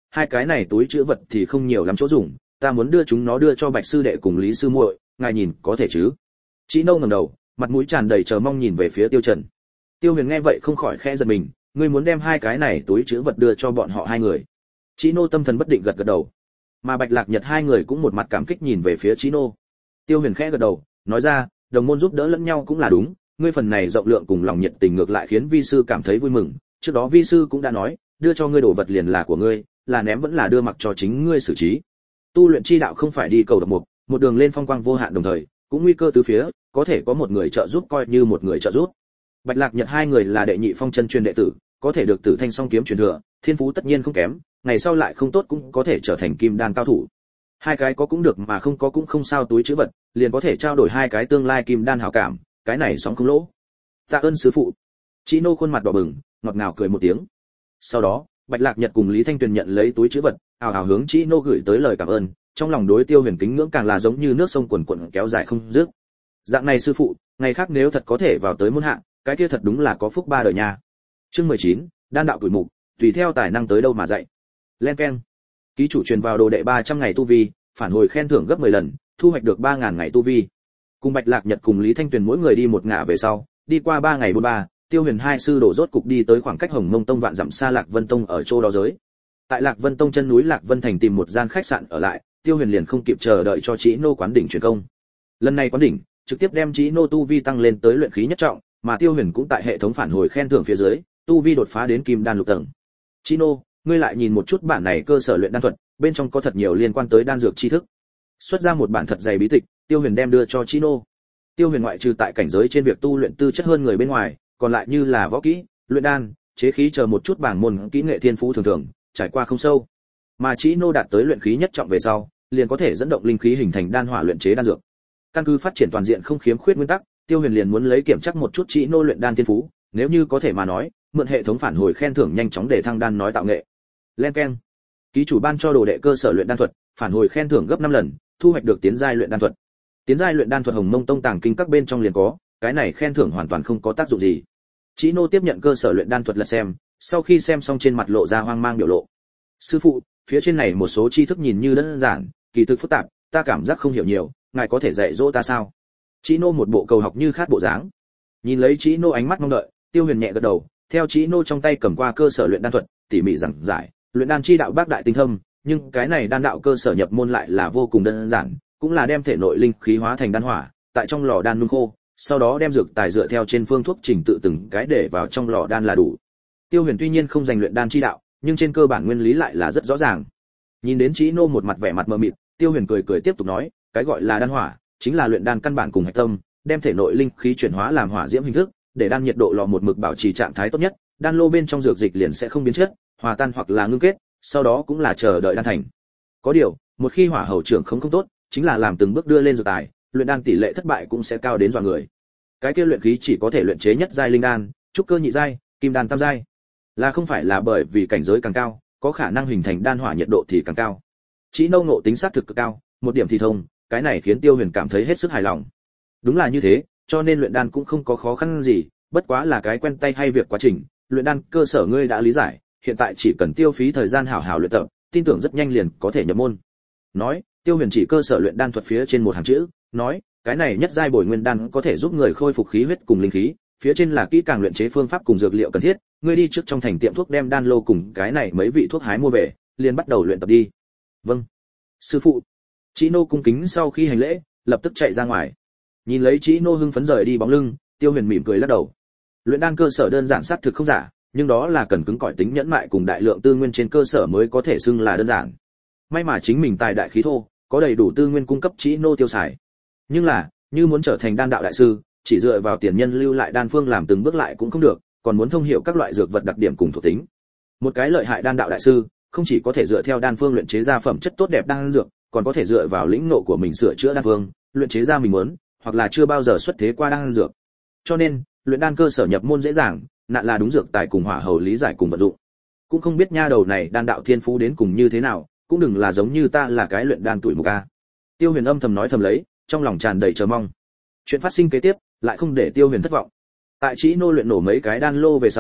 hai cái này túi trữ vật thì không nhiều lắm chỗ dùng, ta muốn đưa chúng nó đưa cho Bạch sư đệ cùng Lý sư muội, ngài nhìn có thể chứ? Chị Nô ngẩng đầu, mặt mũi tràn đầy chờ mong nhìn về phía Tiêu Trần. Tiêu Huyền nghe vậy không khỏi khẽ giật mình, ngươi muốn đem hai cái này túi trữ vật đưa cho bọn họ hai người? Chị Nô tâm thần bất định gật gật đầu, mà Bạch Lạc Nhật hai người cũng một mặt cảm kích nhìn về phía Chị Nô. Tiêu Huyền khẽ gật đầu, nói ra, đồng môn giúp đỡ lẫn nhau cũng là đúng, ngươi phần này rộng lượng cùng lòng nhiệt tình ngược lại khiến vi sư cảm thấy vui mừng, trước đó vi sư cũng đã nói, đưa cho ngươi đồ vật liền là của ngươi, là ném vẫn là đưa mặc cho chính ngươi xử trí. Tu luyện chi đạo không phải đi cầu độc mục, một đường lên phong quang vô hạn đồng thời, cũng nguy cơ tứ phía, có thể có một người trợ giúp coi như một người trợ giúp. Bạch Lạc Nhật hai người là đệ nhị phong chân truyền đệ tử, có thể được Tử Thanh Song kiếm truyền thừa, thiên phú tất nhiên không kém, ngày sau lại không tốt cũng có thể trở thành kim đan cao thủ. Hai cái có cũng được mà không có cũng không sao, túi trữ vật, liền có thể trao đổi hai cái tương lai kim đan hảo cảm, cái này sóng không lỗ. Tạ ơn sư phụ. Chị Nô khuôn mặt đỏ bừng, ngọt ngào cười một tiếng. Sau đó, Bạch Lạc Nhật cùng Lý Thanh Tuyền nhận lấy túi trữ vật, ào ào hướng chị Nô gửi tới lời cảm ơn, trong lòng đối Tiêu Huyền kính ngưỡng càng là giống như nước sông cuồn cuộn kéo dài không dứt. Dạng này sư phụ, ngày khác nếu thật có thể vào tới môn hạ, cái kia thật đúng là có phúc ba đời nha. Chương 19, đan đạo tuổi mục, tùy theo tài năng tới đâu mà dạy. Len keng. Ký chủ truyền vào đồ đệ 300 ngày tu vi, phản hồi khen thưởng gấp 10 lần, thu hoạch được 3000 ngày tu vi. Cùng Bạch Lạc Nhật cùng Lý Thanh Tuyền mỗi người đi một ngả về sau, đi qua 3 ngày 43, Tiêu Huyền hai sư đổ rốt cục đi tới khoảng cách Hồng Mông Tông vạn dặm xa Lạc Vân Tông ở chỗ đó giới. Tại Lạc Vân Tông chân núi Lạc Vân thành tìm một gian khách sạn ở lại, Tiêu Huyền liền không kịp chờ đợi cho Chí Nô quán đỉnh truyền công. Lần này quán đỉnh, trực tiếp đem Chí Nô tu vi tăng lên tới luyện khí nhất trọng, mà Tiêu Huyền cũng tại hệ thống phản hồi khen thưởng phía dưới, tu vi đột phá đến kim đan lục tầng. Chí Nô, ngươi lại nhìn một chút bản này cơ sở luyện đan thuật, bên trong có thật nhiều liên quan tới đan dược tri thức. Xuất ra một bản thật dày bí tịch, Tiêu Huyền đem đưa cho Chí Nô. Tiêu Huyền ngoại trừ tại cảnh giới trên việc tu luyện tư chất hơn người bên ngoài, còn lại như là võ kỹ, luyện đan, chế khí chờ một chút bảng môn kỹ nghệ thiên phú thường thường, trải qua không sâu. Mà Chí Nô đạt tới luyện khí nhất trọng về sau, liền có thể dẫn động linh khí hình thành đan hỏa luyện chế đan dược. Căn cứ phát triển toàn diện không khiếm khuyết nguyên tắc, Tiêu Huyền liền muốn lấy kiểm chắc một chút Chí Nô luyện đan thiên phú, nếu như có thể mà nói, mượn hệ thống phản hồi khen thưởng nhanh chóng để thăng đan nói tạo nghệ. Len keng. Ký chủ ban cho đồ đệ cơ sở luyện đan thuật, phản hồi khen thưởng gấp 5 lần, thu hoạch được tiến giai luyện đan thuật. Tiến giai luyện đan thuật Hồng Mông Tông tàng kinh các bên trong liền có, cái này khen thưởng hoàn toàn không có tác dụng gì. Chí Nô tiếp nhận cơ sở luyện đan thuật lật xem, sau khi xem xong trên mặt lộ ra hoang mang biểu lộ. Sư phụ, phía trên này một số tri thức nhìn như đơn giản, kỳ thực phức tạp, ta cảm giác không hiểu nhiều, ngài có thể dạy dỗ ta sao? Chí Nô một bộ cầu học như khát bộ dáng. Nhìn lấy Chí Nô ánh mắt mong đợi, Tiêu Huyền nhẹ gật đầu, theo Chí Nô trong tay cầm qua cơ sở luyện đan thuật, tỉ mỉ giảng giải, luyện đan chi đạo bác đại tinh thâm, nhưng cái này đan đạo cơ sở nhập môn lại là vô cùng đơn giản, cũng là đem thể nội linh khí hóa thành đan hỏa, tại trong lò đan nung khô, sau đó đem dược tài dựa theo trên phương thuốc trình tự từng cái để vào trong lò đan là đủ. Tiêu Huyền tuy nhiên không giành luyện đan chi đạo, nhưng trên cơ bản nguyên lý lại là rất rõ ràng. Nhìn đến Chí Nô một mặt vẻ mặt mờ mịt, Tiêu Huyền cười cười tiếp tục nói, cái gọi là đan hỏa, chính là luyện đan căn bản cùng hạch tâm, đem thể nội linh khí chuyển hóa làm hỏa diễm hình thức, để đan nhiệt độ lò một mực bảo trì trạng thái tốt nhất, đan lô bên trong dược dịch liền sẽ không biến chất, hòa tan hoặc là ngưng kết, sau đó cũng là chờ đợi đan thành. Có điều, một khi hỏa hầu trưởng không tốt, chính là làm từng bước đưa lên dược tài, luyện đan tỷ lệ thất bại cũng sẽ cao đến dọa người. Cái kia luyện khí chỉ có thể luyện chế nhất giai linh đan, trúc cơ nhị giai, kim đan tam giai. Là không phải là bởi vì cảnh giới càng cao, có khả năng hình thành đan hỏa nhiệt độ thì càng cao. Chí Nô ngộ tính xác thực cực cao, một điểm thì thông, cái này khiến Tiêu Huyền cảm thấy hết sức hài lòng. Đúng là như thế, cho nên luyện đan cũng không có khó khăn gì, bất quá là cái quen tay hay việc quá trình, luyện đan cơ sở ngươi đã lý giải, hiện tại chỉ cần tiêu phí thời gian hảo hảo luyện tập, tin tưởng rất nhanh liền có thể nhập môn. Nói, Tiêu Huyền chỉ cơ sở luyện đan thuật phía trên một hàng chữ, nói, cái này nhất giai bồi nguyên đan có thể giúp người khôi phục khí huyết cùng linh khí, phía trên là kỹ càng luyện chế phương pháp cùng dược liệu cần thiết, ngươi đi trước trong thành tiệm thuốc đem đan lô cùng cái này mấy vị thuốc hái mua về, liền bắt đầu luyện tập đi. Vâng, sư phụ. Chí Nô cung kính sau khi hành lễ, lập tức chạy ra ngoài. Nhìn lấy Chí Nô hưng phấn rời đi bóng lưng, Tiêu Huyền mỉm cười lắc đầu. Luyện đan cơ sở đơn giản xác thực không giả, nhưng đó là cần cứng cỏi tính nhẫn mại cùng đại lượng tư nguyên trên cơ sở mới có thể xưng là đơn giản. May mà chính mình tài đại khí thô, có đầy đủ tư nguyên cung cấp Chí Nô tiêu xài. Nhưng là, như muốn trở thành đan đạo đại sư, chỉ dựa vào tiền nhân lưu lại đan phương làm từng bước lại cũng không được, còn muốn thông hiểu các loại dược vật đặc điểm cùng thuộc tính. Một cái lợi hại đan đạo đại sư, không chỉ có thể dựa theo đan phương luyện chế ra phẩm chất tốt đẹp đan dược, còn có thể dựa vào lĩnh ngộ của mình sửa chữa đan phương, luyện chế ra mình muốn, hoặc là chưa bao giờ xuất thế qua đan dược. Cho nên, luyện đan cơ sở nhập môn dễ dàng, nạn là đúng dược tài cùng hỏa hầu lý giải cùng vận dụng. Cũng không biết nha đầu này đan đạo thiên phú đến cùng như thế nào, cũng đừng là giống như ta là cái luyện đan tuổi mục a. Tiêu Huyền âm thầm nói thầm lấy, trong lòng tràn đầy chờ mong. Chuyện phát sinh kế tiếp, lại không để Tiêu Huyền thất vọng. Tại Chí Nô luyện nổ mấy cái đan lô về sau,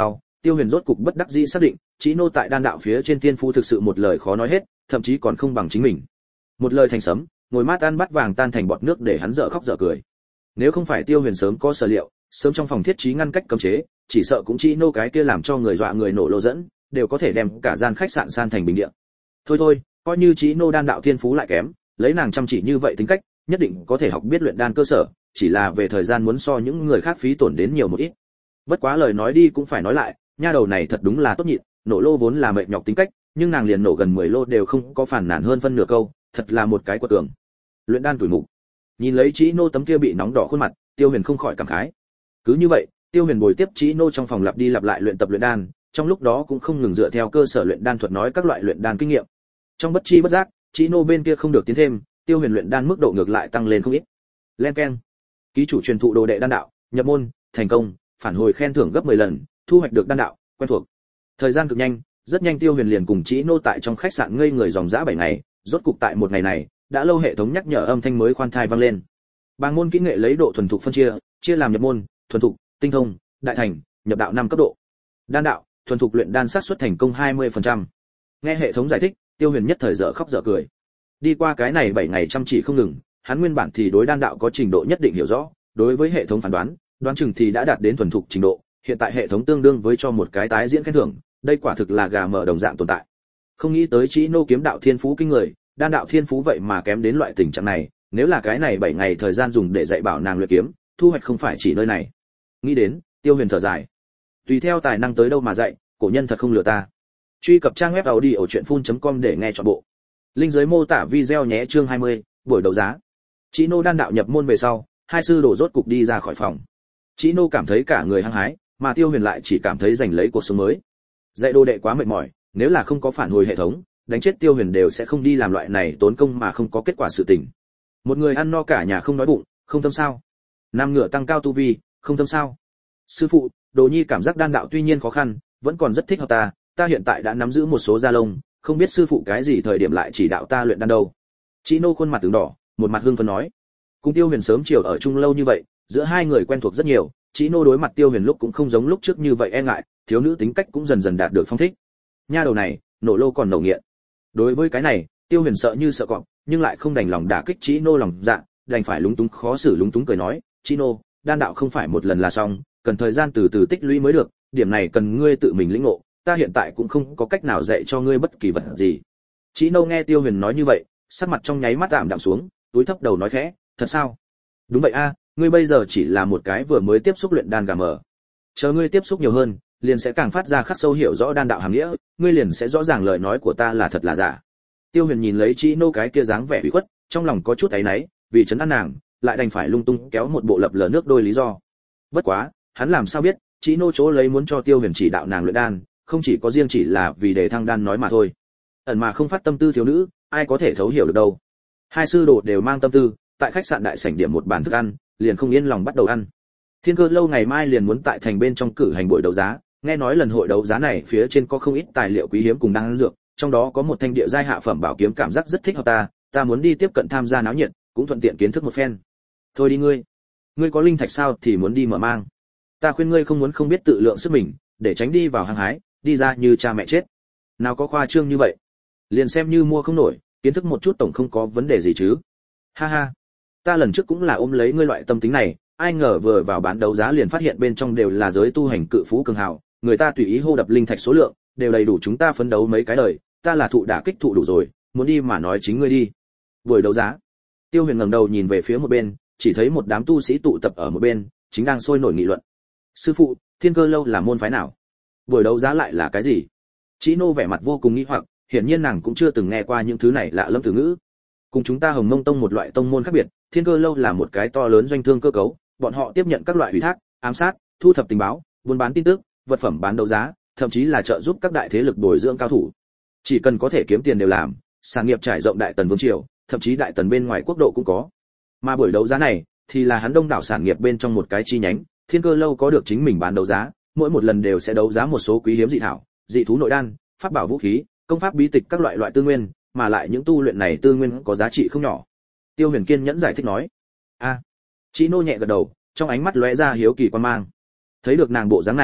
Tiêu Huyền rốt cục bất đắc dĩ xác định, Chí Nô tại đan đạo phía trên tiên phú thực sự một lời khó nói hết, thậm chí còn không bằng chính mình. Một lời thành sấm, ngồi mát ăn bắt vàng tan thành bọt nước để hắn dở khóc dở cười. Nếu không phải Tiêu Huyền sớm có sở liệu, sớm trong phòng thiết trí ngăn cách cấm chế, chỉ sợ cũng Chí Nô cái kia làm cho người dọa người nổ lô dẫn, đều có thể đem cả gian khách sạn san thành bình địa. Thôi, coi như Chí Nô đan đạo thiên phú lại kém, lấy nàng chăm chỉ như vậy tính cách, nhất định có thể học biết luyện đan cơ sở, chỉ là về thời gian muốn so những người khác phí tổn đến nhiều một ít. Bất quá lời nói đi cũng phải nói lại, nha đầu này thật đúng là tốt nhịn, nổ lô vốn là mệt nhọc tính cách, nhưng nàng liền nổ gần 10 lô đều không có phản nàn hơn phân nửa câu, thật là một cái quật cường. Luyện đan tuổi mục. Nhìn lấy Chí Nô tấm kia bị nóng đỏ khuôn mặt, Tiêu Huyền không khỏi cảm khái. Cứ như vậy, Tiêu Huyền bồi tiếp Chí Nô trong phòng lặp đi lặp lại luyện tập luyện đan, trong lúc đó cũng không ngừng dựa theo cơ sở luyện đan thuật nói các loại luyện đan kinh nghiệm. Trong bất chi bất giác, Chí Nô bên kia không được tiến thêm, Tiêu Huyền luyện đan mức độ ngược lại tăng lên không ít. Len keng. Ký chủ truyền thụ đồ đệ đan đạo, nhập môn, thành công, phản hồi khen thưởng gấp 10 lần, thu hoạch được đan đạo, quen thuộc. Thời gian cực nhanh, rất nhanh Tiêu Huyền liền cùng Chí Nô tại trong khách sạn ngây người dòng dã 7 ngày, rốt cục tại một ngày này, đã lâu hệ thống nhắc nhở âm thanh mới khoan thai vang lên. Bàng môn kỹ nghệ lấy độ thuần thục phân chia làm nhập môn, thuần thục, tinh thông, đại thành, nhập đạo 5 cấp độ. Đan đạo, thuần thục luyện đan xác suất thành công 20%. Nghe hệ thống giải thích, Tiêu Huyền nhất thời dở khóc dở cười. Đi qua cái này 7 ngày chăm chỉ không ngừng, hắn nguyên bản thì đối đan đạo có trình độ nhất định hiểu rõ, đối với hệ thống phán đoán chừng thì đã đạt đến thuần thục trình độ, hiện tại hệ thống tương đương với cho một cái tái diễn khen thưởng, đây quả thực là gà mở đồng dạng tồn tại. Không nghĩ tới Chí Nô kiếm đạo thiên phú kinh người, đan đạo thiên phú vậy mà kém đến loại tình trạng này, nếu là cái này 7 ngày thời gian dùng để dạy bảo nàng luyện kiếm, thu hoạch không phải chỉ nơi này. Nghĩ đến, Tiêu Huyền thở dài. Tùy theo tài năng tới đâu mà dạy, cổ nhân thật không lừa ta. Truy cập trang web audiochuyenphun.com để nghe trọn bộ. Link dưới mô tả video nhé. Chương 20, buổi đấu giá. Chí Nô đan đạo nhập môn về sau, hai sư đồ rốt cục đi ra khỏi phòng. Chí Nô cảm thấy cả người hăng hái, mà Tiêu Huyền lại chỉ cảm thấy giành lấy cuộc sống mới. Dạy đồ đệ quá mệt mỏi, nếu là không có phản hồi hệ thống, đánh chết Tiêu Huyền đều sẽ không đi làm loại này tốn công mà không có kết quả sự tình. Một người ăn no cả nhà không đói bụng, không tâm sao? Nam ngựa tăng cao tu vi, không tâm sao? Sư phụ, Đồ Nhi cảm giác đan đạo tuy nhiên khó khăn, vẫn còn rất thích hợp ta hiện tại đã nắm giữ một số gia lông, không biết sư phụ cái gì thời điểm lại chỉ đạo ta luyện đan đâu. Chí Nô khuôn mặt tướng đỏ, một mặt hưng phấn nói. Cùng Tiêu Huyền sớm chiều ở chung lâu như vậy, giữa hai người quen thuộc rất nhiều, Chí Nô đối mặt Tiêu Huyền lúc cũng không giống lúc trước như vậy e ngại, thiếu nữ tính cách cũng dần dần đạt được phong thích. Nha đầu này, nổ lô còn nổ nghiện. Đối với cái này, Tiêu Huyền sợ như sợ cọp, nhưng lại không đành lòng đả kích Chí Nô lòng dạ, đành phải lúng túng khó xử lúng túng cười nói, Chí Nô, đan đạo không phải một lần là xong, cần thời gian từ từ tích lũy mới được, điểm này cần ngươi tự mình lĩnh ngộ, ta hiện tại cũng không có cách nào dạy cho ngươi bất kỳ vật gì. Chí Nô nghe Tiêu Huyền nói như vậy, sắc mặt trong nháy mắt tạm đạm xuống, túi thấp đầu nói khẽ, thật sao? Đúng vậy a, ngươi bây giờ chỉ là một cái vừa mới tiếp xúc luyện đan gà mờ. Chờ ngươi tiếp xúc nhiều hơn, liền sẽ càng phát ra khắc sâu hiểu rõ đan đạo hàm nghĩa, ngươi liền sẽ rõ ràng lời nói của ta là thật là giả. Tiêu Huyền nhìn lấy Chí Nô cái kia dáng vẻ ủy khuất, trong lòng có chút áy náy, vì trấn an nàng, lại đành phải lung tung kéo một bộ lập lờ nước đôi lý do. Bất quá, hắn làm sao biết, Chí Nô chỗ lấy muốn cho Tiêu Huyền chỉ đạo nàng luyện đan, không chỉ có riêng chỉ là vì để thăng đan nói mà thôi. Ẩn mà không phát tâm tư thiếu nữ, ai có thể thấu hiểu được đâu. Hai sư đồ đều mang tâm tư, tại khách sạn đại sảnh điểm một bàn thức ăn, liền không yên lòng bắt đầu ăn. Thiên Cơ lâu ngày mai liền muốn tại thành bên trong cử hành buổi đấu giá, nghe nói lần hội đấu giá này phía trên có không ít tài liệu quý hiếm cùng đan dược, trong đó có một thanh địa giai hạ phẩm bảo kiếm cảm giác rất thích hợp ta muốn đi tiếp cận tham gia náo nhiệt, cũng thuận tiện kiến thức một phen. Thôi đi ngươi có linh thạch sao thì muốn đi mở mang. Ta khuyên ngươi không muốn không biết tự lượng sức mình, để tránh đi vào hang hái, đi ra như cha mẹ chết. Nào có khoa trương như vậy. Liền xem như mua không nổi, kiến thức một chút tổng không có vấn đề gì chứ. Ha ha, ta lần trước cũng là ôm lấy ngươi loại tâm tính này, ai ngờ vừa vào bán đấu giá liền phát hiện bên trong đều là giới tu hành cự phú cường hào, người ta tùy ý hô đập linh thạch số lượng, đều đầy đủ chúng ta phấn đấu mấy cái đời, ta là thụ đả kích thụ đủ rồi, muốn đi mà nói chính ngươi đi. Buổi đấu giá. Tiêu Huyền ngẩng đầu nhìn về phía một bên, chỉ thấy một đám tu sĩ tụ tập ở một bên, chính đang sôi nổi nghị luận. Sư phụ, Thiên Cơ lâu là môn phái nào? Buổi đấu giá lại là cái gì? Chí Nô vẻ mặt vô cùng nghi hoặc, hiển nhiên nàng cũng chưa từng nghe qua những thứ này lạ lẫm từ ngữ. Cùng chúng ta Hồng Mông Tông một loại tông môn khác biệt, Thiên Cơ lâu là một cái to lớn doanh thương cơ cấu, bọn họ tiếp nhận các loại ủy thác, ám sát, thu thập tình báo, buôn bán tin tức, vật phẩm bán đấu giá, thậm chí là trợ giúp các đại thế lực bồi dưỡng cao thủ. Chỉ cần có thể kiếm tiền đều làm, sản nghiệp trải rộng đại tần vương triều, thậm chí đại tần bên ngoài quốc độ cũng có. Mà buổi đấu giá này thì là hắn đông đảo sản nghiệp bên trong một cái chi nhánh, Thiên Cơ lâu có được chính mình bán đấu giá, mỗi một lần đều sẽ đấu giá một số quý hiếm dị thảo, dị thú nội đan, pháp bảo vũ khí, công pháp bí tịch các loại tư nguyên, mà lại những tu luyện này tư nguyên có giá trị không nhỏ. Tiêu Huyền kiên nhẫn giải thích nói. Chí Nô nhẹ gật đầu, trong ánh mắt lóe ra hiếu kỳ quan mang. Thấy được nàng bộ dáng này,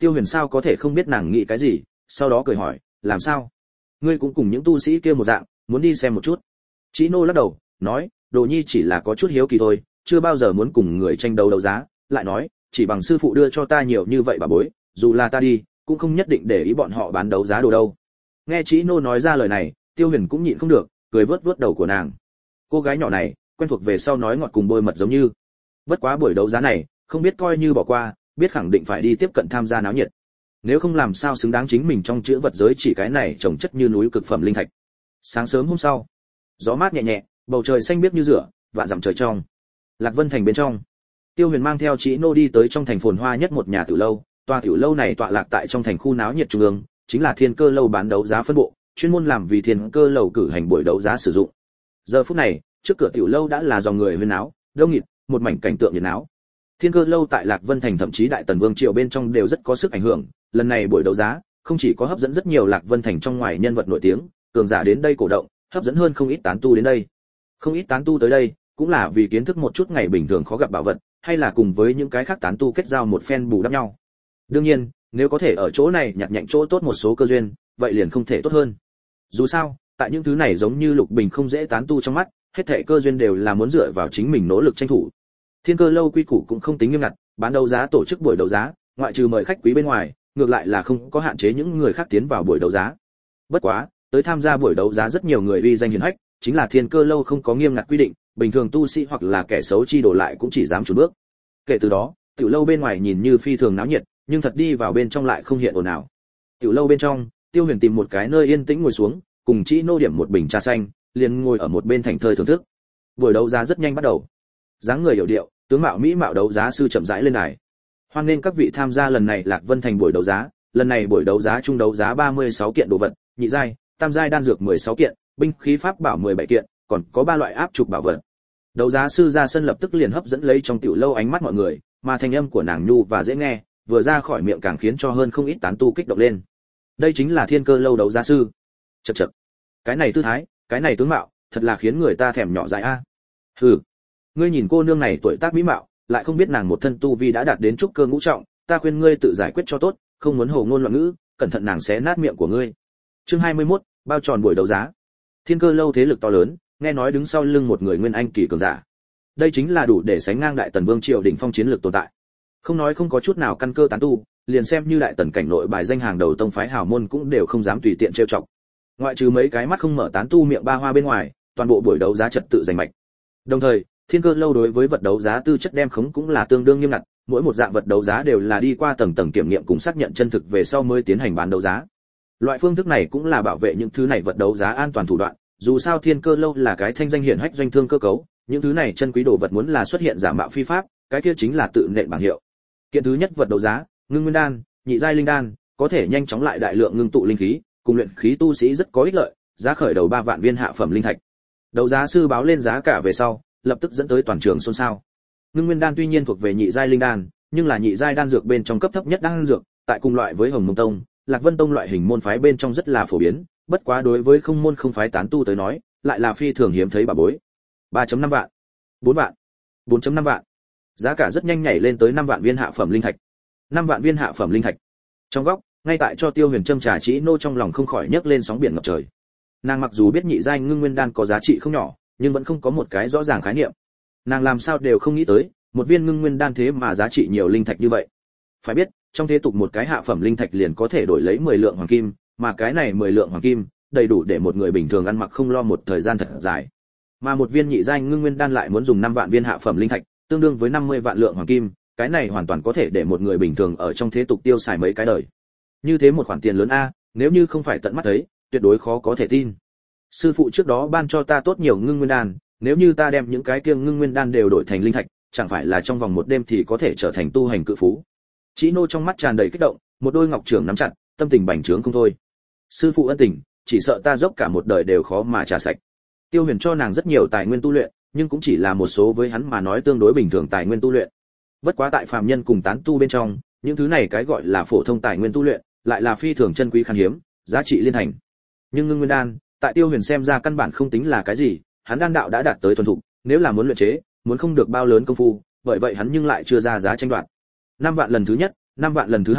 Tiêu Huyền sao có thể không biết nàng nghĩ cái gì, sau đó cười hỏi, làm sao? Ngươi cũng cùng những tu sĩ kia một dạng, muốn đi xem một chút. Chí Nô lắc đầu, nói, Đồ Nhi chỉ là có chút hiếu kỳ thôi, chưa bao giờ muốn cùng người tranh đấu đấu giá, lại nói, chỉ bằng sư phụ đưa cho ta nhiều như vậy bà bối, dù là ta đi, cũng không nhất định để ý bọn họ bán đấu giá đồ đâu. Nghe Chí Nô nói ra lời này, Tiêu Huyền cũng nhịn không được, cười vớt vớt đầu của nàng. Cô gái nhỏ này, quen thuộc về sau nói ngọt cùng bôi mật giống như. Bất quá buổi đấu giá này, không biết coi như bỏ qua, biết khẳng định phải đi tiếp cận tham gia náo nhiệt. Nếu không làm sao xứng đáng chính mình trong chữ vật giới chỉ cái này trồng chất như núi cực phẩm linh thạch. Sáng sớm hôm sau, gió mát nhẹ nhẹ, bầu trời xanh biếc như rửa, vạn dặm trời trong. Lạc Vân thành bên trong, Tiêu Huyền mang theo Chí Nô đi tới trong thành phồn hoa nhất một nhà tiểu lâu. Tòa tiểu lâu này tọa lạc tại trong thành khu náo nhiệt trung ương, chính là Thiên Cơ lâu bán đấu giá phân bộ, chuyên môn làm vì Thiên Cơ lâu cử hành buổi đấu giá sử dụng. Giờ phút này, trước cửa tiểu lâu đã là dòng người huyên náo, đông nghịt, một mảnh cảnh tượng nhiệt náo. Thiên Cơ lâu tại Lạc Vân thành thậm chí Đại Tần Vương triều bên trong đều rất có sức ảnh hưởng, lần này buổi đấu giá không chỉ có hấp dẫn rất nhiều Lạc Vân thành trong ngoài nhân vật nổi tiếng, cường giả đến đây cổ động, hấp dẫn hơn không ít tán tu đến đây. Không ít tán tu tới đây, cũng là vì kiến thức một chút ngày bình thường khó gặp bảo vật, hay là cùng với những cái khác tán tu kết giao một phen bù đắp nhau. Đương nhiên, nếu có thể ở chỗ này nhặt nhạnh chỗ tốt một số cơ duyên, vậy liền không thể tốt hơn. Dù sao, tại những thứ này giống như Lục Bình không dễ tán tu trong mắt, hết thảy cơ duyên đều là muốn dựa vào chính mình nỗ lực tranh thủ. Thiên Cơ lâu quy củ cũng không tính nghiêm ngặt, bán đấu giá tổ chức buổi đấu giá, ngoại trừ mời khách quý bên ngoài, ngược lại là không có hạn chế những người khác tiến vào buổi đấu giá. Bất quá, tới tham gia buổi đấu giá rất nhiều người uy danh hiển hách, chính là Thiên Cơ lâu không có nghiêm ngặt quy định, bình thường tu sĩ hoặc là kẻ xấu chi đổ lại cũng chỉ dám chùn bước. Kể từ đó, tiểu lâu bên ngoài nhìn như phi thường náo nhiệt, nhưng thật đi vào bên trong lại không hiện ồn ào. Tiểu lâu bên trong, Tiêu Huyền tìm một cái nơi yên tĩnh ngồi xuống, cùng Chí Nô điểm một bình trà xanh, liền ngồi ở một bên thảnh thơi thưởng thức. Buổi đấu giá rất nhanh bắt đầu. Dáng người hiểu điệu, tướng mạo mỹ mạo đấu giá sư chậm rãi lên đài. Hoan nghênh các vị tham gia lần này Lạc Vân thành buổi đấu giá, lần này buổi đấu giá chung đấu giá 36 kiện đồ vật, nhị giai, tam giai đan dược 16 kiện, binh khí pháp bảo 17 kiện, còn có 3 loại áp trục bảo vật. Đấu giá sư ra sân lập tức liền hấp dẫn lấy trong tiểu lâu ánh mắt mọi người, mà thanh âm của nàng nhu và dễ nghe, vừa ra khỏi miệng càng khiến cho hơn không ít tán tu kích động lên. Đây chính là Thiên Cơ lâu đấu giá sư. Chậc chậc. Cái này tư thái, cái này tướng mạo, thật là khiến người ta thèm nhỏ dại a. Hừ. Ngươi nhìn cô nương này tuổi tác mỹ mạo, lại không biết nàng một thân tu vi đã đạt đến trúc cơ ngũ trọng, ta khuyên ngươi tự giải quyết cho tốt, không muốn hồ ngôn loạn ngữ, cẩn thận nàng xé nát miệng của ngươi. Chương 21, bao tròn buổi đấu giá. Thiên Cơ lâu thế lực to lớn, nghe nói đứng sau lưng một người nguyên anh kỳ cường giả. Đây chính là đủ để sánh ngang Đại Tần Vương triều đỉnh phong chiến lược tồn tại. Không nói không có chút nào căn cơ tán tu, liền xem như Đại Tần cảnh nội bài danh hàng đầu tông phái hào môn cũng đều không dám tùy tiện trêu chọc. Ngoại trừ mấy cái mắt không mở tán tu miệng ba hoa bên ngoài, toàn bộ buổi đấu giá trật tự giành mạch. Đồng thời, Thiên Cơ lâu đối với vật đấu giá tư chất đem khống cũng là tương đương nghiêm ngặt, mỗi một dạng vật đấu giá đều là đi qua tầng tầng kiểm nghiệm cùng xác nhận chân thực về sau mới tiến hành bán đấu giá. Loại phương thức này cũng là bảo vệ những thứ này vật đấu giá an toàn thủ đoạn, dù sao Thiên Cơ lâu là cái thanh danh hiển hách doanh thương cơ cấu, những thứ này chân quý đồ vật muốn là xuất hiện giả mạo phi pháp, cái kia chính là tự nện bảng hiệu. Kiện thứ nhất vật đấu giá, ngưng nguyên đan, nhị giai linh đan, có thể nhanh chóng lại đại lượng ngưng tụ linh khí, cùng luyện khí tu sĩ rất có ích lợi, giá khởi đầu 3 vạn viên hạ phẩm linh thạch. Đấu giá sư báo lên giá cả về sau, lập tức dẫn tới toàn trường xôn xao. Ngưng nguyên đan tuy nhiên thuộc về nhị giai linh đan, nhưng là nhị giai đan dược bên trong cấp thấp nhất đan dược, tại cùng loại với Hồng Mông Tông, Lạc Vân Tông loại hình môn phái bên trong rất là phổ biến, bất quá đối với không môn không phái tán tu tới nói, lại là phi thường hiếm thấy bà bối. 3.5 vạn, 4 vạn, 4.5 vạn. Giá cả rất nhanh nhảy lên tới 5 vạn viên hạ phẩm linh thạch. 5 vạn viên hạ phẩm linh thạch. Trong góc, ngay tại cho Tiêu Huyền châm trà Chí Nô trong lòng không khỏi nhấc lên sóng biển ngập trời. Nàng mặc dù biết nhị giai ngưng nguyên đan có giá trị không nhỏ, nhưng vẫn không có một cái rõ ràng khái niệm. Nàng làm sao đều không nghĩ tới, một viên ngưng nguyên đan thế mà giá trị nhiều linh thạch như vậy. Phải biết, trong thế tục một cái hạ phẩm linh thạch liền có thể đổi lấy 10 lượng hoàng kim, mà cái này 10 lượng hoàng kim, đầy đủ để một người bình thường ăn mặc không lo một thời gian thật dài. Mà một viên nhị giai ngưng nguyên đan lại muốn dùng 5 vạn viên hạ phẩm linh thạch, tương đương với 50 vạn lượng hoàng kim, cái này hoàn toàn có thể để một người bình thường ở trong thế tục tiêu xài mấy cái đời. Như thế một khoản tiền lớn a, nếu như không phải tận mắt thấy, tuyệt đối khó có thể tin. Sư phụ trước đó ban cho ta tốt nhiều ngưng nguyên đan, nếu như ta đem những cái kia ngưng nguyên đan đều đổi thành linh thạch, chẳng phải là trong vòng một đêm thì có thể trở thành tu hành cự phú. Chí Nô trong mắt tràn đầy kích động, một đôi ngọc trưởng nắm chặt, tâm tình bành trướng không thôi. Sư phụ ân tình, chỉ sợ ta dốc cả một đời đều khó mà trả sạch. Tiêu Huyền cho nàng rất nhiều tài nguyên tu luyện, nhưng cũng chỉ là một số với hắn mà nói tương đối bình thường tài nguyên tu luyện. Bất quá tại phàm nhân cùng tán tu bên trong, những thứ này cái gọi là phổ thông tài nguyên tu luyện, lại là phi thường chân quý khan hiếm, giá trị liên thành. Nhưng ngưng nguyên đan, tại Tiêu Huyền xem ra căn bản không tính là cái gì, hắn đan đạo đã đạt tới thuần thục, nếu là muốn luyện chế, muốn không được bao lớn công phu, bởi vậy hắn nhưng lại chưa ra giá tranh đoạt. 5 vạn lần thứ nhất, 5 vạn lần thứ hai,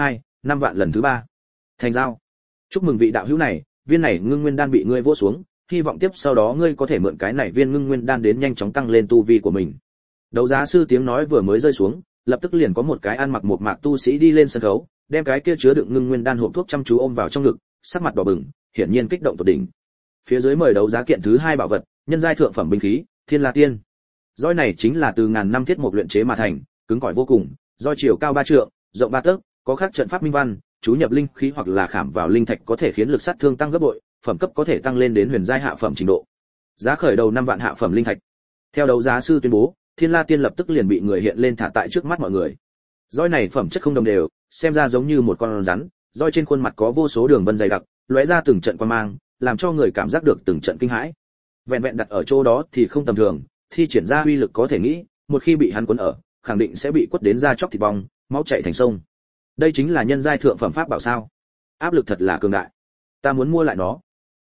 5 vạn lần thứ 3. Thành giao. Chúc mừng vị đạo hữu này, viên này ngưng nguyên đan bị ngươi vỗ xuống, hy vọng tiếp sau đó ngươi có thể mượn cái này viên ngưng nguyên đan đến nhanh chóng tăng lên tu vi của mình. Đấu giá sư tiếng nói vừa mới rơi xuống, lập tức liền có một cái ăn mặc một mạc tu sĩ đi lên sân khấu, đem cái kia chứa đựng ngưng nguyên đan hộp thuốc chăm chú ôm vào trong ngực, sắc mặt đỏ bừng, hiển nhiên kích động tột đỉnh. Phía dưới mời đấu giá kiện thứ 2 bảo vật, nhân giai thượng phẩm binh khí, Thiên La Tiên. Roi này chính là từ ngàn năm thiết mục luyện chế mà thành, cứng cỏi vô cùng, roi chiều cao 3 trượng, rộng 3 tấc, có khắc trận pháp minh văn, chú nhập linh khí hoặc là khảm vào linh thạch có thể khiến lực sát thương tăng gấp bội, phẩm cấp có thể tăng lên đến huyền giai hạ phẩm trình độ. Giá khởi đầu 5 vạn hạ phẩm linh thạch. Theo đấu giá sư tuyên bố, Thiên La Tiên lập tức liền bị người hiện lên thả tại trước mắt mọi người. Roi này phẩm chất không đồng đều, xem ra giống như một con rắn, roi trên khuôn mặt có vô số đường vân dày đặc, lóe ra từng trận quang mang, làm cho người cảm giác được từng trận kinh hãi. Vẹn vẹn đặt ở chỗ đó thì không tầm thường, thi triển ra uy lực có thể nghĩ, một khi bị hắn cuốn ở, khẳng định sẽ bị quất đến da chóc thịt bong, máu chảy thành sông. Đây chính là nhân giai thượng phẩm pháp bảo sao? Áp lực thật là cường đại. Ta muốn mua lại nó.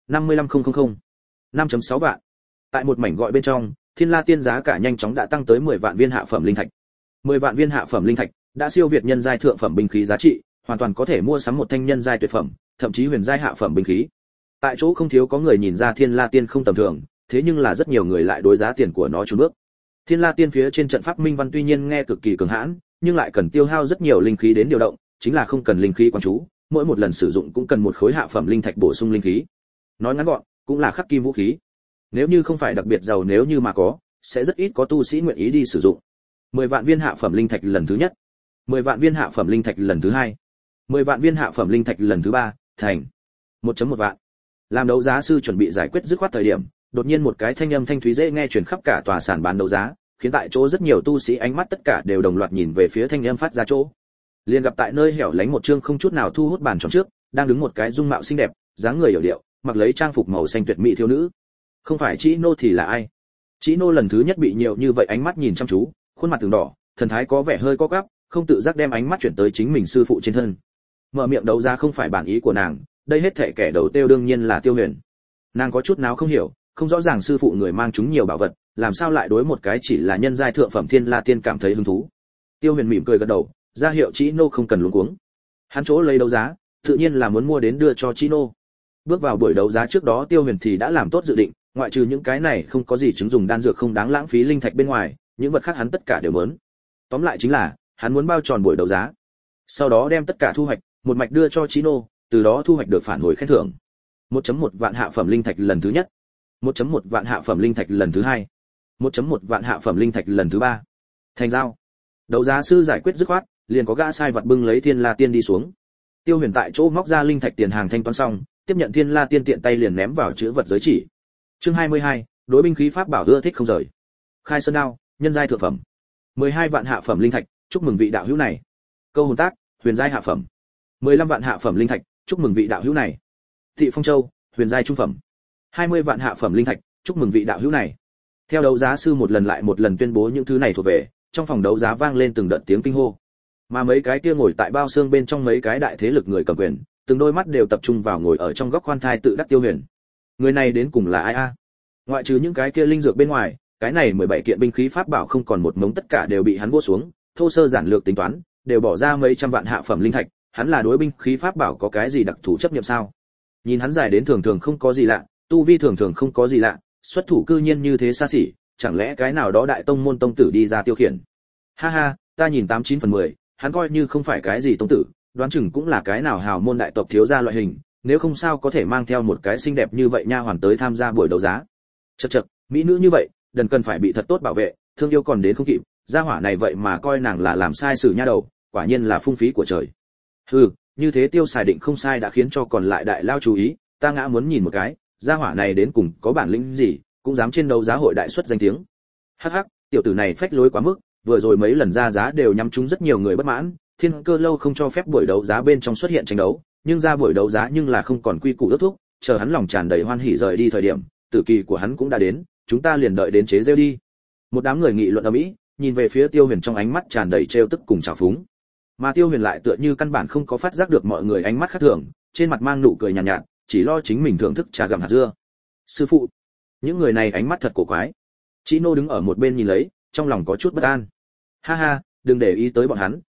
55000, 5.6 vạn. Tại một mảnh gọi bên trong, Thiên La Tiên giá cả nhanh chóng đã tăng tới 10 vạn viên hạ phẩm linh thạch. 10 vạn viên hạ phẩm linh thạch đã siêu việt nhân giai thượng phẩm binh khí giá trị, hoàn toàn có thể mua sắm một thanh nhân giai tuyệt phẩm, thậm chí huyền giai hạ phẩm binh khí. Tại chỗ không thiếu có người nhìn ra Thiên La Tiên không tầm thường, thế nhưng là rất nhiều người lại đối giá tiền của nó chùn bước. Thiên La Tiên phía trên trận pháp minh văn tuy nhiên nghe cực kỳ cường hãn, nhưng lại cần tiêu hao rất nhiều linh khí đến điều động, chính là không cần linh khí quan chú, mỗi một lần sử dụng cũng cần một khối hạ phẩm linh thạch bổ sung linh khí. Nói ngắn gọn, cũng là khắc kim vũ khí. Nếu như không phải đặc biệt giàu, nếu như mà có, sẽ rất ít có tu sĩ nguyện ý đi sử dụng. 10 vạn viên hạ phẩm linh thạch lần thứ nhất, 10 vạn viên hạ phẩm linh thạch lần thứ 2, 10 vạn viên hạ phẩm linh thạch lần thứ 3, thành 1.1 vạn. Làm đấu giá sư chuẩn bị giải quyết dứt khoát thời điểm, đột nhiên một cái thanh âm thanh thúy dễ nghe truyền khắp cả tòa sàn bán đấu giá, khiến tại chỗ rất nhiều tu sĩ ánh mắt tất cả đều đồng loạt nhìn về phía thanh âm phát ra chỗ. Liền gặp tại nơi hẻo lánh một trương không chút nào thu hút bàn tròn trước, đang đứng một cái dung mạo xinh đẹp, dáng người hiểu điệu, mặc lấy trang phục màu xanh tuyệt mỹ thiếu nữ. Không phải Chỉ Nô thì là ai? Chỉ Nô lần thứ nhất bị nhiều như vậy ánh mắt nhìn chăm chú, khuôn mặt từng đỏ, thần thái có vẻ hơi co quắp, không tự giác đem ánh mắt chuyển tới chính mình sư phụ trên thân. Mở miệng đấu giá không phải bản ý của nàng, đây hết thảy kẻ đầu tiêu đương nhiên là Tiêu Huyền. Nàng có chút nào không hiểu, không rõ ràng sư phụ người mang chúng nhiều bảo vật, làm sao lại đối một cái chỉ là nhân giai thượng phẩm Thiên La Tiên cảm thấy hứng thú. Tiêu Huyền mỉm cười gật đầu, ra hiệu Chỉ Nô không cần luống cuống. Hắn chỗ lấy đấu giá, tự nhiên là muốn mua đến đưa cho Chỉ Nô. Bước vào buổi đấu giá trước đó Tiêu Huyền thì đã làm tốt dự định, ngoại trừ những cái này không có gì chứng dùng đan dược không đáng lãng phí linh thạch bên ngoài, những vật khác hắn tất cả đều muốn. Tóm lại chính là, hắn muốn bao tròn buổi đấu giá. Sau đó đem tất cả thu hoạch, một mạch đưa cho Chỉ Nô, từ đó thu hoạch được phản hồi khen thưởng. 1.1 vạn hạ phẩm linh thạch lần thứ nhất, 1.1 vạn hạ phẩm linh thạch lần thứ 2, 1.1 vạn hạ phẩm linh thạch lần thứ 3. Thành giao. Đấu giá sư giải quyết dứt khoát, liền có gã sai vật bưng lấy Thiên La Tiên đi xuống. Tiêu Huyền tại chỗ móc ra linh thạch tiền hàng thanh toán xong, tiếp nhận Thiên La Tiên tiện tay liền ném vào chữ vật giới chỉ. Chương 22, đối binh khí pháp bảo ưa thích không rời. Khai sơn đao, nhân giai thượng phẩm. 12 vạn hạ phẩm linh thạch, chúc mừng vị đạo hữu này. Câu hồn tác, huyền giai hạ phẩm. 15 vạn hạ phẩm linh thạch, chúc mừng vị đạo hữu này. Thị Phong Châu, huyền giai trung phẩm. 20 vạn hạ phẩm linh thạch, chúc mừng vị đạo hữu này. Theo đấu giá sư một lần lại một lần tuyên bố những thứ này thuộc về, trong phòng đấu giá vang lên từng đợt tiếng kinh hô. Mà mấy cái kia ngồi tại bao xương bên trong mấy cái đại thế lực người cầm quyền, từng đôi mắt đều tập trung vào ngồi ở trong góc khoan thai tự đắc Tiêu Huyền. Người này đến cùng là ai a? Ngoại trừ những cái kia linh dược bên ngoài, cái này 17 kiện binh khí pháp bảo không còn một mống tất cả đều bị hắn vô xuống, thô sơ giản lược tính toán, đều bỏ ra mấy trăm vạn hạ phẩm linh thạch, hắn là đối binh khí pháp bảo có cái gì đặc thù chấp niệm sao? Nhìn hắn dài đến thường thường không có gì lạ, tu vi thường thường không có gì lạ, xuất thủ cư nhiên như thế xa xỉ, chẳng lẽ cái nào đó đại tông môn tông tử đi ra tiêu khiển? Ha ha, ta nhìn 89 phần 10, hắn coi như không phải cái gì tông tử, đoán chừng cũng là cái nào hào môn đại tộc thiếu gia loại hình, nếu không sao có thể mang theo một cái xinh đẹp như vậy nha hoàn tới tham gia buổi đấu giá. Chậc chậc, mỹ nữ như vậy, đần cần phải bị thật tốt bảo vệ, thương yêu còn đến không kịp, gia hỏa này vậy mà coi nàng là làm sai sự nha đầu, quả nhiên là phung phí của trời. Hừ, như thế tiêu xài định không sai đã khiến cho còn lại đại lao chú ý, ta ngã muốn nhìn một cái, gia hỏa này đến cùng có bản lĩnh gì, cũng dám trên đấu giá hội đại xuất danh tiếng. Hắc hắc, tiểu tử này phách lối quá mức, vừa rồi mấy lần ra giá đều nhắm trúng rất nhiều người bất mãn, Thiên Cơ lâu không cho phép buổi đấu giá bên trong xuất hiện tranh đấu, nhưng ra buổi đấu giá nhưng là không còn quy củ ước thúc, chờ hắn lòng tràn đầy hoan hỉ rời đi thời điểm, tử kỳ của hắn cũng đã đến, chúng ta liền đợi đến chế giễu đi. Một đám người nghị luận ầm ĩ, nhìn về phía Tiêu Huyền trong ánh mắt tràn đầy trêu tức cùng trào phúng. Mà Tiêu Huyền lại tựa như căn bản không có phát giác được mọi người ánh mắt khác thường, trên mặt mang nụ cười nhàn nhạt, chỉ lo chính mình thưởng thức trà gặm hạt dưa. Sư phụ, những người này ánh mắt thật cổ quái. Chỉ Nô đứng ở một bên nhìn lấy, trong lòng có chút bất an. Ha ha, đừng để ý tới bọn hắn,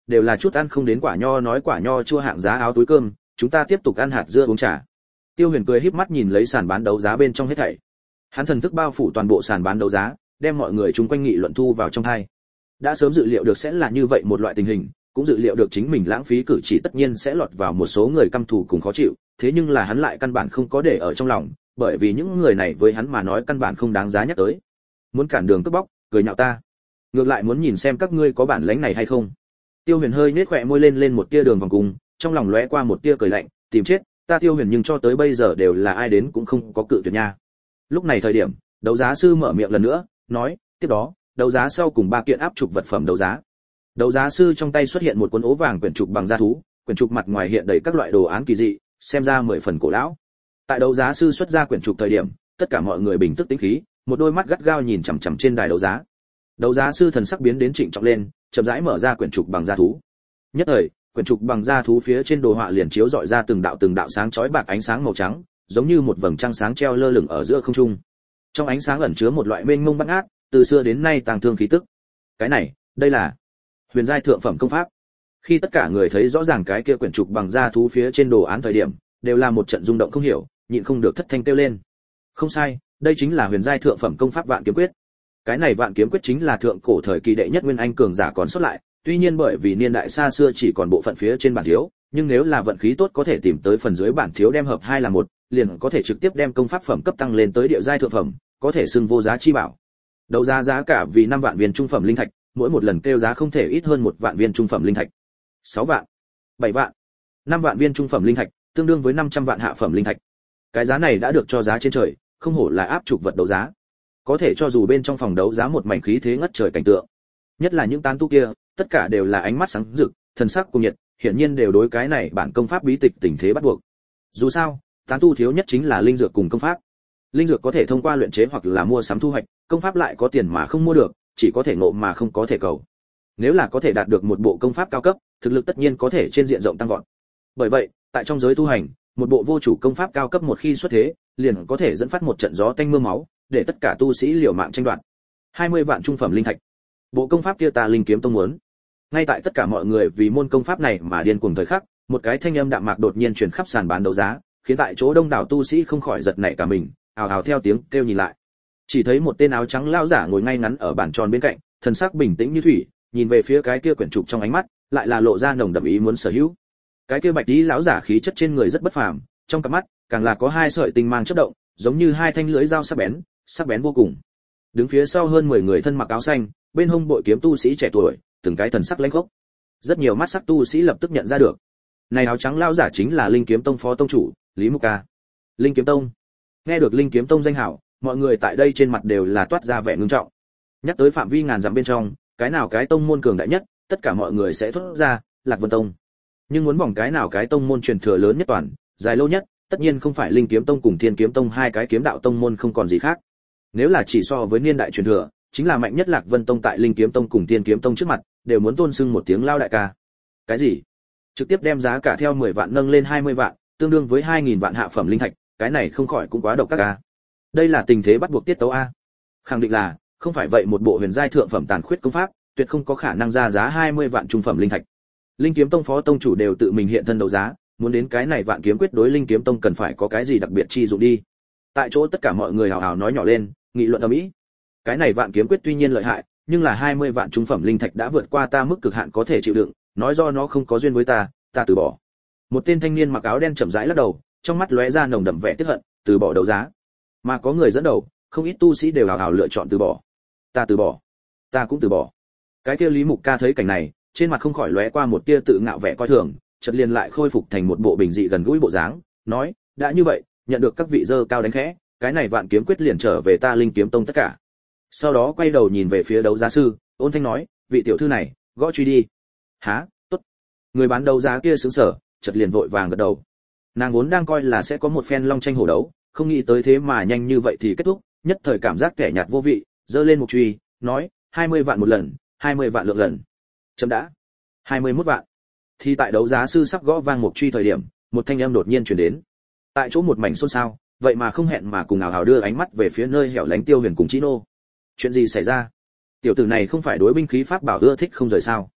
đều là chút ăn không đến quả nho nói quả nho chua hạng giá áo túi cơm, chúng ta tiếp tục ăn hạt dưa uống trà. Tiêu Huyền cười híp mắt nhìn lấy sàn bán đấu giá bên trong hết thảy. Hắn thần thức bao phủ toàn bộ sàn bán đấu giá, đem mọi người chung quanh nghị luận thu vào trong tai. Đã sớm dự liệu được sẽ là như vậy một loại tình hình, cũng dự liệu được chính mình lãng phí cử chỉ tất nhiên sẽ lọt vào một số người căm thù cùng khó chịu, thế nhưng là hắn lại căn bản không có để ở trong lòng, bởi vì những người này với hắn mà nói căn bản không đáng giá nhắc tới. Muốn cản đường cướp bóc, cười nhạo ta. Ngược lại muốn nhìn xem các ngươi có bản lĩnh này hay không. Tiêu Huyền hơi nhếch khóe môi lên một tia đường vòng cung, trong lòng lóe qua một tia cười lạnh, tìm chết, ta Tiêu Huyền nhưng cho tới bây giờ đều là ai đến cũng không có cự tuyệt nha. Lúc này thời điểm, đấu giá sư mở miệng lần nữa, nói, tiếp đó, đấu giá sau cùng 3 kiện áp trục vật phẩm đấu giá. Đấu giá sư trong tay xuất hiện một cuốn ố vàng quyển trục bằng da thú, quyển trục mặt ngoài hiện đầy các loại đồ án kỳ dị, xem ra 10 phần cổ lão. Tại đấu giá sư xuất ra quyển trục thời điểm, tất cả mọi người bình tức tĩnh khí, một đôi mắt gắt gao nhìn chằm chằm trên đài đấu giá. Đấu giá sư thần sắc biến đến trịnh trọng lên, chậm rãi mở ra quyển trục bằng da thú. Nhất thời, quyển trục bằng da thú phía trên đồ họa liền chiếu rọi ra từng đạo sáng chói bạc ánh sáng màu trắng, giống như một vầng trăng sáng treo lơ lửng ở giữa không trung. Trong ánh sáng ẩn chứa một loại mênh mông bát ngát, từ xưa đến nay tàng thương khí tức. Cái này, đây là huyền giai thượng phẩm công pháp. Khi tất cả người thấy rõ ràng cái kia quyển trục bằng da thú phía trên đồ án thời điểm, đều là một trận rung động không hiểu, nhịn không được thất thanh kêu lên. Không sai, đây chính là huyền giai thượng phẩm công pháp Vạn Kiếm Quyết. Cái này Vạn Kiếm Quyết chính là thượng cổ thời kỳ đệ nhất nguyên anh cường giả còn xuất lại, tuy nhiên bởi vì niên đại xa xưa chỉ còn bộ phận phía trên bản thiếu, nhưng nếu là vận khí tốt có thể tìm tới phần dưới bản thiếu đem hợp hai là một, liền có thể trực tiếp đem công pháp phẩm cấp tăng lên tới địa giai thượng phẩm, có thể xưng vô giá chi bảo. Đấu giá giá cả vì 5 vạn viên trung phẩm linh thạch, mỗi một lần kêu giá không thể ít hơn 1 vạn viên trung phẩm linh thạch. 6 vạn, 7 vạn, 5 vạn viên trung phẩm linh thạch, tương đương với 500 vạn hạ phẩm linh thạch. Cái giá này đã được cho giá trên trời, không hổ là áp trục vật đấu giá. Có thể cho dù bên trong phòng đấu giá một mảnh khí thế ngất trời cảnh tượng. Nhất là những tán tu kia, tất cả đều là ánh mắt sáng rực, thần sắc cùng nhiệt, hiển nhiên đều đối cái này bản công pháp bí tịch tình thế bắt buộc. Dù sao, tán tu thiếu nhất chính là linh dược cùng công pháp. Linh dược có thể thông qua luyện chế hoặc là mua sắm thu hoạch, công pháp lại có tiền mà không mua được, chỉ có thể ngộ mà không có thể cầu. Nếu là có thể đạt được một bộ công pháp cao cấp, thực lực tất nhiên có thể trên diện rộng tăng vọt. Bởi vậy, tại trong giới tu hành, một bộ vô chủ công pháp cao cấp một khi xuất thế, liền có thể dẫn phát một trận gió tanh mưa máu, để tất cả tu sĩ liều mạng tranh đoạt. 20 vạn trung phẩm linh thạch. Bộ công pháp kia ta Linh Kiếm Tông muốn. Ngay tại tất cả mọi người vì môn công pháp này mà điên cuồng thời khắc, một cái thanh âm đạm mạc đột nhiên truyền khắp sàn bán đấu giá, khiến tại chỗ đông đảo tu sĩ không khỏi giật nảy cả mình, ào ào theo tiếng kêu nhìn lại. Chỉ thấy một tên áo trắng lão giả ngồi ngay ngắn ở bàn tròn bên cạnh, thần sắc bình tĩnh như thủy, nhìn về phía cái kia quyển trục trong ánh mắt, lại là lộ ra nồng đậm ý muốn sở hữu. Cái kia bạch tí lão giả khí chất trên người rất bất phàm, trong cặp mắt càng là có 2 sợi tinh mang chớp động, giống như 2 thanh lưỡi dao sắc bén vô cùng. Đứng phía sau hơn 10 người thân mặc áo xanh, bên hông bội kiếm tu sĩ trẻ tuổi, từng cái thần sắc lãnh khốc. Rất nhiều mắt sắc tu sĩ lập tức nhận ra được. Này áo trắng lão giả chính là Linh Kiếm Tông phó tông chủ, Lý Mục Ca. Linh Kiếm Tông. Nghe được Linh Kiếm Tông danh hảo, mọi người tại đây trên mặt đều là toát ra vẻ ngưng trọng. Nhắc tới phạm vi ngàn dặm bên trong, cái nào cái tông môn cường đại nhất, tất cả mọi người sẽ thốt ra, Lạc Vân Tông. Nhưng muốn vòng cái nào cái tông môn truyền thừa lớn nhất toàn, dài lâu nhất, tất nhiên không phải Linh Kiếm Tông cùng Thiên Kiếm Tông hai cái kiếm đạo tông môn không còn gì khác. Nếu là chỉ so với niên đại truyền thừa, chính là mạnh nhất Lạc Vân Tông tại Linh Kiếm Tông cùng Thiên Kiếm Tông trước mặt, đều muốn tôn xưng một tiếng lao đại ca. Cái gì? Trực tiếp đem giá cả theo 10 vạn nâng lên 20 vạn, tương đương với 2000 vạn hạ phẩm linh thạch, cái này không khỏi cũng quá độc các a. Đây là tình thế bắt buộc tiết tấu a. Khẳng định là, không phải vậy một bộ huyền giai thượng phẩm tàn khuyết công pháp, tuyệt không có khả năng ra giá 20 vạn trung phẩm linh thạch. Linh Kiếm Tông phó tông chủ đều tự mình hiện thân đấu giá, muốn đến cái này Vạn Kiếm Quyết đối Linh Kiếm Tông cần phải có cái gì đặc biệt chi dụng đi. Tại chỗ tất cả mọi người hào hào nói nhỏ lên, nghị luận ầm ĩ. Cái này Vạn Kiếm Quyết tuy nhiên lợi hại, nhưng là 20 vạn trung phẩm linh thạch đã vượt qua ta mức cực hạn có thể chịu đựng, nói do nó không có duyên với ta từ bỏ. Một tên thanh niên mặc áo đen chậm rãi lắc đầu, trong mắt lóe ra nồng đậm vẻ tiếc hận, từ bỏ đấu giá. Mà có người dẫn đầu, không ít tu sĩ đều hào hào lựa chọn từ bỏ. Ta từ bỏ, ta cũng từ bỏ. Cái kia Lý Mục Ca thấy cảnh này, trên mặt không khỏi lóe qua một tia tự ngạo vẻ coi thường, chợt liền lại khôi phục thành một bộ bình dị gần gũi bộ dáng, nói, đã như vậy, nhận được các vị dơ cao đánh khẽ, cái này Vạn Kiếm Quyết liền trở về ta Linh Kiếm Tông tất cả. Sau đó quay đầu nhìn về phía đấu giá sư, ôn thanh nói, vị tiểu thư này, gõ truy đi. Hả, tốt. Người bán đấu giá kia sững sờ, chợt liền vội vàng gật đầu. Nàng vốn đang coi là sẽ có một phen long tranh hổ đấu, không nghĩ tới thế mà nhanh như vậy thì kết thúc, nhất thời cảm giác kẻ nhạt vô vị, giơ lên một truy, nói, 20 vạn một lần, 20 vạn lượng lần. Chấm đã. 21 vạn. Thì tại đấu giá sư sắp gõ vang một truy thời điểm, một thanh âm đột nhiên truyền đến. Tại chỗ một mảnh xôn xao, vậy mà không hẹn mà cùng ảo ảo đưa ánh mắt về phía nơi hẻo lánh Tiêu Huyền cùng Chino. Chuyện gì xảy ra? Tiểu tử này không phải đối binh khí pháp bảo ưa thích không rời sao?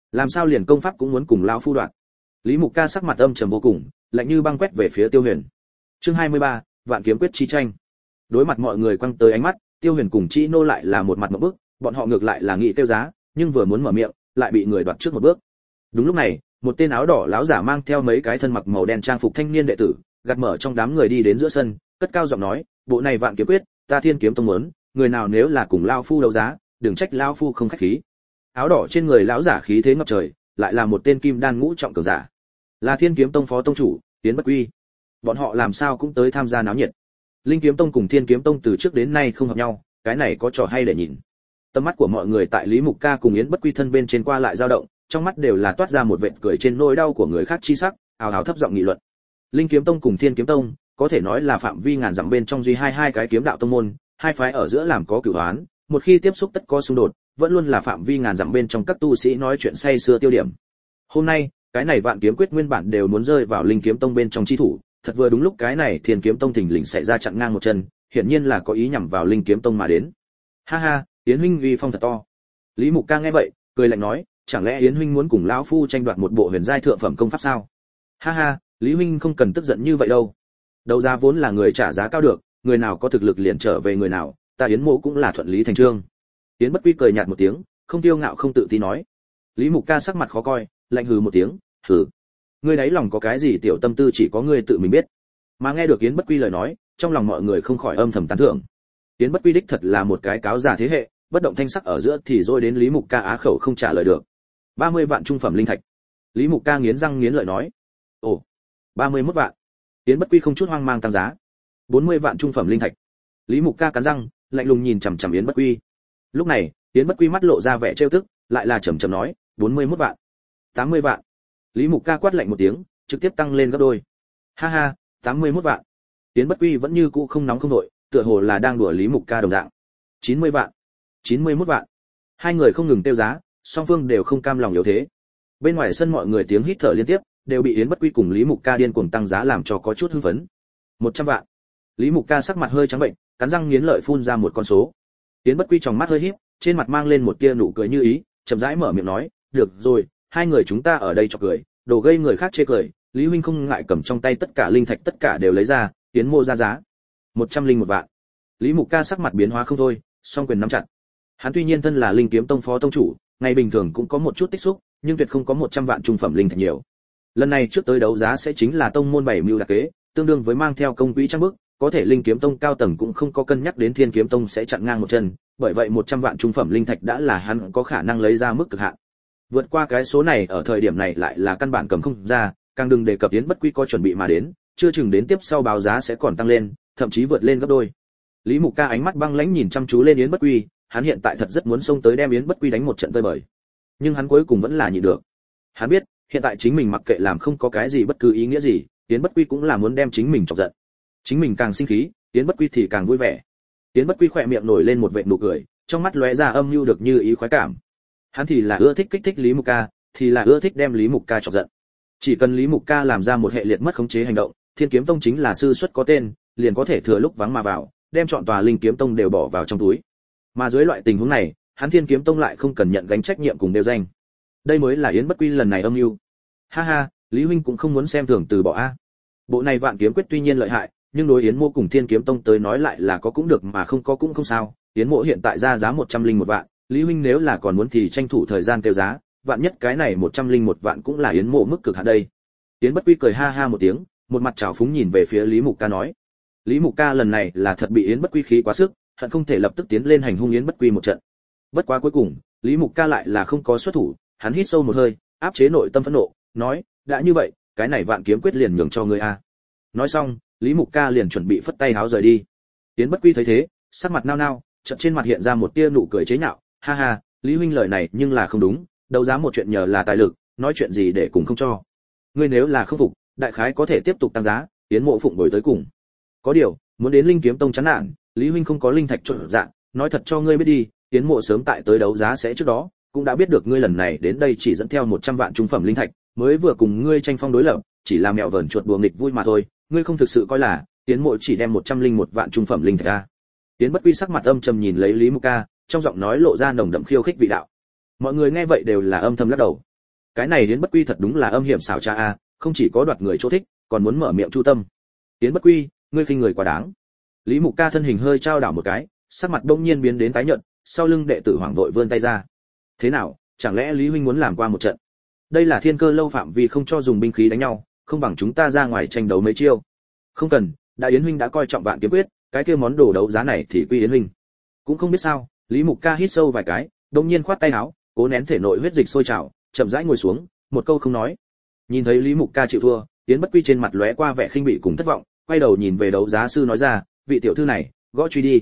làm sao liền công pháp cũng muốn cùng lão phu đoạt? Lý Mục Ca sắc mặt âm trầm vô cùng, lạnh như băng quét về phía Tiêu Huyền. Chương 23, Vạn kiếm quyết chi tranh. Đối mặt mọi người quăng tới ánh mắt, Tiêu Huyền cùng Chi Nô lại là một mặt ngộp bức, bọn họ ngược lại là nghĩ tiêu giá, nhưng vừa muốn mở miệng, lại bị người đoạt trước một bước. Đúng lúc này, một tên áo đỏ lão giả mang theo mấy cái thân mặc màu đen trang phục thanh niên đệ tử, gạt mở trong đám người đi đến giữa sân, cất cao giọng nói, bộ này Vạn kiếm quyết, ta Thiên kiếm tông muốn, người nào nếu là cùng lão phu đấu giá, đừng trách lão phu không khách khí. Áo đỏ trên người lão giả khí thế ngập trời, lại là một tên kim đan ngũ trọng cường giả, là Thiên kiếm tông phó tông chủ Tiến Bất Quy. Bọn họ làm sao cũng tới tham gia náo nhiệt. Linh kiếm tông cùng Thiên kiếm tông từ trước đến nay không hợp nhau, cái này có trò hay để nhìn. Tầm mắt của mọi người tại Lý Mục Ca cùng Yến Bất Quy thân bên trên qua lại dao động, trong mắt đều là toát ra một vệt cười trên nỗi đau của người khác chi sắc, ào ào thấp giọng nghị luận. Linh kiếm tông cùng Thiên kiếm tông có thể nói là phạm vi ngàn dặm bên trong duy hai cái kiếm đạo tông môn, hai phái ở giữa làm có cửu oán, một khi tiếp xúc tất có xung đột, vẫn luôn là phạm vi ngàn dặm bên trong các tu sĩ nói chuyện say xưa tiêu điểm. Hôm nay, cái này Vạn kiếm quyết nguyên bản đều muốn rơi vào Linh kiếm tông bên trong chi thủ, thật vừa đúng lúc cái này Thiên kiếm tông thình lình xảy ra chặn ngang một chân, hiển nhiên là có ý nhằm vào Linh kiếm tông mà đến. Ha ha, Yến huynh uy phong thật to. Lý Mục Ca nghe vậy, cười lạnh nói, chẳng lẽ Yến huynh muốn cùng lão phu tranh đoạt một bộ huyền giai thượng phẩm công pháp sao? Ha ha, Lý huynh không cần tức giận như vậy đâu. Đấu giá vốn là người trả giá cao được, người nào có thực lực liền trở về người nào, ta Yến mộ cũng là thuận lý thành chương. Yến Bất Quy cười nhạt một tiếng, không tiêu ngạo không tự tin nói. Lý Mục Ca sắc mặt khó coi, lạnh hừ một tiếng, hừ. Ngươi đấy lòng có cái gì tiểu tâm tư chỉ có ngươi tự mình biết. Mà nghe được Yến Bất Quy lời nói, trong lòng mọi người không khỏi âm thầm tán thưởng. Yến Bất Quy đích thật là một cái cáo giả thế hệ, bất động thanh sắc ở giữa thì rồi đến Lý Mục Ca á khẩu không trả lời được. 30 vạn trung phẩm linh thạch. Lý Mục Ca nghiến răng nghiến lợi nói. Ồ, 31 vạn. Yến Bất Quy không chút hoang mang tăng giá. 40 vạn trung phẩm linh thạch. Lý Mục Ca cắn răng, lạnh lùng nhìn chằm chằm Yến Bất Quy. Lúc này, Yến Bất Quy mắt lộ ra vẻ trêu tức, lại là chậm chậm nói, 41 vạn. 80 vạn. Lý Mục Ca quát lạnh một tiếng, trực tiếp tăng lên gấp đôi. Ha ha, 81 vạn. Yến Bất Quy vẫn như cũ không nóng không nổi, tựa hồ là đang đùa Lý Mục Ca đồng dạng. 90 vạn. 91 vạn. Hai người không ngừng tiêu giá, song phương đều không cam lòng yếu thế. Bên ngoài sân mọi người tiếng hít thở liên tiếp, đều bị Yến Bất Quy cùng Lý Mục Ca điên cuồng tăng giá làm cho có chút hưng phấn. 100 vạn. Lý Mục Ca sắc mặt hơi trắng bệnh, cắn răng nghiến lợi phun ra một con số. Yến Bất Quy trong mắt hơi híp, trên mặt mang lên một tia nụ cười như ý, chậm rãi mở miệng nói, "Được rồi, hai người chúng ta ở đây cho cười, đồ gây người khác chê cười, Lý huynh không ngại cầm trong tay tất cả linh thạch tất cả đều lấy ra, Yến mô ra giá." 101 vạn. Lý Mục Ca sắc mặt biến hóa không thôi, song quyền nắm chặt. Hắn tuy nhiên thân là Linh kiếm tông phó tông chủ, ngày bình thường cũng có một chút tích xúc, nhưng tuyệt không có 100 vạn trung phẩm linh thạch nhiều. Lần này trước tới đấu giá sẽ chính là tông môn 7 mưu đặc kế, tương đương với mang theo công quỹ trang bức, có thể Linh kiếm tông cao tầng cũng không có cân nhắc đến Thiên kiếm tông sẽ chặn ngang một chân, bởi vậy 100 vạn trung phẩm linh thạch đã là hắn có khả năng lấy ra mức cực hạn. Vượt qua cái số này ở thời điểm này lại là căn bản cầm không ra, càng đừng đề cập Yến Bất Quy có chuẩn bị mà đến, chưa chừng đến tiếp sau báo giá sẽ còn tăng lên, thậm chí vượt lên gấp đôi. Lý Mục Ca ánh mắt băng lãnh nhìn chăm chú lên Yến Bất Quy, hắn hiện tại thật rất muốn xông tới đem Yến Bất Quy đánh một trận tơi bời. Nhưng hắn cuối cùng vẫn là nhịn được. Hắn biết, hiện tại chính mình mặc kệ làm không có cái gì bất cứ ý nghĩa gì, Yến Bất Quy cũng là muốn đem chính mình chọc giận. Chính mình càng sinh khí, Yến Bất Quy thì càng vui vẻ. Yến Bất Quy khỏe miệng nổi lên một vệt nụ cười, trong mắt lóe ra âm nhu được như ý khoái cảm. Hắn thì là ưa thích kích thích Lý Mục Ca, thì là ưa thích đem Lý Mục Ca chọc giận. Chỉ cần Lý Mục Ca làm ra một hệ liệt mất khống chế hành động, Thiên kiếm tông chính là sư xuất có tên, liền có thể thừa lúc vắng mà vào, đem chọn tòa Linh kiếm tông đều bỏ vào trong túi. Mà dưới loại tình huống này, hắn Thiên kiếm tông lại không cần nhận gánh trách nhiệm cùng đều danh. Đây mới là Yến Bất Quy lần này âm mưu. Ha ha, Lý huynh cũng không muốn xem thường từ bỏ a. Bộ này Vạn kiếm quyết tuy nhiên lợi hại, nhưng đối Yến Mộ cùng Thiên kiếm tông tới nói lại là có cũng được mà không có cũng không sao. Yến Mộ hiện tại ra giá 101 vạn, Lý huynh nếu là còn muốn thì tranh thủ thời gian kêu giá, vạn nhất cái này 101 vạn cũng là Yến Mộ mức cực hạn đây. Yến Bất Quy cười ha ha một tiếng, một mặt trào phúng nhìn về phía Lý Mục Ca nói. Lý Mục Ca lần này là thật bị Yến Bất Quy khí quá sức, hận không thể lập tức tiến lên hành hung Yến Bất Quy một trận. Bất quá cuối cùng, Lý Mục Ca lại là không có xuất thủ, hắn hít sâu một hơi, áp chế nội tâm phẫn nộ, nói, đã như vậy, cái này Vạn kiếm quyết liền nhường cho ngươi a. Nói xong, Lý Mục Ca liền chuẩn bị phất tay háo rời đi. Yến Bất Quy thấy thế, sắc mặt nao nao, chợt trên mặt hiện ra một tia nụ cười chế nhạo, ha ha, Lý huynh lời này nhưng là không đúng, đấu giá một chuyện nhờ là tài lực, nói chuyện gì để cùng không cho. Ngươi nếu là không phục, đại khái có thể tiếp tục tăng giá, Yến Mộ phụng bồi tới cùng. Có điều, muốn đến Linh kiếm tông chán nản, Lý huynh không có linh thạch trộn dạng, nói thật cho ngươi biết đi, Yến Mộ sớm tại tới đấu giá sẽ trước đó, cũng đã biết được ngươi lần này đến đây chỉ dẫn theo 100 vạn trung phẩm linh thạch, mới vừa cùng ngươi tranh phong đối lập, chỉ là mèo vờn chuột đùa nghịch vui mà thôi, ngươi không thực sự coi là Yến Mộ chỉ đem 101 vạn trung phẩm linh thạch ra. Yến Bất Quy sắc mặt âm trầm nhìn lấy Lý Mục Ca, trong giọng nói lộ ra nồng đậm khiêu khích vị đạo. Mọi người nghe vậy đều là âm thầm lắc đầu. Cái này Yến Bất Quy thật đúng là âm hiểm xảo trá a, không chỉ có đoạt người chỗ thích, còn muốn mở miệng chu tâm. Yến Bất Quy, ngươi khinh người quá đáng. Lý Mục Ca thân hình hơi trao đảo một cái, sắc mặt đông nhiên biến đến tái nhợt, sau lưng đệ tử hoảng vội vươn tay ra. Thế nào, chẳng lẽ Lý huynh muốn làm qua một trận? Đây là Thiên Cơ lâu phạm vi không cho dùng binh khí đánh nhau, không bằng chúng ta ra ngoài tranh đấu mấy chiêu. Không cần, đại Yến huynh đã coi trọng Vạn Kiếm Quyết, cái kia món đồ đấu giá này thì quy Yến huynh. Cũng không biết sao, Lý Mục Ca hít sâu vài cái, đông nhiên khoát tay áo, cố nén thể nội huyết dịch sôi trào, chậm rãi ngồi xuống, một câu không nói. Nhìn thấy Lý Mục Ca chịu thua, Yến Bất Quy trên mặt lóe qua vẻ khinh bỉ cùng thất vọng, quay đầu nhìn về đấu giá sư nói ra, vị tiểu thư này, gõ truy đi.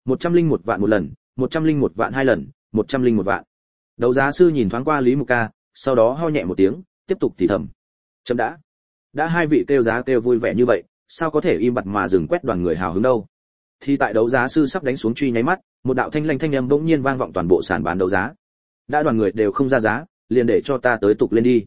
101 vạn một lần, 101 vạn hai lần, 101 vạn. Đấu giá sư nhìn thoáng qua Lý Mục Ca, sau đó ho nhẹ một tiếng, tiếp tục thì thầm. Chấm đã hai vị kêu giá kêu vui vẻ như vậy, sao có thể im bặt mà dừng quét đoàn người hào hứng đâu? Thì tại đấu giá sư sắp đánh xuống truy nháy mắt, một đạo thanh lanh thanh âm bỗng nhiên vang vọng toàn bộ sàn bán đấu giá. Đã đoàn người đều không ra giá, liền để cho ta tới tục lên đi.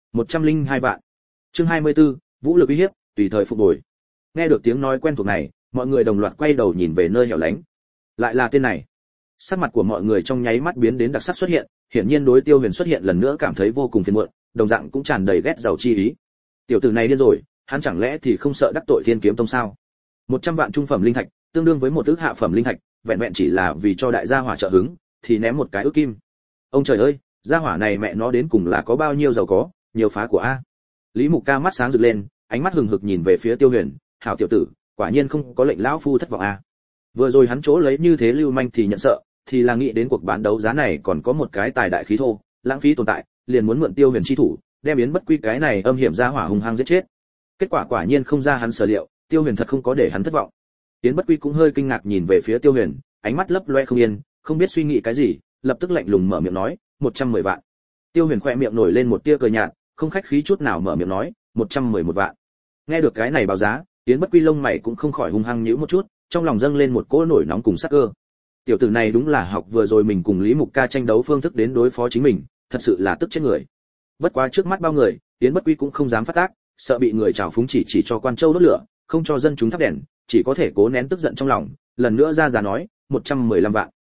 102 vạn. Chương 24, vũ lực uy hiếp, tùy thời phục hồi. Nghe được tiếng nói quen thuộc này, mọi người đồng loạt quay đầu nhìn về nơi hẻo lánh. Lại là tên này. Sắc mặt của mọi người trong nháy mắt biến đến đặc sắc xuất hiện, hiển nhiên đối Tiêu Huyền xuất hiện lần nữa cảm thấy vô cùng phiền muộn, đồng dạng cũng tràn đầy ghét giàu chi ý. Tiểu tử này điên rồi, hắn chẳng lẽ thì không sợ đắc tội Thiên Kiếm Tông sao? 100 vạn trung phẩm linh thạch, tương đương với một ước hạ phẩm linh thạch, vẹn vẹn chỉ là vì cho đại gia hỏa trợ hứng, thì ném một cái ước kim. Ông trời ơi, gia hỏa này mẹ nó đến cùng là có bao nhiêu giàu có, nhiều phá của a. Lý Mục Ca mắt sáng rực lên, ánh mắt hừng hực nhìn về phía Tiêu Huyền, hảo tiểu tử, quả nhiên không có lệnh lão phu thất vọng a. Vừa rồi hắn chỗ lấy như thế lưu manh thì nhận sợ, thì là nghĩ đến cuộc bán đấu giá này còn có một cái tài đại khí thô, lãng phí tồn tại, liền muốn mượn Tiêu Huyền chi thủ, đem Yến Bất Quy cái này âm hiểm gia hỏa hung hăng giết chết. Kết quả quả nhiên không ra hắn sở liệu, Tiêu Huyền thật không có để hắn thất vọng. Yến Bất Quy cũng hơi kinh ngạc nhìn về phía Tiêu Huyền, ánh mắt lấp loe không yên, không biết suy nghĩ cái gì, lập tức lạnh lùng mở miệng nói, 110 vạn. Tiêu Huyền khẽ miệng nổi lên một tia cười nhạt, không khách khí chút nào mở miệng nói, 111 vạn. Nghe được cái này báo giá, Yến Bất Quy lông mày cũng không khỏi hung hăng nhíu một chút, trong lòng dâng lên một cỗ nổi nóng cùng sắc cơ. Tiểu tử này đúng là học vừa rồi mình cùng Lý Mục Ca tranh đấu phương thức đến đối phó chính mình, thật sự là tức chết người. Bất quá trước mắt bao người, Yến Bất Quy cũng không dám phát tác, sợ bị người trào phúng chỉ cho quan châu đốt lửa, không cho dân chúng thắp đèn, chỉ có thể cố nén tức giận trong lòng, lần nữa ra giá nói, 115 vạn,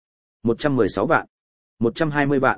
116 vạn, 120 vạn,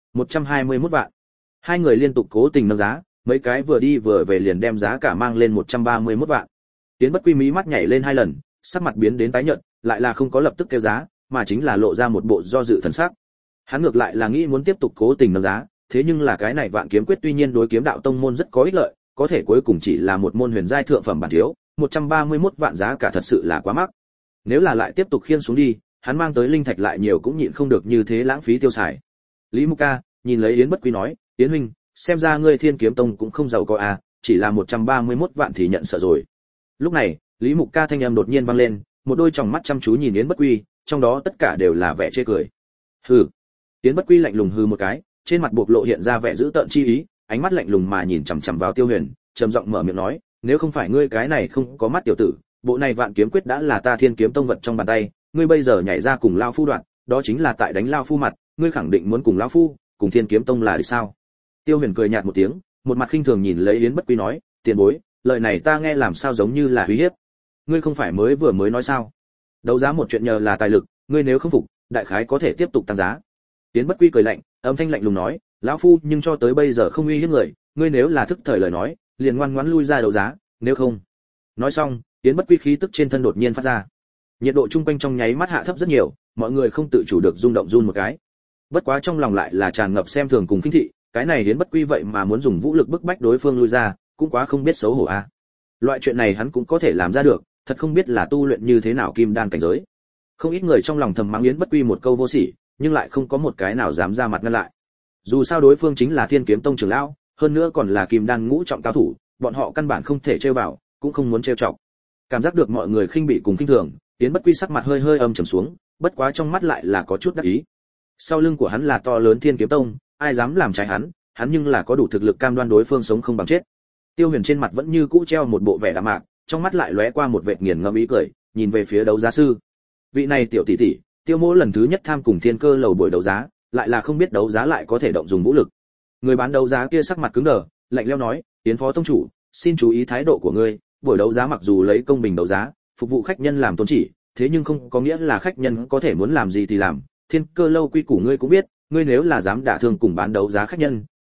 121 vạn. Hai người liên tục cố tình nâng giá, mấy cái vừa đi vừa về liền đem giá cả mang lên 131 vạn. Yến Bất Quy mí mắt nhảy lên hai lần, sắc mặt biến đến tái nhợt, lại là không có lập tức kêu giá, mà chính là lộ ra một bộ do dự thần sắc. Hắn ngược lại là nghĩ muốn tiếp tục cố tình nâng giá, thế nhưng là cái này Vạn Kiếm Quyết tuy nhiên đối kiếm đạo tông môn rất có ích lợi, có thể cuối cùng chỉ là một môn huyền giai thượng phẩm bản thiếu, 131 vạn giá cả thật sự là quá mắc. Nếu là lại tiếp tục khiên xuống đi, hắn mang tới linh thạch lại nhiều cũng nhịn không được như thế lãng phí tiêu xài. Lý Mục Ca nhìn lấy Yến Bất Quy nói, Yến huynh, xem ra ngươi Thiên Kiếm Tông cũng không giàu có à, chỉ là 131 vạn thì nhận sợ rồi. Lúc này, Lý Mục Ca thanh âm đột nhiên vang lên, một đôi tròng mắt chăm chú nhìn Yến Bất Quy, trong đó tất cả đều là vẻ chê cười. Hừ. Yến Bất Quy lạnh lùng hừ một cái, trên mặt bộc lộ hiện ra vẻ dữ tợn chi ý, ánh mắt lạnh lùng mà nhìn chằm chằm vào Tiêu Huyền, trầm giọng mở miệng nói, nếu không phải ngươi cái này không có mắt tiểu tử, bộ này Vạn Kiếm Quyết đã là ta Thiên Kiếm Tông vật trong bàn tay, ngươi bây giờ nhảy ra cùng lão phu đoạn, đó chính là tại đánh lão phu mặt, ngươi khẳng định muốn cùng lão phu, cùng Thiên Kiếm Tông là địch sao? Tiêu Huyền cười nhạt một tiếng, một mặt khinh thường nhìn lấy Yến Bất Quy nói, tiền bối, lời này ta nghe làm sao giống như là uy hiếp. Ngươi không phải vừa mới nói sao? Đấu giá một chuyện nhờ là tài lực, ngươi nếu không phục, đại khái có thể tiếp tục tăng giá. Yến Bất Quy cười lạnh, âm thanh lạnh lùng nói, lão phu nhưng cho tới bây giờ không uy hiếp người, ngươi nếu là thức thời lời nói, liền ngoan ngoãn lui ra đấu giá, nếu không. Nói xong, Yến Bất Quy khí tức trên thân đột nhiên phát ra. Nhiệt độ trung quanh trong nháy mắt hạ thấp rất nhiều, mọi người không tự chủ được rung động run một cái. Bất quá trong lòng lại là tràn ngập xem thường cùng khinh thị, cái này Yến Bất Quy vậy mà muốn dùng vũ lực bức bách đối phương lui ra, cũng quá không biết xấu hổ a. Loại chuyện này hắn cũng có thể làm ra được, thật không biết là tu luyện như thế nào kim đan cảnh giới. Không ít người trong lòng thầm mắng Yến Bất Quy một câu vô sỉ, nhưng lại không có một cái nào dám ra mặt ngăn lại. Dù sao đối phương chính là Thiên Kiếm Tông trưởng lão, hơn nữa còn là kim đan ngũ trọng cao thủ, bọn họ căn bản không thể trêu vào, cũng không muốn trêu chọc. Cảm giác được mọi người khinh bị cùng khinh thường, Yến Bất Quy sắc mặt hơi hơi âm trầm xuống, bất quá trong mắt lại là có chút đắc ý. Sau lưng của hắn là to lớn Thiên Kiếm Tông, ai dám làm trái hắn, hắn nhưng là có đủ thực lực cam đoan đối phương sống không bằng chết. Tiêu Huyền trên mặt vẫn như cũ treo một bộ vẻ đạm mạc, trong mắt lại lóe qua một vệt nghiền ngẫm ý cười, nhìn về phía đấu giá sư. Vị này tiểu tỷ tỷ, Tiêu Mỗ lần thứ nhất tham cùng Thiên Cơ lầu buổi đấu giá, lại là không biết đấu giá lại có thể động dùng vũ lực. Người bán đấu giá kia sắc mặt cứng đờ, lạnh lẽo nói, Yến phó tông chủ, xin chú ý thái độ của ngươi, buổi đấu giá mặc dù lấy công bình đấu giá, phục vụ khách nhân làm tôn chỉ, thế nhưng không có nghĩa là khách nhân có thể muốn làm gì thì làm, Thiên Cơ lâu quy củ ngươi cũng biết, ngươi nếu là dám đả thương cùng bán đấu giá khách nhân,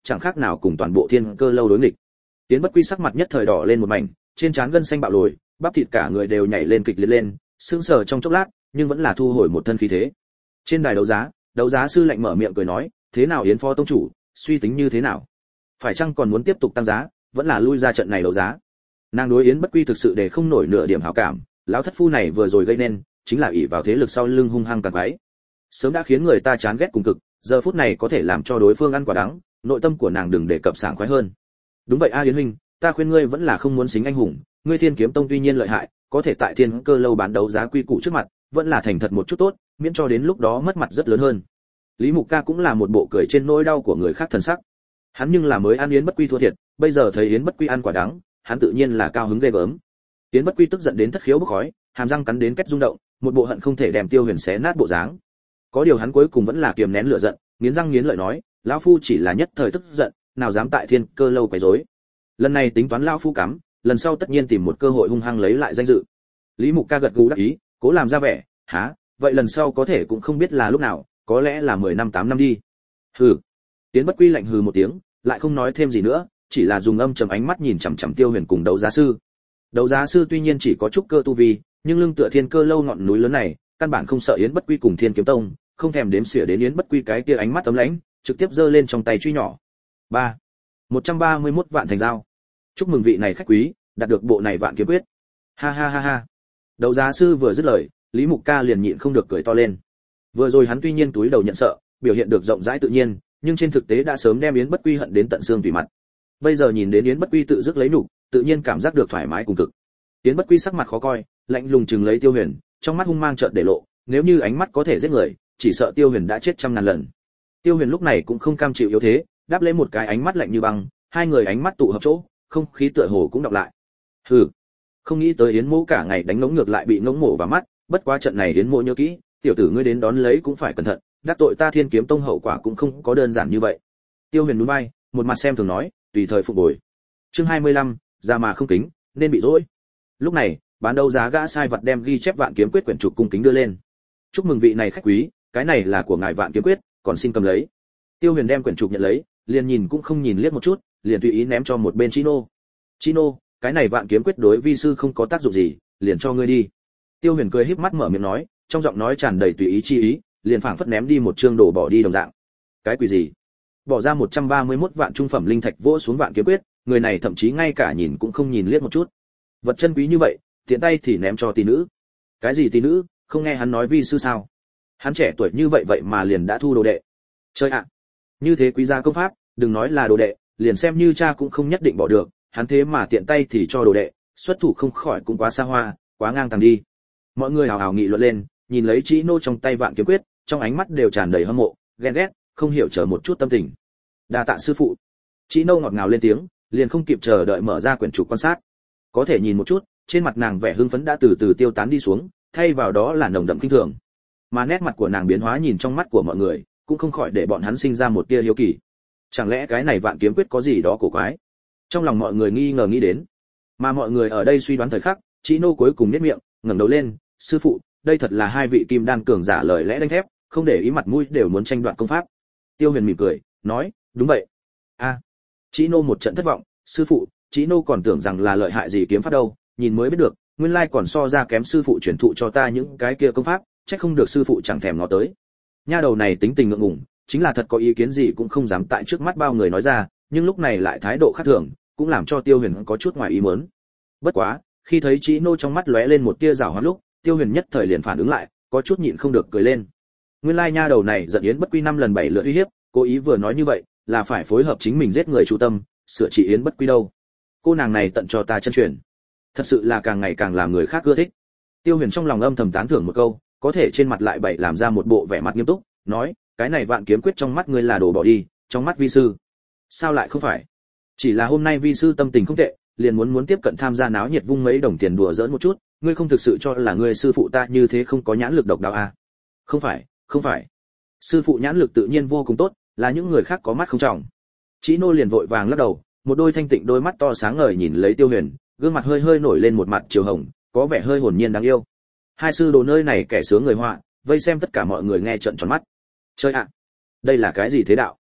chẳng khác nào cùng toàn bộ thiên cơ lâu đối nghịch. Yến Bất Quy sắc mặt nhất thời đỏ lên một mảnh, trên trán gân xanh bạo lồi, bắp thịt cả người đều nhảy lên kịch liệt lên, sững sờ trong chốc lát, nhưng vẫn là thu hồi một thân khí thế. Trên đài đấu giá sư lạnh mở miệng cười nói, thế nào Yến phó tông chủ, suy tính như thế nào? Phải chăng còn muốn tiếp tục tăng giá, vẫn là lui ra trận này đấu giá? Nàng đối Yến Bất Quy thực sự để không nổi nửa điểm hảo cảm, lão thất phu này vừa rồi gây nên, chính là ỷ vào thế lực sau lưng hung hăng càng quái. Sớm đã khiến người ta chán ghét cùng cực, giờ phút này có thể làm cho đối phương ăn quả đắng, nội tâm của nàng đừng đề cập sảng khoái hơn. Đúng vậy a Yến huynh, ta khuyên ngươi vẫn là không muốn xính anh hùng, ngươi Thiên Kiếm Tông tuy nhiên lợi hại, có thể tại Thiên Cơ lâu bán đấu giá quy củ trước mặt, vẫn là thành thật một chút tốt, miễn cho đến lúc đó mất mặt rất lớn hơn. Lý Mục Ca cũng là một bộ cười trên nỗi đau của người khác thần sắc. Hắn nhưng là mới ăn Yến Bất Quy thua thiệt, bây giờ thấy Yến Bất Quy ăn quả đắng, hắn tự nhiên là cao hứng ghê gớm. Yến Bất Quy tức giận đến thất khiếu bốc khói, hàm răng cắn đến két rung động, một bộ hận không thể đem Tiêu Huyền xé nát bộ dáng. Có điều hắn cuối cùng vẫn là kiềm nén lửa giận, nghiến răng nghiến lợi nói, lão phu chỉ là nhất thời tức giận, nào dám tại Thiên Cơ lâu quấy rối. Lần này tính toán lão phu cắm, lần sau tất nhiên tìm một cơ hội hung hăng lấy lại danh dự. Lý Mục Ca gật gù đáp ý, cố làm ra vẻ, hả, vậy lần sau có thể cũng không biết là lúc nào, có lẽ là 10 năm 8 năm đi. Hừ. Yến Bất Quy lạnh hừ một tiếng, lại không nói thêm gì nữa, chỉ là dùng âm trầm ánh mắt nhìn chằm chằm Tiêu Huyền cùng đấu giá sư. Đấu giá sư tuy nhiên chỉ có chút cơ tu vi, nhưng lưng tựa Thiên Cơ lâu ngọn núi lớn này, căn bản không sợ Yến Bất Quy cùng Thiên Kiếm Tông, không thèm đếm xỉa đến Yến Bất Quy cái kia ánh mắt tấm lãnh, trực tiếp giơ lên trong tay truy nhỏ. 131 vạn thành giao. Chúc mừng vị này khách quý, đạt được bộ này vạn kiếm quyết. Ha ha ha ha. Đấu giá sư vừa dứt lời, Lý Mục Ca liền nhịn không được cười to lên. Vừa rồi hắn tuy nhiên túi đầu nhận sợ, biểu hiện được rộng rãi tự nhiên, nhưng trên thực tế đã sớm đem Yến Bất Quy hận đến tận xương tủy mặt. Bây giờ nhìn đến Yến Bất Quy tự dứt lấy nhục, tự nhiên cảm giác được thoải mái cùng cực. Yến Bất Quy sắc mặt khó coi, lạnh lùng chừng lấy Tiêu Huyền, trong mắt hung mang chợt để lộ, nếu như ánh mắt có thể giết người, chỉ sợ Tiêu Huyền đã chết trăm ngàn lần. Tiêu Huyền lúc này cũng không cam chịu yếu thế, đáp lấy một cái ánh mắt lạnh như băng, hai người ánh mắt tụ hợp chỗ, không khí tựa hồ cũng đọc lại. Hừ, không nghĩ tới Yến Mỗ cả ngày đánh ngỗng ngược lại bị ngỗng mổ vào mắt, bất quá trận này Yến Mỗ nhớ kỹ, tiểu tử ngươi đến đón lấy cũng phải cẩn thận, đắc tội ta Thiên Kiếm Tông hậu quả cũng không có đơn giản như vậy. Tiêu Huyền nhún vai, một mặt xem thường nói, tùy thời phục bồi. Chương 25, ra mà không kính, nên bị dỗi. Lúc này, bán đấu giá gã sai vật đem ghi chép vạn kiếm quyết quyển trục cung kính đưa lên. Chúc mừng vị này khách quý, cái này là của ngài vạn kiếm quyết, còn xin cầm lấy. Tiêu Huyền đem quyển trục nhận lấy, liền nhìn cũng không nhìn liếc một chút, liền tùy ý ném cho một bên Chino. Chino, cái này vạn kiếm quyết đối vi sư không có tác dụng gì, liền cho ngươi đi. Tiêu Huyền cười híp mắt mở miệng nói, trong giọng nói tràn đầy tùy ý chi ý, liền phảng phất ném đi một chương đồ bỏ đi đồng dạng. Cái quỷ gì? Bỏ ra 131 vạn trung phẩm linh thạch vỗ xuống vạn kiếm quyết, người này thậm chí ngay cả nhìn cũng không nhìn liếc một chút. Vật chân quý như vậy, tiện tay thì ném cho tỷ nữ. Cái gì tỷ nữ, không nghe hắn nói vi sư sao? Hắn trẻ tuổi như vậy vậy mà liền đã thu đồ đệ. Chơi ạ. Như thế quý gia công pháp, đừng nói là đồ đệ, liền xem như cha cũng không nhất định bỏ được, hắn thế mà tiện tay thì cho đồ đệ, xuất thủ không khỏi cũng quá xa hoa, quá ngang tàng đi. Mọi người hào hào nghị luận lên, nhìn lấy Chino trong tay vạn kiếm quyết, trong ánh mắt đều tràn đầy hâm mộ, ghen ghét, không hiểu chờ một chút tâm tình. Đa tạ sư phụ. Chino ngọt ngào lên tiếng, liền không kịp chờ đợi mở ra quyển trục quan sát. Có thể nhìn một chút, trên mặt nàng vẻ hưng phấn đã từ từ tiêu tán đi xuống, thay vào đó là nồng đậm kinh thường. Mà nét mặt của nàng biến hóa nhìn trong mắt của mọi người, cũng không khỏi để bọn hắn sinh ra một tia hiếu kỳ. Chẳng lẽ cái này vạn kiếm quyết có gì đó cổ quái? Trong lòng mọi người nghi ngờ nghĩ đến. Mà mọi người ở đây suy đoán thời khắc, Chino cuối cùng nhếch miệng, ngẩng đầu lên, sư phụ, đây thật là hai vị kim đan cường giả lời lẽ đánh thép, không để ý mặt mũi đều muốn tranh đoạt công pháp. Tiêu Huyền mỉm cười, nói, đúng vậy. A. Chino một trận thất vọng, sư phụ, Chino còn tưởng rằng là lợi hại gì kiếm pháp đâu, nhìn mới biết được, nguyên lai còn so ra kém sư phụ truyền thụ cho ta những cái kia công pháp, chắc không được sư phụ chẳng thèm ngó tới. Nha đầu này tính tình ngượng ngùng, chính là thật có ý kiến gì cũng không dám tại trước mắt bao người nói ra, nhưng lúc này lại thái độ khác thường, cũng làm cho Tiêu Huyền có chút ngoài ý muốn. Bất quá, khi thấy Chino trong mắt lóe lên một tia giảo hoạt lúc, Tiêu Huyền nhất thời liền phản ứng lại, có chút nhịn không được cười lên. Nguyên lai nha đầu này giận Yến Bất Quy 5 lần 7 lượt uy hiếp, cố ý vừa nói như vậy, là phải phối hợp chính mình giết người chủ tâm, sửa trị Yến Bất Quy đâu. Cô nàng này tận cho ta chân truyền, thật sự là càng ngày càng làm người khác ưa thích. Tiêu Huyền trong lòng âm thầm tán thưởng một câu, có thể trên mặt lại bậy làm ra một bộ vẻ mặt nghiêm túc, nói, cái này vạn kiếm quyết trong mắt ngươi là đồ bỏ đi, trong mắt vi sư, sao lại không phải? Chỉ là hôm nay vi sư tâm tình không tệ, liền muốn tiếp cận tham gia náo nhiệt vung mấy đồng tiền đùa giỡn một chút, ngươi không thực sự cho là ngươi sư phụ ta như thế không có nhãn lực độc đáo à? Không phải. Sư phụ nhãn lực tự nhiên vô cùng tốt, là những người khác có mắt không trọng. Chino liền vội vàng lắc đầu, một đôi thanh tịnh đôi mắt to sáng ngời nhìn lấy Tiêu Huyền, gương mặt hơi hơi nổi lên một mặt chiều hồng, có vẻ hơi hồn nhiên đáng yêu. Hai sư đồ nơi này kẻ sướng người họa, vây xem tất cả mọi người nghe trợn tròn mắt. Chơi ạ, đây là cái gì thế đạo?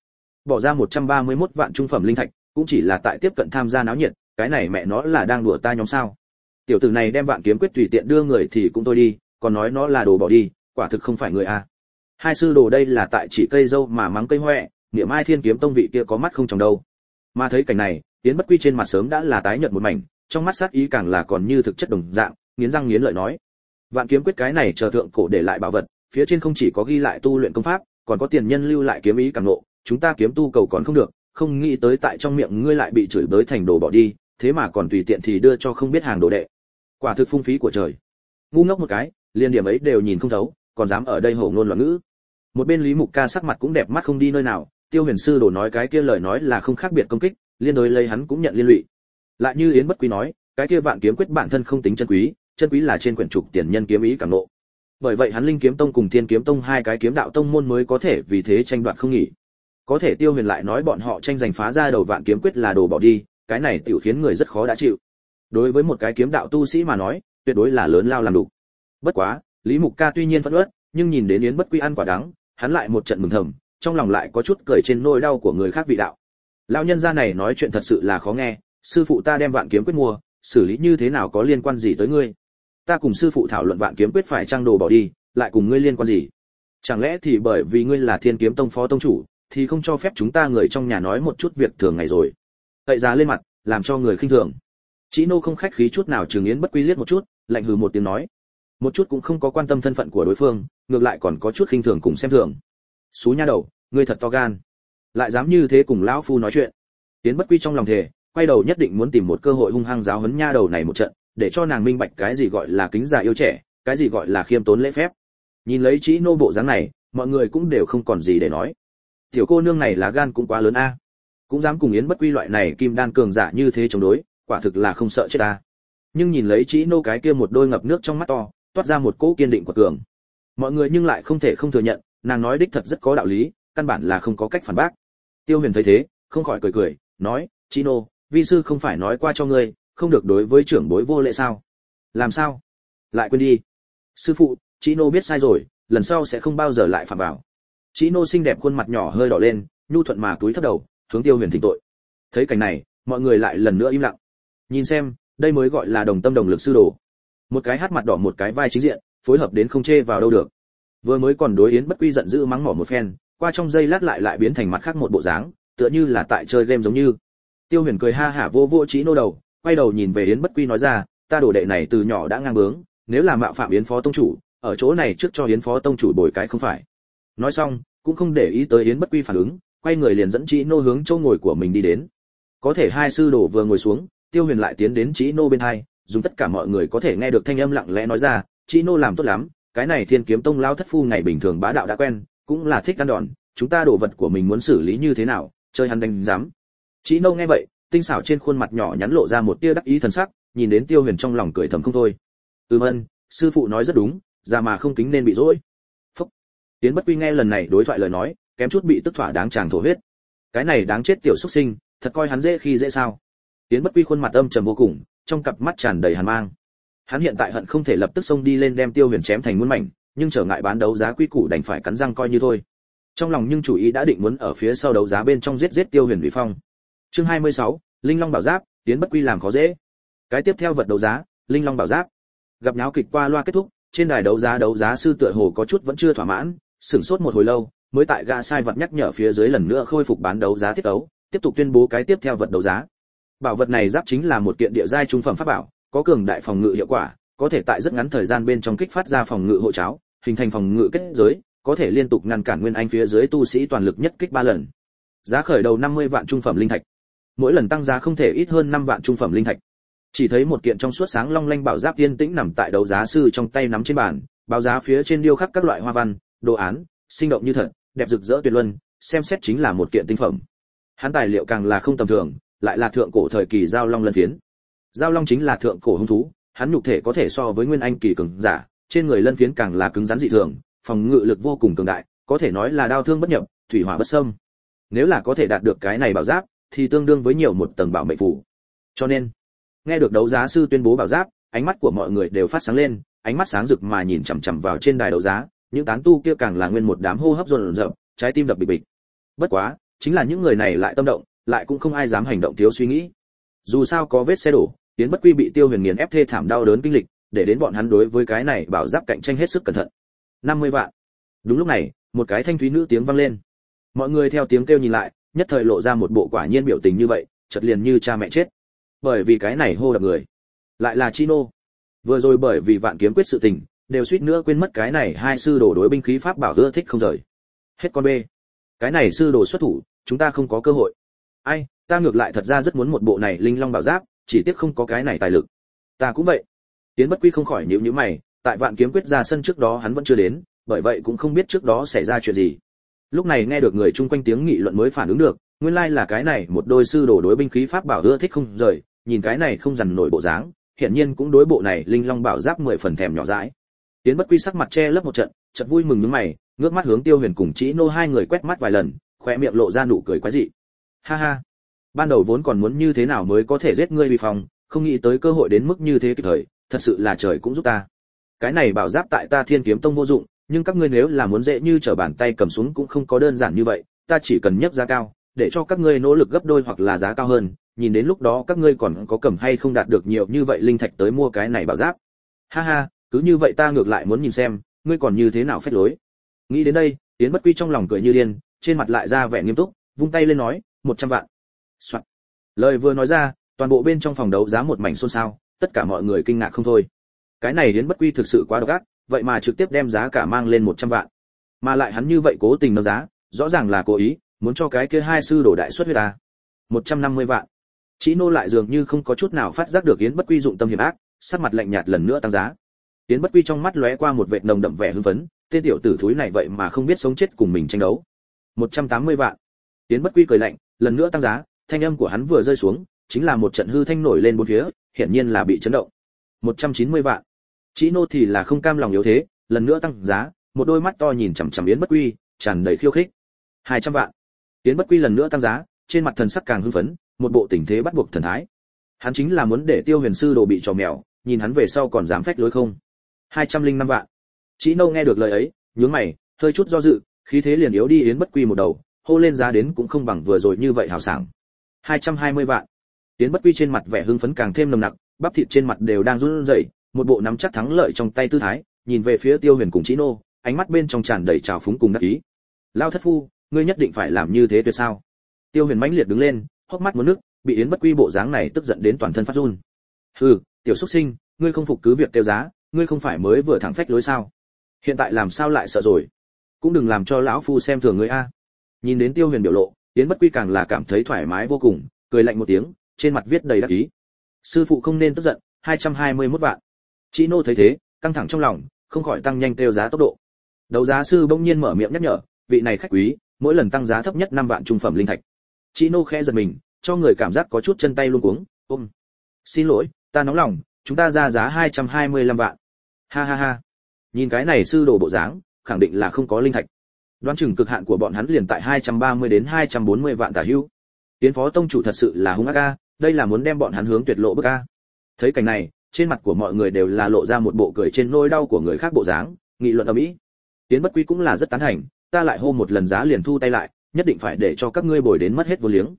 Bỏ ra 131 vạn trung phẩm linh thạch, cũng chỉ là tại tiếp cận tham gia náo nhiệt, cái này mẹ nó là đang đùa ta nhóm sao? Tiểu tử này đem vạn kiếm quyết tùy tiện đưa người thì cũng thôi đi, còn nói nó là đồ bỏ đi, quả thực không phải người a. Hai sư đồ đây là tại chỉ cây dâu mà mắng cây hoẹ, niệm ai Thiên Kiếm Tông vị kia có mắt không tròng đâu. Mà thấy cảnh này, Yến Bất Quy trên mặt sớm đã là tái nhợt một mảnh, trong mắt sát ý càng là còn như thực chất đồng dạng, nghiến răng nghiến lợi nói: "Vạn kiếm quyết cái này chờ thượng cổ để lại bảo vật, phía trên không chỉ có ghi lại tu luyện công pháp, còn có tiền nhân lưu lại kiếm ý càng ngộ, chúng ta kiếm tu cầu còn không được, không nghĩ tới tại trong miệng ngươi lại bị chửi bới thành đồ bỏ đi, thế mà còn tùy tiện thì đưa cho không biết hàng đồ đệ. Quả thực phung phí của trời. Ngu ngốc một cái, liên điểm ấy đều nhìn không thấu, còn dám ở đây hổ ngôn loạn ngữ." Một bên Lý Mục Ca sắc mặt cũng đẹp mắt không đi nơi nào, Tiêu Huyền sư đồ nói cái kia lời nói là không khác biệt công kích, liên đối lấy hắn cũng nhận liên lụy. Lại như Yến Bất Quý nói, cái kia vạn kiếm quyết bản thân không tính chân quý là trên quyển trục tiền nhân kiếm ý cảm ngộ. Bởi vậy hắn Linh Kiếm Tông cùng Thiên Kiếm Tông hai cái kiếm đạo tông môn mới có thể vì thế tranh đoạt không nghỉ. Có thể Tiêu Huyền lại nói bọn họ tranh giành phá ra đầu vạn kiếm quyết là đồ bỏ đi, cái này tiểu khiến người rất khó đã chịu. Đối với một cái kiếm đạo tu sĩ mà nói, tuyệt đối là lớn lao làm đủ. Bất quá, Lý Mục Ca tuy nhiên phẫn uất, nhưng nhìn đến Yến Bất Quy ăn quả đắng, hắn lại một trận mừng thầm, trong lòng lại có chút cười trên nỗi đau của người khác vị đạo. Lão nhân gia này nói chuyện thật sự là khó nghe, sư phụ ta đem vạn kiếm quyết mua, xử lý như thế nào có liên quan gì tới ngươi? Ta cùng sư phụ thảo luận vạn kiếm quyết phải trang đồ bỏ đi, lại cùng ngươi liên quan gì? Chẳng lẽ thì bởi vì ngươi là Thiên Kiếm Tông phó tông chủ, thì không cho phép chúng ta người trong nhà nói một chút việc thường ngày rồi? Tậy giá lên mặt, làm cho người khinh thường. Chí Nô không khách khí chút nào trừng Yến Bất Quy liếc một chút, lạnh hừ một tiếng nói, một chút cũng không có quan tâm thân phận của đối phương, ngược lại còn có chút khinh thường cùng xem thường. Xú nha đầu, ngươi thật to gan, lại dám như thế cùng lão phu nói chuyện. Yến Bất Quy trong lòng thề, quay đầu nhất định muốn tìm một cơ hội hung hăng giáo huấn nha đầu này một trận, để cho nàng minh bạch cái gì gọi là kính già yêu trẻ, cái gì gọi là khiêm tốn lễ phép. Nhìn lấy Chí Nô bộ dáng này, mọi người cũng đều không còn gì để nói. Tiểu cô nương này là gan cũng quá lớn a, cũng dám cùng Yến Bất Quy loại này kim đan cường giả như thế chống đối, quả thực là không sợ chết ta. Nhưng nhìn lấy Chí Nô cái kia một đôi ngập nước trong mắt to, toát ra một cỗ kiên định của cường. Mọi người nhưng lại không thể không thừa nhận, nàng nói đích thật rất có đạo lý, căn bản là không có cách phản bác. Tiêu Huyền thấy thế, không khỏi cười cười, nói: "Chí Nô, vi sư không phải nói qua cho ngươi, không được đối với trưởng bối vô lễ sao? Làm sao? Lại quên đi." "Sư phụ, Chí Nô biết sai rồi, lần sau sẽ không bao giờ lại phạm vào." Chí Nô xinh đẹp khuôn mặt nhỏ hơi đỏ lên, nhu thuận mà cúi thấp đầu, hướng Tiêu Huyền thỉnh tội. Thấy cảnh này, mọi người lại lần nữa im lặng. Nhìn xem, đây mới gọi là đồng tâm đồng lực sư đồ. Một cái hát mặt đỏ một cái vai chính diện, phối hợp đến không chê vào đâu được. Vừa mới còn đối Yến Bất Quy giận dữ mắng mỏ một phen, qua trong giây lát lại biến thành mặt khác một bộ dáng, tựa như là tại chơi game giống như. Tiêu Huyền cười ha hả vô vô Chí Nô đầu, quay đầu nhìn về Yến Bất Quy nói ra, ta đồ đệ này từ nhỏ đã ngang bướng, nếu là mạo phạm Yến phó tông chủ, ở chỗ này trước cho Yến phó tông chủ bồi cái không phải. Nói xong, cũng không để ý tới Yến Bất Quy phản ứng, quay người liền dẫn Chí Nô hướng chỗ ngồi của mình đi đến. Có thể hai sư đồ vừa ngồi xuống, Tiêu Huyền lại tiến đến Chí Nô bên hai, dùng tất cả mọi người có thể nghe được thanh âm lặng lẽ nói ra, Chí Nô làm tốt lắm, cái này Thiên Kiếm Tông lão thất phu ngày bình thường bá đạo đã quen, cũng là thích ăn đòn, chúng ta đồ vật của mình muốn xử lý như thế nào, chơi hắn đánh giám. Chí Nô nghe vậy, tinh xảo trên khuôn mặt nhỏ nhắn lộ ra một tia đắc ý thần sắc, nhìn đến Tiêu Huyền trong lòng cười thầm không thôi. Ân, sư phụ nói rất đúng, già mà không kính nên bị dỗi. Phúc. Yến Bất Quy nghe lần này đối thoại lời nói, kém chút bị tức thỏa đáng chàng thổ huyết. Cái này đáng chết tiểu xuất sinh, thật coi hắn dễ khi dễ sao? Yến Bất Quy khuôn mặt âm trầm vô cùng, trong cặp mắt tràn đầy hàn mang. Hắn hiện tại hận không thể lập tức xông đi lên đem Tiêu Huyền chém thành muôn mảnh, nhưng trở ngại bán đấu giá quy củ đành phải cắn răng coi như thôi. Trong lòng nhưng chủ ý đã định muốn ở phía sau đấu giá bên trong giết Tiêu Huyền Uy Phong. Chương 26, Linh Long Bảo Giáp, Yến Bất Quy làm khó dễ. Cái tiếp theo vật đấu giá, Linh Long Bảo Giáp. Gặp nháo kịch qua loa kết thúc, trên đài đấu giá sư tựa hồ có chút vẫn chưa thỏa mãn, sửng sốt một hồi lâu, mới tại gã sai vật nhắc nhở phía dưới lần nữa khôi phục bán đấu giá tiết ấu, tiếp tục tuyên bố cái tiếp theo vật đấu giá. Bảo vật này giáp chính là một kiện địa giai trung phẩm pháp bảo, có cường đại phòng ngự hiệu quả, có thể tại rất ngắn thời gian bên trong kích phát ra phòng ngự hộ cháo, hình thành phòng ngự kết giới, có thể liên tục ngăn cản nguyên anh phía dưới tu sĩ toàn lực nhất kích 3 lần. Giá khởi đầu 50 vạn trung phẩm linh thạch. Mỗi lần tăng giá không thể ít hơn 5 vạn trung phẩm linh thạch. Chỉ thấy một kiện trong suốt sáng long lanh bảo giáp tiên tĩnh nằm tại đấu giá sư trong tay nắm trên bàn, báo giá phía trên điêu khắc các loại hoa văn, đồ án, sinh động như thật, đẹp rực rỡ tuyệt luân, xem xét chính là một kiện tinh phẩm. Hắn tài liệu càng là không tầm thường, lại là thượng cổ thời kỳ giao long lân phiến. Giao long chính là thượng cổ hung thú, hắn nhục thể có thể so với nguyên anh kỳ cường giả, trên người lân phiến càng là cứng rắn dị thường, phòng ngự lực vô cùng cường đại, có thể nói là đao thương bất nhập, thủy hỏa bất xâm. Nếu là có thể đạt được cái này bảo giáp, thì tương đương với nhiều một tầng bảo mệnh phủ. Cho nên, nghe được đấu giá sư tuyên bố bảo giáp, ánh mắt của mọi người đều phát sáng lên, ánh mắt sáng rực mà nhìn chằm chằm vào trên đài đấu giá, những tán tu kia càng là nguyên một đám hô hấp dồn dập, trái tim đập bịch bịch. Bất quá, chính là những người này lại tâm động, lại cũng không ai dám hành động thiếu suy nghĩ. Dù sao có vết xe đổ, Yến Bất Quy bị Tiêu Huyền nghiền ép thê thảm đau đớn kinh lịch, để đến bọn hắn đối với cái này bảo giáp cạnh tranh hết sức cẩn thận. 50 vạn. Đúng lúc này, một cái thanh thúy nữ tiếng vang lên. Mọi người theo tiếng kêu nhìn lại, nhất thời lộ ra một bộ quả nhiên biểu tình như vậy, chợt liền như cha mẹ chết. Bởi vì cái này hô đập người, lại là Chino. Vừa rồi bởi vì Vạn Kiếm Quyết sự tình, đều suýt nữa quên mất cái này hai sư đồ đối binh khí pháp bảo ưa thích không rời. Hết con bê. Cái này sư đồ xuất thủ, chúng ta không có cơ hội. Ai, ta ngược lại thật ra rất muốn một bộ này linh long bảo giáp, chỉ tiếc không có cái này tài lực. Ta cũng vậy. Tiến Bất Quy không khỏi nhíu nhíu mày, tại Vạn Kiếm Quyết ra sân trước đó hắn vẫn chưa đến, bởi vậy cũng không biết trước đó xảy ra chuyện gì. Lúc này nghe được người chung quanh tiếng nghị luận mới phản ứng được, nguyên lai là cái này một đôi sư đồ đối binh khí pháp bảo ưa thích không rời, nhìn cái này không dằn nổi bộ dáng, hiển nhiên cũng đối bộ này linh long bảo giáp 10 phần thèm nhỏ dãi. Tiến Bất Quy sắc mặt che lấp một trận, chợt vui mừng nhướng mày, ngước mắt hướng Tiêu Huyền cùng Chỉ Nô hai người quét mắt vài lần, khóe miệng lộ ra nụ cười quái dị. Ha ha, ban đầu vốn còn muốn như thế nào mới có thể giết ngươi vì phòng, không nghĩ tới cơ hội đến mức như thế kịp thời, thật sự là trời cũng giúp ta. Cái này bảo giáp tại ta Thiên Kiếm Tông vô dụng, nhưng các ngươi nếu là muốn dễ như trở bàn tay cầm xuống cũng không có đơn giản như vậy, ta chỉ cần nhấc giá cao, để cho các ngươi nỗ lực gấp đôi hoặc là giá cao hơn, nhìn đến lúc đó các ngươi còn có cầm hay không đạt được nhiều như vậy linh thạch tới mua cái này bảo giáp. Ha ha, cứ như vậy ta ngược lại muốn nhìn xem, ngươi còn như thế nào phép lối. Nghĩ đến đây, Tiến Bất Quy trong lòng cười như điên, trên mặt lại ra vẻ nghiêm túc, vung tay lên nói, 100 vạn. Soạn. Lời vừa nói ra, toàn bộ bên trong phòng đấu giá một mảnh xôn xao, tất cả mọi người kinh ngạc không thôi. Cái này Tiến Bất Quy thực sự quá độc ác, vậy mà trực tiếp đem giá cả mang lên 100 vạn. Mà lại hắn như vậy cố tình nâng giá, rõ ràng là cố ý, muốn cho cái kia hai sư đổ đại xuất huyết ta. 150 vạn. Chỉ Nô lại dường như không có chút nào phát giác được Yến Bất Quy dụng tâm hiểm ác, sắc mặt lạnh nhạt lần nữa tăng giá. Yến Bất Quy trong mắt lóe qua một vệt nồng đậm vẻ hưng phấn, tên tiểu tử thúi này vậy mà không biết sống chết cùng mình tranh đấu. 180 vạn. Yến Bất Quy cười lạnh, lần nữa tăng giá, thanh âm của hắn vừa rơi xuống, chính là một trận hư thanh nổi lên bốn phía, hiển nhiên là bị chấn động. 190 vạn. Chỉ Nô thì là không cam lòng yếu thế, lần nữa tăng giá, một đôi mắt to nhìn chằm chằm Yến Bất Quy, tràn đầy khiêu khích. 200 vạn. Yến Bất Quy lần nữa tăng giá, trên mặt thần sắc càng hưng phấn, một bộ tình thế bắt buộc thần thái. Hắn chính là muốn để Tiêu Huyền sư đồ bị trò mèo, nhìn hắn về sau còn dám phách lối không. 205 vạn. Chỉ Nô nghe được lời ấy, nhướng mày, hơi chút do dự, khí thế liền yếu đi Yến Bất Quy một đầu, hô lên giá đến cũng không bằng vừa rồi như vậy hào sảng. 220 vạn. Yến Bất Quy trên mặt vẻ hưng phấn càng thêm nồng nặc, bắp thịt trên mặt đều đang run rẩy, một bộ nắm chắc thắng lợi trong tay tư thái, nhìn về phía Tiêu Huyền cùng Chỉ Nô, ánh mắt bên trong tràn đầy trào phúng cùng đắc ý. Lao thất phu, ngươi nhất định phải làm như thế tuyệt sao? Tiêu Huyền mãnh liệt đứng lên, hốc mắt muốn nước, bị Yến Bất Quy bộ dáng này tức giận đến toàn thân phát run. Hừ, tiểu xuất sinh, ngươi không phục cứ việc tiêu giá, ngươi không phải mới vừa thẳng phách lối sao? Hiện tại làm sao lại sợ rồi? Cũng đừng làm cho lão phu xem thường ngươi a. Nhìn đến Tiêu Huyền biểu lộ, Yến Bất Quy càng là cảm thấy thoải mái vô cùng, cười lạnh một tiếng, trên mặt viết đầy đắc ý. Sư phụ không nên tức giận, 221 vạn. Chỉ Nô thấy thế, căng thẳng trong lòng, không khỏi tăng nhanh tiêu giá tốc độ. Đấu giá sư bỗng nhiên mở miệng nhắc nhở, vị này khách quý, mỗi lần tăng giá thấp nhất 5 vạn trung phẩm linh thạch. Chỉ Nô khẽ giật mình, cho người cảm giác có chút chân tay luống cuống, ôm. Xin lỗi, ta nóng lòng, chúng ta ra giá 225 vạn. Ha ha ha. Nhìn cái này sư đồ bộ dáng, khẳng định là không có linh thạch. Đoán chừng cực hạn của bọn hắn liền tại 230 đến 240 vạn tả hữu. Tiến phó tông chủ thật sự là hung ác a, đây là muốn đem bọn hắn hướng tuyệt lộ bức a. Thấy cảnh này, trên mặt của mọi người đều là lộ ra một bộ cười trên nỗi đau của người khác bộ dáng, nghị luận ầm ĩ. Tiến Bất Quy cũng là rất tán thành, ta lại hô một lần giá liền thu tay lại, nhất định phải để cho các ngươi bồi đến mất hết vốn liếng.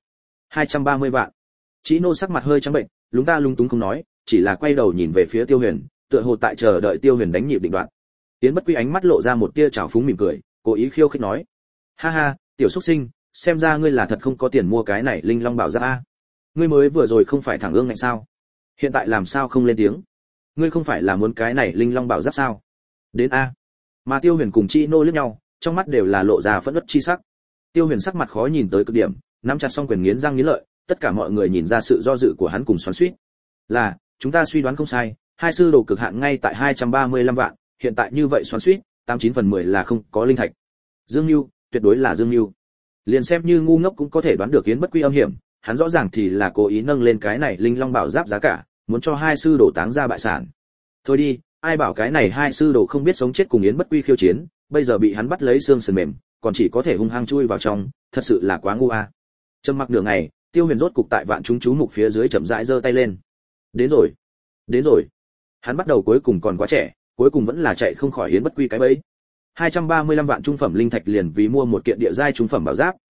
230 vạn. Chỉ Nô sắc mặt hơi trắng bệnh, lúng ta lung túng không nói, chỉ là quay đầu nhìn về phía Tiêu Huyền, tựa hồ tại chờ đợi Tiêu Huyền đánh nhịp định đoạn. Tiến Bất Quy ánh mắt lộ ra một tia trào phúng mỉm cười, cố ý khiêu khích nói: "Ha ha, tiểu xuất sinh, xem ra ngươi là thật không có tiền mua cái này linh long bảo giáp a. Ngươi mới vừa rồi không phải thẳng ương ngạnh sao? Hiện tại làm sao không lên tiếng? Ngươi không phải là muốn cái này linh long bảo giáp sao? Đến a." Mà Tiêu Huyền cùng Chỉ Nô liếc nhau, trong mắt đều là lộ ra phẫn uất chi sắc. Tiêu Huyền sắc mặt khó nhìn tới cực điểm, nắm chặt song quyền nghiến răng nghiến lợi, tất cả mọi người nhìn ra sự do dự của hắn cùng xoắn xuýt. Là, chúng ta suy đoán không sai, hai sư đồ cực hạn ngay tại 235 vạn, hiện tại như vậy xoắn xuýt, 89 phần 10 là không có linh thạch. Dương Nưu, tuyệt đối là Dương Nưu. Liền xem như ngu ngốc cũng có thể đoán được Yến Bất Quy âm hiểm, hắn rõ ràng thì là cố ý nâng lên cái này linh long bảo giáp giá cả, muốn cho hai sư đồ táng ra bại sản. Thôi đi, ai bảo cái này hai sư đồ không biết sống chết cùng Yến Bất Quy khiêu chiến, bây giờ bị hắn bắt lấy xương sườn mềm, còn chỉ có thể hung hăng chui vào trong, thật sự là quá ngu a. Trầm mặc nửa ngày, Tiêu Huyền rốt cục tại vạn chúng chú mục phía dưới chậm rãi giơ tay lên. Đến rồi, đến rồi. Hắn bắt đầu cuối cùng còn quá trẻ, cuối cùng vẫn là chạy không khỏi Yến Bất Quy cái bẫy. 235 vạn trung phẩm linh thạch liền vì mua một kiện địa giai trung phẩm bảo giáp,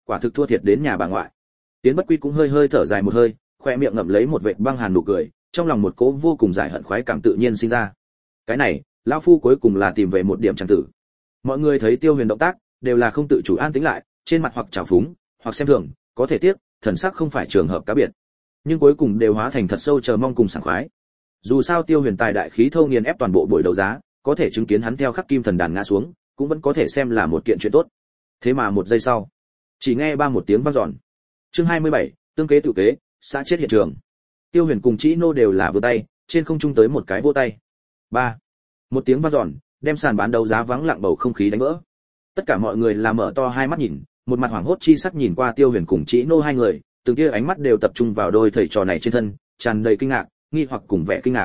quả thực thua thiệt đến nhà bà ngoại. Tiến Bất Quy cũng hơi hơi thở dài một hơi, khoe miệng ngậm lấy một vệt băng hàn nụ cười, trong lòng một cỗ vô cùng giải hận khoái cảm tự nhiên sinh ra. Cái này, lão phu cuối cùng là tìm về một điểm chẳng tử. Mọi người thấy Tiêu Huyền động tác, đều là không tự chủ an tĩnh lại, trên mặt hoặc trào phúng, hoặc xem thường, có thể tiếc, thần sắc không phải trường hợp cá biệt, nhưng cuối cùng đều hóa thành thật sâu chờ mong cùng sảng khoái. Dù sao Tiêu Huyền tài đại khí thâu nghiền ép toàn bộ buổi đấu giá, có thể chứng kiến hắn theo khắc kim thần đàn ngã xuống, cũng vẫn có thể xem là một kiện chuyện tốt. Thế mà một giây sau, chỉ nghe ba một tiếng vang dọn. Chương 27, tương kế tự kế, xã chết hiện trường. Tiêu Huyền cùng Chỉ Nô đều là vươn tay, trên không trung tới một cái vỗ tay. Ba, một tiếng vang dọn, đem sàn bán đấu giá vắng lặng bầu không khí đánh vỡ. Tất cả mọi người là mở to hai mắt nhìn, một mặt hoảng hốt chi sắc nhìn qua Tiêu Huyền cùng Chỉ Nô hai người, từng kia ánh mắt đều tập trung vào đôi thầy trò này trên thân, tràn đầy kinh ngạc, nghi hoặc cùng vẻ kinh ngạc.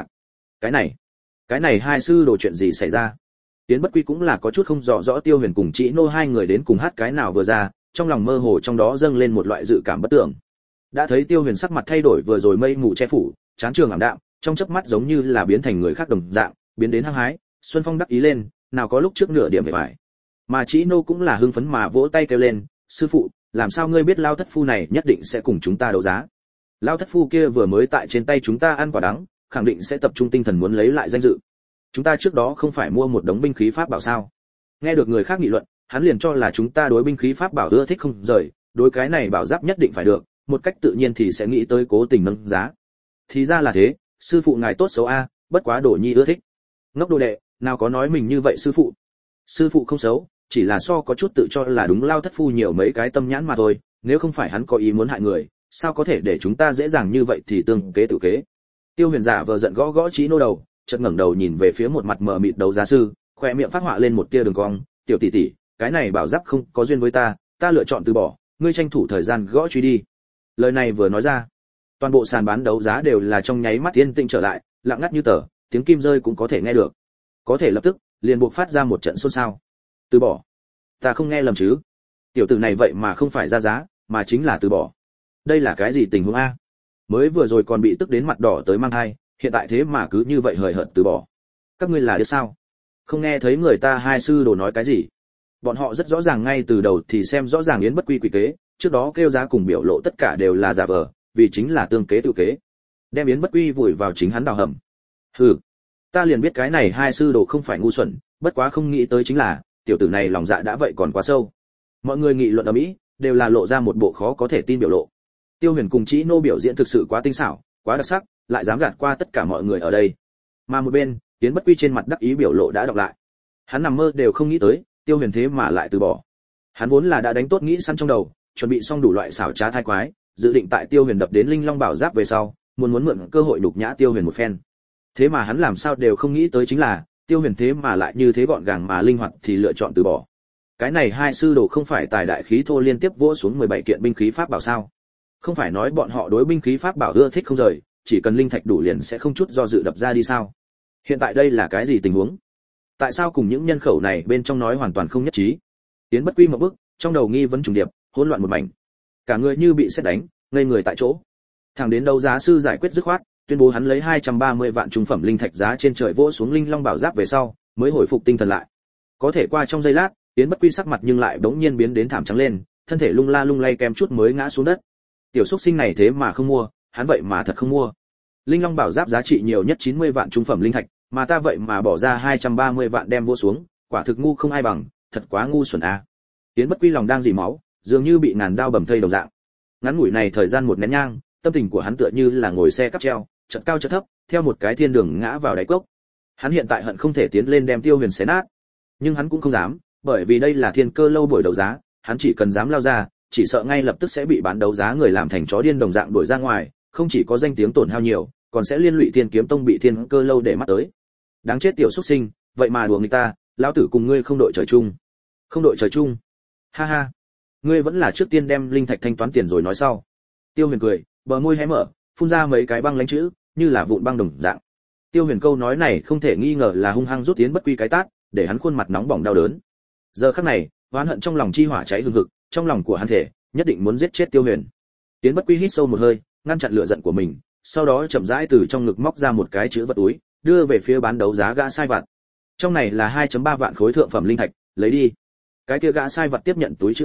Cái này hai sư đồ chuyện gì xảy ra? Tiến Bất Quy cũng là có chút không rõ rõ Tiêu Huyền cùng Chỉ Nô hai người đến cùng hát cái nào vừa ra, trong lòng mơ hồ trong đó dâng lên một loại dự cảm bất tưởng. Đã thấy Tiêu Huyền sắc mặt thay đổi vừa rồi mây mù che phủ, trán trường ảm đạm, trong chớp mắt giống như là biến thành người khác đồng dạng, biến đến hăng hái, xuân phong đắc ý lên, nào có lúc trước nửa điểm vẻ vải. Mà Chỉ Nô cũng là hưng phấn mà vỗ tay kêu lên, sư phụ, làm sao ngươi biết lao thất phu này nhất định sẽ cùng chúng ta đấu giá? Lao thất phu kia vừa mới tại trên tay chúng ta ăn quả đắng, khẳng định sẽ tập trung tinh thần muốn lấy lại danh dự. Chúng ta trước đó không phải mua một đống binh khí pháp bảo sao? Nghe được người khác nghị luận, hắn liền cho là chúng ta đối binh khí pháp bảo ưa thích không rời, đối cái này bảo giáp nhất định phải được, một cách tự nhiên thì sẽ nghĩ tới cố tình nâng giá. Thì ra là thế, sư phụ ngài tốt xấu a, bất quá Đồ Nhi ưa thích. Ngốc đồ đệ, nào có nói mình như vậy sư phụ. Sư phụ không xấu, chỉ là so có chút tự cho là đúng lao thất phu nhiều mấy cái tâm nhãn mà thôi, nếu không phải hắn có ý muốn hại người, sao có thể để chúng ta dễ dàng như vậy thì tương kế tự kế. Tiêu Huyền giả vờ giận gõ gõ Chỉ Nô đầu, chợt ngẩng đầu nhìn về phía một mặt mờ mịt đấu giá sư, khoe miệng phát họa lên một tia đường cong, tiểu tỷ tỷ, cái này bảo giáp không có duyên với ta, ta lựa chọn từ bỏ, ngươi tranh thủ thời gian gõ truy đi. Lời này vừa nói ra, toàn bộ sàn bán đấu giá đều là trong nháy mắt yên tĩnh trở lại, lặng ngắt như tờ, tiếng kim rơi cũng có thể nghe được. Có thể lập tức liền buộc phát ra một trận xôn xao. Từ bỏ? Ta không nghe lầm chứ? Tiểu tử này vậy mà không phải ra giá, mà chính là từ bỏ. Đây là cái gì tình huống a? Mới vừa rồi còn bị tức đến mặt đỏ tới mang hai, hiện tại thế mà cứ như vậy hời hợt từ bỏ. Các ngươi là đứa sao? Không nghe thấy người ta hai sư đồ nói cái gì? Bọn họ rất rõ ràng ngay từ đầu thì xem rõ ràng Yến Bất Quy quỷ kế, trước đó kêu giá cùng biểu lộ tất cả đều là giả vờ, vì chính là tương kế tự kế, đem Yến Bất Quy vùi vào chính hắn đào hầm. Hừ, ta liền biết cái này hai sư đồ không phải ngu xuẩn, bất quá không nghĩ tới chính là tiểu tử này lòng dạ đã vậy còn quá sâu. Mọi người nghị luận ầm ĩ, đều là lộ ra một bộ khó có thể tin biểu lộ. Tiêu Huyền cùng Chỉ Nô biểu diễn thực sự quá tinh xảo, quá đặc sắc, lại dám gạt qua tất cả mọi người ở đây. Mà một bên, Yến Bất Quy trên mặt đắc ý biểu lộ đã đọc lại. Hắn nằm mơ đều không nghĩ tới, Tiêu Huyền thế mà lại từ bỏ. Hắn vốn là đã đánh tốt nghĩ sẵn trong đầu, chuẩn bị xong đủ loại xảo trá thái quái, dự định tại Tiêu Huyền đập đến Linh Long bảo giáp về sau, muốn mượn cơ hội đục nhã Tiêu Huyền một phen. Thế mà hắn làm sao đều không nghĩ tới chính là, Tiêu Huyền thế mà lại như thế gọn gàng mà linh hoạt thì lựa chọn từ bỏ. Cái này hai sư đồ không phải tài đại khí thô liên tiếp vỗ xuống 17 kiện binh khí pháp bảo sao? Không phải nói bọn họ đối binh khí pháp bảo ưa thích không rời, chỉ cần linh thạch đủ liền sẽ không chút do dự đập ra đi sao? Hiện tại đây là cái gì tình huống? Tại sao cùng những nhân khẩu này bên trong nói hoàn toàn không nhất trí? Tiến Bất Quy một bước, trong đầu nghi vấn trùng điệp, hỗn loạn một mảnh. Cả người như bị sét đánh, ngây người tại chỗ. Thẳng đến đấu giá sư giải quyết dứt khoát, tuyên bố hắn lấy 230 vạn trung phẩm linh thạch giá trên trời vỗ xuống Linh Long bảo giáp về sau, mới hồi phục tinh thần lại. Có thể qua trong giây lát, Tiến Bất Quy sắc mặt nhưng lại bỗng nhiên biến đến thảm trắng lên, thân thể lung la lung lay kém chút mới ngã xuống đất. Tiểu xúc sinh này thế mà không mua, hắn vậy mà thật không mua. Linh Long bảo giáp giá trị nhiều nhất 90 vạn trung phẩm linh thạch, mà ta vậy mà bỏ ra 230 vạn đem vô xuống, quả thực ngu không ai bằng, thật quá ngu xuẩn a. Tiến Bất Quy lòng đang dỉ máu, dường như bị ngàn đao bầm thây đồng dạng. Ngắn ngủi này thời gian một nén nhang, tâm tình của hắn tựa như là ngồi xe cáp treo, chợt cao chợt thấp, theo một cái thiên đường ngã vào đáy cốc. Hắn hiện tại hận không thể tiến lên đem Tiêu Huyền xé nát, nhưng hắn cũng không dám, bởi vì đây là Thiên Cơ lâu buổi đấu giá, hắn chỉ cần dám lao ra, chỉ sợ ngay lập tức sẽ bị bán đấu giá người làm thành chó điên đồng dạng đuổi ra ngoài, không chỉ có danh tiếng tổn hao nhiều, còn sẽ liên lụy Thiên Kiếm Tông bị Thiên Cơ lâu để mắt tới. Đáng chết tiểu xuất sinh, vậy mà đùa người ta, lão tử cùng ngươi không đội trời chung. Không đội trời chung? Ha ha, ngươi vẫn là trước tiên đem linh thạch thanh toán tiền rồi nói sau. Tiêu Huyền cười, bờ môi hé mở, phun ra mấy cái băng lãnh chữ, như là vụn băng đồng dạng. Tiêu Huyền câu nói này không thể nghi ngờ là hung hăng rút Tiến Bất Quy cái tát, để hắn khuôn mặt nóng bỏng đau đớn. Giờ khắc này, oán hận trong lòng chi hỏa cháy hừng hực, trong lòng của hắn thể nhất định muốn giết chết Tiêu Huyền. Tiến Bất Quy hít sâu một hơi, ngăn chặn lửa giận của mình, sau đó chậm rãi từ trong ngực móc ra một cái chữ vật túi, đưa về phía bán đấu giá gã sai vặt. Trong này là 2.3 vạn khối thượng phẩm linh thạch, lấy đi. Cái kia gã sai vặt tiếp nhận túi chữ vật,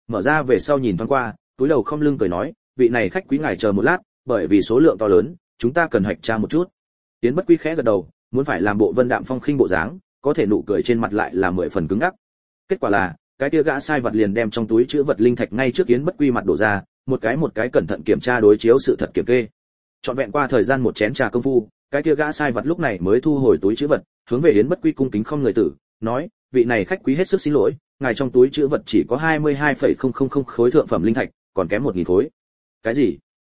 mở ra về sau nhìn thoáng qua, túi đầu không lưng cười nói, vị này khách quý ngài chờ một lát, bởi vì số lượng to lớn, chúng ta cần hoạch tra một chút. Tiến Bất Quy khẽ gật đầu, muốn phải làm bộ vân đạm phong khinh bộ dáng, có thể nụ cười trên mặt lại là 10 phần cứng ngắc. Kết quả là, cái kia gã sai vật liền đem trong túi chứa vật linh thạch ngay trước Yến Bất Quy mặt đổ ra, một cái cẩn thận kiểm tra đối chiếu sự thật kiểm kê. Trọn vẹn qua thời gian một chén trà công phu, cái kia gã sai vật lúc này mới thu hồi túi chứa vật, hướng về Yến Bất Quy cung kính không người tử, nói, vị này khách quý hết sức xin lỗi, ngài trong túi chứa vật chỉ có 22,000 khối thượng phẩm linh thạch, còn kém 1000 khối. Cái gì?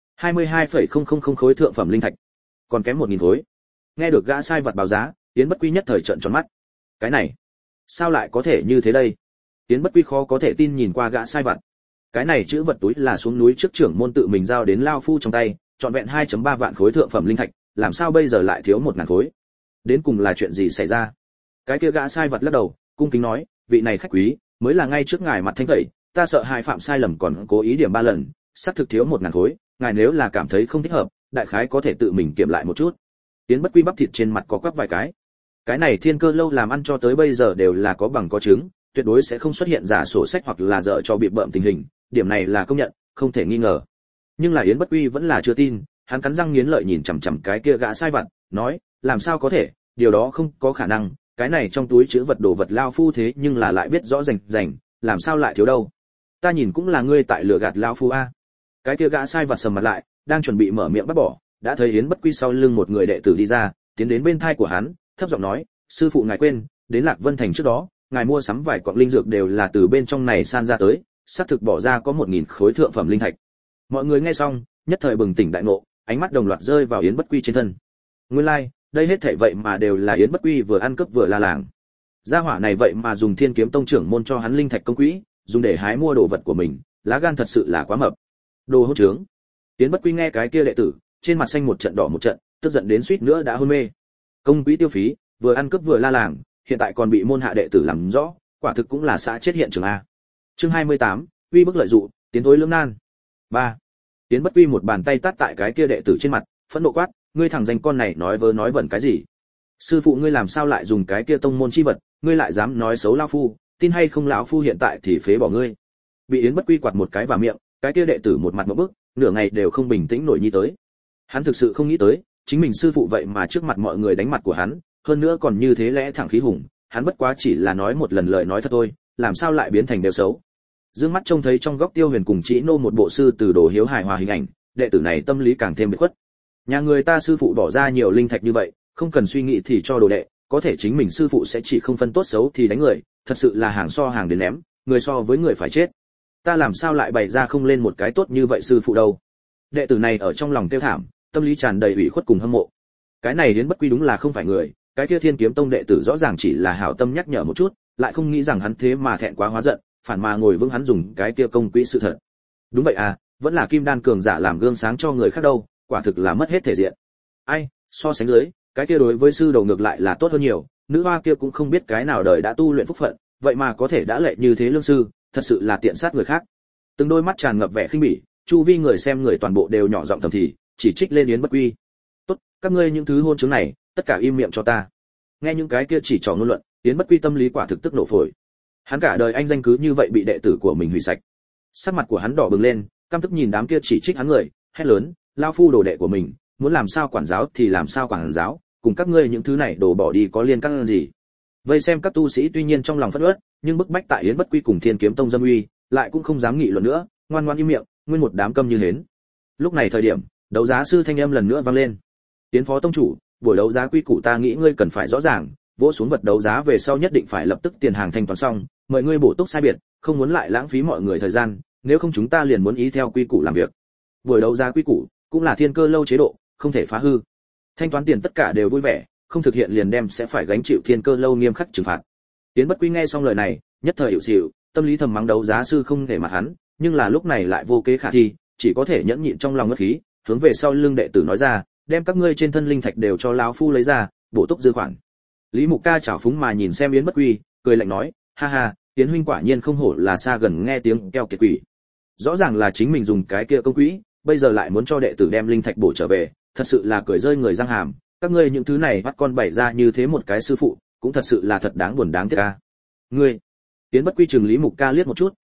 22,000 khối thượng phẩm linh thạch, còn kém 1000 khối. Nghe được gã sai vật báo giá, Yến Bất Quy nhất thời trợn tròn mắt. Cái này, sao lại có thể như thế đây? Yến Bất Quy khó có thể tin nhìn qua gã sai vật. Cái này chữ vật túi là xuống núi trước trưởng môn tự mình giao đến lao phu trong tay, trọn vẹn 2.3 vạn khối thượng phẩm linh thạch, làm sao bây giờ lại thiếu 1000 khối? Đến cùng là chuyện gì xảy ra? Cái kia gã sai vật lắc đầu, cung kính nói, vị này khách quý, mới là ngay trước ngài mặt thanh tẩy, ta sợ hại phạm sai lầm còn cố ý điểm 3 lần, xác thực thiếu 1000 khối, ngài nếu là cảm thấy không thích hợp, đại khái có thể tự mình kiểm lại một chút. Yến Bất Quy bắp thịt trên mặt có quắc vài cái. Cái này Thiên Cơ lâu làm ăn cho tới bây giờ đều là có bằng có chứng, tuyệt đối sẽ không xuất hiện giả sổ sách hoặc là dở cho bị bợm tình hình, điểm này là công nhận, không thể nghi ngờ. Nhưng là Yến Bất Quy vẫn là chưa tin, hắn cắn răng nghiến lợi nhìn chằm chằm cái kia gã sai vặt, nói, làm sao có thể, điều đó không có khả năng, cái này trong túi chứa vật đồ vật lao phu thế nhưng là lại biết rõ rành, làm sao lại thiếu đâu? Ta nhìn cũng là ngươi tại lừa gạt lao phu a. Cái kia gã sai vặt sầm mặt lại, đang chuẩn bị mở miệng bắt bỏ, đã thấy Yến Bất Quy sau lưng một người đệ tử đi ra, tiến đến bên thai của hắn, thấp giọng nói, sư phụ ngài quên, đến Lạc Vân thành trước đó, ngài mua sắm vài cọng linh dược đều là từ bên trong này san ra tới, xác thực bỏ ra có 1000 khối thượng phẩm linh thạch. Mọi người nghe xong, nhất thời bừng tỉnh đại ngộ, ánh mắt đồng loạt rơi vào Yến Bất Quy trên thân. Nguyên lai, đây hết thảy vậy mà đều là Yến Bất Quy vừa ăn cướp vừa la làng. Gia hỏa này vậy mà dùng Thiên Kiếm Tông trưởng môn cho hắn linh thạch công quỹ, dùng để hái mua đồ vật của mình, lá gan thật sự là quá mập. Đồ hỗn trướng. Yến Bất Quy nghe cái kia đệ tử, trên mặt xanh một trận đỏ một trận, tức giận đến suýt nữa đã hôn mê. Công quỹ tiêu phí, vừa ăn cướp vừa la làng, hiện tại còn bị môn hạ đệ tử làm rõ, quả thực cũng là xã chết hiện trường a. Chương 28, uy bức lợi dụ, tiến thối lưỡng nan. 3. Yến Bất Quy một bàn tay tát tại cái kia đệ tử trên mặt, phẫn nộ quát, ngươi thằng danh con này nói vớ nói vẩn cái gì? Sư phụ ngươi làm sao lại dùng cái kia tông môn chi vật, ngươi lại dám nói xấu lão phu, tin hay không lão phu hiện tại thì phế bỏ ngươi. Bị Yến Bất Quy quạt một cái vào miệng, cái kia đệ tử một mặt ngộp bức, nửa ngày đều không bình tĩnh nổi nhi tới. Hắn thực sự không nghĩ tới, chính mình sư phụ vậy mà trước mặt mọi người đánh mặt của hắn, hơn nữa còn như thế lẽ thẳng khí hùng, hắn bất quá chỉ là nói một lần lời nói thật thôi, làm sao lại biến thành đều xấu. Dương mắt trông thấy trong góc Tiêu Huyền cùng Chỉ Nô một bộ sư từ đồ hiếu hài hòa hình ảnh, đệ tử này tâm lý càng thêm biệt khuất. Nhà người ta sư phụ bỏ ra nhiều linh thạch như vậy, không cần suy nghĩ thì cho đồ đệ, có thể chính mình sư phụ sẽ chỉ không phân tốt xấu thì đánh người, thật sự là hàng so hàng đến ném, người so với người phải chết. Ta làm sao lại bày ra không lên một cái tốt như vậy sư phụ đâu? Đệ tử này ở trong lòng tiêu thảm, tâm lý tràn đầy ủy khuất cùng hâm mộ. Cái này đến Bất Quy đúng là không phải người, cái kia Thiên Kiếm Tông đệ tử rõ ràng chỉ là hảo tâm nhắc nhở một chút, lại không nghĩ rằng hắn thế mà thẹn quá hóa giận, phản mà ngồi vững hắn dùng cái kia công quỹ sự thật. Đúng vậy à, vẫn là kim đan cường giả làm gương sáng cho người khác đâu, quả thực là mất hết thể diện. Ai, so sánh dưới, cái kia đối với sư đầu ngược lại là tốt hơn nhiều, nữ hoa kia cũng không biết cái nào đời đã tu luyện phúc phận, vậy mà có thể đã lệ như thế lương sư, thật sự là tiện sát người khác. Từng đôi mắt tràn ngập vẻ khinh bỉ, chu vi người xem người toàn bộ đều nhỏ giọng thầm thì, chỉ trích lên Yến Bất Quy. Tốt, các ngươi những thứ hôn chứng này, tất cả im miệng cho ta. Nghe những cái kia chỉ trò ngôn luận, Yến Bất Quy tâm lý quả thực tức nổ phổi. Hắn cả đời anh danh cứ như vậy bị đệ tử của mình hủy sạch. Sắc mặt của hắn đỏ bừng lên, căm tức nhìn đám kia chỉ trích hắn người, hét lớn, lao phu đồ đệ của mình, muốn làm sao quản giáo thì làm sao quản giáo, cùng các ngươi những thứ này đổ bỏ đi có liên can gì? Vây xem các tu sĩ tuy nhiên trong lòng phẫn uất, nhưng bức bách tại Yến Bất Quy cùng Thiên Kiếm Tông dâm uy, lại cũng không dám nghị luận nữa, ngoan ngoãn im miệng, nguyên một đám câm như hến. Lúc này thời điểm, đấu giá sư thanh âm lần nữa vang lên. Tiến phó tông chủ, buổi đấu giá quy củ ta nghĩ ngươi cần phải rõ ràng, vỗ xuống vật đấu giá về sau nhất định phải lập tức tiền hàng thanh toán xong, mời ngươi bổ túc sai biệt, không muốn lại lãng phí mọi người thời gian, nếu không chúng ta liền muốn ý theo quy củ làm việc. Buổi đấu giá quy củ cũng là Thiên Cơ lâu chế độ, không thể phá hư. Thanh toán tiền tất cả đều vui vẻ, không thực hiện liền đem sẽ phải gánh chịu Thiên Cơ lâu nghiêm khắc trừng phạt. Tiến Bất Quy nghe xong lời này, nhất thời hiểu xỉu, tâm lý thầm mắng đấu giá sư không để mặt hắn, nhưng là lúc này lại vô kế khả thi, chỉ có thể nhẫn nhịn trong lòng ngất khí, hướng về sau lưng đệ tử nói ra, đem các ngươi trên thân linh thạch đều cho lão phu lấy ra, bổ túc dư khoản. Lý Mục Ca chảo phúng mà nhìn xem Yến Bất Quy, cười lạnh nói, ha ha, Yến huynh quả nhiên không hổ là xa gần nghe tiếng keo kiệt quỷ. Rõ ràng là chính mình dùng cái kia công quỹ, bây giờ lại muốn cho đệ tử đem linh thạch bổ trở về, thật sự là cười rơi người răng hàm, các ngươi những thứ này bắt con bày ra như thế một cái sư phụ, cũng thật sự là thật đáng buồn đáng tiếc a. Ngươi. Yến Bất Quy chừng Lý Mục Ca liếc một chút,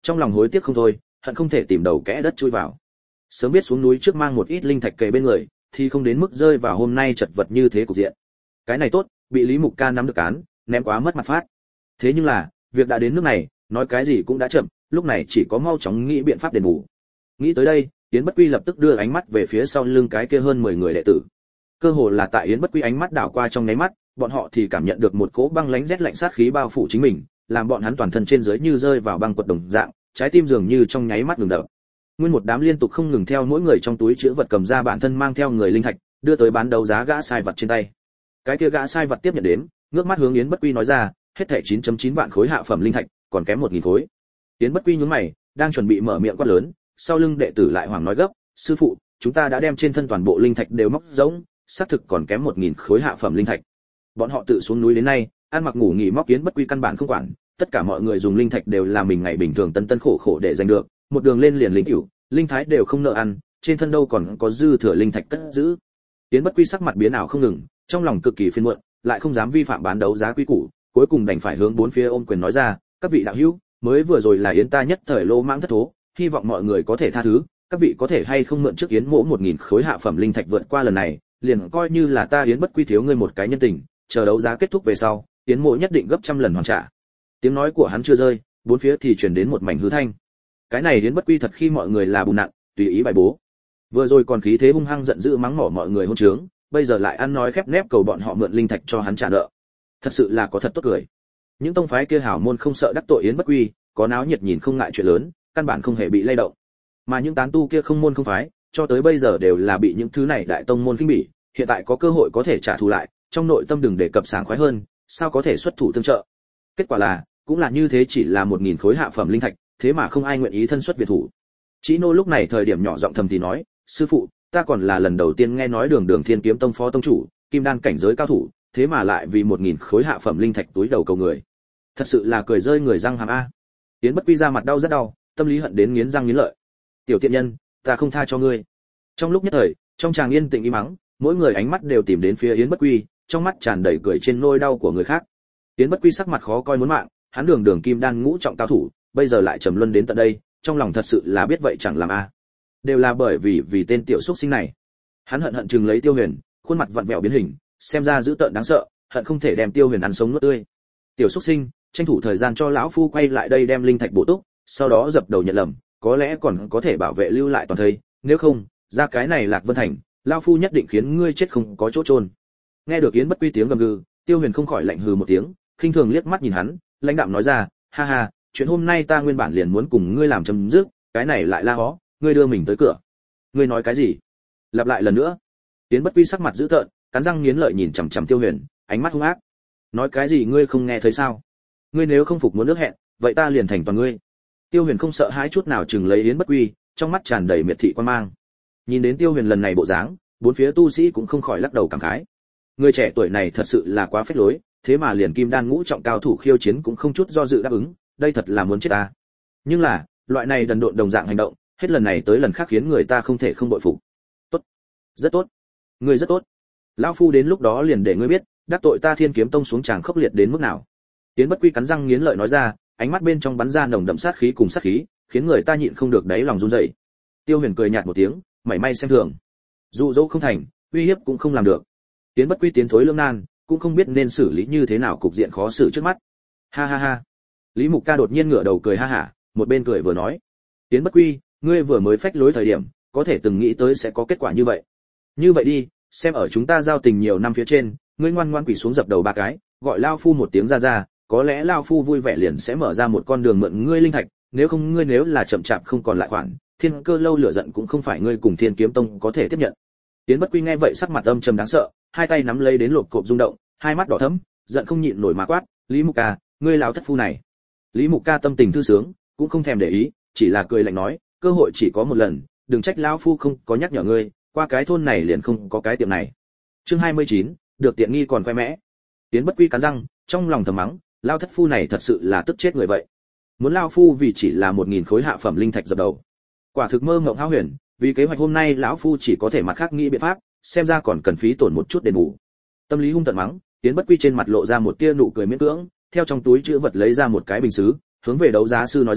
Trong lòng hối tiếc không thôi, hận không thể tìm đầu kẽ đất chui vào. Sớm biết xuống núi trước mang một ít linh thạch kề bên người, thì không đến mức rơi vào hôm nay chật vật như thế cục diện. Cái này tốt, bị Lý Mục Ca nắm được cán, ném quá mất mặt phát. Thế nhưng là, việc đã đến nước này, nói cái gì cũng đã chậm, lúc này chỉ có mau chóng nghĩ biện pháp đền bù. Nghĩ tới đây, Yến Bất Quy lập tức đưa ánh mắt về phía sau lưng cái kia hơn 10 người đệ tử. Cơ hồ là tại Yến Bất Quy ánh mắt đảo qua trong nháy mắt, bọn họ thì cảm nhận được một cỗ băng lãnh rét lạnh sát khí bao phủ chính mình, làm bọn hắn toàn thân trên dưới như rơi vào băng quật đồng dạng, trái tim dường như trong nháy mắt ngừng đập. Nguyên một đám liên tục không ngừng theo mỗi người trong túi trữ vật cầm ra bản thân mang theo người linh thạch, đưa tới bán đấu giá gã sai vật trên tay. Cái kia gã sai vật tiếp nhận đến, ngước mắt hướng Yến Bất Quy nói ra, hết thảy 9.9 vạn khối hạ phẩm linh thạch, còn kém 1000 khối. Yến Bất Quy nhướng mày, đang chuẩn bị mở miệng quát lớn, sau lưng đệ tử lại hoảng nói gấp, sư phụ, chúng ta đã đem trên thân toàn bộ linh thạch đều móc rỗng, xác thực còn kém 1000 khối hạ phẩm linh thạch. Bọn họ tự xuống núi đến nay, ăn mặc ngủ nghỉ móc Yến Bất Quy căn bản không quản, tất cả mọi người dùng linh thạch đều là mình ngày bình thường tân tân khổ khổ để giành được, một đường lên liền linh cửu, linh thái đều không nợ ăn, trên thân đâu còn có dư thừa linh thạch cất giữ. Yến Bất Quy sắc mặt biến ảo không ngừng, trong lòng cực kỳ phiền muộn, lại không dám vi phạm bán đấu giá quy củ, cuối cùng đành phải hướng bốn phía ôm quyền nói ra, các vị đạo hữu, mới vừa rồi là Yến ta nhất thời lô mãng thất thố, hy vọng mọi người có thể tha thứ, các vị có thể hay không mượn trước Yến mỗ 1000 khối hạ phẩm linh thạch vượt qua lần này, liền coi như là ta Yến Bất Quy thiếu ngươi một cái nhân tình, chờ đấu giá kết thúc về sau, Yến mỗ nhất định gấp trăm lần hoàn trả. Tiếng nói của hắn chưa rơi, bốn phía thì truyền đến một mảnh hư thanh. Cái này Yến Bất Quy thật khi mọi người là bùn nặn, tùy ý bài bố. Vừa rồi còn khí thế hung hăng giận dữ mắng mỏ mọi người hôn trướng, bây giờ lại ăn nói khép nép cầu bọn họ mượn linh thạch cho hắn trả nợ. Thật sự là có thật tốt cười. Những tông phái kia hảo môn không sợ đắc tội Yến Bất Quy, có náo nhiệt nhìn không ngại chuyện lớn, căn bản không hề bị lay động. Mà những tán tu kia không môn không phái, cho tới bây giờ đều là bị những thứ này đại tông môn khinh bỉ, hiện tại có cơ hội có thể trả thù lại, trong nội tâm đừng để cập sảng khoái hơn, sao có thể xuất thủ tương trợ. Kết quả là, cũng là như thế, chỉ là 1000 khối hạ phẩm linh thạch, thế mà không ai nguyện ý thân xuất việt thủ. Chí Nô lúc này thời điểm nhỏ giọng thầm thì nói, sư phụ, ta còn là lần đầu tiên nghe nói Đường Thiên Kiếm Tông phó tông chủ, kim đan cảnh giới cao thủ, thế mà lại vì 1000 khối hạ phẩm linh thạch túi đầu cầu người. Thật sự là cười rơi người răng hàm a. Yến Bất Quy ra mặt đau rất đau, tâm lý hận đến nghiến răng nghiến lợi. Tiểu tiện nhân, ta không tha cho ngươi. Trong lúc nhất thời, trong tràng yên tĩnh im mắng, mỗi người ánh mắt đều tìm đến phía Yến Bất Quy, trong mắt tràn đầy cười trên nỗi đau của người khác. Yến Bất Quy sắc mặt khó coi muốn mạng, hắn đường kim đan ngũ trọng cao thủ, bây giờ lại trầm luân đến tận đây, trong lòng thật sự là biết vậy chẳng làm a. Đều là bởi vì tên tiểu xúc sinh này. Hắn hận chừng lấy Tiêu Huyền, khuôn mặt vặn vẹo biến hình, xem ra dữ tợn đáng sợ, hận không thể đem Tiêu Huyền ăn sống nuốt tươi. Tiểu xúc sinh, tranh thủ thời gian cho lão phu quay lại đây đem linh thạch bổ túc, sau đó dập đầu nhận lầm, có lẽ còn có thể bảo vệ lưu lại toàn thây, nếu không, ra cái này Lạc Vân Thành, lão phu nhất định khiến ngươi chết không có chỗ chôn. Nghe được Yến Bất Quy tiếng gầm gừ, Tiêu Huyền không khỏi lạnh hừ một tiếng, khinh thường liếc mắt nhìn hắn, lãnh đạm nói ra, ha ha, chuyện hôm nay ta nguyên bản liền muốn cùng ngươi làm chấm dứt, cái này lại la hó, ngươi đưa mình tới cửa. Ngươi nói cái gì? Lặp lại lần nữa. Yến Bất Quy sắc mặt dữ tợn, cắn răng nghiến lợi nhìn chằm chằm Tiêu Huyền, ánh mắt hung ác. Nói cái gì ngươi không nghe thấy sao? Ngươi nếu không phục muốn nước hẹn, vậy ta liền thành toàn ngươi. Tiêu Huyền không sợ hãi chút nào chừng lấy Yến Bất Quy, trong mắt tràn đầy miệt thị quan mang. Nhìn đến Tiêu Huyền lần này bộ dáng, bốn phía tu sĩ cũng không khỏi lắc đầu cảm khái. Người trẻ tuổi này thật sự là quá phết lối, thế mà liền kim đan ngũ trọng cao thủ khiêu chiến cũng không chút do dự đáp ứng, đây thật là muốn chết ta. Nhưng là, loại này đần độn đồng dạng hành động, hết lần này tới lần khác khiến người ta không thể không bội phục. Tốt, rất tốt, ngươi rất tốt. Lão phu đến lúc đó liền để ngươi biết, đắc tội ta Thiên Kiếm Tông xuống tràng khốc liệt đến mức nào. Yến Bất Quy cắn răng nghiến lợi nói ra, ánh mắt bên trong bắn ra nồng đậm sát khí cùng sát khí, khiến người ta nhịn không được đáy lòng run rẩy. Tiêu Huyền cười nhạt một tiếng, mảy may xem thường. Dụ dỗ không thành, uy hiếp cũng không làm được. Yến Bất Quy tiến thối lưỡng nan, cũng không biết nên xử lý như thế nào cục diện khó xử trước mắt. Ha ha ha. Lý Mục Ca đột nhiên ngửa đầu cười ha hả, một bên cười vừa nói, Yến Bất Quy, ngươi vừa mới phách lối thời điểm, có thể từng nghĩ tới sẽ có kết quả như vậy. Như vậy đi, xem ở chúng ta giao tình nhiều năm phía trên, ngươi ngoan ngoan quỳ xuống dập đầu ba cái, gọi lão phu một tiếng ra ra, có lẽ lão phu vui vẻ liền sẽ mở ra một con đường mượn ngươi linh thạch, nếu không ngươi nếu là chậm chạp không còn lại khoản, Thiên Cơ lâu lửa giận cũng không phải ngươi cùng Thiên Kiếm Tông có thể tiếp nhận. Yến Bất Quy nghe vậy sắc mặt âm trầm đáng sợ, hai tay nắm lấy đến lột cộp rung động, hai mắt đỏ thẫm, giận không nhịn nổi mà quát, Lý Mục Ca, ngươi lão thất phu này. Lý Mục Ca tâm tình thư sướng, cũng không thèm để ý, chỉ là cười lạnh nói, cơ hội chỉ có một lần, đừng trách lão phu không có nhắc nhở ngươi, qua cái thôn này liền không có cái tiệm này. Chương 29, được tiện nghi còn khoe mẽ. Yến Bất Quy cắn răng, trong lòng thầm mắng, lão thất phu này thật sự là tức chết người vậy. Muốn lão phu vì chỉ là 1000 khối hạ phẩm linh thạch dập đầu. Quả thực mơ mộng hão huyền, vì kế hoạch hôm nay lão phu chỉ có thể mặt khác nghĩ biện pháp, xem ra còn cần phí tổn một chút đền bù. Tâm lý hung tợn mắng, Yến Bất Quy trên mặt lộ ra một tia nụ cười miễn cưỡng, theo trong túi trữ vật lấy ra một cái bình sứ, hướng về đấu giá sư nói ra,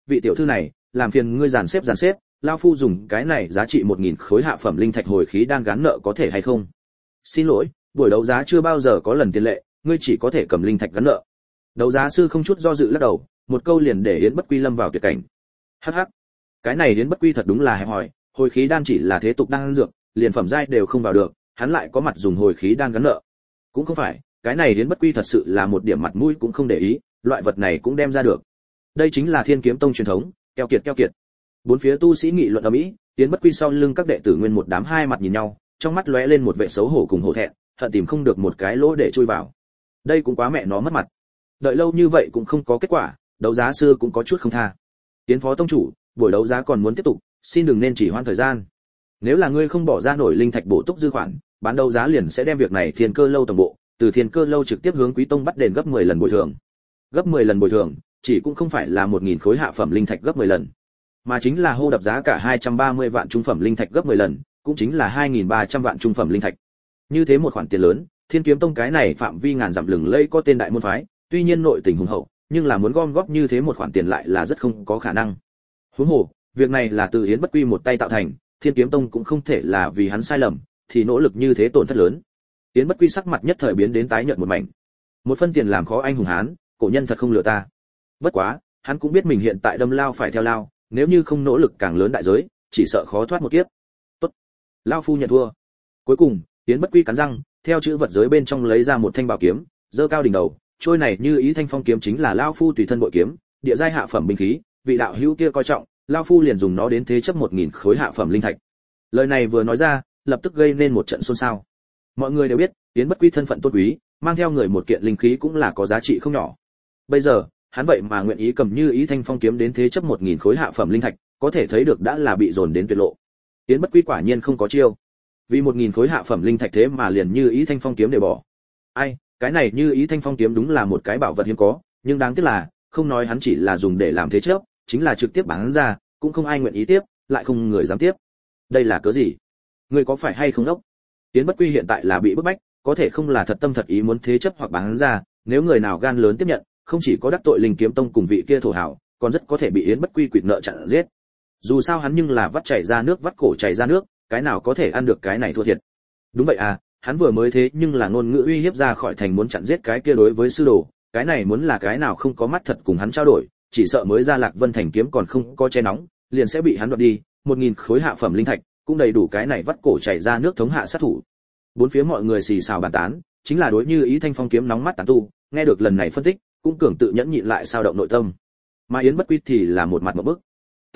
vị tiểu thư này, làm phiền ngươi dàn xếp, lão phu dùng cái này giá trị 1000 khối hạ phẩm linh thạch hồi khí đan gán nợ có thể hay không? Xin lỗi, buổi đấu giá chưa bao giờ có lần tiền lệ, ngươi chỉ có thể cầm linh thạch gắn nợ. Đấu giá sư không chút do dự lắc đầu, một câu liền để Yến Bất Quy lâm vào tuyệt cảnh. Hắc hắc, cái này Yến Bất Quy thật đúng là hẹp hòi, hồi khí đan chỉ là thế tục đan dược, liền phẩm giai đều không vào được, hắn lại có mặt dùng hồi khí đan gắn nợ. Cũng không phải, cái này Yến Bất Quy thật sự là một điểm mặt mũi cũng không để ý, loại vật này cũng đem ra được. Đây chính là Thiên Kiếm Tông truyền thống, keo kiệt. Bốn phía tu sĩ nghị luận ầm ĩ, Yến Bất Quy sau lưng các đệ tử nguyên một đám hai mặt nhìn nhau, trong mắt lóe lên một vẻ xấu hổ cùng hổ thẹn, hận tìm không được một cái lỗ để chui vào. Đây cũng quá mẹ nó mất mặt. Đợi lâu như vậy cũng không có kết quả, đấu giá sư cũng có chút không tha. Yến phó tông chủ, buổi đấu giá còn muốn tiếp tục, xin đừng nên chỉ hoãn thời gian. Nếu là ngươi không bỏ ra nổi linh thạch bổ túc dư khoản, bán đấu giá liền sẽ đem việc này Thiên Cơ lâu tổng bộ, từ Thiên Cơ lâu trực tiếp hướng Quý tông bắt đền gấp 10 lần bồi thường. Gấp 10 lần bồi thường, chỉ cũng không phải là 1000 khối hạ phẩm linh thạch gấp 10 lần, mà chính là hô đập giá cả 230 vạn trung phẩm linh thạch gấp 10 lần, cũng chính là 2300 vạn trung phẩm linh thạch. Như thế một khoản tiền lớn, Thiên Kiếm Tông cái này phạm vi ngàn dặm lừng lẫy có tên đại môn phái, tuy nhiên nội tình hùng hậu, nhưng là muốn gom góp như thế một khoản tiền lại là rất không có khả năng. Huống hồ, việc này là từ Yến Bất Quy một tay tạo thành, Thiên Kiếm Tông cũng không thể là vì hắn sai lầm, thì nỗ lực như thế tổn thất lớn. Yến Bất Quy sắc mặt nhất thời biến đến tái nhợt một mảnh. Một phân tiền làm khó anh hùng hán, cổ nhân thật không lừa ta. Bất quá, hắn cũng biết mình hiện tại đâm lao phải theo lao, nếu như không nỗ lực càng lớn đại giới, chỉ sợ khó thoát một kiếp. Tốt, lao phu nhận thua. Cuối cùng, Yến Bất Quy cắn răng, theo chữ vật giới bên trong lấy ra một thanh bảo kiếm, giơ cao đỉnh đầu, trôi này như ý thanh phong kiếm chính là lao phu tùy thân bội kiếm, địa giai hạ phẩm binh khí, vị đạo hữu kia coi trọng, lao phu liền dùng nó đến thế chấp 1000 khối hạ phẩm linh thạch. Lời này vừa nói ra, lập tức gây nên một trận xôn xao. Mọi người đều biết, Yến Bất Quy thân phận tôn quý, mang theo người một kiện linh khí cũng là có giá trị không nhỏ. Bây giờ, hắn vậy mà nguyện ý cầm như ý thanh phong kiếm đến thế chấp 1000 khối hạ phẩm linh thạch, có thể thấy được đã là bị dồn đến tuyệt lộ. Yến Bất Quy quả nhiên không có chiêu. Vì 1000 khối hạ phẩm linh thạch thế mà liền như ý thanh phong kiếm để bỏ. Ai, cái này như ý thanh phong kiếm đúng là một cái bảo vật hiếm có, nhưng đáng tiếc là, không nói hắn chỉ là dùng để làm thế chấp, chính là trực tiếp bán ra, cũng không ai nguyện ý tiếp, lại không người dám tiếp. Đây là cớ gì? Ngươi có phải hay không đốc? Yến Bất Quy hiện tại là bị bức bách, có thể không là thật tâm thật ý muốn thế chấp hoặc bán ra, nếu người nào gan lớn tiếp nhận, không chỉ có đắc tội Linh Kiếm Tông cùng vị kia thổ hảo, còn rất có thể bị Yến Bất Quy quỵt nợ chặn giết. Dù sao hắn nhưng là vắt chảy ra nước vắt cổ chảy ra nước, cái nào có thể ăn được cái này thua thiệt. Đúng vậy à, hắn vừa mới thế nhưng là ngôn ngữ uy hiếp ra khỏi thành muốn chặn giết cái kia đối với sư đồ, cái này muốn là cái nào không có mắt thật cùng hắn trao đổi, chỉ sợ mới ra Lạc Vân Thành kiếm còn không có che nóng, liền sẽ bị hắn đoạt đi, 1000 khối hạ phẩm linh thạch, cũng đầy đủ cái này vắt cổ chảy ra nước thống hạ sát thủ. Bốn phía mọi người xì xào bàn tán, chính là đối như ý thanh phong kiếm nóng mắt tán tu, nghe được lần này phân tích, cũng cường tự nhẫn nhịn lại sao động nội tâm. Mà Yến Bất Quy thì là một mặt ngộp bức.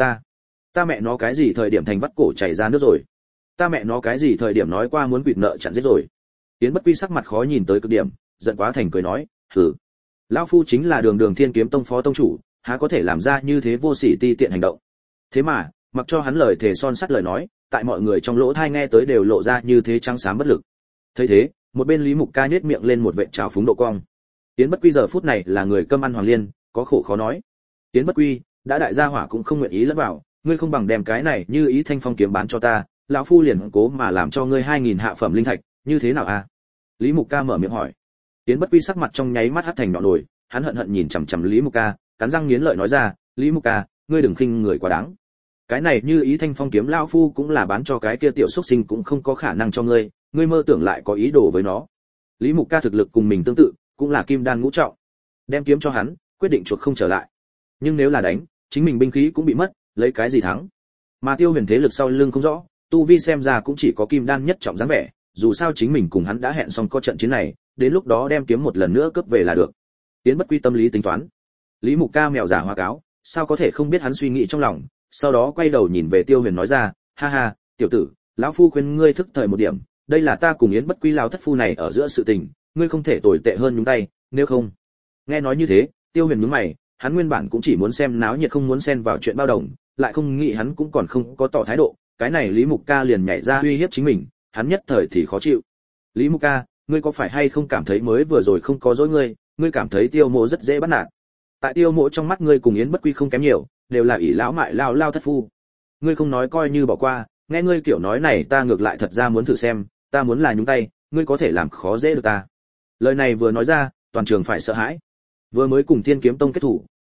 Ta mẹ nó cái gì thời điểm thành vắt cổ chảy ra nước rồi? Ta mẹ nó cái gì thời điểm nói qua muốn quỵt nợ chặn giết rồi? Yến Bất Quy sắc mặt khó nhìn tới cực điểm, giận quá thành cười nói, hừ, lão phu chính là Đường Thiên Kiếm Tông phó tông chủ, há có thể làm ra như thế vô sỉ ti tiện hành động. Thế mà, mặc cho hắn lời thề son sắt lời nói, tại mọi người trong lỗ tai nghe tới đều lộ ra như thế trắng xám bất lực. Thấy thế, một bên Lý Mục Ca nhếch miệng lên một vệt trào phúng độ cong. Yến Bất Quy giờ phút này là người cơm ăn hoàng liên, có khổ khó nói. Yến Bất Quy, đã đại gia hỏa cũng không nguyện ý lẫn vào, ngươi không bằng đem cái này như ý thanh phong kiếm bán cho ta, lão phu liền cố mà làm cho ngươi 2000 hạ phẩm linh thạch, như thế nào a? Lý Mục Ca mở miệng hỏi. Yến Bất Quy sắc mặt trong nháy mắt hắt thành đỏ nổi, hắn hận hận nhìn chằm chằm Lý Mục Ca, cắn răng nghiến lợi nói ra, Lý Mục Ca, ngươi đừng khinh người quá đáng. Cái này như ý thanh phong kiếm lão phu cũng là bán cho cái kia tiểu xuất sinh cũng không có khả năng cho ngươi, ngươi mơ tưởng lại có ý đồ với nó. Lý Mục Ca thực lực cùng mình tương tự, cũng là kim đan ngũ trọng. Đem kiếm cho hắn, quyết định chuột không trở lại. Nhưng nếu là đánh, chính mình binh khí cũng bị mất, lấy cái gì thắng? Mà Tiêu Huyền thế lực sau lưng không rõ, tu vi xem ra cũng chỉ có kim đan nhất trọng dáng vẻ, dù sao chính mình cùng hắn đã hẹn xong có trận chiến này, đến lúc đó đem kiếm một lần nữa cướp về là được. Yến Bất Quy tâm lý tính toán. Lý Mục Ca mèo giả hoa cáo, sao có thể không biết hắn suy nghĩ trong lòng, sau đó quay đầu nhìn về Tiêu Huyền nói ra, ha ha, tiểu tử, lão phu khuyên ngươi thức thời một điểm, đây là ta cùng Yến Bất Quy lão thất phu này ở giữa sự tình, ngươi không thể tồi tệ hơn nhúng tay, nếu không. Nghe nói như thế, Tiêu Huyền nhướng mày, hắn nguyên bản cũng chỉ muốn xem náo nhiệt không muốn xen vào chuyện bao đồng, lại không nghĩ hắn cũng còn không có tỏ thái độ, cái này Lý Mục Ca liền nhảy ra uy hiếp chính mình, hắn nhất thời thì khó chịu. Lý Mục Ca, ngươi có phải hay không cảm thấy mới vừa rồi không có dối ngươi cảm thấy Tiêu Mộ rất dễ bắt nạt. Tại Tiêu Mộ trong mắt ngươi cùng Yến Bất Quy không kém nhiều, đều là ỷ lão mại lao thất phu. Ngươi không nói coi như bỏ qua, nghe ngươi kiểu nói này ta ngược lại thật ra muốn thử xem, ta muốn là nhúng tay, ngươi có thể làm khó dễ được ta. Lời này vừa nói ra, toàn trường phải sợ hãi. Vừa mới cùng Thiên Kiếm Tông kết thủ,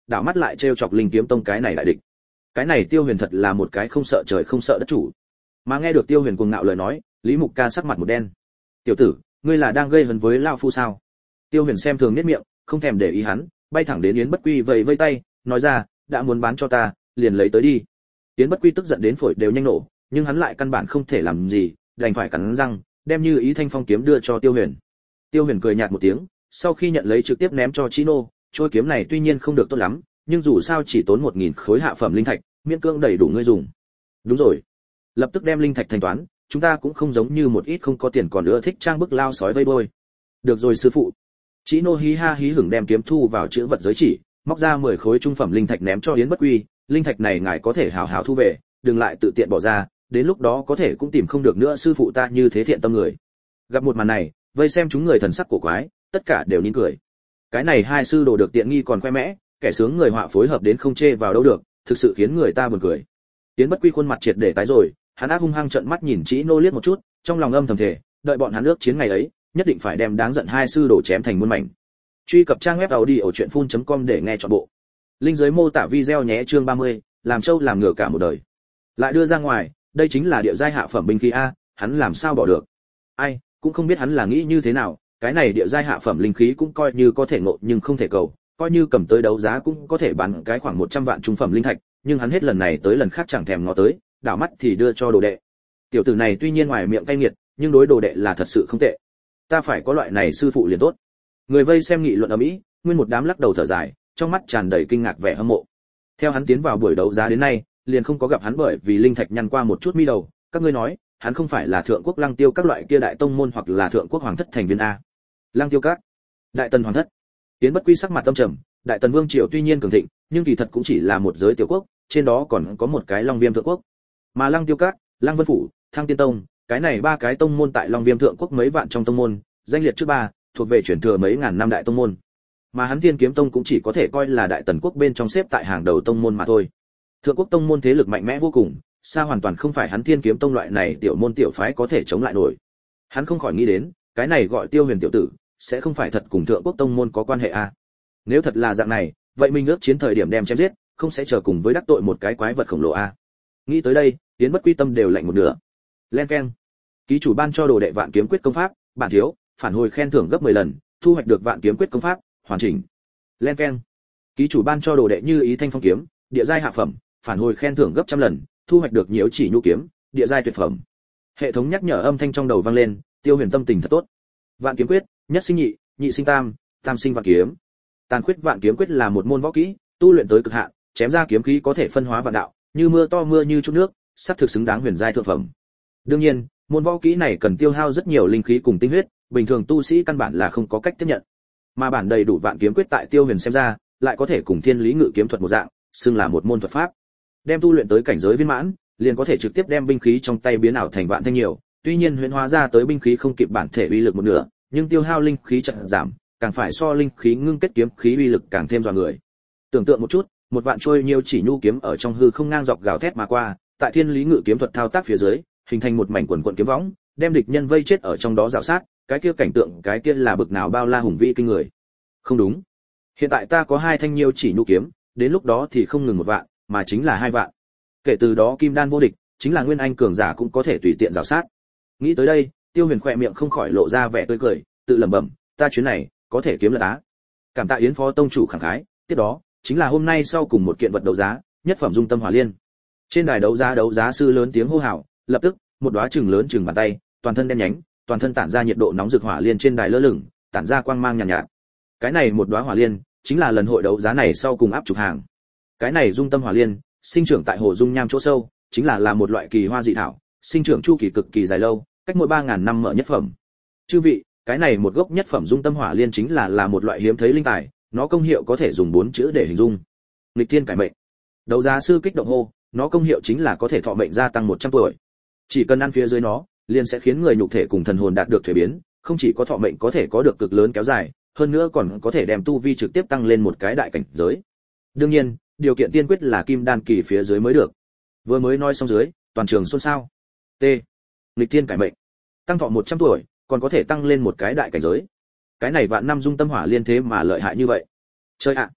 đảo mắt lại trêu chọc Linh Kiếm Tông cái này đại địch. Cái này Tiêu Huyền thật là một cái không sợ trời không sợ đất chủ. Mà nghe được Tiêu Huyền cuồng ngạo lời nói, Lý Mục Ca sắc mặt một đen. "Tiểu tử, ngươi là đang gây hấn với lão phu sao?" Tiêu Huyền xem thường nhếch miệng, không thèm để ý hắn, bay thẳng đến Yến Bất Quy vẫy vẫy tay, nói ra, "Đã muốn bán cho ta, liền lấy tới đi." Yến Bất Quy tức giận đến phổi đều nhanh nổ, nhưng hắn lại căn bản không thể làm gì, đành phải cắn răng, đem Như Ý Thanh Phong kiếm đưa cho Tiêu Huyền. Tiêu Huyền cười nhạt một tiếng, sau khi nhận lấy trực tiếp ném cho Chino, trôi kiếm này tuy nhiên không được tốt lắm, nhưng dù sao chỉ tốn 1000 khối hạ phẩm linh thạch, miễn cưỡng đầy đủ ngươi dùng. Đúng rồi, lập tức đem linh thạch thanh toán, chúng ta cũng không giống như một ít không có tiền còn nữa thích trang bức lao sói vây đôi. Được rồi sư phụ. Chino hí ha hí hửng đem kiếm thu vào chữ vật giới chỉ, móc ra 10 khối trung phẩm linh thạch ném cho Yến Bất Quy, linh thạch này ngài có thể hào hào thu về, đừng lại tự tiện bỏ ra, đến lúc đó có thể cũng tìm không được nữa sư phụ ta như thế thiện tâm người. Gặp một màn này, vây xem chúng người thần sắc cổ quái, tất cả đều nín cười. Cái này hai sư đồ được tiện nghi còn khoe mẽ, kẻ sướng người họa phối hợp đến không chê vào đâu được, thực sự khiến người ta buồn cười. Yến Bất Quy khuôn mặt triệt để tái rồi, hắn ác hung hăng trợn mắt nhìn Chỉ Nô liếc một chút, trong lòng âm thầm thề, đợi bọn hắn ước chiến ngày ấy, nhất định phải đem đáng giận hai sư đồ chém thành muôn mảnh. Truy cập trang web audiochuyenphun.com để nghe trọn bộ. Link dưới mô tả video nhé. Chương 30, làm trâu làm ngựa cả một đời. Lại đưa ra ngoài, đây chính là địa giai hạ phẩm binh khí a, hắn làm sao bỏ được? Ai, cũng không biết hắn là nghĩ như thế nào, cái này địa giai hạ phẩm linh khí cũng coi như có thể ngộ nhưng không thể cầu, coi như cầm tới đấu giá cũng có thể bán cái khoảng 100 vạn trung phẩm linh thạch, nhưng hắn hết lần này tới lần khác chẳng thèm ngó tới, đảo mắt thì đưa cho đồ đệ. Tiểu tử này tuy nhiên ngoài miệng cay nghiệt, nhưng đối đồ đệ là thật sự không tệ. Ta phải có loại này sư phụ liền tốt. Người vây xem nghị luận ầm ĩ, nguyên một đám lắc đầu thở dài, trong mắt tràn đầy kinh ngạc vẻ hâm mộ. Theo hắn tiến vào buổi đấu giá đến nay, liền không có gặp hắn bởi vì linh thạch nhăn qua một chút mi đầu, các ngươi nói, hắn không phải là thượng quốc Lăng Tiêu các loại kia đại tông môn hoặc là thượng quốc hoàng thất thành viên a? Lăng Tiêu các, đại tần hoàng thất. Tiến Bất Quy sắc mặt tâm trầm, đại tần vương triều tuy nhiên cường thịnh, nhưng kỳ thật cũng chỉ là một giới tiểu quốc, trên đó còn có một cái Long Viêm thượng quốc. Mà Lăng Tiêu các, Lăng Vân phủ, Thăng Tiên tông, cái này ba cái tông môn tại Long Viêm thượng quốc mấy vạn trong tông môn, danh liệt trước ba, thuộc về truyền thừa mấy ngàn năm đại tông môn. Mà hắn Thiên Kiếm tông cũng chỉ có thể coi là đại tần quốc bên trong xếp tại hàng đầu tông môn mà thôi. Thượng quốc tông môn thế lực mạnh mẽ vô cùng, xa hoàn toàn không phải hắn Thiên Kiếm tông loại này tiểu môn tiểu phái có thể chống lại nổi. Hắn không khỏi nghĩ đến, cái này gọi Tiêu Huyền tiểu tử, sẽ không phải thật cùng thượng quốc tông môn có quan hệ à? Nếu thật là dạng này, vậy mình ước chiến thời điểm đem chém giết, không sẽ chờ cùng với đắc tội một cái quái vật khổng lồ à? Nghĩ tới đây, Tiến Bất Quy tâm đều lạnh một nửa. Len keng. Ký chủ ban cho đồ đệ Vạn Kiếm Quyết công pháp, bản thiếu, phản hồi khen thưởng gấp 10 lần, thu hoạch được Vạn Kiếm Quyết công pháp, hoàn chỉnh. Len keng. Ký chủ ban cho đồ đệ Như Ý Thanh Phong kiếm, địa giai hạ phẩm, phản hồi khen thưởng gấp trăm lần, thu hoạch được Nhiễu Chỉ Nhu kiếm, địa giai tuyệt phẩm. Hệ thống nhắc nhở âm thanh trong đầu vang lên, Tiêu Huyền tâm tình thật tốt. Vạn Kiếm Quyết, nhất sinh nhị, nhị sinh tam, tam sinh vạn kiếm. Tàn khuyết Vạn Kiếm Quyết là một môn võ kỹ, tu luyện tới cực hạn, chém ra kiếm khí có thể phân hóa vạn đạo, như mưa to mưa như chút nước, sắp thực xứng đáng huyền giai thượng phẩm. Đương nhiên, môn võ kỹ này cần tiêu hao rất nhiều linh khí cùng tinh huyết, bình thường tu sĩ căn bản là không có cách tiếp nhận. Mà bản đầy đủ Vạn Kiếm Quyết tại Tiêu Huyền xem ra, lại có thể cùng Thiên Lý Ngự kiếm thuật một dạng, xưng là một môn thuật pháp. Đem tu luyện tới cảnh giới viên mãn, liền có thể trực tiếp đem binh khí trong tay biến ảo thành vạn thanh nhiều, tuy nhiên huyễn hóa ra tới binh khí không kịp bản thể uy lực một nửa, nhưng tiêu hao linh khí chợt giảm, càng phải so linh khí ngưng kết kiếm khí uy lực càng thêm dọa người. Tưởng tượng một chút, một vạn trôi Nhiêu Chỉ Nhu kiếm ở trong hư không ngang dọc gào thét mà qua, tại Thiên Lý Ngự kiếm thuật thao tác phía dưới, hình thành một mảnh quần quần kiếm võng, đem địch nhân vây chết ở trong đó rào sát, cái kia cảnh tượng, cái kia là bực nào bao la hùng vĩ kinh người. Không đúng, hiện tại ta có 2 thanh Nhiêu Chỉ Nhu kiếm, đến lúc đó thì không ngừng 1 vạn, mà chính là 2 vạn. Kể từ đó kim đan vô địch, chính là nguyên anh cường giả cũng có thể tùy tiện rào sát. Nghĩ tới đây, Tiêu Huyền khỏe miệng không khỏi lộ ra vẻ tươi cười, tự lẩm bẩm, ta chuyến này có thể kiếm lật á. Cảm tạ Yến phó tông chủ khẳng khái, tiếp đó chính là hôm nay sau cùng một kiện vật đấu giá, nhất phẩm dung tâm hỏa liên. Trên đài đấu giá sư lớn tiếng hô hào, lập tức một đóa chừng lớn chừng bàn tay, toàn thân đen nhánh, toàn thân tản ra nhiệt độ nóng rực hỏa liên trên đài lơ lửng, tản ra quang mang nhàn nhạt. Cái này một đóa hỏa liên, chính là lần hội đấu giá này sau cùng áp trục hàng. Cái này dung tâm hỏa liên, sinh trưởng tại hồ dung nham chỗ sâu, chính là một loại kỳ hoa dị thảo, sinh trưởng chu kỳ cực kỳ dài lâu, cách mỗi 3000 năm mở nhất phẩm. Chư vị, cái này một gốc nhất phẩm dung tâm hỏa liên chính là một loại hiếm thấy linh tài, nó công hiệu có thể dùng 4 chữ để hình dung. Nghịch thiên cải mệnh. Đấu giá sư kích động hô, nó công hiệu chính là có thể thọ mệnh gia tăng 100 tuổi. Chỉ cần ăn phía dưới nó, liền sẽ khiến người nhục thể cùng thần hồn đạt được thuế biến, không chỉ có thọ mệnh có thể có được cực lớn kéo dài, hơn nữa còn có thể đem tu vi trực tiếp tăng lên một cái đại cảnh giới. Đương nhiên, điều kiện tiên quyết là kim đan kỳ phía dưới mới được. Vừa mới nói xong dưới, toàn trường xôn xao. T. Nghịch thiên cải mệnh, tăng thọ 100 tuổi, còn có thể tăng lên một cái đại cảnh giới. Cái này vạn năm dung tâm hỏa liên thế mà lợi hại như vậy. Chơi ạ.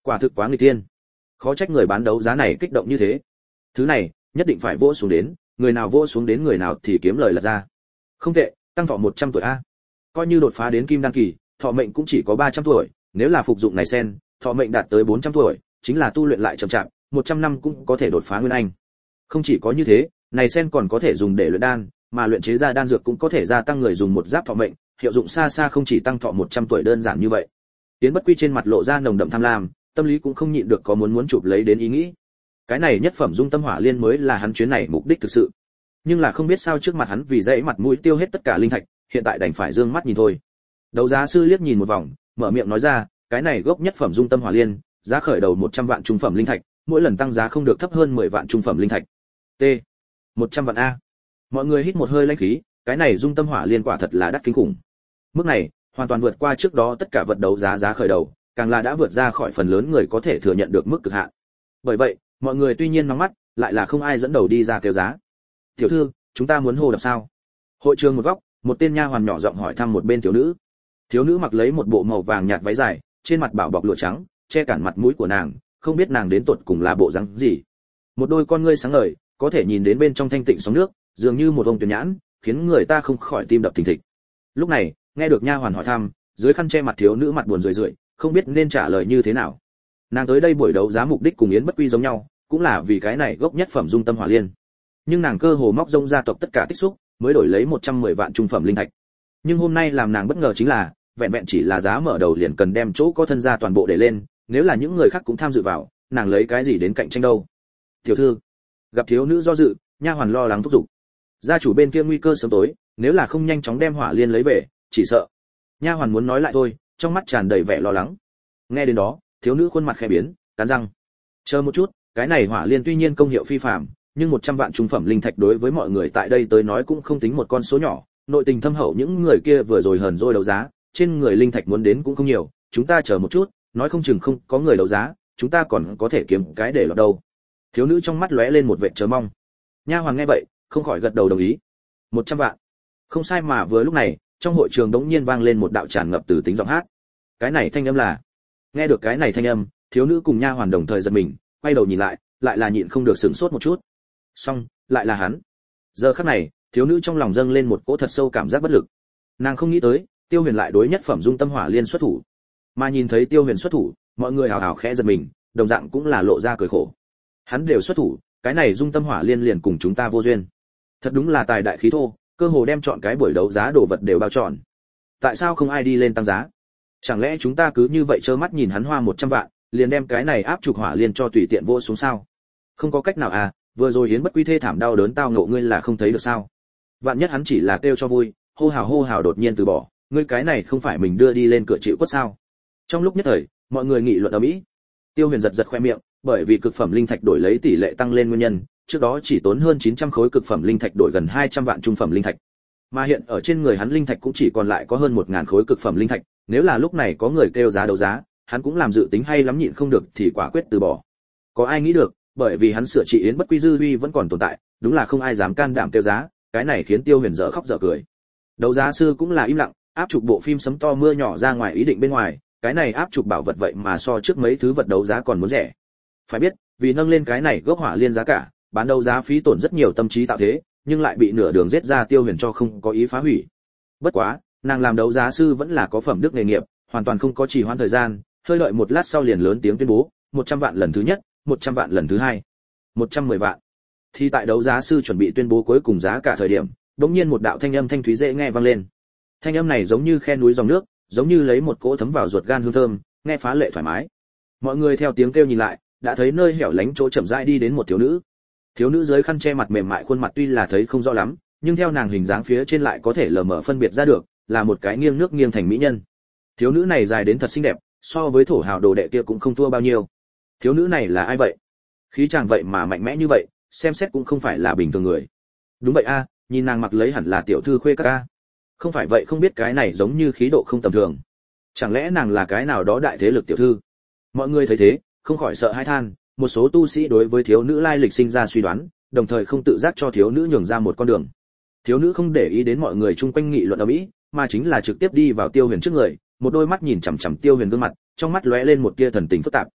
Quả thực quá nghịch thiên. Khó trách người bán đấu giá này kích động như thế. Thứ này, nhất định phải vỗ xuống đến, người nào vỗ xuống đến người nào thì kiếm lời là ra. Không tệ, tăng thọ 100 tuổi a. Coi như đột phá đến kim đan kỳ, thọ mệnh cũng chỉ có 300 tuổi, nếu là phục dụng này sen, thọ mệnh đạt tới 400 tuổi, chính là tu luyện lại chậm chạp, 100 năm cũng có thể đột phá nguyên anh. Không chỉ có như thế, này sen còn có thể dùng để luyện đan, mà luyện chế ra đan dược cũng có thể gia tăng người dùng một giáp thọ mệnh, hiệu dụng xa xa không chỉ tăng thọ 100 tuổi đơn giản như vậy. Tiến Bất Quy trên mặt lộ ra nồng đậm tham lam, tâm lý cũng không nhịn được có muốn chụp lấy đến ý nghĩ. Cái này nhất phẩm dung tâm hỏa liên mới là hắn chuyến này mục đích thực sự. Nhưng là không biết sao trước mặt hắn vì dãy mặt mũi tiêu hết tất cả linh thạch, hiện tại đành phải dương mắt nhìn thôi. Đấu giá sư liếc nhìn một vòng, mở miệng nói ra, cái này gốc nhất phẩm dung tâm hỏa liên, giá khởi đầu 100 vạn trung phẩm linh thạch, mỗi lần tăng giá không được thấp hơn 10 vạn trung phẩm linh thạch. T. 100 vạn a. Mọi người hít một hơi lãnh khí, cái này dung tâm hỏa liên quả thật là đắt kinh khủng. Mức này, hoàn toàn vượt qua trước đó tất cả vật đấu giá giá khởi đầu, càng là đã vượt ra khỏi phần lớn người có thể thừa nhận được mức cực hạn. Bởi vậy, mọi người tuy nhiên nóng mắt, lại là không ai dẫn đầu đi ra kêu giá. "Tiểu thư, chúng ta muốn hô đập sao?" Hội trường một góc, một tên nha hoàn nhỏ giọng hỏi thăm một bên thiếu nữ. Thiếu nữ mặc lấy một bộ màu vàng nhạt váy dài, trên mặt bảo bọc lụa trắng, che cản mặt mũi của nàng, không biết nàng đến tột cùng là bộ dáng gì. Một đôi con ngươi sáng ngời, có thể nhìn đến bên trong thanh tịnh sóng nước, dường như một ông tuyển nhãn, khiến người ta không khỏi tim đập thình thịch. Lúc này, nghe được nha hoàn hỏi thăm, dưới khăn che mặt thiếu nữ mặt buồn rười rượi, không biết nên trả lời như thế nào. Nàng tới đây buổi đấu giá mục đích cùng Yến Bất Quy giống nhau, cũng là vì cái này gốc nhất phẩm dung tâm hỏa liên. Nhưng nàng cơ hồ móc rông gia tộc tất cả tích xúc, mới đổi lấy 110 vạn trung phẩm linh thạch. Nhưng hôm nay làm nàng bất ngờ chính là, vẹn vẹn chỉ là giá mở đầu liền cần đem chỗ có thân gia toàn bộ để lên, nếu là những người khác cũng tham dự vào, nàng lấy cái gì đến cạnh tranh đâu. "Tiểu thư." Gặp thiếu nữ do dự, nha hoàn lo lắng thúc giục. Gia chủ bên kia nguy cơ sớm tối, nếu là không nhanh chóng đem hỏa liên lấy về, chỉ sợ. Nha hoàn muốn nói lại thôi, trong mắt tràn đầy vẻ lo lắng. Nghe đến đó, thiếu nữ khuôn mặt khẽ biến, cắn răng. "Chờ một chút, cái này hỏa liên tuy nhiên công hiệu phi phàm, nhưng 100 vạn trung phẩm linh thạch đối với mọi người tại đây tới nói cũng không tính một con số nhỏ, nội tình thâm hậu những người kia vừa rồi hờn dỗi đấu giá, trên người linh thạch muốn đến cũng không nhiều, chúng ta chờ một chút, nói không chừng không có người đấu giá, chúng ta còn có thể kiếm cái để lọt đâu." Thiếu nữ trong mắt lóe lên một vẻ chờ mong. Nha hoàn nghe vậy, không khỏi gật đầu đồng ý. 100 vạn. Không sai mà vừa lúc này, trong hội trường đống nhiên vang lên một đạo tràn ngập từ tính giọng hát. Cái này thanh âm là? Nghe được cái này thanh âm, thiếu nữ cùng nha hoàn đồng thời giật mình, quay đầu nhìn lại, lại là nhịn không được sửng sốt một chút. Xong, lại là hắn. Giờ khắc này, thiếu nữ trong lòng dâng lên một cỗ thật sâu cảm giác bất lực. Nàng không nghĩ tới, Tiêu Huyền lại đối nhất phẩm dung tâm hỏa liên xuất thủ. Mà nhìn thấy Tiêu Huyền xuất thủ, mọi người hào hào khẽ giật mình, đồng dạng cũng là lộ ra cười khổ. Hắn đều xuất thủ, cái này dung tâm hỏa liên liền cùng chúng ta vô duyên. Thật đúng là tài đại khí thô, cơ hồ đem chọn cái buổi đấu giá đồ vật đều bao trọn. Tại sao không ai đi lên tăng giá? Chẳng lẽ chúng ta cứ như vậy trơ mắt nhìn hắn hoa 100 vạn, liền đem cái này áp trục hỏa liên cho tùy tiện vô xuống sao? Không có cách nào à, vừa rồi Yến Bất Quy thê thảm đau đớn tao ngộ ngươi là không thấy được sao? Vạn nhất hắn chỉ là kêu cho vui, hô hào đột nhiên từ bỏ, ngươi cái này không phải mình đưa đi lên cửa chịu quất sao? Trong lúc nhất thời, mọi người nghị luận ầm ĩ. Tiêu Huyền giật khoe miệng, bởi vì cực phẩm linh thạch đổi lấy tỷ lệ tăng lên nguyên nhân, trước đó chỉ tốn hơn 900 khối cực phẩm linh thạch đổi gần 200 vạn trung phẩm linh thạch. Mà hiện ở trên người hắn linh thạch cũng chỉ còn lại có hơn 1000 khối cực phẩm linh thạch, nếu là lúc này có người kêu giá đấu giá, hắn cũng làm dự tính hay lắm nhịn không được thì quả quyết từ bỏ. Có ai nghĩ được, bởi vì hắn sửa trị Yến Bất Quy dư uy vẫn còn tồn tại, đúng là không ai dám can đảm kêu giá, cái này khiến Tiêu Huyền dở khóc dở cười. Đấu giá sư cũng là im lặng, áp chụp bộ phim sấm to mưa nhỏ ra ngoài ý định bên ngoài, cái này áp chụp bảo vật vậy mà so trước mấy thứ vật đấu giá còn muốn rẻ. Phải biết, vì nâng lên cái này gốc hỏa liên giá cả, bán đấu giá phí tổn rất nhiều tâm trí tạo thế, nhưng lại bị nửa đường giết ra Tiêu Huyền cho không có ý phá hủy. Bất quá, nàng làm đấu giá sư vẫn là có phẩm đức nghề nghiệp, hoàn toàn không có trì hoãn thời gian, hơi đợi một lát sau liền lớn tiếng tuyên bố, 100 vạn lần thứ nhất, 100 vạn lần thứ hai, 110 vạn. Thì tại đấu giá sư chuẩn bị tuyên bố cuối cùng giá cả thời điểm, đột nhiên một đạo thanh âm thanh thúy dễ nghe vang lên. Thanh âm này giống như khe núi dòng nước, giống như lấy một cỗ thấm vào ruột gan hương thơm, nghe phá lệ thoải mái. Mọi người theo tiếng kêu nhìn lại, đã thấy nơi hẻo lánh chỗ chậm rãi đi đến một thiếu nữ. Thiếu nữ dưới khăn che mặt mềm mại khuôn mặt tuy là thấy không rõ lắm, nhưng theo nàng hình dáng phía trên lại có thể lờ mờ phân biệt ra được, là một cái nghiêng nước nghiêng thành mỹ nhân. Thiếu nữ này dài đến thật xinh đẹp, so với thổ hào đồ đệ kia cũng không thua bao nhiêu. Thiếu nữ này là ai vậy? Khí chàng vậy mà mạnh mẽ như vậy, xem xét cũng không phải là bình thường người. Đúng vậy a, nhìn nàng mặc lấy hẳn là tiểu thư khuê các a. Không phải vậy không biết cái này giống như khí độ không tầm thường. Chẳng lẽ nàng là cái nào đó đại thế lực tiểu thư? Mọi người thấy thế, không khỏi sợ hãi than, một số tu sĩ đối với thiếu nữ lai lịch sinh ra suy đoán, đồng thời không tự giác cho thiếu nữ nhường ra một con đường. Thiếu nữ không để ý đến mọi người chung quanh nghị luận ầm ĩ, mà chính là trực tiếp đi vào Tiêu Huyền trước người, một đôi mắt nhìn chằm chằm Tiêu Huyền gương mặt, trong mắt lóe lên một tia thần tình phức tạp.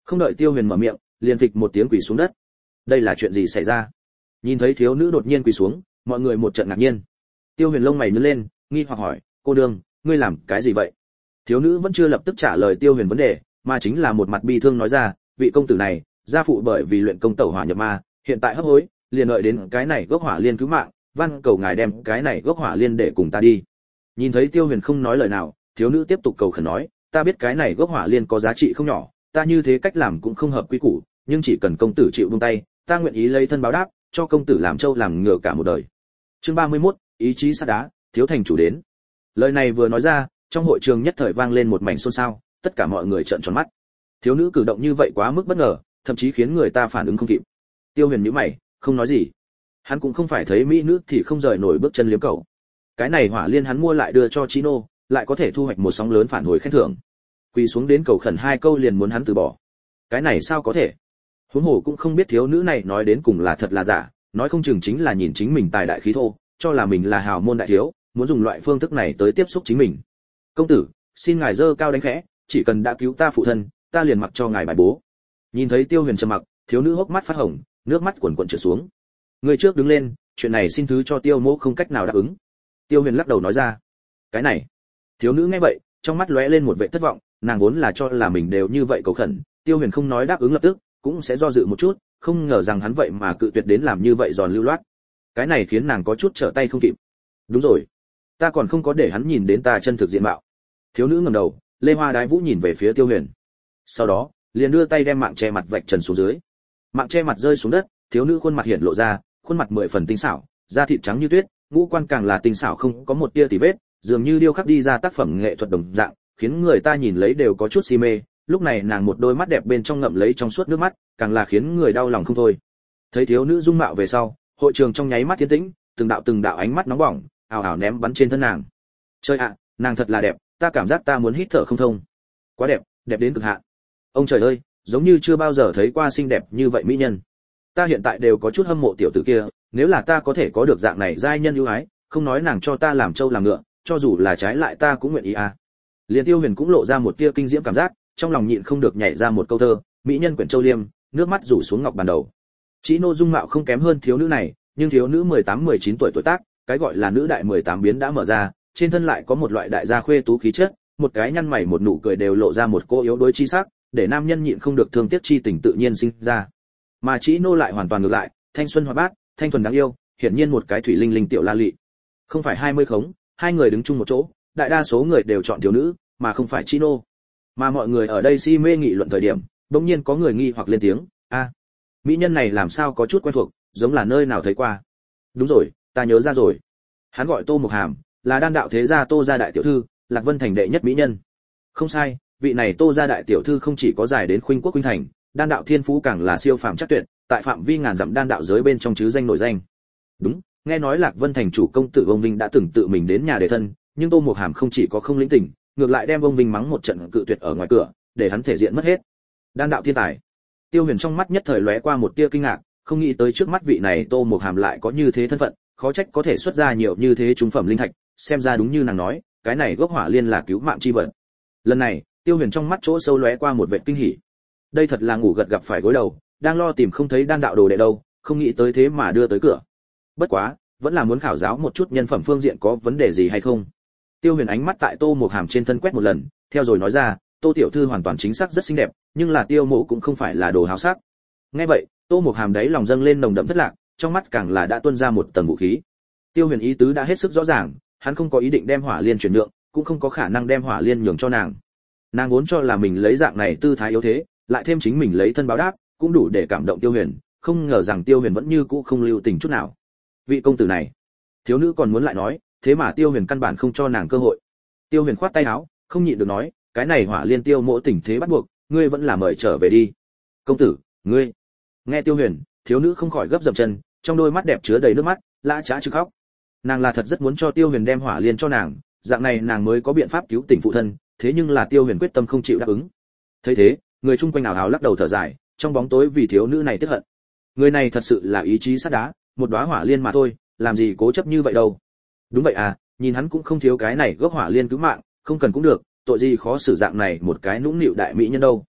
Không đợi Tiêu Huyền mở miệng, liền phịch một tiếng quỳ xuống đất. Đây là chuyện gì xảy ra? Nhìn thấy thiếu nữ đột nhiên quỳ xuống, mọi người một trận ngạc nhiên. Tiêu Huyền lông mày nhướng lên, nghi hoặc hỏi, cô đương, ngươi làm cái gì vậy? Thiếu nữ vẫn chưa lập tức trả lời Tiêu Huyền vấn đề, mà chính là một mặt bi thương nói ra, vị công tử này, gia phụ bởi vì luyện công tẩu hỏa nhập ma, hiện tại hấp hối, liền đợi đến cái này gốc hỏa liên cứu mạng, van cầu ngài đem cái này gốc hỏa liên để cùng ta đi. Nhìn thấy Tiêu Huyền không nói lời nào, thiếu nữ tiếp tục cầu khẩn nói, ta biết cái này gốc hỏa liên có giá trị không nhỏ, ta như thế cách làm cũng không hợp quy củ, nhưng chỉ cần công tử chịu buông tay, ta nguyện ý lấy thân báo đáp, cho công tử làm trâu làm ngựa cả một đời. Chương 31, ý chí sắt đá, thiếu thành chủ đến. Lời này vừa nói ra, trong hội trường nhất thời vang lên một mảnh xôn xao, tất cả mọi người trợn tròn mắt. Thiếu nữ cử động như vậy quá mức bất ngờ, thậm chí khiến người ta phản ứng không kịp. Tiêu Huyền nhíu mày, không nói gì. Hắn cũng không phải thấy mỹ nữ thì không rời nổi bước chân liếm cầu. Cái này hỏa liên hắn mua lại đưa cho Chino, lại có thể thu hoạch một sóng lớn phản hồi khen thưởng. Quỳ xuống đến cầu khẩn hai câu liền muốn hắn từ bỏ. Cái này sao có thể? Huống hồ cũng không biết thiếu nữ này nói đến cùng là thật là giả, nói không chừng chính là nhìn chính mình tài đại khí thô, cho là mình là hào môn đại thiếu, muốn dùng loại phương thức này tới tiếp xúc chính mình. Công tử, xin ngài dơ cao đánh khẽ, chỉ cần đã cứu ta phụ thân, ta liền mặc cho ngài bài bố. Nhìn thấy Tiêu Huyền trầm mặc, thiếu nữ hốc mắt phát hồng, nước mắt cuồn cuộn trượt xuống. Người trước đứng lên, chuyện này xin thứ cho Tiêu mỗ không cách nào đáp ứng. Tiêu Huyền lắc đầu nói ra. Cái này. Thiếu nữ nghe vậy, trong mắt lóe lên một vẻ thất vọng, nàng vốn là cho là mình đều như vậy cầu khẩn, Tiêu Huyền không nói đáp ứng lập tức, cũng sẽ do dự một chút, không ngờ rằng hắn vậy mà cự tuyệt đến làm như vậy giòn lưu loát. Cái này khiến nàng có chút trở tay không kịp. Đúng rồi, ta còn không có để hắn nhìn đến ta chân thực diện mạo. Thiếu nữ ngẩng đầu, Lê Hoa Đái Vũ nhìn về phía Tiêu Huyền. Sau đó, liền đưa tay đem mạng che mặt vạch trần xuống dưới. Mạng che mặt rơi xuống đất, thiếu nữ khuôn mặt hiện lộ ra, khuôn mặt 10 phần tinh xảo, da thịt trắng như tuyết, ngũ quan càng là tinh xảo không có một tia tì vết, dường như điêu khắc đi ra tác phẩm nghệ thuật đồng dạng, khiến người ta nhìn lấy đều có chút si mê. Lúc này nàng một đôi mắt đẹp bên trong ngậm lấy trong suốt nước mắt, càng là khiến người đau lòng không thôi. Thấy thiếu nữ dung mạo về sau, hội trường trong nháy mắt tiến tĩnh, từng đạo ánh mắt nóng bỏng, ào ào ném bắn trên thân nàng. Trời ạ, nàng thật là đẹp, ta cảm giác ta muốn hít thở không thông. Quá đẹp, đẹp đến cực hạn. Ông trời ơi, giống như chưa bao giờ thấy qua xinh đẹp như vậy mỹ nhân. Ta hiện tại đều có chút hâm mộ tiểu tử kia, nếu là ta có thể có được dạng này giai nhân ưu ái, không nói nàng cho ta làm trâu làm ngựa, cho dù là trái lại ta cũng nguyện ý à. Liên Tiêu Huyền cũng lộ ra một tia kinh diễm cảm giác, trong lòng nhịn không được nhảy ra một câu thơ, mỹ nhân quyển châu liêm, nước mắt rủ xuống ngọc bàn đầu. Chỉ Nô dung mạo không kém hơn thiếu nữ này, nhưng thiếu nữ 18-19 tuổi tuổi tác, cái gọi là nữ đại 18 biến đã mở ra, trên thân lại có một loại đại gia khuê tú khí chất, một cái nhăn mày một nụ cười đều lộ ra một cô yếu đuối chi sắc, để nam nhân nhịn không được thương tiếc chi tình tự nhiên sinh ra. Mà Chỉ Nô lại hoàn toàn ngược lại, thanh xuân hoạt bát, thanh thuần đáng yêu, hiển nhiên một cái thủy linh linh tiểu la lị. Không phải 20 khống, hai người đứng chung một chỗ, đại đa số người đều chọn thiếu nữ, mà không phải Chỉ Nô. Mà mọi người ở đây si mê nghị luận thời điểm, bỗng nhiên có người nghi hoặc lên tiếng, a, mỹ nhân này làm sao có chút quen thuộc, giống là nơi nào thấy qua. Đúng rồi, ta nhớ ra rồi. Hắn gọi Tô Mộc Hàm, là đan đạo thế gia Tô gia đại tiểu thư, Lạc Vân thành đệ nhất mỹ nhân. Không sai, vị này Tô gia đại tiểu thư không chỉ có giải đến khuynh quốc khuynh thành, đan đạo thiên phú càng là siêu phàm chắc tuyệt, tại phạm vi ngàn dặm đan đạo giới bên trong chứ danh nổi danh. Đúng, nghe nói Lạc Vân thành chủ công tử Vông Vinh đã từng tự mình đến nhà đề thân, nhưng Tô Mộc Hàm không chỉ có không lĩnh tình, ngược lại đem Vông Vinh mắng một trận cự tuyệt ở ngoài cửa, để hắn thể diện mất hết. Đan đạo thiên tài. Tiêu Huyền trong mắt nhất thời lóe qua một tia kinh ngạc, không nghĩ tới trước mắt vị này Tô Mộc Hàm lại có như thế thân phận, khó trách có thể xuất ra nhiều như thế trung phẩm linh thạch, xem ra đúng như nàng nói, cái này gốc hỏa liên là cứu mạng chi vật. Lần này, Tiêu Huyền trong mắt chỗ sâu lóe qua một vệt kinh hỉ. Đây thật là ngủ gật gặp phải gối đầu, đang lo tìm không thấy đan đạo đồ đệ đâu, không nghĩ tới thế mà đưa tới cửa. Bất quá, vẫn là muốn khảo giáo một chút nhân phẩm phương diện có vấn đề gì hay không. Tiêu Huyền ánh mắt tại Tô Mộc Hàm trên thân quét một lần, theo rồi nói ra, Tô tiểu thư hoàn toàn chính xác rất xinh đẹp, nhưng là Tiêu mộ cũng không phải là đồ háo sắc. Nghe vậy, Tô Mộc Hàm đấy lòng dâng lên nồng đậm thất lạc, trong mắt càng là đã tuôn ra một tầng vũ khí. Tiêu Huyền ý tứ đã hết sức rõ ràng, hắn không có ý định đem hỏa liên chuyển nhượng, cũng không có khả năng đem hỏa liên nhường cho nàng. Nàng vốn cho là mình lấy dạng này tư thái yếu thế, lại thêm chính mình lấy thân báo đáp, cũng đủ để cảm động Tiêu Huyền, không ngờ rằng Tiêu Huyền vẫn như cũ không lưu tình chút nào. Vị công tử này, thiếu nữ còn muốn lại nói, thế mà Tiêu Huyền căn bản không cho nàng cơ hội. Tiêu Huyền khoát tay áo, không nhịn được nói, cái này hỏa liên Tiêu mỗ tình thế bắt buộc, ngươi vẫn là mời trở về đi. Công tử, ngươi. Nghe Tiêu Huyền, thiếu nữ không khỏi gấp dậm chân, trong đôi mắt đẹp chứa đầy nước mắt, lã chã chứ khóc. Nàng là thật rất muốn cho Tiêu Huyền đem hỏa liên cho nàng, dạng này nàng mới có biện pháp cứu tỉnh phụ thân, thế nhưng là Tiêu Huyền quyết tâm không chịu đáp ứng. Thấy thế, người chung quanh ảo ảo lắc đầu thở dài, trong bóng tối vì thiếu nữ này tức hận. Người này thật sự là ý chí sắt đá, một đóa hỏa liên mà thôi, làm gì cố chấp như vậy đâu. Đúng vậy à, nhìn hắn cũng không thiếu cái này gốc hỏa liên cứu mạng, không cần cũng được, tội gì khó xử dạng này một cái nũng nịu đại mỹ nhân đâu.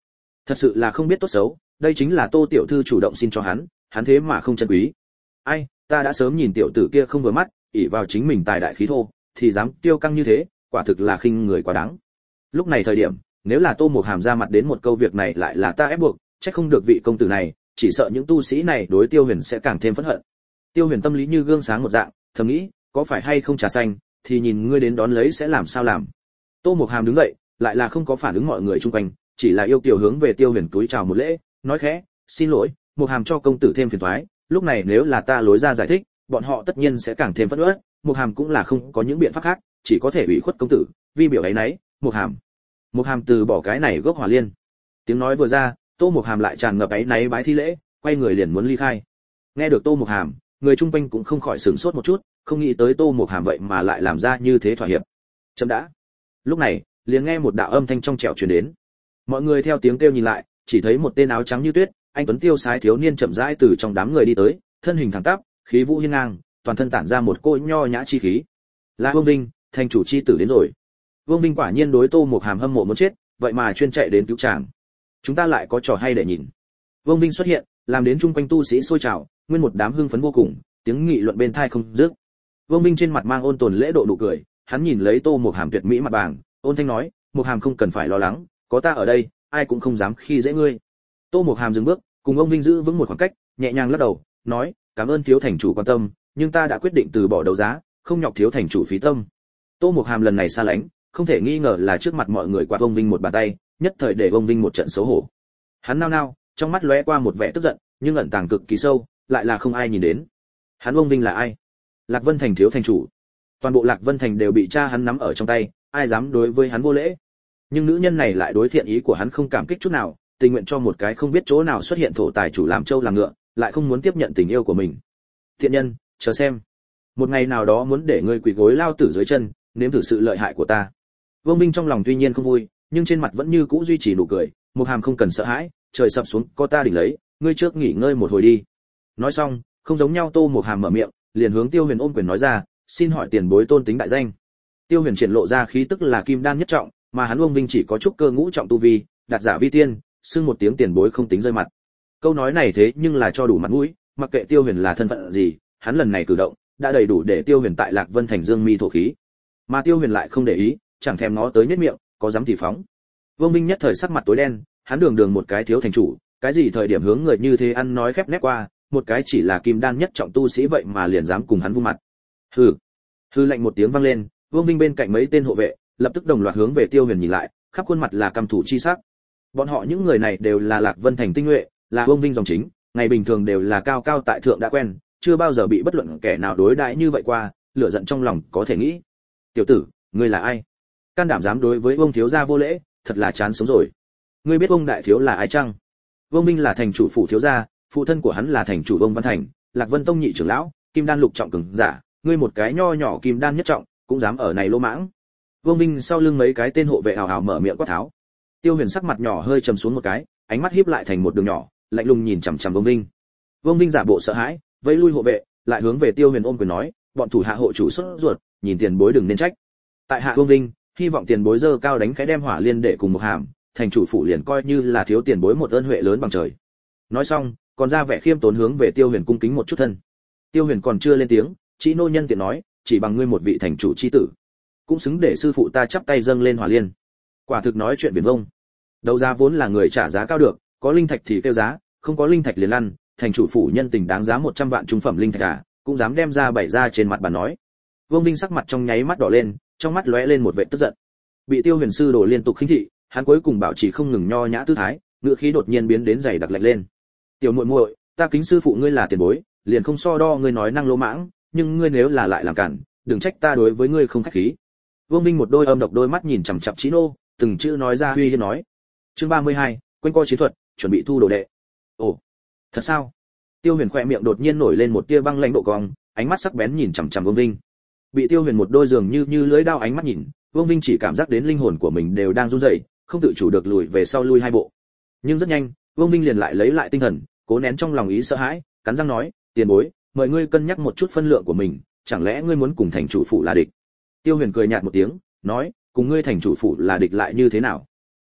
Thật sự là không biết tốt xấu, đây chính là Tô tiểu thư chủ động xin cho hắn thế mà không trân quý. Ai, ta đã sớm nhìn tiểu tử kia không vừa mắt, ỷ vào chính mình tài đại khí thô, thì dám tiêu căng như thế, quả thực là khinh người quá đáng. Lúc này thời điểm, nếu là Tô Mục Hàm ra mặt đến một câu việc này lại là ta ép buộc, chắc không được vị công tử này, chỉ sợ những tu sĩ này đối Tiêu Huyền sẽ càng thêm phẫn hận. Tiêu Huyền tâm lý như gương sáng một dạng, thầm nghĩ, có phải hay không trà xanh, thì nhìn ngươi đến đón lấy sẽ làm sao làm. Tô Mục Hàm đứng dậy, lại là không có phản ứng mọi người xung quanh, chỉ là yêu kiều hướng về Tiêu Huyền túi chào một lễ, nói khẽ, xin lỗi, Mục Hàm cho công tử thêm phiền toái, lúc này nếu là ta lối ra giải thích, bọn họ tất nhiên sẽ càng thêm phẫn uất, Mục Hàm cũng là không có những biện pháp khác, chỉ có thể ủy khuất công tử, vi biểu ấy nấy, Mục Hàm từ bỏ cái này gốc hỏa liên. Tiếng nói vừa ra, Tô Mục Hàm lại tràn ngập ấy náy bái thi lễ, quay người liền muốn ly khai. Nghe được Tô Mục Hàm, người chung quanh cũng không khỏi sửng sốt một chút, không nghĩ tới Tô Mục Hàm vậy mà lại làm ra như thế thỏa hiệp. Chậm đã. Lúc này, liền nghe một đạo âm thanh trong trẻo truyền đến. Mọi người theo tiếng kêu nhìn lại, chỉ thấy một tên áo trắng như tuyết, anh tuấn tiêu sái thiếu niên chậm rãi từ trong đám người đi tới, thân hình thẳng tắp, khí vũ hiên ngang, toàn thân tản ra một cỗ nho nhã chi khí. Là Vương Vinh, thành chủ chi tử đến rồi. Vương Vinh quả nhiên đối Tô Mục Hàm hâm mộ muốn chết, vậy mà chuyên chạy đến cứu chàng. Chúng ta lại có trò hay để nhìn. Vương Vinh xuất hiện, làm đến chung quanh tu sĩ sôi trào, nguyên một đám hưng phấn vô cùng, tiếng nghị luận bên tai không dứt. Vương Vinh trên mặt mang ôn tồn lễ độ nụ cười, hắn nhìn lấy Tô Mục Hàm tuyệt mỹ mặt bàng, ôn thanh nói, Mục Hàm không cần phải lo lắng, có ta ở đây, ai cũng không dám khi dễ ngươi. Tô Mục Hàm dừng bước, cùng ông Vinh giữ vững một khoảng cách, nhẹ nhàng lắc đầu, nói, cảm ơn thiếu thành chủ quan tâm, nhưng ta đã quyết định từ bỏ đấu giá, không nhọc thiếu thành chủ phí tâm. Tô Mục Hàm lần này xa lánh, không thể nghi ngờ là trước mặt mọi người quạt ông Vinh một bàn tay, nhất thời để ông Vinh một trận xấu hổ. Hắn nao nao, trong mắt lóe qua một vẻ tức giận, nhưng ẩn tàng cực kỳ sâu, lại là không ai nhìn đến. Hắn ông Vinh là ai? Lạc Vân Thành thiếu thành chủ. Toàn bộ Lạc Vân Thành đều bị cha hắn nắm ở trong tay, ai dám đối với hắn vô lễ. Nhưng nữ nhân này lại đối thiện ý của hắn không cảm kích chút nào, tình nguyện cho một cái không biết chỗ nào xuất hiện thổ tài chủ làm trâu làm ngựa, lại không muốn tiếp nhận tình yêu của mình. Thiện nhân, chờ xem, một ngày nào đó muốn để ngươi quỳ gối lao tử dưới chân, nếm thử sự lợi hại của ta. Vương Vinh trong lòng tuy nhiên không vui, nhưng trên mặt vẫn như cũ duy trì nụ cười. Mục Hàm không cần sợ hãi, trời sập xuống có ta đỉnh lấy, ngươi trước nghỉ ngơi một hồi đi. Nói xong, không giống nhau Tô Mục Hàm mở miệng, liền hướng Tiêu Huyền ôm quyền nói ra, xin hỏi tiền bối tôn tính đại danh. Tiêu Huyền triển lộ ra khí tức là kim đan nhất trọng, mà hắn Vương Vinh chỉ có chút cơ ngũ trọng tu vi, đạt giả vi tiên, xưng một tiếng tiền bối không tính rơi mặt. Câu nói này thế nhưng là cho đủ mặt mũi, mặc kệ Tiêu Huyền là thân phận gì, hắn lần này cử động đã đầy đủ để Tiêu Huyền tại Lạc Vân Thành dương mi thổ khí. Mà Tiêu Huyền lại không để ý, chẳng thèm nó tới nhếch miệng, có dám thì phóng. Vương Vinh nhất thời sắc mặt tối đen, hắn đường một cái thiếu thành chủ, cái gì thời điểm hướng người như thế ăn nói khép nép qua, một cái chỉ là kim đan nhất trọng tu sĩ vậy mà liền dám cùng hắn vung mặt. Hừ. Hừ lạnh một tiếng vang lên, Vương Vinh bên cạnh mấy tên hộ vệ, lập tức đồng loạt hướng về Tiêu Huyền nhìn lại, khắp khuôn mặt là căm thù chi sắc. Bọn họ những người này đều là Lạc Vân Thành tinh nhuệ, là Vương Vinh dòng chính, ngày bình thường đều là cao cao tại thượng đã quen, chưa bao giờ bị bất luận kẻ nào đối đãi như vậy qua, lửa giận trong lòng có thể nghĩ. Tiểu tử, ngươi là ai? Can đảm dám đối với ông thiếu gia vô lễ, thật là chán sống rồi. Ngươi biết ông đại thiếu là ai chăng? Vương Minh là thành chủ phủ thiếu gia, phụ thân của hắn là thành chủ Vương Văn Thành, Lạc Vân Tông nhị trưởng lão, kim đan lục trọng cường giả, ngươi một cái nho nhỏ kim đan nhất trọng, cũng dám ở này lỗ mãng. Vương Minh sau lưng mấy cái tên hộ vệ ào ào mở miệng quát tháo. Tiêu Huyền sắc mặt nhỏ hơi trầm xuống một cái, ánh mắt híp lại thành một đường nhỏ, lạnh lùng nhìn chằm chằm Vương Minh. Vương Minh giả bộ sợ hãi, vẫy lui hộ vệ, lại hướng về Tiêu Huyền ôm quyền nói, bọn thủ hạ hộ chủ sốt ruột, nhìn tiền bối đừng nên trách. Tại hạ Vương Minh, hy vọng tiền bối dơ cao đánh khẽ đem hỏa liên để cùng một hàm, thành chủ phủ liền coi như là thiếu tiền bối một ơn huệ lớn bằng trời. Nói xong, còn ra vẻ khiêm tốn hướng về Tiêu Huyền cung kính một chút thân. Tiêu Huyền còn chưa lên tiếng, chỉ nô nhân tiện nói, chỉ bằng ngươi một vị thành chủ chi tử, cũng xứng để sư phụ ta chắp tay dâng lên hỏa liên. Quả thực nói chuyện viển vông. Đấu giá vốn là người trả giá cao được, có linh thạch thì kêu giá, không có linh thạch liền lăn, thành chủ phủ nhân tình đáng giá 100 vạn trung phẩm linh thạch à, cũng dám đem ra bày ra trên mặt bàn nói. Vương Vinh sắc mặt trong nháy mắt đỏ lên, trong mắt lóe lên một vẻ tức giận. Bị Tiêu Huyền sư đồ liên tục khinh thị, hắn cuối cùng bảo trì không ngừng nho nhã tư thái, ngựa khí đột nhiên biến đến dày đặc lạnh lên. Tiểu muội muội, ta kính sư phụ ngươi là tiền bối, liền không so đo ngươi nói năng lỗ mãng, nhưng ngươi nếu là lại làm cản, đừng trách ta đối với ngươi không khách khí. Vương Vinh một đôi âm độc đôi mắt nhìn chằm chằm Chí Nô, từng chữ nói ra uy hiếp nói. Chương 32, quanh co chiến thuật, chuẩn bị thu đồ đệ. Ồ, thật sao? Tiêu Huyền khẽ miệng đột nhiên nổi lên một tia băng lãnh độ cong, ánh mắt sắc bén nhìn chằm chằm Vương Vinh. Bị Tiêu Huyền một đôi dường như lưỡi dao ánh mắt nhìn, Vương Vinh chỉ cảm giác đến linh hồn của mình đều đang run rẩy, không tự chủ được lùi về sau lui hai bộ. Nhưng rất nhanh, Vương Vinh liền lại lấy lại tinh thần, cố nén trong lòng ý sợ hãi, cắn răng nói, tiền bối, mời ngươi cân nhắc một chút phân lượng của mình, chẳng lẽ ngươi muốn cùng thành chủ phủ là địch? Tiêu Huyền cười nhạt một tiếng, nói, cùng ngươi thành chủ phủ là địch lại như thế nào?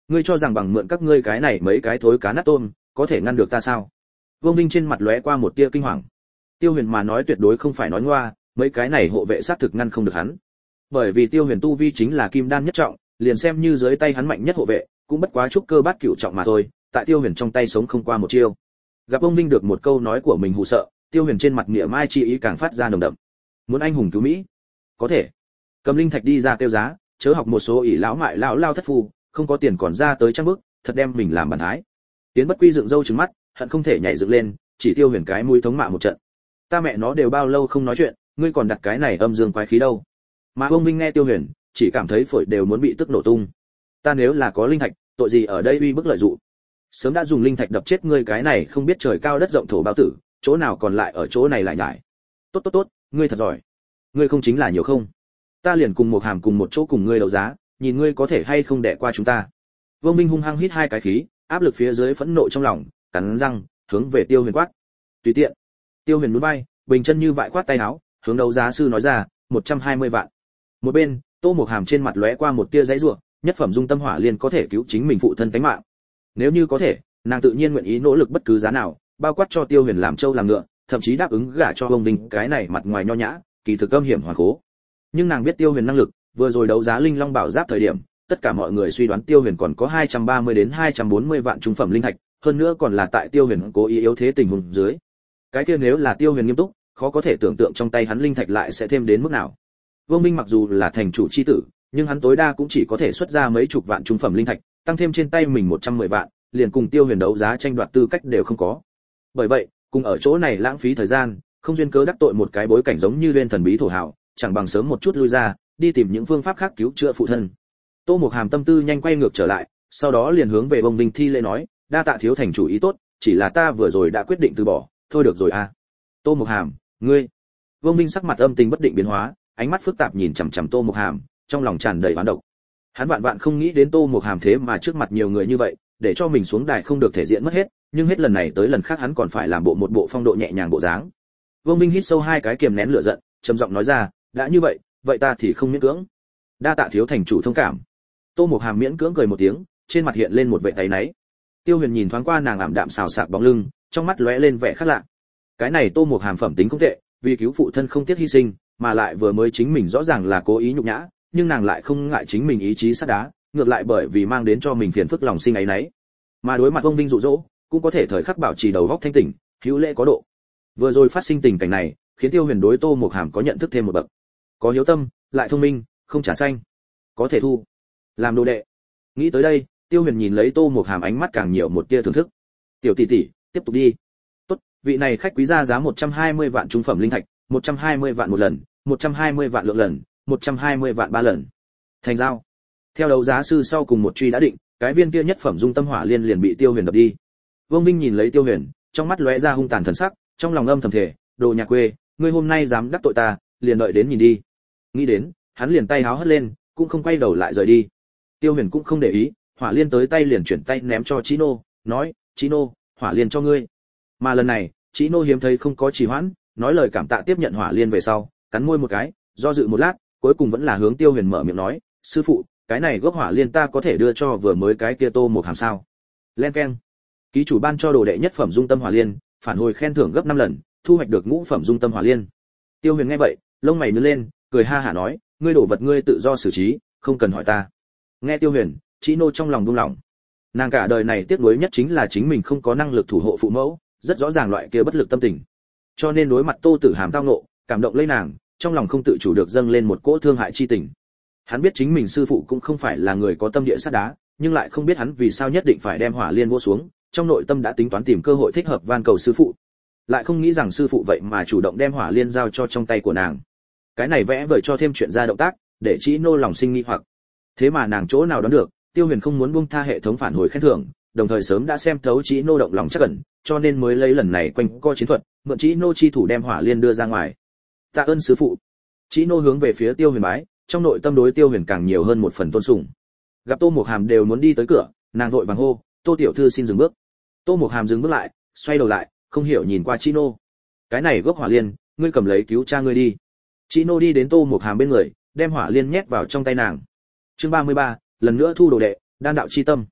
Ngươi cho rằng bằng mượn các ngươi cái này mấy cái thối cá nát tôm có thể ngăn được ta sao? Vương Vinh trên mặt lóe qua một tia kinh hoàng. Tiêu Huyền mà nói tuyệt đối không phải nói ngoa, mấy cái này hộ vệ sát thực ngăn không được hắn. Bởi vì Tiêu Huyền tu vi chính là kim đan nhất trọng, liền xem như dưới tay hắn mạnh nhất hộ vệ, cũng bất quá trúc cơ bát cửu trọng mà thôi, tại Tiêu Huyền trong tay sống không qua một chiêu. Gặp ông Vinh được một câu nói của mình hù sợ, Tiêu Huyền trên mặt nghĩa mai chi ý càng phát ra nồng đậm. Muốn anh hùng cứu mỹ? Có thể. Cầm linh thạch đi ra kêu giá, chớ học một số ỷ lão mại lão lao thất phu, không có tiền còn ra tới trăm bước, thật đem mình làm bản thái. Tiến Bất Quy dựng râu trừng mắt, hận không thể nhảy dựng lên, chỉ Tiêu Huyền cái mũi thống mạ một trận. Ta mẹ nó đều bao lâu không nói chuyện, ngươi còn đặt cái này âm dương quái khí đâu? Mà ông Vinh nghe Tiêu Huyền, chỉ cảm thấy phổi đều muốn bị tức nổ tung. Ta nếu là có linh thạch, tội gì ở đây uy bức lợi dụng? Sớm đã dùng linh thạch đập chết ngươi cái này không biết trời cao đất rộng thổ báo tử, chỗ nào còn lại ở chỗ này lại nhải. Tốt, ngươi thật giỏi. Ngươi không chính là nhiều không? Ta liền cùng một hàm cùng một chỗ cùng ngươi đấu giá, nhìn ngươi có thể hay không đè qua chúng ta. Vương Minh hung hăng hít hai cái khí, áp lực phía dưới phẫn nộ trong lòng, cắn răng, hướng về Tiêu Huyền quát. Tùy tiện. Tiêu Huyền muốn bay, bình chân như vại khoát tay áo, hướng đấu giá sư nói ra, 120 vạn. Một bên, Tô Mộc Hàm trên mặt lóe qua một tia giãy giụa, nhất phẩm dung tâm hỏa liên có thể cứu chính mình phụ thân tánh mạng. Nếu như có thể, nàng tự nhiên nguyện ý nỗ lực bất cứ giá nào, bao quát cho Tiêu Huyền làm trâu làm ngựa, thậm chí đáp ứng gả cho ông Vinh cái này mặt ngoài nho nhã, kỳ thực âm hiểm hoàn cố. Nhưng nàng biết Tiêu Huyền năng lực, vừa rồi đấu giá linh long bảo giáp thời điểm, tất cả mọi người suy đoán Tiêu Huyền còn có 230 đến 240 vạn trung phẩm linh thạch, hơn nữa còn là tại Tiêu Huyền cố ý yếu thế tình huống dưới. Cái kia nếu là Tiêu Huyền nghiêm túc, khó có thể tưởng tượng trong tay hắn linh thạch lại sẽ thêm đến mức nào. Vương Minh mặc dù là thành chủ chi tử, nhưng hắn tối đa cũng chỉ có thể xuất ra mấy chục vạn trung phẩm linh thạch, tăng thêm trên tay mình 110 vạn, liền cùng Tiêu Huyền đấu giá tranh đoạt tư cách đều không có. Bởi vậy, cùng ở chỗ này lãng phí thời gian, không duyên cớ đắc tội một cái bối cảnh giống như Nguyên thần bí thổ hào, chẳng bằng sớm một chút lui ra, đi tìm những phương pháp khác cứu chữa phụ thân. Tô Mộc Hàm tâm tư nhanh quay ngược trở lại, sau đó liền hướng về Vương Minh thi lễ nói, đa tạ thiếu thành chủ ý tốt, chỉ là ta vừa rồi đã quyết định từ bỏ, thôi được rồi à. Tô Mộc Hàm, ngươi. Vương Minh sắc mặt âm tình bất định biến hóa, ánh mắt phức tạp nhìn chằm chằm Tô Mộc Hàm, trong lòng tràn đầy oán độc. Hắn vạn vạn không nghĩ đến Tô Mộc Hàm thế mà trước mặt nhiều người như vậy, để cho mình xuống đài không được thể diện mất hết, nhưng hết lần này tới lần khác hắn còn phải làm một bộ phong độ nhẹ nhàng bộ dáng. Vương Minh hít sâu hai cái kiềm nén lửa giận, trầm giọng nói ra, đã như vậy, vậy ta thì không miễn cưỡng. Đa tạ thiếu thành chủ thông cảm. Tô Mộc Hàm miễn cưỡng cười một tiếng, trên mặt hiện lên một vẻ áy náy. Tiêu Huyền nhìn thoáng qua nàng ảm đạm xào xạc bóng lưng, trong mắt lóe lên vẻ khác lạ. Cái này Tô Mộc Hàm phẩm tính không tệ, vì cứu phụ thân không tiếc hy sinh, mà lại vừa mới chính mình rõ ràng là cố ý nhục nhã, nhưng nàng lại không ngại chính mình ý chí sắt đá, ngược lại bởi vì mang đến cho mình phiền phức lòng sinh áy náy. Mà đối mặt ông Vinh dụ dỗ, cũng có thể thời khắc bảo trì đầu óc thanh tỉnh, hữu lễ có độ. Vừa rồi phát sinh tình cảnh này, khiến Tiêu Huyền đối Tô Mộc Hàm có nhận thức thêm một bậc. Có hiếu tâm, lại thông minh, không trả xanh, có thể thu làm đồ đệ. Nghĩ tới đây, Tiêu Huyền nhìn lấy Tô Mộc Hàm ánh mắt càng nhiều một tia thưởng thức. Tiểu tỷ tỷ, tiếp tục đi. Tốt, vị này khách quý ra giá 120 vạn trung phẩm linh thạch, 120 vạn một lần, 120 vạn lượng lần, 120 vạn ba lần. Thành giao. Theo đấu giá sư sau cùng một truy đã định, cái viên kia nhất phẩm dung tâm hỏa liên liền bị Tiêu Huyền đập đi. Vương Vinh nhìn lấy Tiêu Huyền, trong mắt lóe ra hung tàn thần sắc, trong lòng âm thầm thề, đồ nhà quê, ngươi hôm nay dám đắc tội ta, liền đợi đến nhìn đi. Nghĩ đến, hắn liền tay háo hất lên, cũng không quay đầu lại rời đi. Tiêu Huyền cũng không để ý, hỏa liên tới tay liền chuyển tay ném cho Chino, nói, Chino, hỏa liên cho ngươi. Mà lần này, Chino hiếm thấy không có trì hoãn, nói lời cảm tạ tiếp nhận hỏa liên về sau, cắn môi một cái, do dự một lát, cuối cùng vẫn là hướng Tiêu Huyền mở miệng nói, sư phụ, cái này gốc hỏa liên ta có thể đưa cho vừa mới cái kia Tô Mộc Hàm sao? Len keng. Ký chủ ban cho đồ đệ nhất phẩm dung tâm hỏa liên, phản hồi khen thưởng gấp 5 lần, thu hoạch được ngũ phẩm dung tâm hỏa liên. Tiêu Huyền nghe vậy, lông mày nhướng lên, cười ha hả nói, ngươi đổ vật ngươi tự do xử trí, không cần hỏi ta. Nghe Tiêu Huyền, Chino trong lòng buông lỏng. Nàng cả đời này tiếc nuối nhất chính là chính mình không có năng lực thủ hộ phụ mẫu, rất rõ ràng loại kia bất lực tâm tình. Cho nên đối mặt Tô Tử Hàm tao nộ, cảm động lấy nàng, trong lòng không tự chủ được dâng lên một cỗ thương hại chi tình. Hắn biết chính mình sư phụ cũng không phải là người có tâm địa sắt đá, nhưng lại không biết hắn vì sao nhất định phải đem hỏa liên vô xuống, trong nội tâm đã tính toán tìm cơ hội thích hợp van cầu sư phụ. Lại không nghĩ rằng sư phụ vậy mà chủ động đem hỏa liên giao cho trong tay của nàng. Cái này vẽ vời cho thêm chuyện ra động tác, để Chino lòng sinh nghi hoặc. Thế mà nàng chỗ nào đoán được, Tiêu Huyền không muốn buông tha hệ thống phản hồi khen thưởng, đồng thời sớm đã xem thấu Chino động lòng chắc ẩn, cho nên mới lấy lần này quanh co chiến thuật, mượn Chino chi thủ đem hỏa liên đưa ra ngoài. Tạ ơn sư phụ. Chino hướng về phía Tiêu Huyền bái, trong nội tâm đối Tiêu Huyền càng nhiều hơn một phần tôn sùng. Gặp Tô Mộc Hàm đều muốn đi tới cửa, nàng vội vàng hô, Tô tiểu thư xin dừng bước. Tô Mộc Hàm dừng bước lại, xoay đầu lại, không hiểu nhìn qua Chino. Cái này gốc hỏa liên, ngươi cầm lấy cứu cha ngươi đi. Chino đi đến Tô Mộc Hàm bên người, đem hỏa liên nhét vào trong tay nàng. Chương 33, lần nữa thu đồ đệ, đan đạo chi tâm.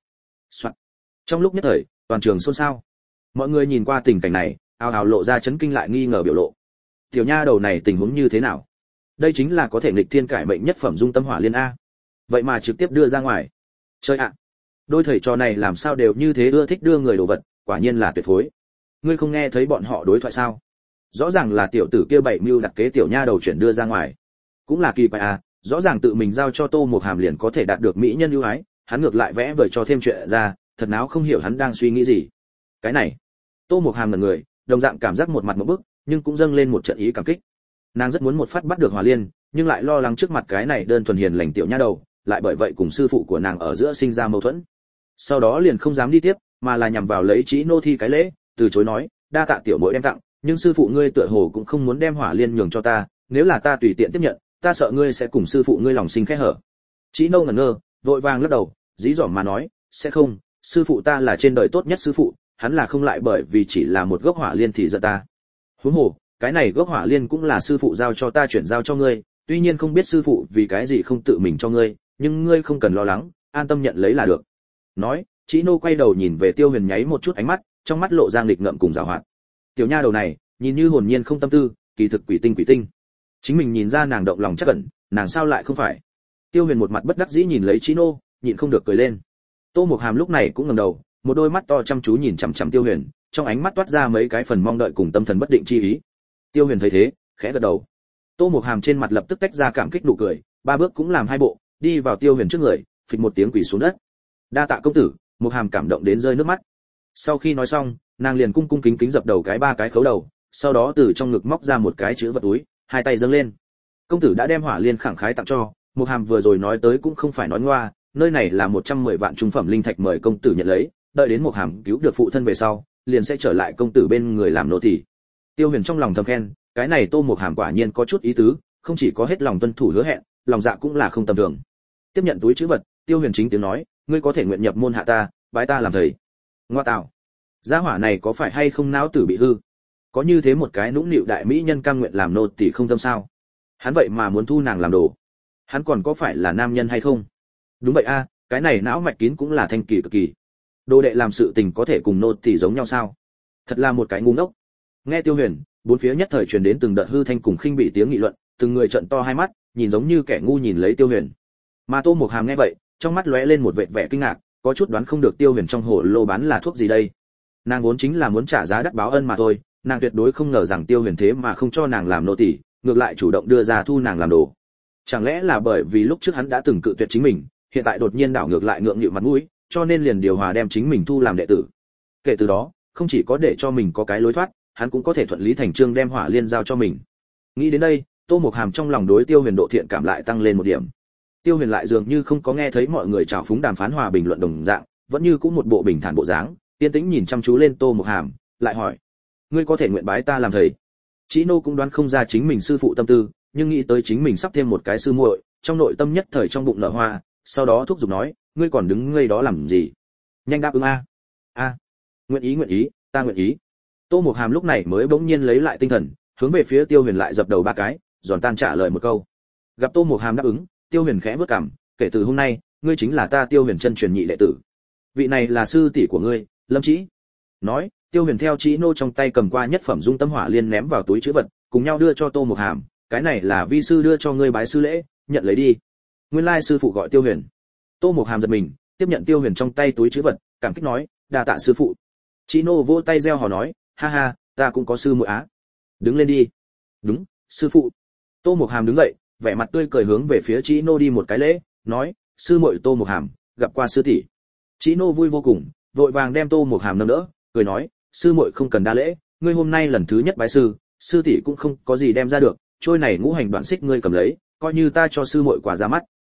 Soạn. Trong lúc nhất thời toàn trường xôn xao, mọi người nhìn qua tình cảnh này ào ào lộ ra chấn kinh lại nghi ngờ biểu lộ. Tiểu nha đầu này tình huống như thế nào? Đây chính là có thể nghịch thiên cải mệnh nhất phẩm dung tâm hỏa liên a, vậy mà trực tiếp đưa ra ngoài. Chơi ạ, đôi thầy trò này làm sao đều như thế ưa thích đưa người đồ vật, quả nhiên là tuyệt phối. Ngươi không nghe thấy bọn họ đối thoại sao? Rõ ràng là tiểu tử kia bảy mưu đặt kế tiểu nha đầu chuyển đưa ra ngoài. Cũng là kỳ quái à, rõ ràng tự mình giao cho Tô Mục Hàm liền có thể đạt được mỹ nhân ưu ái, hắn ngược lại vẽ vời cho thêm chuyện ra, thật náo không hiểu hắn đang suy nghĩ gì. Cái này, Tô Mục Hàm ngẩn người, đồng dạng cảm giác một mặt ngộp bức, nhưng cũng dâng lên một trận ý cảm kích. Nàng rất muốn một phát bắt được Hỏa Liên, nhưng lại lo lắng trước mặt cái này đơn thuần hiền lành tiểu nha đầu, lại bởi vậy cùng sư phụ của nàng ở giữa sinh ra mâu thuẫn. Sau đó liền không dám đi tiếp, mà là nhằm vào lấy Chí Nô thi cái lễ, từ chối nói, đa tạ tiểu muội đem tặng, nhưng sư phụ ngươi tựa hồ cũng không muốn đem Hỏa Liên nhường cho ta, nếu là ta tùy tiện tiếp nhận, ta sợ ngươi sẽ cùng sư phụ ngươi lòng sinh khẽ hở. Chí Nô ngẩn ngơ, vội vàng lắc đầu, dí dỏm mà nói, sẽ không, sư phụ ta là trên đời tốt nhất sư phụ, hắn là không lại bởi vì chỉ là một gốc Hỏa Liên thì giận ta. Huống hồ, cái này gốc Hỏa Liên cũng là sư phụ giao cho ta chuyển giao cho ngươi, tuy nhiên không biết sư phụ vì cái gì không tự mình cho ngươi, nhưng ngươi không cần lo lắng, an tâm nhận lấy là được. Nói, Chí Nô quay đầu nhìn về Tiêu Huyền nháy một chút ánh mắt, trong mắt lộ ra nghịch ngợm cùng giảo hoạt. Tiểu nha đầu này, nhìn như hồn nhiên không tâm tư, kỳ thực quỷ tinh. Chính mình nhìn ra nàng động lòng chắc ẩn, nàng sao lại không phải? Tiêu Huyền một mặt bất đắc dĩ nhìn lấy Chí Nô, nhịn không được cười lên. Tô Mục Hàm lúc này cũng ngẩng đầu, một đôi mắt to chăm chú nhìn chằm chằm Tiêu Huyền, trong ánh mắt toát ra mấy cái phần mong đợi cùng tâm thần bất định chi ý. Tiêu Huyền thấy thế, khẽ gật đầu. Tô Mục Hàm trên mặt lập tức tách ra cảm kích nụ cười, ba bước cũng làm hai bộ, đi vào Tiêu Huyền trước người, phịch một tiếng quỳ xuống đất. Đa tạ công tử. Mục Hàm cảm động đến rơi nước mắt. Sau khi nói xong, nàng liền cung cung kính kính dập đầu cái ba cái khấu đầu, sau đó từ trong ngực móc ra một cái chữ vật túi, hai tay dâng lên. Công tử đã đem Hỏa Liên khẳng khái tặng cho, Mục Hàm vừa rồi nói tới cũng không phải nói ngoa, nơi này là 110 vạn trung phẩm linh thạch mời công tử nhận lấy, đợi đến Mục Hàm cứu được phụ thân về sau, liền sẽ trở lại công tử bên người làm nô tỳ. Tiêu Huyền trong lòng thầm khen, cái này Tô Mục Hàm quả nhiên có chút ý tứ, không chỉ có hết lòng tuân thủ hứa hẹn, lòng dạ cũng là không tầm thường. Tiếp nhận túi chữ vật, Tiêu Huyền chính tiếng nói, ngươi có thể nguyện nhập môn hạ ta, bái ta làm thầy. Ngoa tạo, gia hỏa này có phải hay không não tử bị hư? Có như thế một cái nũng nịu đại mỹ nhân cam nguyện làm nô tỳ không tâm sao? Hắn vậy mà muốn thu nàng làm đồ, hắn còn có phải là nam nhân hay không? Đúng vậy a, cái này não mạch kín cũng là thanh kỳ cực kỳ. Đồ đệ làm sự tình có thể cùng nô tỳ giống nhau sao? Thật là một cái ngu ngốc. Nghe Tiêu Huyền, bốn phía nhất thời truyền đến từng đợt hư thanh cùng khinh bị tiếng nghị luận, từng người trợn to hai mắt, nhìn giống như kẻ ngu nhìn lấy Tiêu Huyền. Mà Tô Mục Hàm nghe vậy, trong mắt lóe lên một vệt vẻ kinh ngạc, có chút đoán không được Tiêu Huyền trong hồ lô bán là thuốc gì đây. Nàng vốn chính là muốn trả giá đắt báo ân mà thôi, nàng tuyệt đối không ngờ rằng Tiêu Huyền thế mà không cho nàng làm nô tỳ, ngược lại chủ động đưa ra thu nàng làm đồ. Chẳng lẽ là bởi vì lúc trước hắn đã từng cự tuyệt chính mình, hiện tại đột nhiên đảo ngược lại ngượng nghịu mặt mũi, cho nên liền điều hòa đem chính mình thu làm đệ tử. Kể từ đó, không chỉ có để cho mình có cái lối thoát, hắn cũng có thể thuận lý thành chương đem Hỏa Liên giao cho mình. Nghĩ đến đây, Tô Mục Hàm trong lòng đối Tiêu Huyền độ thiện cảm lại tăng lên một điểm. Tiêu Huyền lại dường như không có nghe thấy mọi người chào phúng đàm phán hòa bình luận đồng dạng, vẫn như cũng một bộ bình thản bộ dáng, yên tĩnh nhìn chăm chú lên Tô Mục Hàm, lại hỏi: "Ngươi có thể nguyện bái ta làm thầy?" Chí Nô cũng đoán không ra chính mình sư phụ tâm tư, nhưng nghĩ tới chính mình sắp thêm một cái sư muội, trong nội tâm nhất thời trong bụng nở hoa, sau đó thúc giục nói: "Ngươi còn đứng ngây đó làm gì? Nhanh đáp ứng a." "A, nguyện ý, ta nguyện ý." Tô Mục Hàm lúc này mới bỗng nhiên lấy lại tinh thần, hướng về phía Tiêu Huyền lại dập đầu ba cái, giòn tan trả lời một câu. Gặp Tô Mục Hàm đáp ứng, Tiêu Huyền khẽ bước cằm, kể từ hôm nay, ngươi chính là ta Tiêu Huyền chân truyền nhị đệ tử. Vị này là sư tỷ của ngươi, Lâm Chí. Nói, Tiêu Huyền theo Chí Nô trong tay cầm qua nhất phẩm dung tâm hỏa liên ném vào túi trữ vật, cùng nhau đưa cho Tô Mục Hàm, cái này là vi sư đưa cho ngươi bái sư lễ, nhận lấy đi. Nguyên lai sư phụ gọi Tiêu Huyền. Tô Mục Hàm giật mình, tiếp nhận Tiêu Huyền trong tay túi trữ vật, cảm kích nói, đa tạ sư phụ. Chí Nô vỗ tay reo hò nói, ha ha, ta cũng có sư muội á. Đứng lên đi. Đúng, sư phụ. Tô Mục Hàm đứng dậy, vẻ mặt tươi cười hướng về phía Chí Nô đi một cái lễ, nói, sư muội Tô Mục Hàm, gặp qua sư tỷ. Chí Nô vui vô cùng, vội vàng đem Tô Mục Hàm nâng đỡ, cười nói, sư muội không cần đa lễ, ngươi hôm nay lần thứ nhất bái sư, sư tỷ cũng không có gì đem ra được, trôi này ngũ hành đoạn xích ngươi cầm lấy, coi như ta cho sư muội quà ra mắt.